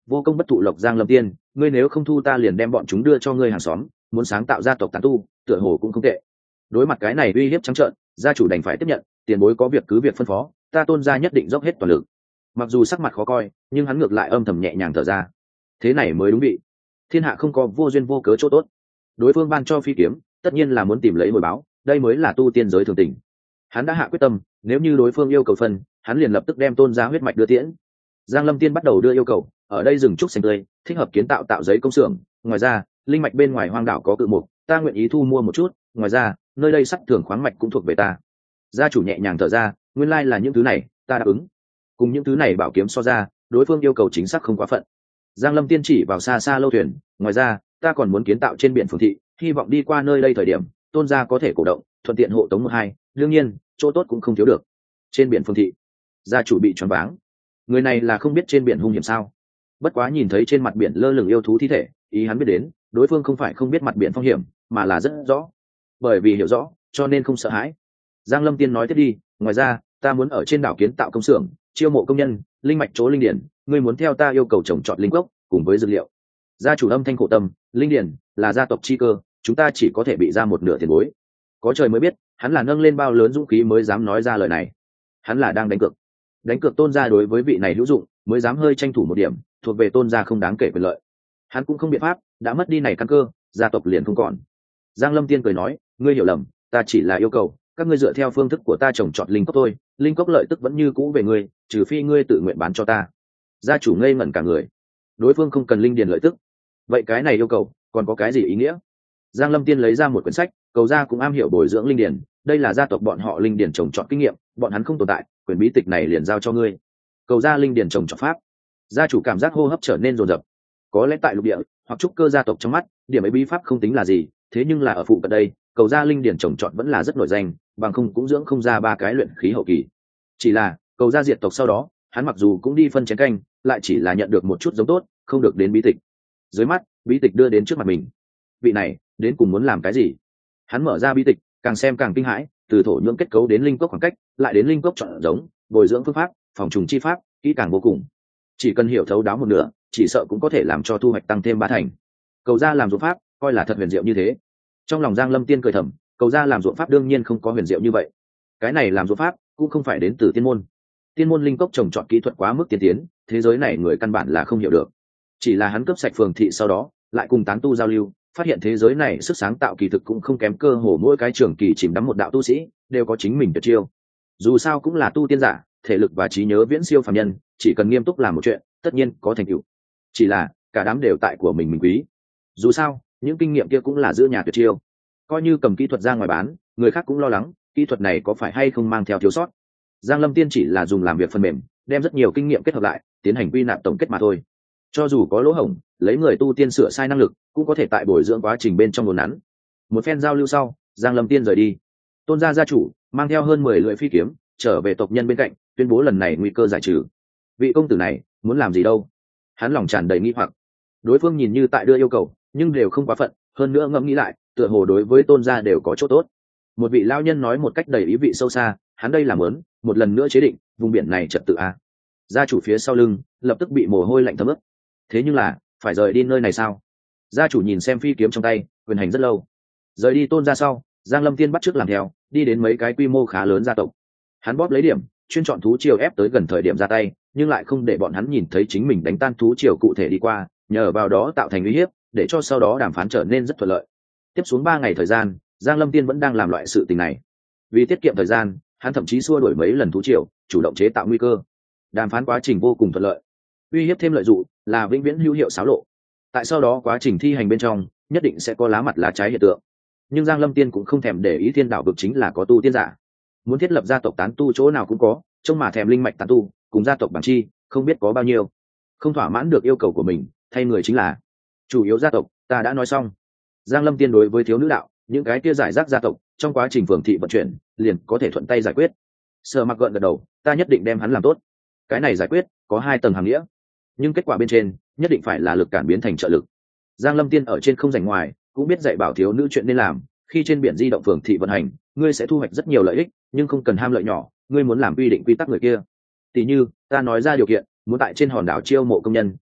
vô công bất thụ lộc Giang Lâm Tiên, ngươi nếu không thu ta liền đem bọn chúng đưa cho ngươi hàng xóm, muốn sáng tạo gia tộc tán tu, tựa hồ cũng không tệ. Đối mặt cái này uy hiếp trắng trợn, gia chủ đành phải tiếp nhận, tiền bối có việc cứ việc phân phó, ta Tôn gia nhất định dốc hết toàn lực. Mặc dù sắc mặt khó coi, nhưng hắn ngược lại âm thầm nhẹ nhàng thở ra. Thế này mới đúng vị. Thiên hạ không có vô duyên vô cớ chỗ tốt. Đối phương ban cho phi kiếm, tất nhiên là muốn tìm lấy hồi báo, đây mới là tu tiên giới thường tình. Hắn đã hạ quyết tâm, nếu như đối phương yêu cầu phân, hắn liền lập tức đem Tôn gia huyết mạch đưa tiễn. Giang Lâm Tiên bắt đầu đưa yêu cầu, ở đây rừng trúc xanh tươi, thích hợp kiến tạo tạo giấy công xưởng, ngoài ra, linh mạch bên ngoài hoang đảo có cự mục, ta nguyện ý thu mua một chút, ngoài ra, nơi đây sắt thường khoáng mạch cũng thuộc về ta. Gia chủ nhẹ nhàng thở ra, nguyên lai là những thứ này, ta đáp ứng. Cùng những thứ này bảo kiếm so ra, đối phương yêu cầu chính xác không quá phận. Giang Lâm Tiên chỉ vào xa xa lâu thuyền, ngoài ra, ta còn muốn kiến tạo trên biển phường thị, hy vọng đi qua nơi đây thời điểm, Tôn gia có thể cổ động, thuận tiện hộ tống một hai, đương nhiên, chỗ tốt cũng không thiếu được. Trên biển phường thị, gia chủ bị choáng váng. Người này là không biết trên biển hung hiểm sao? Bất quá nhìn thấy trên mặt biển lơ lửng yêu thú thi thể, ý hắn biết đến, đối phương không phải không biết mặt biển phong hiểm, mà là rất rõ. Bởi vì hiểu rõ, cho nên không sợ hãi. Giang Lâm Tiên nói tiếp đi, ngoài ra, ta muốn ở trên đảo kiến tạo công xưởng, chiêu mộ công nhân, linh mạch chỗ linh điển, ngươi muốn theo ta yêu cầu trồng trọt linh gốc cùng với dược liệu. Gia chủ âm thanh khổ tâm, linh điển là gia tộc chi cơ, chúng ta chỉ có thể bị ra một nửa tiền bối. Có trời mới biết, hắn là nâng lên bao lớn dũng khí mới dám nói ra lời này. Hắn là đang đánh cược. Đánh cược Tôn gia đối với vị này hữu dụng, mới dám hơi tranh thủ một điểm, thuộc về Tôn gia không đáng kể quyền lợi. Hắn cũng không biện pháp, đã mất đi này căn cơ, gia tộc liền không còn. Giang Lâm Tiên cười nói, ngươi hiểu lầm, ta chỉ là yêu cầu các ngươi dựa theo phương thức của ta trồng trọt linh cốc thôi, linh cốc lợi tức vẫn như cũ về ngươi, trừ phi ngươi tự nguyện bán cho ta. Gia chủ ngây ngẩn cả người. Đối phương không cần linh điền lợi tức, vậy cái này yêu cầu còn có cái gì ý nghĩa? Giang Lâm Tiên lấy ra một quyển sách, cầu gia cũng am hiểu bồi dưỡng linh điền, đây là gia tộc bọn họ linh điền trồng trọt kinh nghiệm, bọn hắn không tồn tại, quyển bí tịch này liền giao cho ngươi. Cầu gia linh điền trồng trọt pháp. Gia chủ cảm giác hô hấp trở nên rồn rập. Có lẽ tại lục địa hoặc trúc cơ gia tộc trong mắt, điểm ấy bí pháp không tính là gì, thế nhưng là ở phụ cận đây, cầu gia linh điển trồng trọt vẫn là rất nổi danh, bằng không cũng dưỡng không ra ba cái luyện khí hậu kỳ. Chỉ là cầu gia diệt tộc sau đó, hắn mặc dù cũng đi phân chén canh, lại chỉ là nhận được một chút giống tốt, không được đến bí tịch. Dưới mắt, bí tịch đưa đến trước mặt mình. Vị này, đến cùng muốn làm cái gì? Hắn mở ra bí tịch, càng xem càng kinh hãi, từ thổ nhưỡng kết cấu đến linh cốc khoảng cách, lại đến linh cốc chọn giống, bồi dưỡng phương pháp, phòng trùng chi pháp, kỹ càng vô cùng. Chỉ cần hiểu thấu đáo một nửa, chỉ sợ cũng có thể làm cho thu hoạch tăng thêm ba thành. Cầu gia làm ruộng pháp, coi là thật huyền diệu như thế. Trong lòng Giang Lâm Tiên cười thầm, cầu gia làm ruộng pháp đương nhiên không có huyền diệu như vậy. Cái này làm ruộng pháp cũng không phải đến từ tiên môn. Tiên môn linh cốc trồng trọt kỹ thuật quá mức tiên tiến, thế giới này người căn bản là không hiểu được. Chỉ là hắn cướp sạch phường thị sau đó, lại cùng tán tu giao lưu, phát hiện thế giới này sức sáng tạo kỳ thực cũng không kém cơ hồ mỗi cái trường kỳ chìm đắm một đạo tu sĩ, đều có chính mình tuyệt chiêu. Dù sao cũng là tu tiên giả, thể lực và trí nhớ viễn siêu phàm nhân, chỉ cần nghiêm túc làm một chuyện, tất nhiên có thành tựu. Chỉ là cả đám đều tại của mình mình quý. Dù sao, những kinh nghiệm kia cũng là giữ nhà tuyệt chiêu. Coi như cầm kỹ thuật ra ngoài bán, người khác cũng lo lắng, kỹ thuật này có phải hay không mang theo thiếu sót. Giang Lâm Tiên chỉ là dùng làm việc phần mềm, đem rất nhiều kinh nghiệm kết hợp lại, tiến hành quy nạp tổng kết mà thôi. Cho dù có lỗ hổng, lấy người tu tiên sửa sai năng lực, cũng có thể tại bồi dưỡng quá trình bên trong đồn nắn. Một phen giao lưu sau, Giang Lâm Tiên rời đi. Tôn gia gia chủ mang theo hơn mười lưỡi phi kiếm, trở về tộc nhân bên cạnh, tuyên bố lần này nguy cơ giải trừ. Vị công tử này muốn làm gì đâu? Hắn lòng tràn đầy nghi hoặc. Đối phương nhìn như tại đưa yêu cầu, nhưng đều không quá phận, hơn nữa ngẫm nghĩ lại, tựa hồ đối với Tôn gia đều có chỗ tốt. Một vị lao nhân nói một cách đầy ý vị sâu xa, hắn đây là muốn một lần nữa chế định vùng biển này trật tự a. Gia chủ phía sau lưng lập tức bị mồ hôi lạnh thấm ướt. Thế nhưng là phải rời đi nơi này sao? Gia chủ nhìn xem phi kiếm trong tay, quyền hành rất lâu. Rời đi Tôn gia sau, Giang Lâm Tiên bắt chước làm theo, đi đến mấy cái quy mô khá lớn gia tộc. Hắn bóp lấy điểm, chuyên chọn thú triều ép tới gần thời điểm ra tay, nhưng lại không để bọn hắn nhìn thấy chính mình đánh tan thú triều cụ thể đi qua, nhờ vào đó tạo thành uy hiếp, để cho sau đó đàm phán trở nên rất thuận lợi. Tiếp xuống ba ngày thời gian, Giang Lâm Tiên vẫn đang làm loại sự tình này. Vì tiết kiệm thời gian, hắn thậm chí xua đuổi mấy lần thú triều, chủ động chế tạo nguy cơ. Đàm phán quá trình vô cùng thuận lợi. Uy hiếp thêm lợi dụng là vĩnh viễn hữu hiệu xáo lộ. Tại sau đó quá trình thi hành bên trong, nhất định sẽ có lá mặt lá trái hiện tượng. Nhưng Giang Lâm Tiên cũng không thèm để ý thiên đạo vực chính là có tu tiên giả. Muốn thiết lập gia tộc tán tu chỗ nào cũng có, trông mà thèm linh mạch tán tu, cùng gia tộc bản chi, không biết có bao nhiêu. Không thỏa mãn được yêu cầu của mình, thay người chính là chủ yếu gia tộc, ta đã nói xong. Giang Lâm Tiên đối với thiếu nữ đạo, những cái kia giải rác gia tộc, trong quá trình phường thị vận chuyển, liền có thể thuận tay giải quyết. Sở Mặc gợn gật đầu, ta nhất định đem hắn làm tốt. Cái này giải quyết có hai tầng hàng nghĩa, nhưng kết quả bên trên nhất định phải là lực cản biến thành trợ lực. Giang Lâm Tiên ở trên không rảnh ngoài, cũng biết dạy bảo thiếu nữ chuyện nên làm. Khi trên biển di động phường thị vận hành, ngươi sẽ thu hoạch rất nhiều lợi ích, nhưng không cần ham lợi nhỏ. Ngươi muốn làm quy định quy tắc người kia, tỷ như ta nói ra điều kiện, muốn tại trên hòn đảo chiêu mộ công nhân,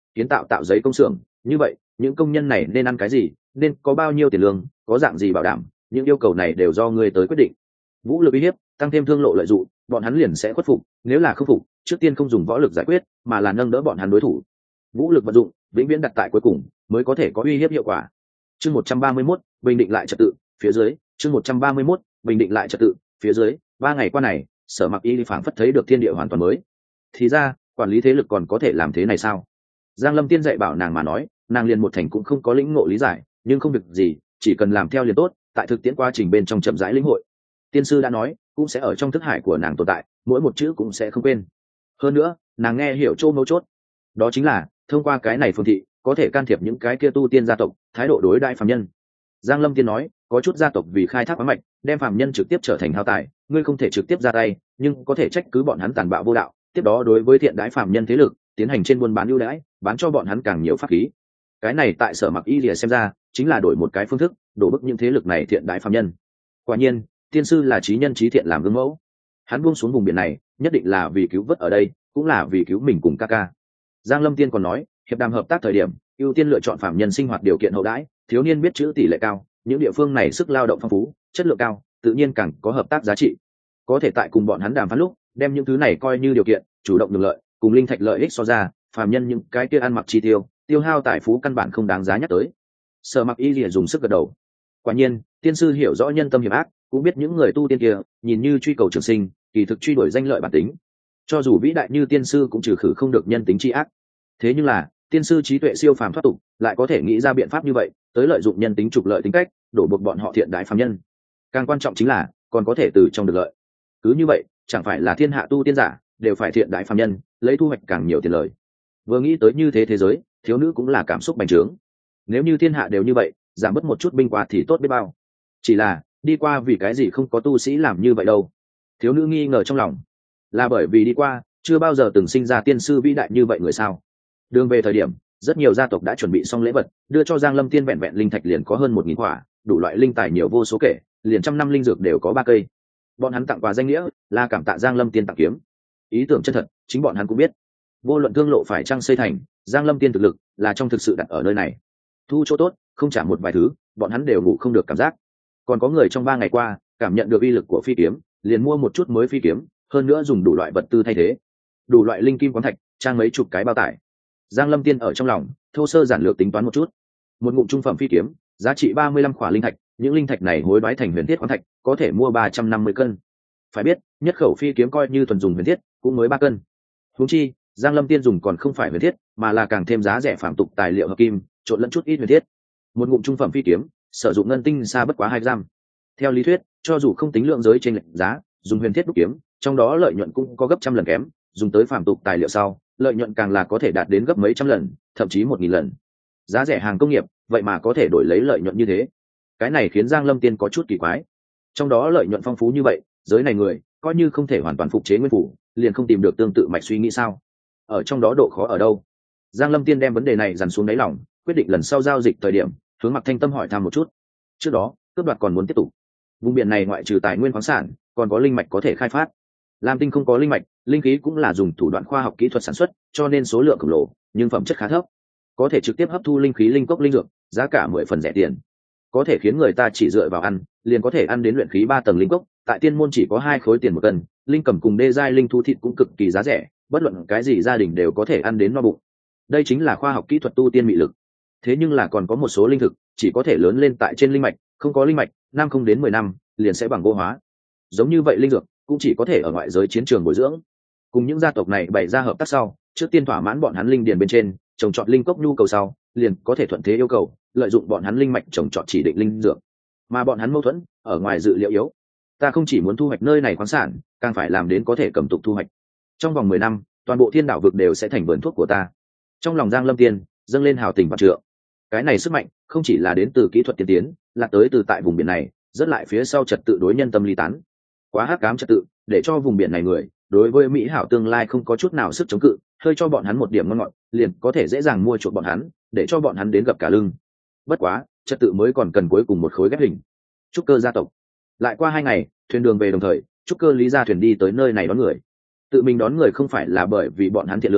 kiến tạo tạo giấy công xưởng. Như vậy những công nhân này nên ăn cái gì, nên có bao nhiêu tiền lương, có dạng gì bảo đảm, những yêu cầu này đều do ngươi tới quyết định. Vũ lực uy hiếp tăng thêm thương lộ lợi dụng, bọn hắn liền sẽ khuất phục. Nếu là không phục, trước tiên không dùng võ lực giải quyết, mà là nâng đỡ bọn hắn đối thủ. Vũ lực vận dụng vĩnh viễn đặt tại cuối cùng mới có thể có uy hiếp hiệu quả. Chương một trăm ba mươi mốt, bình định lại trật tự phía dưới. Chương một trăm ba mươi mốt, bình định lại trật tự phía dưới. Ba ngày qua này, Sở Mặc Y phảng phất thấy được thiên địa hoàn toàn mới. Thì ra quản lý thế lực còn có thể làm thế này sao? Giang Lâm Tiên dạy bảo nàng mà nói, nàng liền một thành cũng không có lĩnh ngộ lý giải, nhưng không việc gì, chỉ cần làm theo liền tốt. Tại thực tiễn quá trình bên trong chậm rãi lĩnh hội. Tiên sư đã nói, cũng sẽ ở trong thức hải của nàng tồn tại, mỗi một chữ cũng sẽ không quên. Hơn nữa, nàng nghe hiểu chỗ mấu chốt, đó chính là thông qua cái này phương thị có thể can thiệp những cái kia tu tiên gia tộc thái độ đối đại phàm nhân. Giang Lâm Tiên nói, có chút gia tộc vì khai thác khoáng mạch đem phàm nhân trực tiếp trở thành hao tài, ngươi không thể trực tiếp ra tay, nhưng có thể trách cứ bọn hắn tàn bạo vô đạo, tiếp đó đối với thiện đái phàm nhân thế lực tiến hành trên buôn bán ưu đãi, bán cho bọn hắn càng nhiều pháp khí. Cái này tại Sở Mặc Y lìa xem ra chính là đổi một cái phương thức đổ bức những thế lực này thiện đái phàm nhân. Quả nhiên tiên sư là trí nhân trí thiện làm gương mẫu, hắn buông xuống vùng biển này nhất định là vì cứu vớt ở đây, cũng là vì cứu mình cùng ca ca. Giang Lâm Tiên còn nói, hiệp đàm hợp tác thời điểm ưu tiên lựa chọn phạm nhân sinh hoạt điều kiện hậu đãi, thiếu niên biết chữ tỷ lệ cao, những địa phương này sức lao động phong phú, chất lượng cao, tự nhiên càng có hợp tác giá trị. Có thể tại cùng bọn hắn đàm phán lúc đem những thứ này coi như điều kiện, chủ động được lợi, cùng linh thạch lợi ích so ra, phạm nhân những cái kia ăn mặc chi tiêu, tiêu hao tài phú căn bản không đáng giá nhắc tới. Sở Mặc Y lìa dùng sức gật đầu. Quả nhiên tiên sư hiểu rõ nhân tâm hiểm ác, cũng biết những người tu tiên kia nhìn như truy cầu trường sinh, kỳ thực truy đuổi danh lợi bản tính. Cho dù vĩ đại như tiên sư cũng trừ khử không được nhân tính tri ác. Thế nhưng là tiên sư trí tuệ siêu phàm thoát tục, lại có thể nghĩ ra biện pháp như vậy tới lợi dụng nhân tính trục lợi tính cách đổ buộc bọn họ thiện đại phàm nhân. Càng quan trọng chính là còn có thể từ trong được lợi. Cứ như vậy chẳng phải là thiên hạ tu tiên giả đều phải thiện đại phàm nhân, lấy thu hoạch càng nhiều tiền lời. Vừa nghĩ tới như thế thế giới thiếu nữ cũng là cảm xúc bành trướng. Nếu như thiên hạ đều như vậy, giảm bớt một chút binh qua thì tốt biết bao. Chỉ là đi qua vì cái gì không có tu sĩ làm như vậy đâu? Thiếu nữ nghi ngờ trong lòng. Là bởi vì đi qua chưa bao giờ từng sinh ra tiên sư vĩ đại như vậy người sao? Đường về thời điểm rất nhiều gia tộc đã chuẩn bị xong lễ vật đưa cho Giang Lâm Tiên, vẹn vẹn linh thạch liền có hơn một nghìn quả, đủ loại linh tài nhiều vô số kể, liền trăm năm linh dược đều có ba cây. Bọn hắn tặng quà danh nghĩa là cảm tạ Giang Lâm Tiên tặng kiếm. Ý tưởng chân thật chính bọn hắn cũng biết. Vô luận thương lộ phải chăng xây thành, Giang Lâm Tiên thực lực là trong thực sự đặt ở nơi này. Thu chỗ tốt không trả một vài thứ, bọn hắn đều ngủ không được cảm giác. Còn có người trong ba ngày qua cảm nhận được uy lực của phi kiếm, liền mua một chút mới phi kiếm, hơn nữa dùng đủ loại vật tư thay thế, đủ loại linh kim khoáng thạch trang mấy chục cái bao tải. Giang Lâm Tiên ở trong lòng thô sơ giản lược tính toán một chút, một ngụm trung phẩm phi kiếm giá trị ba mươi lăm khỏa linh thạch, những linh thạch này hối đoái thành huyền thiết khoáng thạch có thể mua ba trăm năm mươi cân. Phải biết nhất khẩu phi kiếm coi như thuần dùng huyền thiết cũng mới ba cân. Huống chi Giang Lâm Tiên dùng còn không phải huyền thiết, mà là càng thêm giá rẻ phàm tục tài liệu hợp kim trộn lẫn chút ít huyền thiết. Một ngụm trung phẩm phi kiếm sử dụng ngân tinh xa bất quá hai gram. Theo lý thuyết cho dù không tính lượng giới trên lệnh giá, dùng huyền thiết đúc kiếm trong đó lợi nhuận cũng có gấp trăm lần kém, dùng tới phàm tục tài liệu sau lợi nhuận càng là có thể đạt đến gấp mấy trăm lần, thậm chí một nghìn lần. Giá rẻ hàng công nghiệp vậy mà có thể đổi lấy lợi nhuận như thế, cái này khiến Giang Lâm Tiên có chút kỳ quái. Trong đó lợi nhuận phong phú như vậy, giới này người coi như không thể hoàn toàn phục chế nguyên phủ, liền không tìm được tương tự mạch suy nghĩ sao? Ở trong đó độ khó ở đâu? Giang Lâm Tiên đem vấn đề này dằn xuống đáy lòng, quyết định lần sau giao dịch thời điểm hướng Mặc Thanh Tâm hỏi thăm một chút. Trước đó cướp đoạt còn muốn tiếp tục. Vùng biển này ngoại trừ tài nguyên khoáng sản còn có linh mạch có thể khai phát. Lam Tinh không có linh mạch, linh khí cũng là dùng thủ đoạn khoa học kỹ thuật sản xuất, cho nên số lượng khổng lồ nhưng phẩm chất khá thấp, có thể trực tiếp hấp thu linh khí linh cốc linh dược, giá cả mười phần rẻ tiền, có thể khiến người ta chỉ dựa vào ăn liền có thể ăn đến luyện khí ba tầng linh cốc, tại tiên môn chỉ có hai khối tiền một cân. Linh cầm cùng đê giai linh thú thịt cũng cực kỳ giá rẻ, bất luận cái gì gia đình đều có thể ăn đến no bụng. Đây chính là khoa học kỹ thuật tu tiên mị lực. Thế nhưng là còn có một số linh thực chỉ có thể lớn lên tại trên linh mạch, không có linh mạch năm không đến mười năm liền sẽ bằng vô hóa. Giống như vậy linh dược cũng chỉ có thể ở ngoại giới chiến trường bồi dưỡng. Cùng những gia tộc này bày ra hợp tác sau, trước tiên thỏa mãn bọn hắn linh điền bên trên trồng trọt linh cốc nhu cầu sau, liền có thể thuận thế yêu cầu lợi dụng bọn hắn linh mạch trồng trọt chỉ định linh dược. Mà bọn hắn mâu thuẫn ở ngoài dự liệu yếu. Ta không chỉ muốn thu hoạch nơi này khoáng sản, càng phải làm đến có thể cầm tục thu hoạch. Trong vòng mười năm, toàn bộ thiên đảo vực đều sẽ thành vườn thuốc của ta. Trong lòng Giang Lâm Tiên dâng lên hào tình và trượng. Cái này sức mạnh không chỉ là đến từ kỹ thuật tiên tiến, là tới từ tại vùng biển này rất lại phía sau trật tự đối nhân tâm ly tán. Quá hắc ám trật tự để cho vùng biển này người đối với mỹ hảo tương lai không có chút nào sức chống cự, hơi cho bọn hắn một điểm ngon ngọt liền có thể dễ dàng mua chuộc bọn hắn, để cho bọn hắn đến gặp cả lưng. Bất quá trật tự mới còn cần cuối cùng một khối ghép hình. Trúc Cơ gia tộc. Lại qua hai ngày, thuyền đường về đồng thời, Trúc Cơ lý ra thuyền đi tới nơi này đón người. Tự mình đón người không phải là bởi vì bọn hắn thiện lương,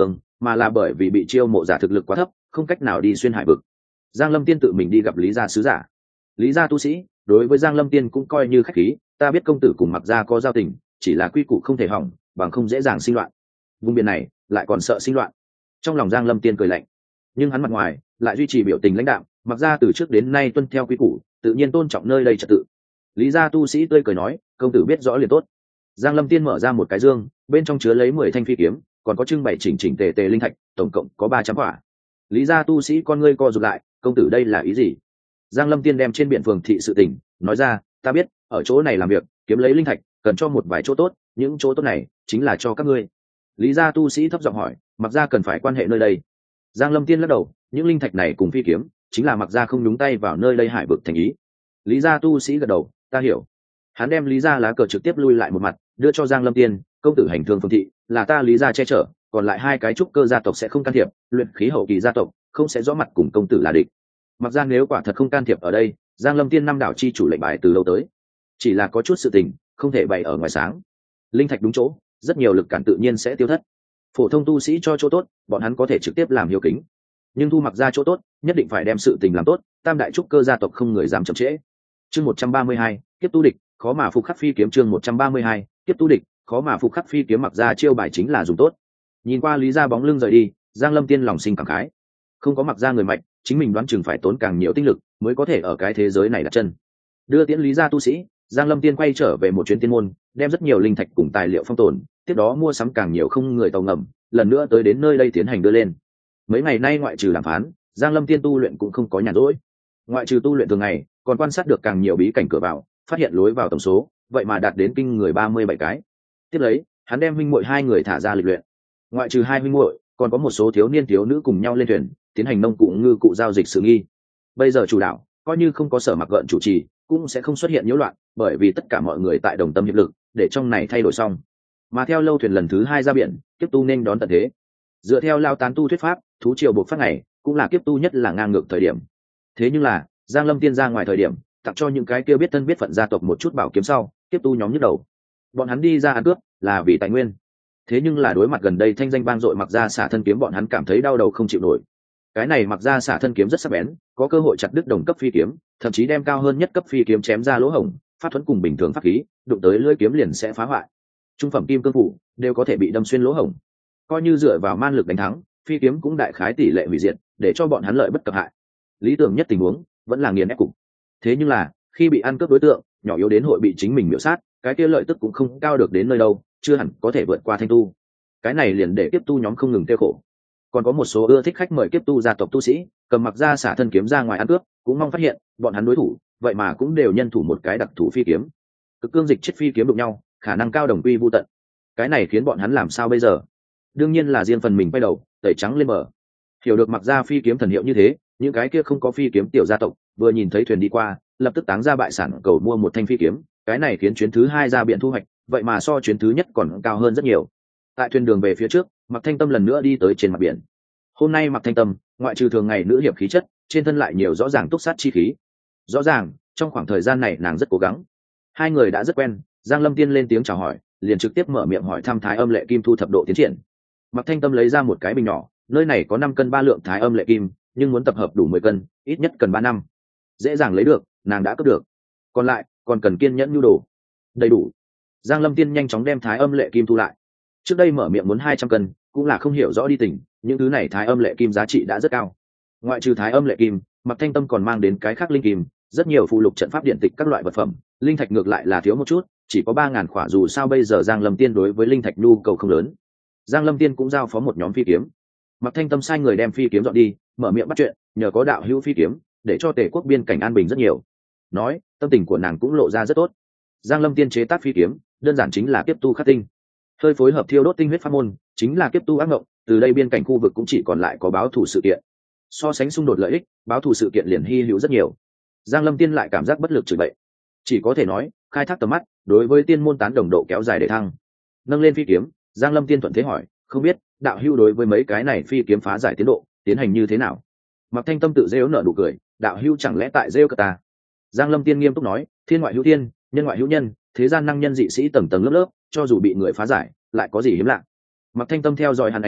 mà là bởi vì bị chiêu mộ giả thực lực quá thấp, không cách nào đi xuyên hải vực. Giang Lâm Tiên tự mình đi gặp Lý gia sứ giả. Lý gia tu sĩ đối với Giang Lâm Tiên cũng coi như khách khí, ta biết công tử cùng Mặc gia có giao tình, chỉ là quy củ không thể hỏng, bằng không dễ dàng sinh loạn. Vùng biển này lại còn sợ sinh loạn. Trong lòng Giang Lâm Tiên cười lạnh, nhưng hắn mặt ngoài lại duy trì biểu tình lãnh đạm, Mặc gia từ trước đến nay tuân theo quy củ, tự nhiên tôn trọng nơi đây trật tự. Lý gia tu sĩ tươi cười nói, công tử biết rõ liền tốt. Giang Lâm Tiên mở ra một cái dương, bên trong chứa lấy mười thanh phi kiếm, còn có trưng bày chỉnh chỉnh tề tề linh thạch, tổng cộng có ba trăm quả. Lý gia tu sĩ con ngươi co rụt lại, công tử đây là ý gì? Giang Lâm Tiên đem trên biển phường thị sự tình nói ra, ta biết ở chỗ này làm việc kiếm lấy linh thạch cần cho một vài chỗ tốt, những chỗ tốt này chính là cho các ngươi. Lý gia tu sĩ thấp giọng hỏi, Mặc gia cần phải quan hệ nơi đây? Giang Lâm Tiên lắc đầu, những linh thạch này cùng phi kiếm chính là Mặc gia không nhúng tay vào nơi đây hải vực thành ý. Lý gia tu sĩ gật đầu, ta hiểu. Hắn đem Lý gia lá cờ trực tiếp lui lại một mặt, đưa cho Giang Lâm Tiên, công tử hành thương phương thị là ta Lý gia che chở, còn lại hai cái trúc cơ gia tộc sẽ không can thiệp, luyện khí hậu kỳ gia tộc không sẽ rõ mặt cùng công tử là địch. Mặc ra nếu quả thật không can thiệp ở đây, Giang Lâm Tiên năm đảo chi chủ lệnh bài từ lâu tới, chỉ là có chút sự tình không thể bày ở ngoài sáng. Linh thạch đúng chỗ, rất nhiều lực cản tự nhiên sẽ tiêu thất. Phổ thông tu sĩ cho chỗ tốt, bọn hắn có thể trực tiếp làm hiếu kính, nhưng thu Mặc ra chỗ tốt nhất định phải đem sự tình làm tốt, tam đại trúc cơ gia tộc không người dám chậm trễ. Chương một trăm ba mươi hai, tiếp tu địch khó mà phục khắc phi kiếm. Chương một trăm ba mươi hai, tiếp tu địch khó mà phục khắc phi kiếm. Mặc ra chiêu bài chính là dùng tốt. Nhìn qua Lý gia bóng lưng rời đi, Giang Lâm Tiên lòng sinh cảm khái, không có Mặc ra người mạnh, chính mình đoán chừng phải tốn càng nhiều tinh lực mới có thể ở cái thế giới này đặt chân. Đưa tiễn Lý gia tu sĩ, Giang Lâm Tiên quay trở về một chuyến tiên môn, đem rất nhiều linh thạch cùng tài liệu phong tồn, tiếp đó mua sắm càng nhiều không người tàu ngầm, lần nữa tới đến nơi đây tiến hành đưa lên. Mấy ngày nay ngoại trừ đàm phán, Giang Lâm Tiên tu luyện cũng không có nhàn rỗi. Ngoại trừ tu luyện thường ngày, còn quan sát được càng nhiều bí cảnh cửa vào, phát hiện lối vào tổng số vậy mà đạt đến kinh người ba mươi bảy cái. Tiếp lấy, hắn đem huynh muội hai người thả ra lịch luyện. Ngoại trừ hai huynh muội, còn có một số thiếu niên thiếu nữ cùng nhau lên thuyền, tiến hành nông cụ ngư cụ giao dịch sự nghi. Bây giờ chủ đạo coi như không có Sở Mặc gợn chủ trì, cũng sẽ không xuất hiện nhiễu loạn, bởi vì tất cả mọi người tại đồng tâm hiệp lực để trong này thay đổi xong. Mà theo lâu thuyền lần thứ hai ra biển, tiếp tu nên đón tận thế. Dựa theo lao tán tu thuyết pháp, thú triều buộc phát ngày cũng là kiếp tu nhất là ngang ngược thời điểm. Thế nhưng là Giang Lâm Tiên ra ngoài thời điểm, tặng cho những cái kia biết thân biết phận gia tộc một chút bảo kiếm sau, tiếp tu nhóm nhức đầu. Bọn hắn đi ra ăn cướp là vì tài nguyên, thế nhưng là đối mặt gần đây thanh danh vang dội Mặc ra xả thân kiếm, bọn hắn cảm thấy đau đầu không chịu nổi. Cái này Mặc ra xả thân kiếm rất sắc bén, có cơ hội chặt đứt đồng cấp phi kiếm, thậm chí đem cao hơn nhất cấp phi kiếm chém ra lỗ hổng, pháp thuẫn cùng bình thường pháp khí đụng tới lưỡi kiếm liền sẽ phá hoại. Trung phẩm kim cương phủ đều có thể bị đâm xuyên lỗ hổng, coi như dựa vào man lực đánh thắng, phi kiếm cũng đại khái tỷ lệ hủy diệt, để cho bọn hắn lợi bất cập hại. Lý tưởng nhất tình huống vẫn là nghiền ép cục. Thế nhưng là khi bị ăn cướp đối tượng nhỏ yếu đến hội bị chính mình miểu sát, cái kia lợi tức cũng không cao được đến nơi đâu, chưa hẳn có thể vượt qua thanh tu. Cái này liền để kiếp tu nhóm không ngừng tiêu khổ. Còn có một số ưa thích khách mời kiếp tu gia tộc tu sĩ cầm Mặc ra xả thân kiếm ra ngoài ăn cướp, cũng mong phát hiện bọn hắn đối thủ vậy mà cũng đều nhân thủ một cái đặc thủ phi kiếm. Cực cương dịch chết phi kiếm đụng nhau, khả năng cao đồng quy vô tận. Cái này khiến bọn hắn làm sao bây giờ? Đương nhiên là riêng phần mình quay đầu tẩy trắng lên bờ. Hiểu được Mặc ra phi kiếm thần hiệu như thế, những cái kia không có phi kiếm tiểu gia tộc vừa nhìn thấy thuyền đi qua, lập tức táng ra bại sản cầu mua một thanh phi kiếm. Cái này khiến chuyến thứ hai ra biển thu hoạch vậy mà so chuyến thứ nhất còn cao hơn rất nhiều. Tại thuyền đường về phía trước, Mặc Thanh Tâm lần nữa đi tới trên mặt biển. Hôm nay Mặc Thanh Tâm ngoại trừ thường ngày nữ hiệp khí chất, trên thân lại nhiều rõ ràng túc sát chi khí. Rõ ràng trong khoảng thời gian này nàng rất cố gắng. Hai người đã rất quen. Giang Lâm Tiên lên tiếng chào hỏi, liền trực tiếp mở miệng hỏi thăm Thái Âm Lệ Kim thu thập độ tiến triển. Mặc Thanh Tâm lấy ra một cái bình nhỏ, nơi này có năm cân ba lượng Thái Âm Lệ Kim, nhưng muốn tập hợp đủ mười cân, ít nhất cần ba năm. Dễ dàng lấy được, nàng đã cướp được. Còn lại còn cần kiên nhẫn nhu đồ. Đầy đủ. Giang Lâm Tiên nhanh chóng đem Thái Âm Lệ Kim thu lại. Trước đây mở miệng muốn hai trăm cân, cũng là không hiểu rõ đi tình, những thứ này Thái Âm Lệ Kim giá trị đã rất cao. Ngoại trừ Thái Âm Lệ Kim, Mặc Thanh Tâm còn mang đến cái khác linh kim, rất nhiều phụ lục trận pháp điện tịch các loại vật phẩm, linh thạch ngược lại là thiếu một chút, chỉ có ba ngàn khỏa, dù sao bây giờ Giang Lâm Tiên đối với linh thạch nhu cầu không lớn. Giang Lâm Tiên cũng giao phó một nhóm phi kiếm. Mặc Thanh Tâm sai người đem phi kiếm dọn đi, mở miệng bắt chuyện, nhờ có đạo hữu phi kiếm, để cho Tề quốc biên cảnh an bình rất nhiều. Nói, tâm tình của nàng cũng lộ ra rất tốt. Giang Lâm Tiên chế tác phi kiếm, đơn giản chính là kiếp tu khắc tinh. Hơi phối hợp thiêu đốt tinh huyết pháp môn, chính là kiếp tu ác ngộng, từ đây biên cảnh khu vực cũng chỉ còn lại có báo thù sự kiện. So sánh xung đột lợi ích, báo thù sự kiện liền hy hữu rất nhiều. Giang Lâm Tiên lại cảm giác bất lực chửi bậy. Chỉ có thể nói, khai thác tầm mắt, đối với tiên môn tán đồng độ kéo dài để thăng. Nâng lên phi kiếm, Giang Lâm Tiên thuận thế hỏi, không biết đạo hữu đối với mấy cái này phi kiếm phá giải tiến độ tiến hành như thế nào? Mặc Thanh Tâm tự rêu nở nụ cười, đạo hữu chẳng lẽ tại rêu cả ta? Giang Lâm Tiên nghiêm túc nói, thiên ngoại hữu thiên, nhân ngoại hữu nhân, thế gian năng nhân dị sĩ tầng tầng lớp lớp, cho dù bị người phá giải lại có gì hiếm lạ. Mặc Thanh Tâm theo dõi hắn ánh mắt,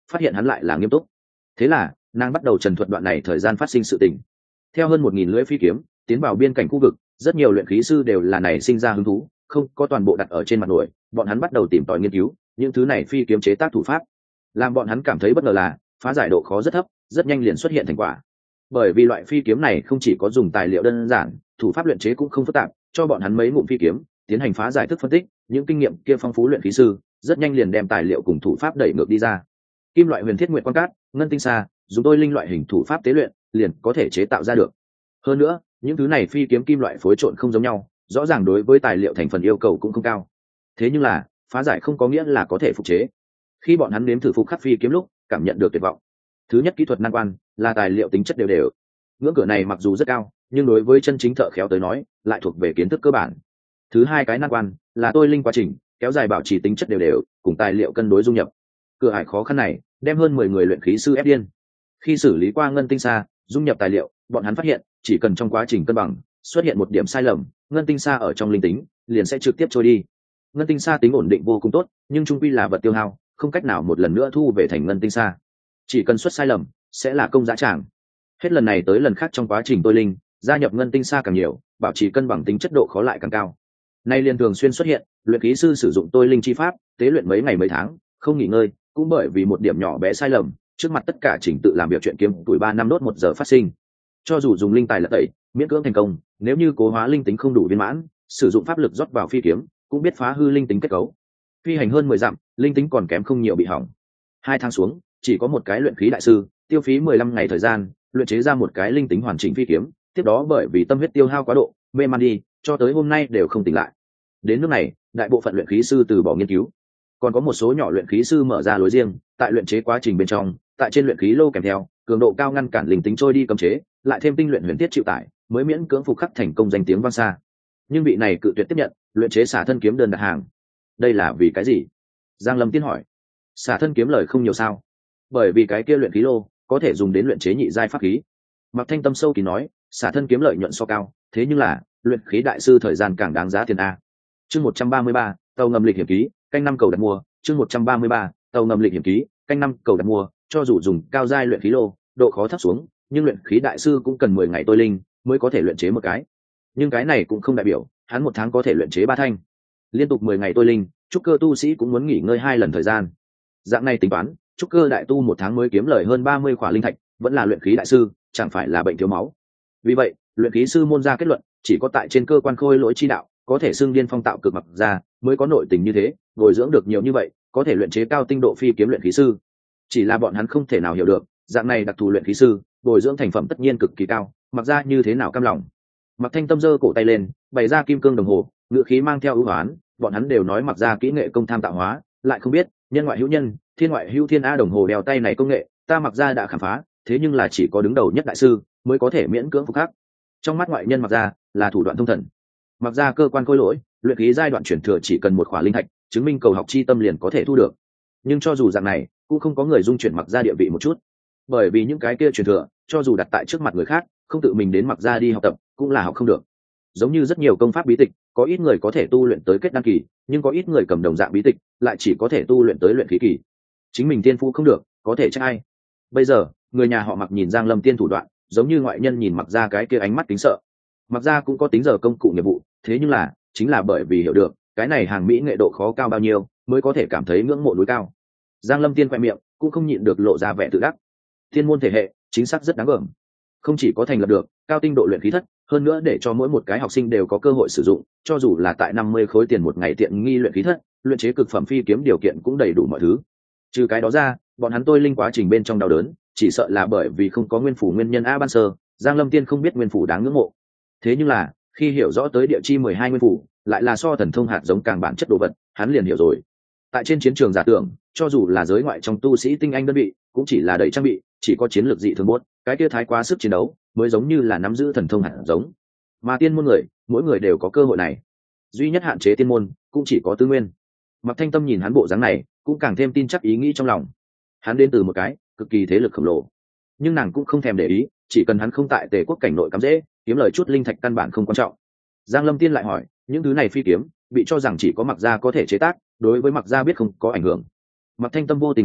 phát hiện hắn lại là nghiêm túc. Thế là nàng bắt đầu trần thuật đoạn này thời gian phát sinh sự tình. Theo hơn một nghìn lưỡi phi kiếm tiến vào biên cảnh khu vực, rất nhiều luyện khí sư đều là này sinh ra hứng thú, không có toàn bộ đặt ở trên mặt nổi, bọn hắn bắt đầu tìm tòi nghiên cứu những thứ này phi kiếm chế tác thủ pháp. Làm bọn hắn cảm thấy bất ngờ là phá giải độ khó rất thấp, rất nhanh liền xuất hiện thành quả. Bởi vì loại phi kiếm này không chỉ có dùng tài liệu đơn giản, thủ pháp luyện chế cũng không phức tạp, cho bọn hắn mấy ngụm phi kiếm tiến hành phá giải thức phân tích, những kinh nghiệm kia phong phú luyện khí sư rất nhanh liền đem tài liệu cùng thủ pháp đẩy ngược đi ra. Kim loại huyền thiết nguyệt quan cát, ngân tinh sa, dùng tôi linh loại hình thủ pháp tế luyện liền có thể chế tạo ra được. Hơn nữa, những thứ này phi kiếm kim loại phối trộn không giống nhau, rõ ràng đối với tài liệu thành phần yêu cầu cũng không cao. Thế nhưng là phá giải không có nghĩa là có thể phục chế. Khi bọn hắn nếm thử phục khắc phi kiếm lúc, cảm nhận được tuyệt vọng. Thứ nhất kỹ thuật nan quan là tài liệu tính chất đều đều. Ngưỡng cửa này mặc dù rất cao, nhưng đối với chân chính thợ khéo tới nói lại thuộc về kiến thức cơ bản. Thứ hai cái nan quan là tôi linh quá trình kéo dài bảo trì tính chất đều đều cùng tài liệu cân đối dung nhập. Cửa ải khó khăn này đem hơn mười người luyện khí sư ép điên. Khi xử lý qua ngân tinh sa dung nhập tài liệu, bọn hắn phát hiện chỉ cần trong quá trình cân bằng xuất hiện một điểm sai lầm, ngân tinh sa ở trong linh tính liền sẽ trực tiếp trôi đi. Ngân tinh sa tính ổn định vô cùng tốt, nhưng trung quy là vật tiêu hao, không cách nào một lần nữa thu về thành ngân tinh sa. Chỉ cần xuất sai lầm sẽ là công giá tràng. Hết lần này tới lần khác trong quá trình tôi linh gia nhập ngân tinh sa càng nhiều, bảo trì cân bằng tính chất độ khó lại càng cao. Nay liền thường xuyên xuất hiện luyện khí sư sử dụng tôi linh chi pháp tế luyện mấy ngày mấy tháng không nghỉ ngơi, cũng bởi vì một điểm nhỏ bé sai lầm, trước mặt tất cả trình tự làm việc chuyện kiếm tuổi ba năm đốt một giờ phát sinh. Cho dù dùng linh tài lật tẩy miễn cưỡng thành công, nếu như cố hóa linh tính không đủ viên mãn, sử dụng pháp lực rót vào phi kiếm cũng biết phá hư linh tính kết cấu. Phi hành hơn mười dặm, linh tính còn kém không nhiều bị hỏng. Hai tháng xuống, chỉ có một cái luyện khí đại sư tiêu phí mười lăm ngày thời gian luyện chế ra một cái linh tính hoàn chỉnh phi kiếm, tiếp đó bởi vì tâm huyết tiêu hao quá độ mê man đi, cho tới hôm nay đều không tỉnh lại. Đến nước này, đại bộ phận luyện khí sư từ bỏ nghiên cứu, còn có một số nhỏ luyện khí sư mở ra lối riêng, tại luyện chế quá trình bên trong, tại trên luyện khí lô kèm theo cường độ cao ngăn cản linh tính trôi đi cấm chế, lại thêm tinh luyện huyền thiết chịu tải, mới miễn cưỡng phục khắc thành công danh tiếng vang xa. Nhưng vị này cự tuyệt tiếp nhận luyện chế xả thân kiếm đơn đặt hàng. Đây là vì cái gì? Giang Lâm Tiên hỏi. Xả thân kiếm lời không nhiều sao? Bởi vì cái kia luyện khí lô có thể dùng đến luyện chế nhị giai pháp khí. Mặc Thanh Tâm sâu kỳ nói, xả thân kiếm lợi nhuận so cao, thế nhưng là luyện khí đại sư thời gian càng đáng giá tiền a. Chương một trăm ba mươi ba, tàu ngầm lịch hiểm ký, canh năm cầu đặt mua. Chương một trăm ba mươi ba, tàu ngầm lịch hiểm ký, canh năm cầu đặt mua. Cho dù dùng cao giai luyện khí lô, độ khó thấp xuống, nhưng luyện khí đại sư cũng cần mười ngày tôi linh mới có thể luyện chế một cái. Nhưng cái này cũng không đại biểu hắn một tháng có thể luyện chế ba thanh. Liên tục mười ngày tôi linh, trúc cơ tu sĩ cũng muốn nghỉ ngơi hai lần thời gian. Dạng này tính toán, trúc cơ đại tu một tháng mới kiếm lời hơn ba mươi khỏa linh thạch, vẫn là luyện khí đại sư, chẳng phải là bệnh thiếu máu. Vì vậy, luyện khí sư môn ra kết luận, chỉ có tại trên cơ quan khôi lỗi chi đạo, có thể xưng điên phong tạo cực mặc ra, mới có nội tình như thế, bồi dưỡng được nhiều như vậy, có thể luyện chế cao tinh độ phi kiếm luyện khí sư. Chỉ là bọn hắn không thể nào hiểu được, dạng này đặc thù luyện khí sư, bồi dưỡng thành phẩm tất nhiên cực kỳ cao, mặc ra như thế nào cam lòng. Mặc Thanh Tâm giơ cổ tay lên, bày ra kim cương đồng hồ, ngữ khí mang theo ưu hoán, bọn hắn đều nói mặc ra kỹ nghệ công tham tạo hóa, lại không biết nhân ngoại hữu nhân, thiên ngoại hữu thiên, a đồng hồ đeo tay này công nghệ ta mặc ra đã khám phá, thế nhưng là chỉ có đứng đầu nhất đại sư mới có thể miễn cưỡng phục khắc. Trong mắt ngoại nhân mặc ra là thủ đoạn thông thần, mặc ra cơ quan khôi lỗi luyện khí giai đoạn chuyển thừa chỉ cần một khỏa linh thạch, chứng minh cầu học chi tâm liền có thể thu được. Nhưng cho dù dạng này cũng không có người dung chuyển mặc ra địa vị một chút, bởi vì những cái kia truyền thừa cho dù đặt tại trước mặt người khác, không tự mình đến mặc ra đi học tập cũng là học không được. Giống như rất nhiều công pháp bí tịch, có ít người có thể tu luyện tới kết đăng kỳ, nhưng có ít người cầm đồng dạng bí tịch lại chỉ có thể tu luyện tới luyện khí kỳ. Chính mình tiên phu không được, có thể trách ai? Bây giờ người nhà họ Mặc nhìn Giang Lâm Tiên thủ đoạn, giống như ngoại nhân nhìn Mặc ra cái kia ánh mắt kính sợ. Mặc ra cũng có tính giờ công cụ nghiệp vụ, thế nhưng là chính là bởi vì hiểu được cái này hàng mỹ nghệ độ khó cao bao nhiêu, mới có thể cảm thấy ngưỡng mộ núi cao. Giang Lâm Tiên quẹ miệng cũng không nhịn được lộ ra vẻ tự đắc. Thiên môn thể hệ chính xác rất đáng gờm, không chỉ có thành lập được cao tinh độ luyện khí thất, hơn nữa để cho mỗi một cái học sinh đều có cơ hội sử dụng, cho dù là tại năm mươi khối tiền một ngày tiện nghi luyện khí thất, luyện chế cực phẩm phi kiếm điều kiện cũng đầy đủ mọi thứ. Trừ cái đó ra, bọn hắn tôi linh quá trình bên trong đau đớn, chỉ sợ là bởi vì không có nguyên phủ nguyên nhân a ban sơ, Giang Lâm Tiên không biết nguyên phủ đáng ngưỡng mộ. Thế nhưng là, khi hiểu rõ tới địa chi mười hai nguyên phủ, lại là so thần thông hạt giống càng bản chất đồ vật, hắn liền hiểu rồi. Tại trên chiến trường giả tưởng, cho dù là giới ngoại trong tu sĩ tinh anh đơn vị, cũng chỉ là đầy trang bị, chỉ có chiến lược dị thường bốt, cái kia thái quá sức chiến đấu, mới giống như là nắm giữ thần thông hạt giống. Mà tiên môn người, mỗi người đều có cơ hội này. Duy nhất hạn chế tiên môn, cũng chỉ có tư nguyên. Mặc Thanh Tâm nhìn hắn bộ dáng này, cũng càng thêm tin chắc ý nghĩ trong lòng. Hắn đến từ một cái cực kỳ thế lực khổng lồ, nhưng nàng cũng không thèm để ý, chỉ cần hắn không tại Tề quốc cảnh nội cắm dễ, kiếm lời chút linh thạch căn bản không quan trọng. Giang Lâm Tiên lại hỏi, những thứ này phi kiếm, bị cho rằng chỉ có Mặc gia có thể chế tác, đối với Mặc gia biết không có ảnh hưởng. Mặc Thanh Tâm vô tình nói,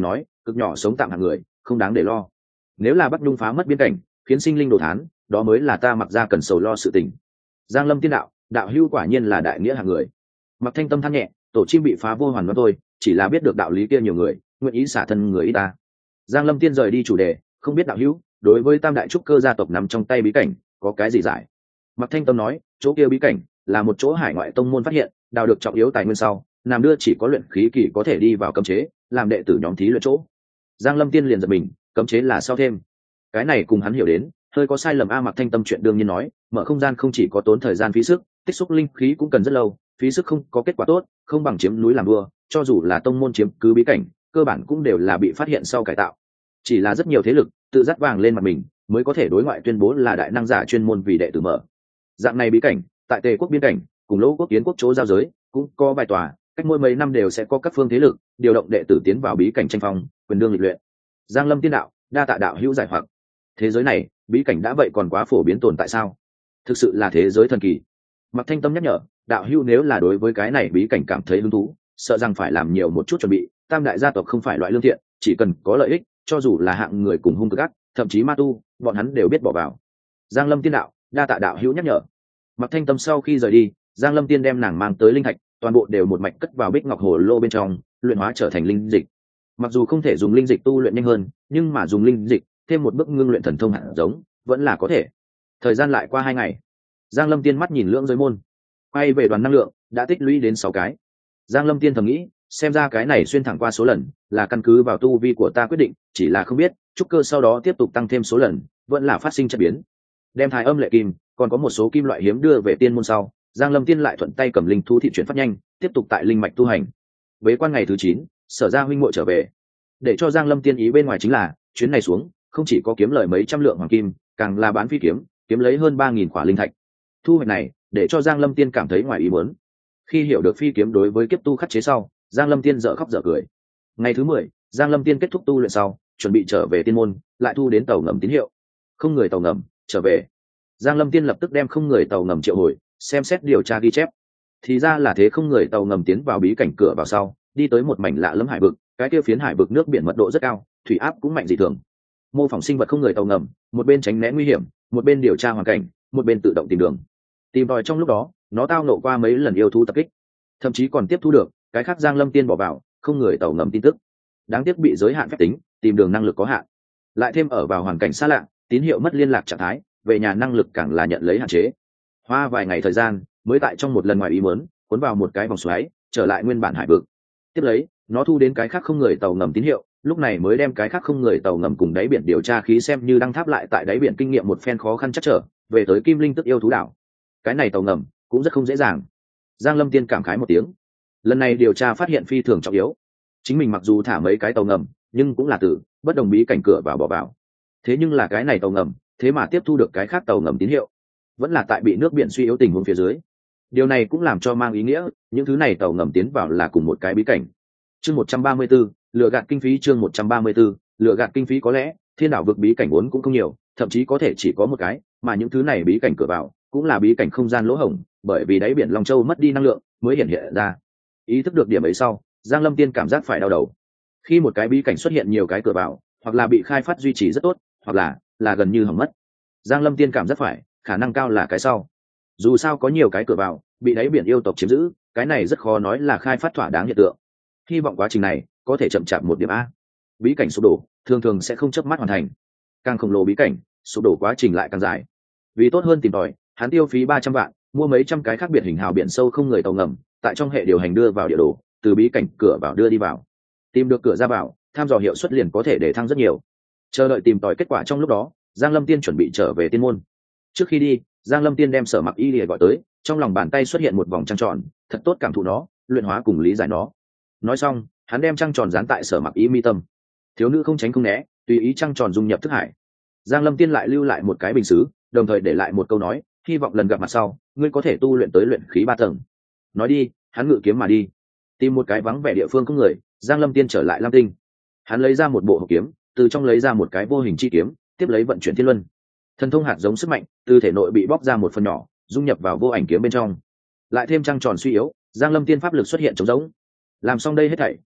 cực nhỏ sống tạm hạng người không đáng để lo. Nếu là Bắc Nhung phá mất biên cảnh khiến sinh linh đồ thán, đó mới là ta Mặc gia cần sầu lo sự tình. Giang Lâm tiên đạo, đạo hữu quả nhiên là đại nghĩa hạng người. Mặc Thanh Tâm than nhẹ, tổ chim bị phá vô hoàn đoán tôi chỉ là biết được đạo lý kia nhiều người nguyện ý xả thân người ý ta. Giang Lâm tiên rời đi chủ đề, không biết đạo hữu đối với tam đại trúc cơ gia tộc nằm trong tay bí cảnh có cái gì giải. Mặc Thanh Tâm nói, chỗ kia bí cảnh là một chỗ hải ngoại tông môn phát hiện, đào được trọng yếu tài nguyên sau làm đưa chỉ có luyện khí kỳ có thể đi vào cấm chế làm đệ tử nhóm thí luyện chỗ. Giang Lâm tiên liền giật mình, cấm chế là sao thêm? Cái này cùng hắn hiểu đến hơi có sai lầm a. Mặc Thanh Tâm chuyện đương nhiên nói, mở không gian không chỉ có tốn thời gian phí sức, tích xúc linh khí cũng cần rất lâu, phí sức không có kết quả tốt, không bằng chiếm núi làm vua. Cho dù là tông môn chiếm cứ bí cảnh, cơ bản cũng đều là bị phát hiện sau cải tạo. Chỉ là rất nhiều thế lực tự dắt vàng lên mặt mình mới có thể đối ngoại tuyên bố là đại năng giả chuyên môn vì đệ tử mở. Dạng này bí cảnh tại Tề quốc biên cảnh cùng Lỗ quốc Yến quốc chỗ giao giới cũng có vài tòa, cách mỗi mấy năm đều sẽ có các phương thế lực điều động đệ tử tiến vào bí cảnh tranh phong, quyền đương lịch luyện. Giang Lâm tiên đạo, đa tạ đạo hữu giải hoặc. Thế giới này bí cảnh đã vậy còn quá phổ biến tồn tại sao? Thực sự là thế giới thần kỳ. Mặc Thanh Tâm nhắc nhở, đạo hữu nếu là đối với cái này bí cảnh cảm thấy hứng thú, sợ rằng phải làm nhiều một chút chuẩn bị. Tam đại gia tộc không phải loại lương thiện, chỉ cần có lợi ích, cho dù là hạng người cùng hung cực ác, thậm chí ma tu, bọn hắn đều biết bỏ vào. Giang Lâm tiên đạo, đa tạ đạo hữu nhắc nhở. Mặc Thanh Tâm sau khi rời đi, Giang Lâm tiên đem nàng mang tới linh thạch, toàn bộ đều một mạch cất vào bích ngọc hồ lô bên trong, luyện hóa trở thành linh dịch. Mặc dù không thể dùng linh dịch tu luyện nhanh hơn, nhưng mà dùng linh dịch thêm một bước ngưng luyện thần thông hạt giống vẫn là có thể. Thời gian lại qua hai ngày, Giang Lâm tiên mắt nhìn lưỡng giới môn, quay về đoàn năng lượng đã tích lũy đến sáu cái. Giang Lâm tiên thầm nghĩ, xem ra cái này xuyên thẳng qua số lần là căn cứ vào tu vi của ta quyết định, chỉ là không biết trúc cơ sau đó tiếp tục tăng thêm số lần vẫn là phát sinh chất biến. Đem thái âm lệ kim còn có một số kim loại hiếm đưa về tiên môn sau, Giang Lâm tiên lại thuận tay cầm linh thú thị chuyển phát nhanh, tiếp tục tại linh mạch tu hành. Bế quan ngày thứ chín, Sở gia huynh muội trở về. Để cho Giang Lâm tiên ý bên ngoài chính là chuyến này xuống không chỉ có kiếm lời mấy trăm lượng hoàng kim, càng là bán phi kiếm kiếm lấy hơn ba nghìn khỏa linh thạch. Thu hoạch này để cho Giang Lâm tiên cảm thấy ngoài ý muốn. Khi hiểu được phi kiếm đối với kiếp tu khắc chế sau, Giang Lâm tiên dở khóc dở cười. Ngày thứ mười, Giang Lâm tiên kết thúc tu luyện sau, chuẩn bị trở về tiên môn, lại thu đến tàu ngầm tín hiệu. Không người tàu ngầm trở về. Giang Lâm tiên lập tức đem không người tàu ngầm triệu hồi, xem xét điều tra ghi chép. Thì ra là thế, không người tàu ngầm tiến vào bí cảnh cửa vào sau, đi tới một mảnh lạ lẫm hải vực, cái kia phiến hải vực nước biển mật độ rất cao, thủy áp cũng mạnh dị thường. Mô phỏng sinh vật không người tàu ngầm, một bên tránh né nguy hiểm, một bên điều tra hoàn cảnh, một bên tự động tìm đường. Tìm tòi trong lúc đó, nó tao nộ qua mấy lần yêu thú tập kích, thậm chí còn tiếp thu được cái khác Giang Lâm tiên bỏ vào không người tàu ngầm tin tức. Đáng tiếc bị giới hạn phép tính, tìm đường năng lực có hạn, lại thêm ở vào hoàn cảnh xa lạ, tín hiệu mất liên lạc trạng thái, về nhà năng lực càng là nhận lấy hạn chế. Hoa vài ngày thời gian mới tại trong một lần ngoài ý muốn cuốn vào một cái vòng xoáy, trở lại nguyên bản hải vực. Tiếp lấy nó thu đến cái khác không người tàu ngầm tín hiệu, lúc này mới đem cái khác không người tàu ngầm cùng đáy biển điều tra khí xem như đăng tháp lại tại đáy biển kinh nghiệm một phen khó khăn chắc trở, về tới Kim Linh tức yêu thú đảo. Cái này tàu ngầm cũng rất không dễ dàng. Giang Lâm tiên cảm khái một tiếng. Lần này điều tra phát hiện phi thường trọng yếu. Chính mình mặc dù thả mấy cái tàu ngầm, nhưng cũng là từ bất đồng bí cảnh cửa vào bỏ vào. Thế nhưng là cái này tàu ngầm, thế mà tiếp thu được cái khác tàu ngầm tín hiệu, vẫn là tại bị nước biển suy yếu tình huống phía dưới. Điều này cũng làm cho mang ý nghĩa, những thứ này tàu ngầm tiến vào là cùng một cái bí cảnh. Chương một trăm ba mươi 4, lựa gạt kinh phí. Chương một trăm ba mươi 4, lựa gạt kinh phí. Có lẽ thiên đảo vực bí cảnh vốn cũng không nhiều, thậm chí có thể chỉ có một cái, mà những thứ này bí cảnh cửa vào cũng là bí cảnh không gian lỗ hổng, bởi vì đáy biển Long Châu mất đi năng lượng mới hiện hiện ra. Ý thức được điểm ấy sau, Giang Lâm tiên cảm giác phải đau đầu. Khi một cái bí cảnh xuất hiện nhiều cái cửa vào, hoặc là bị khai phát duy trì rất tốt, hoặc là là gần như hỏng mất. Giang Lâm tiên cảm giác phải khả năng cao là cái sau. Dù sao có nhiều cái cửa vào bị đáy biển yêu tộc chiếm giữ, cái này rất khó nói là khai phát thỏa đáng hiện tượng. Hy vọng quá trình này có thể chậm chạp một điểm a. Bí cảnh sụp đổ thường thường sẽ không chớp mắt hoàn thành, càng khổng lồ bí cảnh sụp đổ quá trình lại càng dài. Vì tốt hơn tìm tòi, hắn tiêu phí ba trăm vạn mua mấy trăm cái khác biệt hình hào biển sâu không người tàu ngầm, tại trong hệ điều hành đưa vào địa đồ, từ bí cảnh cửa vào đưa đi vào. Tìm được cửa ra vào, tham dò hiệu suất liền có thể để thăng rất nhiều. Chờ đợi tìm tòi kết quả trong lúc đó, Giang Lâm tiên chuẩn bị trở về tiên môn. Trước khi đi, Giang Lâm tiên đem Sở Mặc Y Lìa gọi tới, trong lòng bàn tay xuất hiện một vòng trăng tròn, thật tốt cảm thụ nó, luyện hóa cùng lý giải nó. Nói xong, hắn đem trăng tròn dán tại Sở Mặc Y mi tâm. Thiếu nữ không tránh không né, tùy ý trăng tròn dung nhập thức hải. Giang Lâm tiên lại lưu lại một cái bình sứ, đồng thời để lại một câu nói, hy vọng lần gặp mặt sau, ngươi có thể tu luyện tới luyện khí ba tầng. Nói đi, hắn ngự kiếm mà đi, tìm một cái vắng vẻ địa phương không người. Giang Lâm tiên trở lại Lam Tinh, hắn lấy ra một bộ hộp kiếm, từ trong lấy ra một cái vô hình chi kiếm, tiếp lấy vận chuyển thiên luân. Thần thông hạt giống sức mạnh từ thể nội bị bóc ra một phần nhỏ, dung nhập vào vô ảnh kiếm bên trong. Lại thêm trăng tròn suy yếu, Giang Lâm tiên pháp lực xuất hiện trống rỗng. Làm xong đây hết thảy,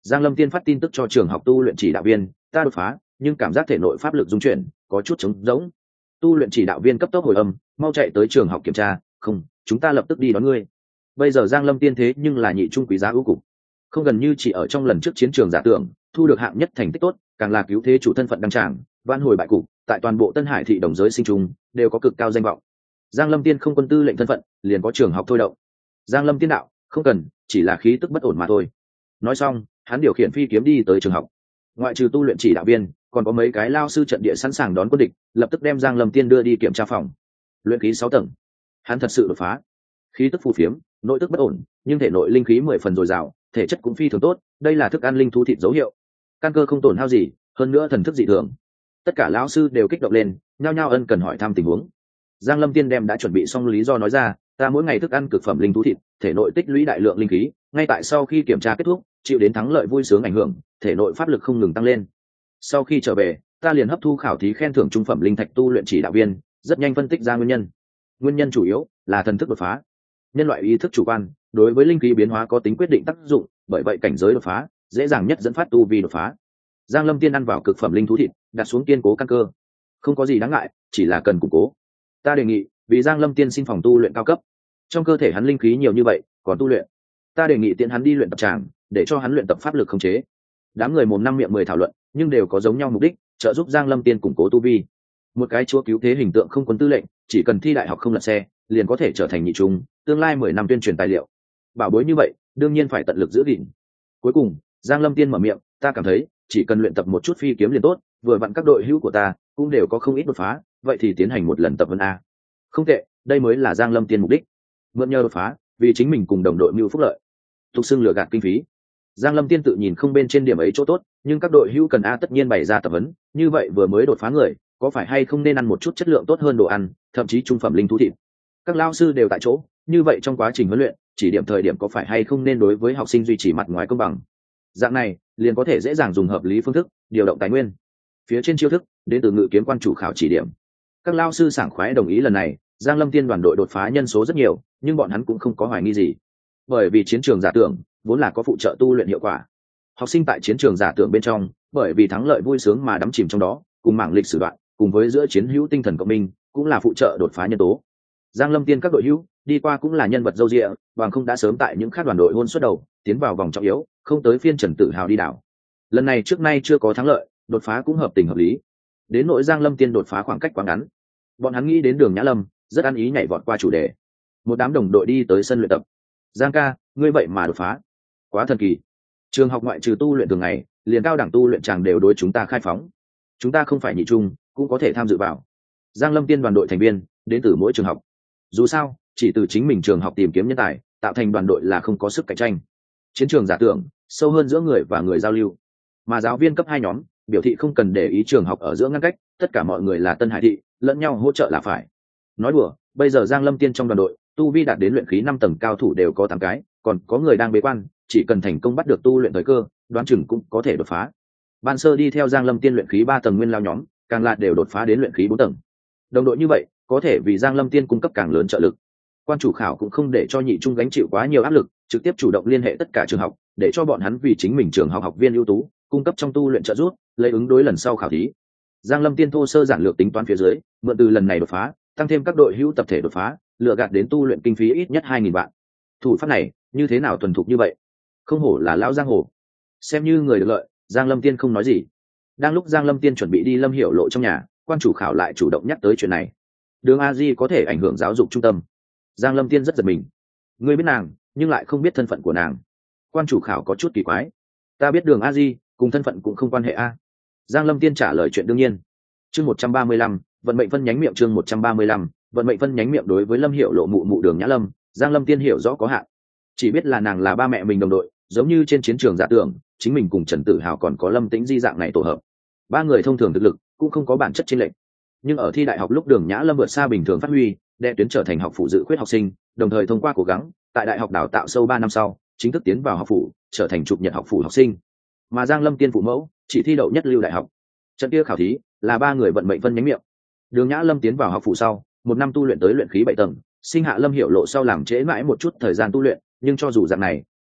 Giang Lâm Tiên phát tin tức cho trường học tu luyện chỉ đạo viên, ta đột phá, nhưng cảm giác thể nội pháp lực dung chuyển, có chút trống rỗng. Tu luyện chỉ đạo viên cấp tốc hồi âm, mau chạy tới trường học kiểm tra, không, chúng ta lập tức đi đón ngươi. Bây giờ Giang Lâm Tiên thế nhưng là nhị trung quý giá ưu cục, không gần như chỉ ở trong lần trước chiến trường giả tưởng thu được hạng nhất thành tích tốt, càng là cứu thế chủ thân phận đăng tràng, vãn hồi bại cục, tại toàn bộ Tân Hải thị đồng giới sinh trung đều có cực cao danh vọng. Giang Lâm Tiên không quân tư lệnh thân phận, liền có trường học thôi động. Giang Lâm Tiên đạo, không cần, chỉ là khí tức bất ổn mà thôi. Nói xong, hắn điều khiển phi kiếm đi tới trường học. Ngoại trừ tu luyện chỉ đạo viên, còn có mấy cái lao sư trận địa sẵn sàng đón quân địch, lập tức đem Giang Lâm Tiên đưa đi kiểm tra phòng. Luyện khí sáu tầng, hắn thật sự đột phá. Khí tức phù phiếm, nội tức bất ổn, nhưng thể nội linh khí mười phần dồi dào, thể chất cũng phi thường tốt, đây là thức ăn linh thú thịt dấu hiệu. Căn cơ không tổn hao gì, hơn nữa thần thức dị thường. Tất cả lão sư đều kích động lên, nhao nhao ân cần hỏi thăm tình huống. Giang Lâm Tiên đem đã chuẩn bị xong lý do nói ra, ta mỗi ngày thức ăn cực phẩm linh thú thịt, thể nội tích lũy đại lượng linh khí, ngay tại sau khi kiểm tra kết thúc, chịu đến thắng lợi vui sướng ảnh hưởng, thể nội pháp lực không ngừng tăng lên. Sau khi trở về, ta liền hấp thu khảo thí khen thưởng trung phẩm linh thạch tu luyện chỉ đạo viên, rất nhanh phân tích ra nguyên nhân. Nguyên nhân chủ yếu là thần thức đột phá. Nhân loại ý thức chủ quan, đối với linh khí biến hóa có tính quyết định tác dụng, bởi vậy cảnh giới đột phá, dễ dàng nhất dẫn phát tu vi đột phá. Giang Lâm Tiên ăn vào cực phẩm linh thú thịt, đặt xuống kiên cố căn cơ. Không có gì đáng ngại, chỉ là cần củng cố. Ta đề nghị, vì Giang Lâm Tiên xin phòng tu luyện cao cấp. Trong cơ thể hắn linh khí nhiều như vậy, còn tu luyện. Ta đề nghị tiện hắn đi luyện tập tràng, để cho hắn luyện tập pháp lực khống chế. Đám người mồm năm miệng mười thảo luận, nhưng đều có giống nhau mục đích, trợ giúp Giang Lâm Tiên củng cố tu vi. Một cái chúa cứu thế hình tượng không quân tư lệnh, chỉ cần thi đại học không lật xe, liền có thể trở thành nhị trung, tương lai mười năm tuyên truyền tài liệu. Bảo bối như vậy, đương nhiên phải tận lực giữ gìn. Cuối cùng, Giang Lâm Tiên mở miệng, ta cảm thấy, chỉ cần luyện tập một chút phi kiếm liền tốt, vừa vặn các đội hữu của ta cũng đều có không ít đột phá, vậy thì tiến hành một lần tập huấn a. Không tệ, đây mới là Giang Lâm Tiên mục đích. Mượn nhờ đột phá, vì chính mình cùng đồng đội mưu phúc lợi. Tục xưng lừa gạt kinh phí. Giang Lâm Tiên tự nhìn không bên trên điểm ấy chỗ tốt, nhưng các đội hữu cần a tất nhiên bày ra tập huấn, như vậy vừa mới đột phá người, có phải hay không nên ăn một chút chất lượng tốt hơn đồ ăn, thậm chí trung phẩm linh thú thịt. Các lao sư đều tại chỗ, như vậy trong quá trình huấn luyện, chỉ điểm thời điểm có phải hay không nên đối với học sinh duy trì mặt ngoài công bằng. Dạng này, liền có thể dễ dàng dùng hợp lý phương thức, điều động tài nguyên. Phía trên chiêu thức, đến từ ngự kiếm quan chủ khảo chỉ điểm. Các lao sư sảng khoái đồng ý lần này, Giang Lâm Tiên đoàn đội đột phá nhân số rất nhiều, nhưng bọn hắn cũng không có hoài nghi gì. Bởi vì chiến trường giả tưởng vốn là có phụ trợ tu luyện hiệu quả. Học sinh tại chiến trường giả tưởng bên trong, bởi vì thắng lợi vui sướng mà đắm chìm trong đó, cùng mảng lịch sử đoạn, cùng với giữa chiến hữu tinh thần cộng minh, cũng là phụ trợ đột phá nhân tố. Giang Lâm Tiên các đội hữu đi qua cũng là nhân vật dâu dịa, bằng không đã sớm tại những khác đoàn đội hôn suất đầu, tiến vào vòng trọng yếu, không tới phiên Trần Tự Hào đi đảo. Lần này trước nay chưa có thắng lợi, đột phá cũng hợp tình hợp lý. Đến nỗi Giang Lâm Tiên đột phá khoảng cách quá ngắn, bọn hắn nghĩ đến Đường Nhã Lâm, rất ăn ý nhảy vọt qua chủ đề. Một đám đồng đội đi tới sân luyện tập. Giang ca, ngươi vậy mà đột phá, quá thần kỳ. Trường học ngoại trừ tu luyện thường ngày, liền cao đẳng tu luyện chàng đều đối chúng ta khai phóng. Chúng ta không phải nhị trung, cũng có thể tham dự vào. Giang Lâm Tiên đoàn đội thành viên đến từ mỗi trường học. Dù sao, chỉ từ chính mình trường học tìm kiếm nhân tài, tạo thành đoàn đội là không có sức cạnh tranh. Chiến trường giả tưởng sâu hơn giữa người và người giao lưu, mà giáo viên cấp hai nhóm biểu thị không cần để ý trường học ở giữa ngăn cách, tất cả mọi người là Tân Hải thị, lẫn nhau hỗ trợ là phải. Nói đùa, bây giờ Giang Lâm Tiên trong đoàn đội tu vi đạt đến luyện khí năm tầng cao thủ đều có tám cái, còn có người đang bế quan, chỉ cần thành công bắt được tu luyện thời cơ, đoán chừng cũng có thể đột phá. Ban sơ đi theo Giang Lâm Tiên luyện khí ba tầng nguyên lao nhóm, càng là đều đột phá đến luyện khí bốn tầng. Đồng đội như vậy, có thể vì Giang Lâm Tiên cung cấp càng lớn trợ lực. Quan chủ khảo cũng không để cho nhị trung gánh chịu quá nhiều áp lực, trực tiếp chủ động liên hệ tất cả trường học, để cho bọn hắn vì chính mình trường học học viên ưu tú, cung cấp trong tu luyện trợ giúp, lấy ứng đối lần sau khảo thí. Giang Lâm Tiên thô sơ giản lược tính toán phía dưới, mượn từ lần này đột phá, tăng thêm các đội hữu tập thể đột phá, lựa gạt đến tu luyện kinh phí ít nhất hai nghìn vạn. Thủ pháp này, như thế nào thuần thục như vậy? Không hổ là lão giang hồ. Xem như người được lợi, Giang Lâm Tiên không nói gì. Đang lúc Giang Lâm Tiên chuẩn bị đi Lâm Hiểu Lộ trong nhà, quan chủ khảo lại chủ động nhắc tới chuyện này. Đường A Di có thể ảnh hưởng giáo dục trung tâm. Giang Lâm Tiên rất giật mình. Ngươi biết nàng, nhưng lại không biết thân phận của nàng. Quan chủ khảo có chút kỳ quái. Ta biết Đường A Di, cùng thân phận cũng không quan hệ a. Giang Lâm Tiên trả lời chuyện đương nhiên. Chương một trăm ba mươi lăm, vận mệnh phân nhánh miệng chương một trăm ba mươi lăm, vận mệnh phân nhánh miệng đối với Lâm Hiểu Lộ mụ mụ Đường Nhã Lâm, Giang Lâm Tiên hiểu rõ có hạn. Chỉ biết là nàng là ba mẹ mình đồng đội, giống như trên chiến trường giả tưởng, chính mình cùng Trần Tử Hào còn có Lâm Tĩnh Di dạng này tổ hợp. Ba người thông thường thực lực, cũng không có bản chất chênh lệch. Nhưng ở thi đại học lúc Đường Nhã Lâm vượt xa bình thường phát huy, đệ tuyến trở thành học phụ dự khuyết học sinh, đồng thời thông qua cố gắng, tại đại học đào tạo sâu ba năm sau, chính thức tiến vào học phụ, trở thành trục nhật học phụ học sinh. Mà Giang Lâm Tiên phụ mẫu, chỉ thi đậu nhất lưu đại học. Trận kia khảo thí là ba người vận mệnh phân nhánh miệng. Đường Nhã Lâm tiến vào học phụ sau, một năm tu luyện tới luyện khí bảy tầng, sinh hạ Lâm Hiểu Lộ sau làm trễ mãi một chút thời gian tu luyện, nhưng cho dù dạng này,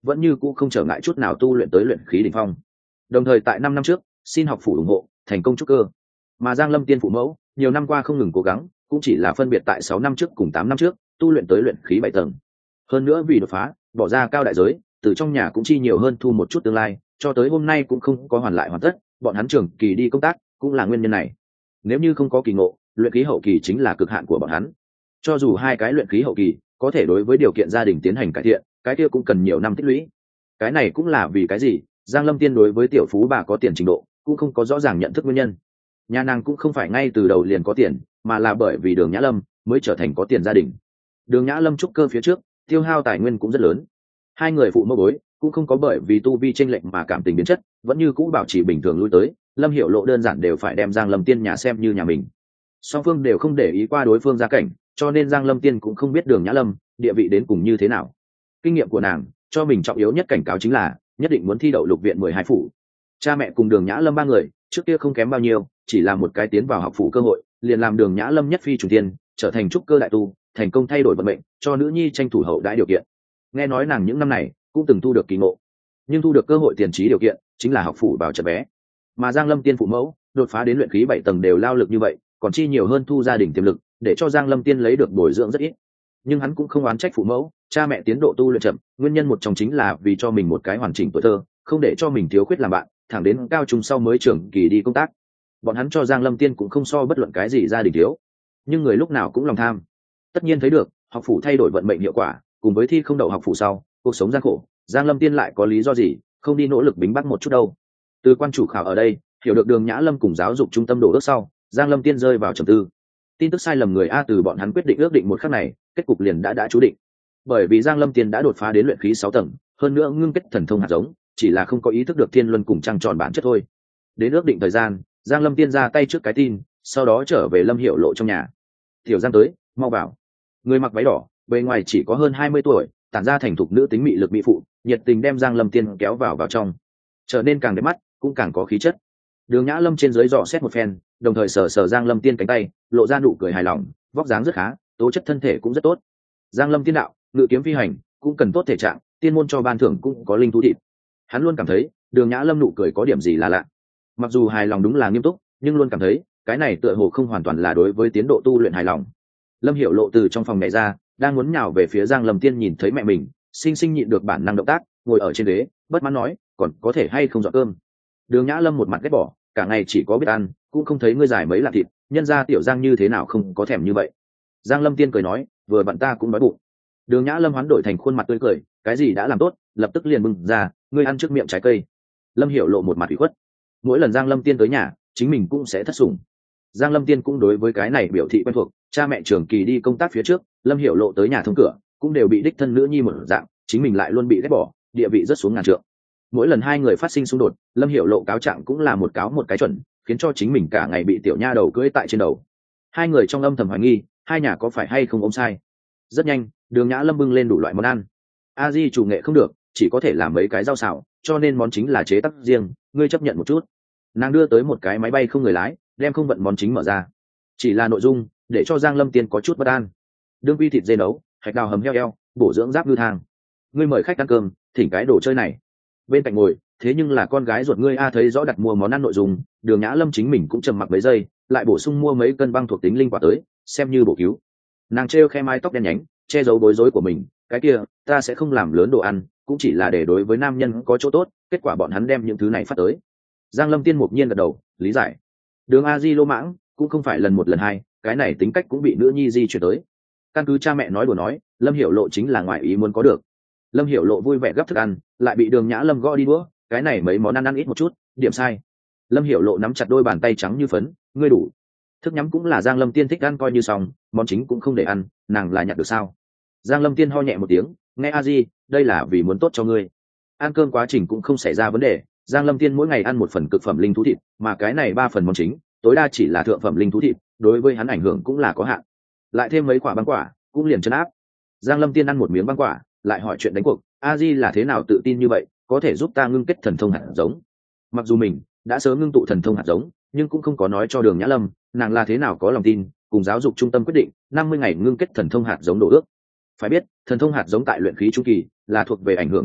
vẫn như cũ không trở ngại chút nào tu luyện tới luyện khí đỉnh phong. Đồng thời tại năm năm trước xin học phủ ủng hộ thành công trúc cơ, mà Giang Lâm Tiên phụ mẫu nhiều năm qua không ngừng cố gắng, cũng chỉ là phân biệt tại sáu năm trước cùng tám năm trước tu luyện tới luyện khí bảy tầng. Hơn nữa vì đột phá bỏ ra cao đại giới, từ trong nhà cũng chi nhiều hơn thu một chút tương lai, cho tới hôm nay cũng không có hoàn lại hoàn tất, bọn hắn trường kỳ đi công tác cũng là nguyên nhân này. Nếu như không có kỳ ngộ, luyện khí hậu kỳ chính là cực hạn của bọn hắn. Cho dù hai cái luyện khí hậu kỳ có thể đối với điều kiện gia đình tiến hành cải thiện, cái kia cũng cần nhiều năm tích lũy. Cái này cũng là vì cái gì Giang Lâm Tiên đối với tiểu phú bà có tiền trình độ cũng không có rõ ràng nhận thức nguyên nhân. Nhà nàng cũng không phải ngay từ đầu liền có tiền, mà là bởi vì Đường Nhã Lâm mới trở thành có tiền gia đình. Đường Nhã Lâm trúc cơ phía trước tiêu hao tài nguyên cũng rất lớn, hai người phụ mẫu bối cũng không có bởi vì tu vi chênh lệch mà cảm tình biến chất, vẫn như cũ bảo trì bình thường lui tới. Lâm Hiểu Lộ đơn giản đều phải đem Giang Lâm Tiên nhà xem như nhà mình. Song phương đều không để ý qua đối phương gia cảnh, cho nên Giang Lâm Tiên cũng không biết Đường Nhã Lâm địa vị đến cùng như thế nào. Kinh nghiệm của nàng cho mình trọng yếu nhất cảnh cáo chính là nhất định muốn thi đậu lục viện mười hai phủ. Cha mẹ cùng Đường Nhã Lâm ba người trước kia không kém bao nhiêu, chỉ là một cái tiến vào học phủ cơ hội liền làm Đường Nhã Lâm nhất phi trùng tiên, trở thành trúc cơ đại tu, thành công thay đổi vận mệnh, cho nữ nhi tranh thủ hậu đãi điều kiện. Nghe nói nàng những năm này cũng từng thu được kỳ ngộ, nhưng thu được cơ hội tiền trí điều kiện chính là học phủ vào chật bé. Mà Giang Lâm Tiên phụ mẫu đột phá đến luyện khí bảy tầng đều lao lực như vậy, còn chi nhiều hơn thu gia đình tiềm lực, để cho Giang Lâm Tiên lấy được bồi dưỡng rất ít. Nhưng hắn cũng không oán trách phụ mẫu, cha mẹ tiến độ tu luyện chậm, nguyên nhân một trong chính là vì cho mình một cái hoàn chỉnh tuổi thơ, không để cho mình thiếu khuyết làm bạn, thẳng đến cao trung sau mới trưởng kỳ đi công tác. Bọn hắn cho Giang Lâm Tiên cũng không so bất luận cái gì gia đình thiếu, nhưng người lúc nào cũng lòng tham. Tất nhiên thấy được học phủ thay đổi vận mệnh hiệu quả, cùng với thi không đậu học phủ sau cuộc sống gian khổ, Giang Lâm Tiên lại có lý do gì không đi nỗ lực bính bắc một chút đâu. Từ quan chủ khảo ở đây hiểu được Đường Nhã Lâm cùng giáo dục trung tâm đổ ước sau, Giang Lâm Tiên rơi vào trầm tư. Tin tức sai lầm người a từ bọn hắn quyết định ước định một khắc này, kết cục liền đã đã chú định. Bởi vì Giang Lâm Tiên đã đột phá đến luyện khí sáu tầng, hơn nữa ngưng kết thần thông hạt giống, chỉ là không có ý thức được thiên luân cùng trăng tròn bản chất thôi. Đến ước định thời gian, Giang Lâm Tiên ra tay trước cái tin, sau đó trở về Lâm Hiểu Lộ trong nhà. Tiểu Giang tới, mau vào. Người mặc váy đỏ, bề ngoài chỉ có hơn hai mươi tuổi, tản ra thành thục nữ tính mị lực mỹ phụ, nhiệt tình đem Giang Lâm Tiên kéo vào vào trong, trở nên càng đẹp mắt, cũng càng có khí chất. Đường Nhã Lâm trên dưới dò xét một phen, đồng thời sờ sờ Giang Lâm Tiên cánh tay, lộ ra nụ cười hài lòng, vóc dáng rất khá, tố chất thân thể cũng rất tốt. Giang Lâm Tiên đạo, ngự kiếm phi hành, cũng cần tốt thể trạng, tiên môn cho ban thưởng cũng có linh thú thịt. Hắn luôn cảm thấy, Đường Nhã Lâm nụ cười có điểm gì là lạ. Mặc dù hài lòng đúng là nghiêm túc, nhưng luôn cảm thấy, cái này tựa hồ không hoàn toàn là đối với tiến độ tu luyện hài lòng. Lâm Hiểu Lộ từ trong phòng nhảy ra, đang muốn nhào về phía Giang Lâm Tiên, nhìn thấy mẹ mình, sinh sinh nhịn được bản năng động tác, ngồi ở trên ghế, bất mãn nói, còn có thể hay không dọn cơm. Đường Nhã Lâm một mặt ghét bỏ, cả ngày chỉ có biết ăn, cũng không thấy ngươi giải mấy lạ thịt, nhân ra tiểu Giang như thế nào không có thèm như vậy. Giang Lâm Tiên cười nói, vừa bạn ta cũng đói bụng. Đường Nhã Lâm hoán đổi thành khuôn mặt tươi cười, cái gì đã làm tốt, lập tức liền bưng ra, ngươi ăn trước miệng trái cây. Lâm Hiểu Lộ một mặt ủy khuất, mỗi lần Giang Lâm Tiên tới nhà, chính mình cũng sẽ thất sủng. Giang Lâm Tiên cũng đối với cái này biểu thị quen thuộc, cha mẹ trường kỳ đi công tác phía trước, Lâm Hiểu Lộ tới nhà thông cửa, cũng đều bị đích thân nữ nhi một dạng, chính mình lại luôn bị ghét bỏ, địa vị rất xuống ngàn trượng. Mỗi lần hai người phát sinh xung đột, Lâm Hiểu Lộ cáo trạng cũng là một cáo một cái chuẩn, khiến cho chính mình cả ngày bị tiểu nha đầu cưỡi tại trên đầu. Hai người trong âm thầm hoài nghi, hai nhà có phải hay không ôm sai. Rất nhanh, Đường Nhã Lâm bưng lên đủ loại món ăn. A Di chủ nghệ không được, chỉ có thể làm mấy cái rau xào, cho nên món chính là chế tác riêng, ngươi chấp nhận một chút. Nàng đưa tới một cái máy bay không người lái, đem không vận món chính mở ra. Chỉ là nội dung, để cho Giang Lâm Tiên có chút bất an. Đương quy thịt dê nấu, hạch đào hầm heo eo, bổ dưỡng giáp ngư thang. Ngươi mời khách ăn cơm, thỉnh cái đồ chơi này. Bên cạnh ngồi, thế nhưng là con gái ruột ngươi a, thấy rõ đặt mua món ăn nội dung, Đường Nhã Lâm chính mình cũng trầm mặc mấy giây, lại bổ sung mua mấy cân băng thuộc tính linh quả tới, xem như bổ cứu. Nàng treo khe mái tóc đen nhánh, che giấu bối rối của mình, cái kia, ta sẽ không làm lớn đồ ăn, cũng chỉ là để đối với nam nhân có chỗ tốt, kết quả bọn hắn đem những thứ này phát tới. Giang Lâm Tiên mục nhiên gật đầu, lý giải. Đường A Di lô mãng, cũng không phải lần một lần hai, cái này tính cách cũng bị nữ nhi di chuyển tới. Căn cứ cha mẹ nói đùa nói, Lâm Hiểu Lộ chính là ngoại ý muốn có được. Lâm Hiểu Lộ vui vẻ gấp thức ăn, lại bị Đường Nhã Lâm gõ đi đũa, cái này mấy món ăn ăn ít một chút, điểm sai. Lâm Hiểu Lộ nắm chặt đôi bàn tay trắng như phấn, ngươi đủ. Thức nhắm cũng là Giang Lâm Tiên thích ăn coi như xong, món chính cũng không để ăn, nàng là nhặt được sao? Giang Lâm Tiên ho nhẹ một tiếng, nghe A Di, đây là vì muốn tốt cho ngươi. Ăn cơm quá trình cũng không xảy ra vấn đề, Giang Lâm Tiên mỗi ngày ăn một phần cực phẩm linh thú thịt, mà cái này ba phần món chính, tối đa chỉ là thượng phẩm linh thú thịt, đối với hắn ảnh hưởng cũng là có hạn. Lại thêm mấy quả băng quả, cũng liền chấn áp. Giang Lâm Tiên ăn một miếng băng quả, lại hỏi chuyện đánh cuộc, A Di là thế nào tự tin như vậy, có thể giúp ta ngưng kết thần thông hạt giống? Mặc dù mình đã sớm ngưng tụ thần thông hạt giống, nhưng cũng không có nói cho Đường Nhã Lâm, nàng là thế nào có lòng tin, cùng giáo dục trung tâm quyết định, năm mươi ngày ngưng kết thần thông hạt giống đổ ước. Phải biết, thần thông hạt giống tại luyện khí trung kỳ là thuộc về ảnh hưởng tu luyện,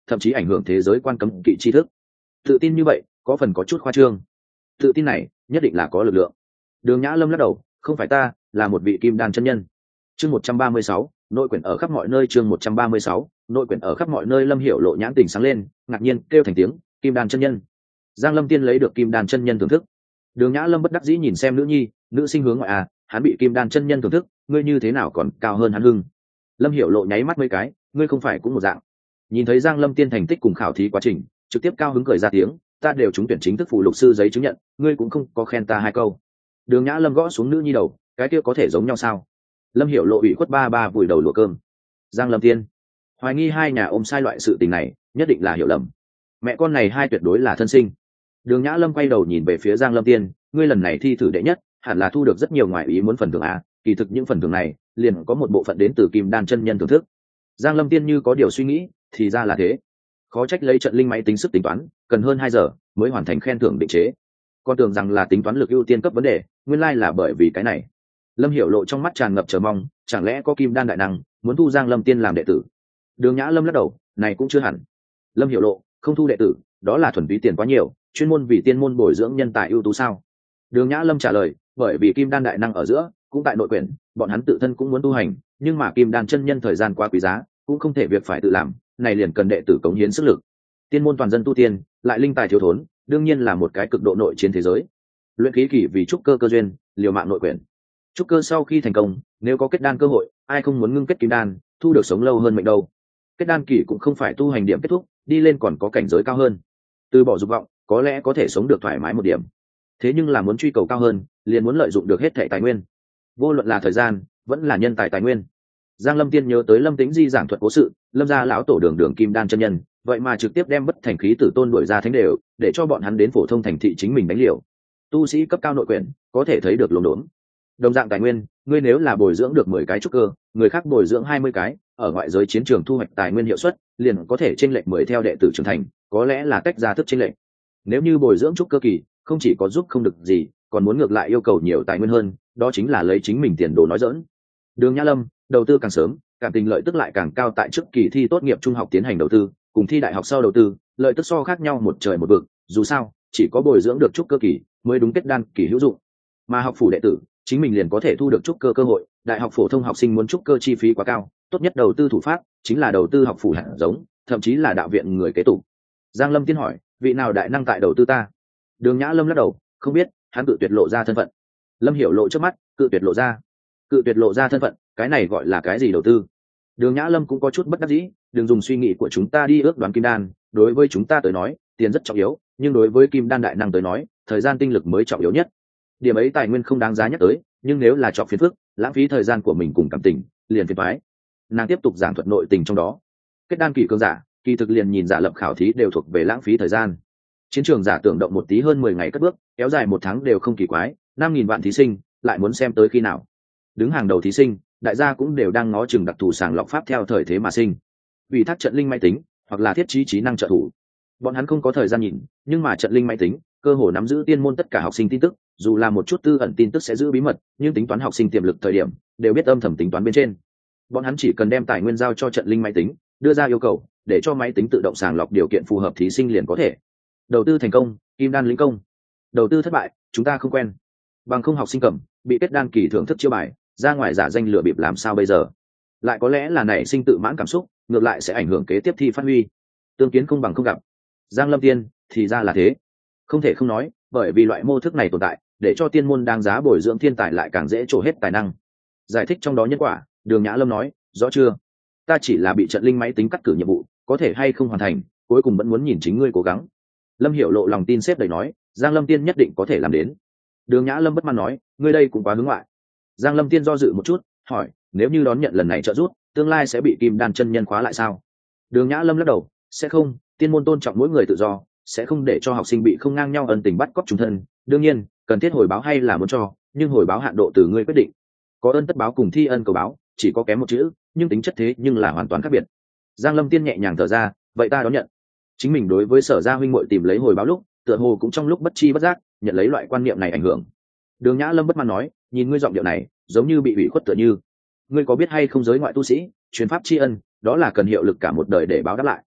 thậm chí ảnh hưởng thế giới quan cấm kỵ tri thức. Tự tin như vậy có phần có chút khoa trương. Tự tin này nhất định là có lực lượng. Đường Nhã Lâm lắc đầu, không phải ta, là một vị kim đan chân nhân. Chương một trăm ba mươi sáu, nội quyển ở khắp mọi nơi. Chương một trăm ba mươi sáu, nội quyển ở khắp mọi nơi. Lâm Hiểu Lộ nhãn tình sáng lên, ngạc nhiên kêu thành tiếng, kim đan chân nhân. Giang Lâm Tiên lấy được kim đan chân nhân thưởng thức. Đường Nhã Lâm bất đắc dĩ nhìn xem nữ nhi, nữ sinh hướng ngoại à, hắn bị kim đan chân nhân thưởng thức, ngươi như thế nào còn cao hơn hắn hưng. Lâm Hiểu Lộ nháy mắt mấy cái, ngươi không phải cũng một dạng. Nhìn thấy Giang Lâm Tiên thành tích cùng khảo thí quá trình, trực tiếp cao hứng cười ra tiếng, ta đều trúng tuyển chính thức phụ lục sư giấy chứng nhận, ngươi cũng không có khen ta hai câu. Đường Nhã Lâm gõ xuống nữ nhi đầu, cái kia có thể giống nhau sao? Lâm Hiểu Lộ ủy khuất ba ba vùi đầu lùa cơm. Giang Lâm Tiên hoài nghi hai nhà ôm sai loại sự tình này, nhất định là hiểu lầm. Mẹ con này hai tuyệt đối là thân sinh. Đường Nhã Lâm quay đầu nhìn về phía Giang Lâm Tiên, ngươi lần này thi thử đệ nhất, hẳn là thu được rất nhiều ngoại ý muốn phần thưởng à? Kỳ thực những phần thưởng này, liền có một bộ phận đến từ Kim Đan chân nhân thưởng thức. Giang Lâm Tiên như có điều suy nghĩ, thì ra là thế. Khó trách lấy trận linh máy tính sức tính toán, cần hơn hai giờ mới hoàn thành khen thưởng định chế. Con tưởng rằng là tính toán lực ưu tiên cấp vấn đề, nguyên lai là bởi vì cái này. Lâm Hiểu Lộ trong mắt tràn ngập chờ mong, chẳng lẽ có Kim Đan đại năng muốn thu Giang Lâm Tiên làm đệ tử? Đường Nhã Lâm lắc đầu, này cũng chưa hẳn. Lâm Hiểu Lộ, không thu đệ tử, đó là thuần túy tiền quá nhiều, chuyên môn vì tiên môn bồi dưỡng nhân tài ưu tú sao? Đường Nhã Lâm trả lời, bởi vì Kim Đan đại năng ở giữa, cũng tại nội quyển, bọn hắn tự thân cũng muốn tu hành, nhưng mà Kim Đan chân nhân thời gian quá quý giá, cũng không thể việc phải tự làm, này liền cần đệ tử cống hiến sức lực. Tiên môn toàn dân tu tiên, lại linh tài thiếu thốn, đương nhiên là một cái cực độ nội chiến thế giới. Luyện khí kỳ vì trúc cơ cơ duyên, liều mạng nội quyển. Trúc cơ sau khi thành công, nếu có kết đan cơ hội, ai không muốn ngưng kết kim đan, thu được sống lâu hơn mệnh đâu. Kết đan kỳ cũng không phải tu hành điểm kết thúc, đi lên còn có cảnh giới cao hơn. Từ bỏ dục vọng, có lẽ có thể sống được thoải mái một điểm. Thế nhưng là muốn truy cầu cao hơn, liền muốn lợi dụng được hết thảy tài nguyên. Vô luận là thời gian, vẫn là nhân tài tài nguyên. Giang Lâm Tiên nhớ tới Lâm Tĩnh Di giảng thuật cố sự, Lâm gia lão tổ đường đường kim đan chân nhân, vậy mà trực tiếp đem bất thành khí tử tôn đuổi ra thánh đều, để cho bọn hắn đến phổ thông thành thị chính mình đánh liều. Tu sĩ cấp cao nội quyển, có thể thấy được lồn đốn. Đồng dạng tài nguyên, ngươi nếu là bồi dưỡng được mười cái trúc cơ, người khác bồi dưỡng hai mươi cái, ở ngoại giới chiến trường thu hoạch tài nguyên hiệu suất, liền có thể chênh lệch mười theo đệ tử trưởng thành, có lẽ là tách ra thức chênh lệch. Nếu như bồi dưỡng trúc cơ kỳ, không chỉ có giúp không được gì, còn muốn ngược lại yêu cầu nhiều tài nguyên hơn, đó chính là lấy chính mình tiền đồ nói giỡn. Đường Nhã Lâm, đầu tư càng sớm, cảm tình lợi tức lại càng cao. Tại trước kỳ thi tốt nghiệp trung học tiến hành đầu tư, cùng thi đại học sau đầu tư, lợi tức so khác nhau một trời một vực, dù sao, chỉ có bồi dưỡng được trúc cơ kỳ mới đúng kết đan kỳ hữu dụng. Mà học phủ đệ tử, chính mình liền có thể thu được trúc cơ cơ hội, đại học phổ thông học sinh muốn trúc cơ chi phí quá cao, tốt nhất đầu tư thủ pháp chính là đầu tư học phủ hạt giống, thậm chí là đạo viện người kế tục. Giang Lâm Tiên hỏi, vị nào đại năng tại đầu tư ta? Đường Nhã Lâm lắc đầu, không biết, hắn cự tuyệt lộ ra thân phận. Lâm Hiểu Lộ trước mắt, cự tuyệt lộ ra, cự tuyệt lộ ra thân phận, cái này gọi là cái gì đầu tư? Đường Nhã Lâm cũng có chút bất đắc dĩ, đừng dùng suy nghĩ của chúng ta đi ước đoán kim đan, đối với chúng ta tới nói, tiền rất trọng yếu, nhưng đối với kim đan đại năng tới nói, thời gian tinh lực mới trọng yếu nhất. Điểm ấy tài nguyên không đáng giá nhắc tới, nhưng nếu là chọn phiền phức, lãng phí thời gian của mình cùng cảm tình, liền phiền toái. Nàng tiếp tục giảng thuật nội tình trong đó. Kết đan kỳ cường giả, kỳ thực liền nhìn giả lập khảo thí đều thuộc về lãng phí thời gian. Chiến trường giả tưởng động một tí hơn mười ngày cất bước, kéo dài một tháng đều không kỳ quái, năm nghìn vạn thí sinh, lại muốn xem tới khi nào. Đứng hàng đầu thí sinh, đại gia cũng đều đang ngó chừng đặc thù sàng lọc pháp theo thời thế mà sinh. Vì thác trận linh máy tính, hoặc là thiết trí trí năng trợ thủ. Bọn hắn không có thời gian nhìn, nhưng mà trận linh máy tính, cơ hồ nắm giữ tiên môn tất cả học sinh tin tức, dù là một chút tư ẩn tin tức sẽ giữ bí mật, nhưng tính toán học sinh tiềm lực thời điểm, đều biết âm thầm tính toán bên trên. Bọn hắn chỉ cần đem tài nguyên giao cho trận linh máy tính, đưa ra yêu cầu, để cho máy tính tự động sàng lọc điều kiện phù hợp thí sinh liền có thể. Đầu tư thành công, kim đan lĩnh công. Đầu tư thất bại, chúng ta không quen. Bằng không học sinh cầm, bị kết đan kỳ thưởng thức chiêu bài, ra ngoài giả danh lừa bịp làm sao bây giờ? Lại có lẽ là nảy sinh tự mãn cảm xúc, ngược lại sẽ ảnh hưởng kế tiếp thi phát huy. Tương kiến không bằng không gặp. Giang Lâm Tiên, thì ra là thế. Không thể không nói, bởi vì loại mô thức này tồn tại, để cho tiên môn đáng giá bồi dưỡng thiên tài lại càng dễ trổ hết tài năng. Giải thích trong đó nhân quả, Đường Nhã Lâm nói, rõ chưa? Ta chỉ là bị trận linh máy tính cắt cử nhiệm vụ, có thể hay không hoàn thành, cuối cùng vẫn muốn nhìn chính ngươi cố gắng. Lâm Hiểu Lộ lòng tin xếp đầy nói, Giang Lâm Tiên nhất định có thể làm đến. Đường Nhã Lâm bất mãn nói, ngươi đây cũng quá hướng ngoại. Giang Lâm Tiên do dự một chút, hỏi, nếu như đón nhận lần này trợ giúp, tương lai sẽ bị kim đan chân nhân khóa lại sao? Đường Nhã Lâm lắc đầu, sẽ không, tiên môn tôn trọng mỗi người tự do, sẽ không để cho học sinh bị không ngang nhau ân tình bắt cóc chúng thân. Đương nhiên, cần thiết hồi báo hay là muốn cho, nhưng hồi báo hạn độ từ ngươi quyết định. Có ơn tất báo cùng thi ân cầu báo, chỉ có kém một chữ, nhưng tính chất thế nhưng là hoàn toàn khác biệt. Giang Lâm Tiên nhẹ nhàng thở ra, vậy ta đón nhận. Chính mình đối với Sở Gia huynh muội tìm lấy hồi báo lúc, tựa hồ cũng trong lúc bất chi bất giác, nhận lấy loại quan niệm này ảnh hưởng. Đường Nhã Lâm bất mãn nói, nhìn ngươi giọng điệu này, giống như bị ủy khuất tựa như. Ngươi có biết hay không giới ngoại tu sĩ, truyền pháp tri ân, đó là cần hiệu lực cả một đời để báo đáp lại.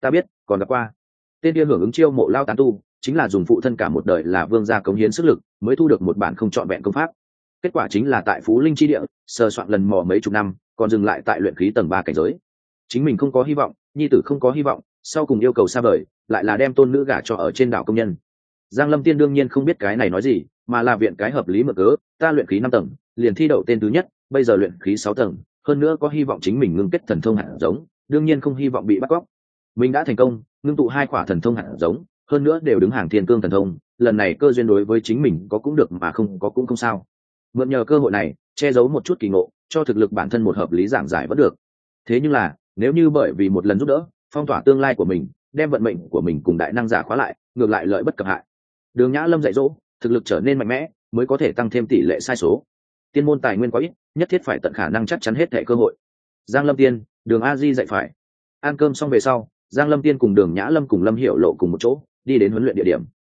Ta biết, còn gặp qua. Tên kia hưởng ứng chiêu mộ lao tán tu chính là dùng phụ thân cả một đời là vương gia cống hiến sức lực mới thu được một bản không trọn vẹn công pháp. Kết quả chính là tại Phú Linh chi địa sờ soạn lần mò mấy chục năm, còn dừng lại tại luyện khí tầng ba cảnh giới. Chính mình không có hy vọng, nhi tử không có hy vọng, sau cùng yêu cầu xa vời, lại là đem tôn nữ gả cho ở trên đảo công nhân. Giang Lâm Tiên đương nhiên không biết cái này nói gì, mà là viện cái hợp lý mượn cớ, ta luyện khí năm tầng, liền thi đậu tên thứ nhất, bây giờ luyện khí sáu tầng, hơn nữa có hy vọng chính mình ngưng kết thần thông hạt giống, đương nhiên không hy vọng bị bắt cóc. Mình đã thành công, ngưng tụ hai quả thần thông hạt giống, hơn nữa đều đứng hàng thiên cương thần thông, lần này cơ duyên đối với chính mình có cũng được mà không có cũng không sao. Mượn nhờ cơ hội này, che giấu một chút kỳ ngộ, cho thực lực bản thân một hợp lý giảng giải vẫn được. Thế nhưng là, nếu như bởi vì một lần giúp đỡ, phong tỏa tương lai của mình, đem vận mệnh của mình cùng đại năng giả khóa lại, ngược lại lợi bất cập hại. Đường Nhã Lâm dạy dỗ, thực lực trở nên mạnh mẽ, mới có thể tăng thêm tỷ lệ sai số. Tiên môn tài nguyên quá ít, nhất thiết phải tận khả năng chắc chắn hết thảy cơ hội. Giang Lâm Tiên, Đường A Di dạy phải. Ăn cơm xong về sau, Giang Lâm Tiên cùng Đường Nhã Lâm cùng Lâm Hiểu Lộ cùng một chỗ, đi đến huấn luyện địa điểm.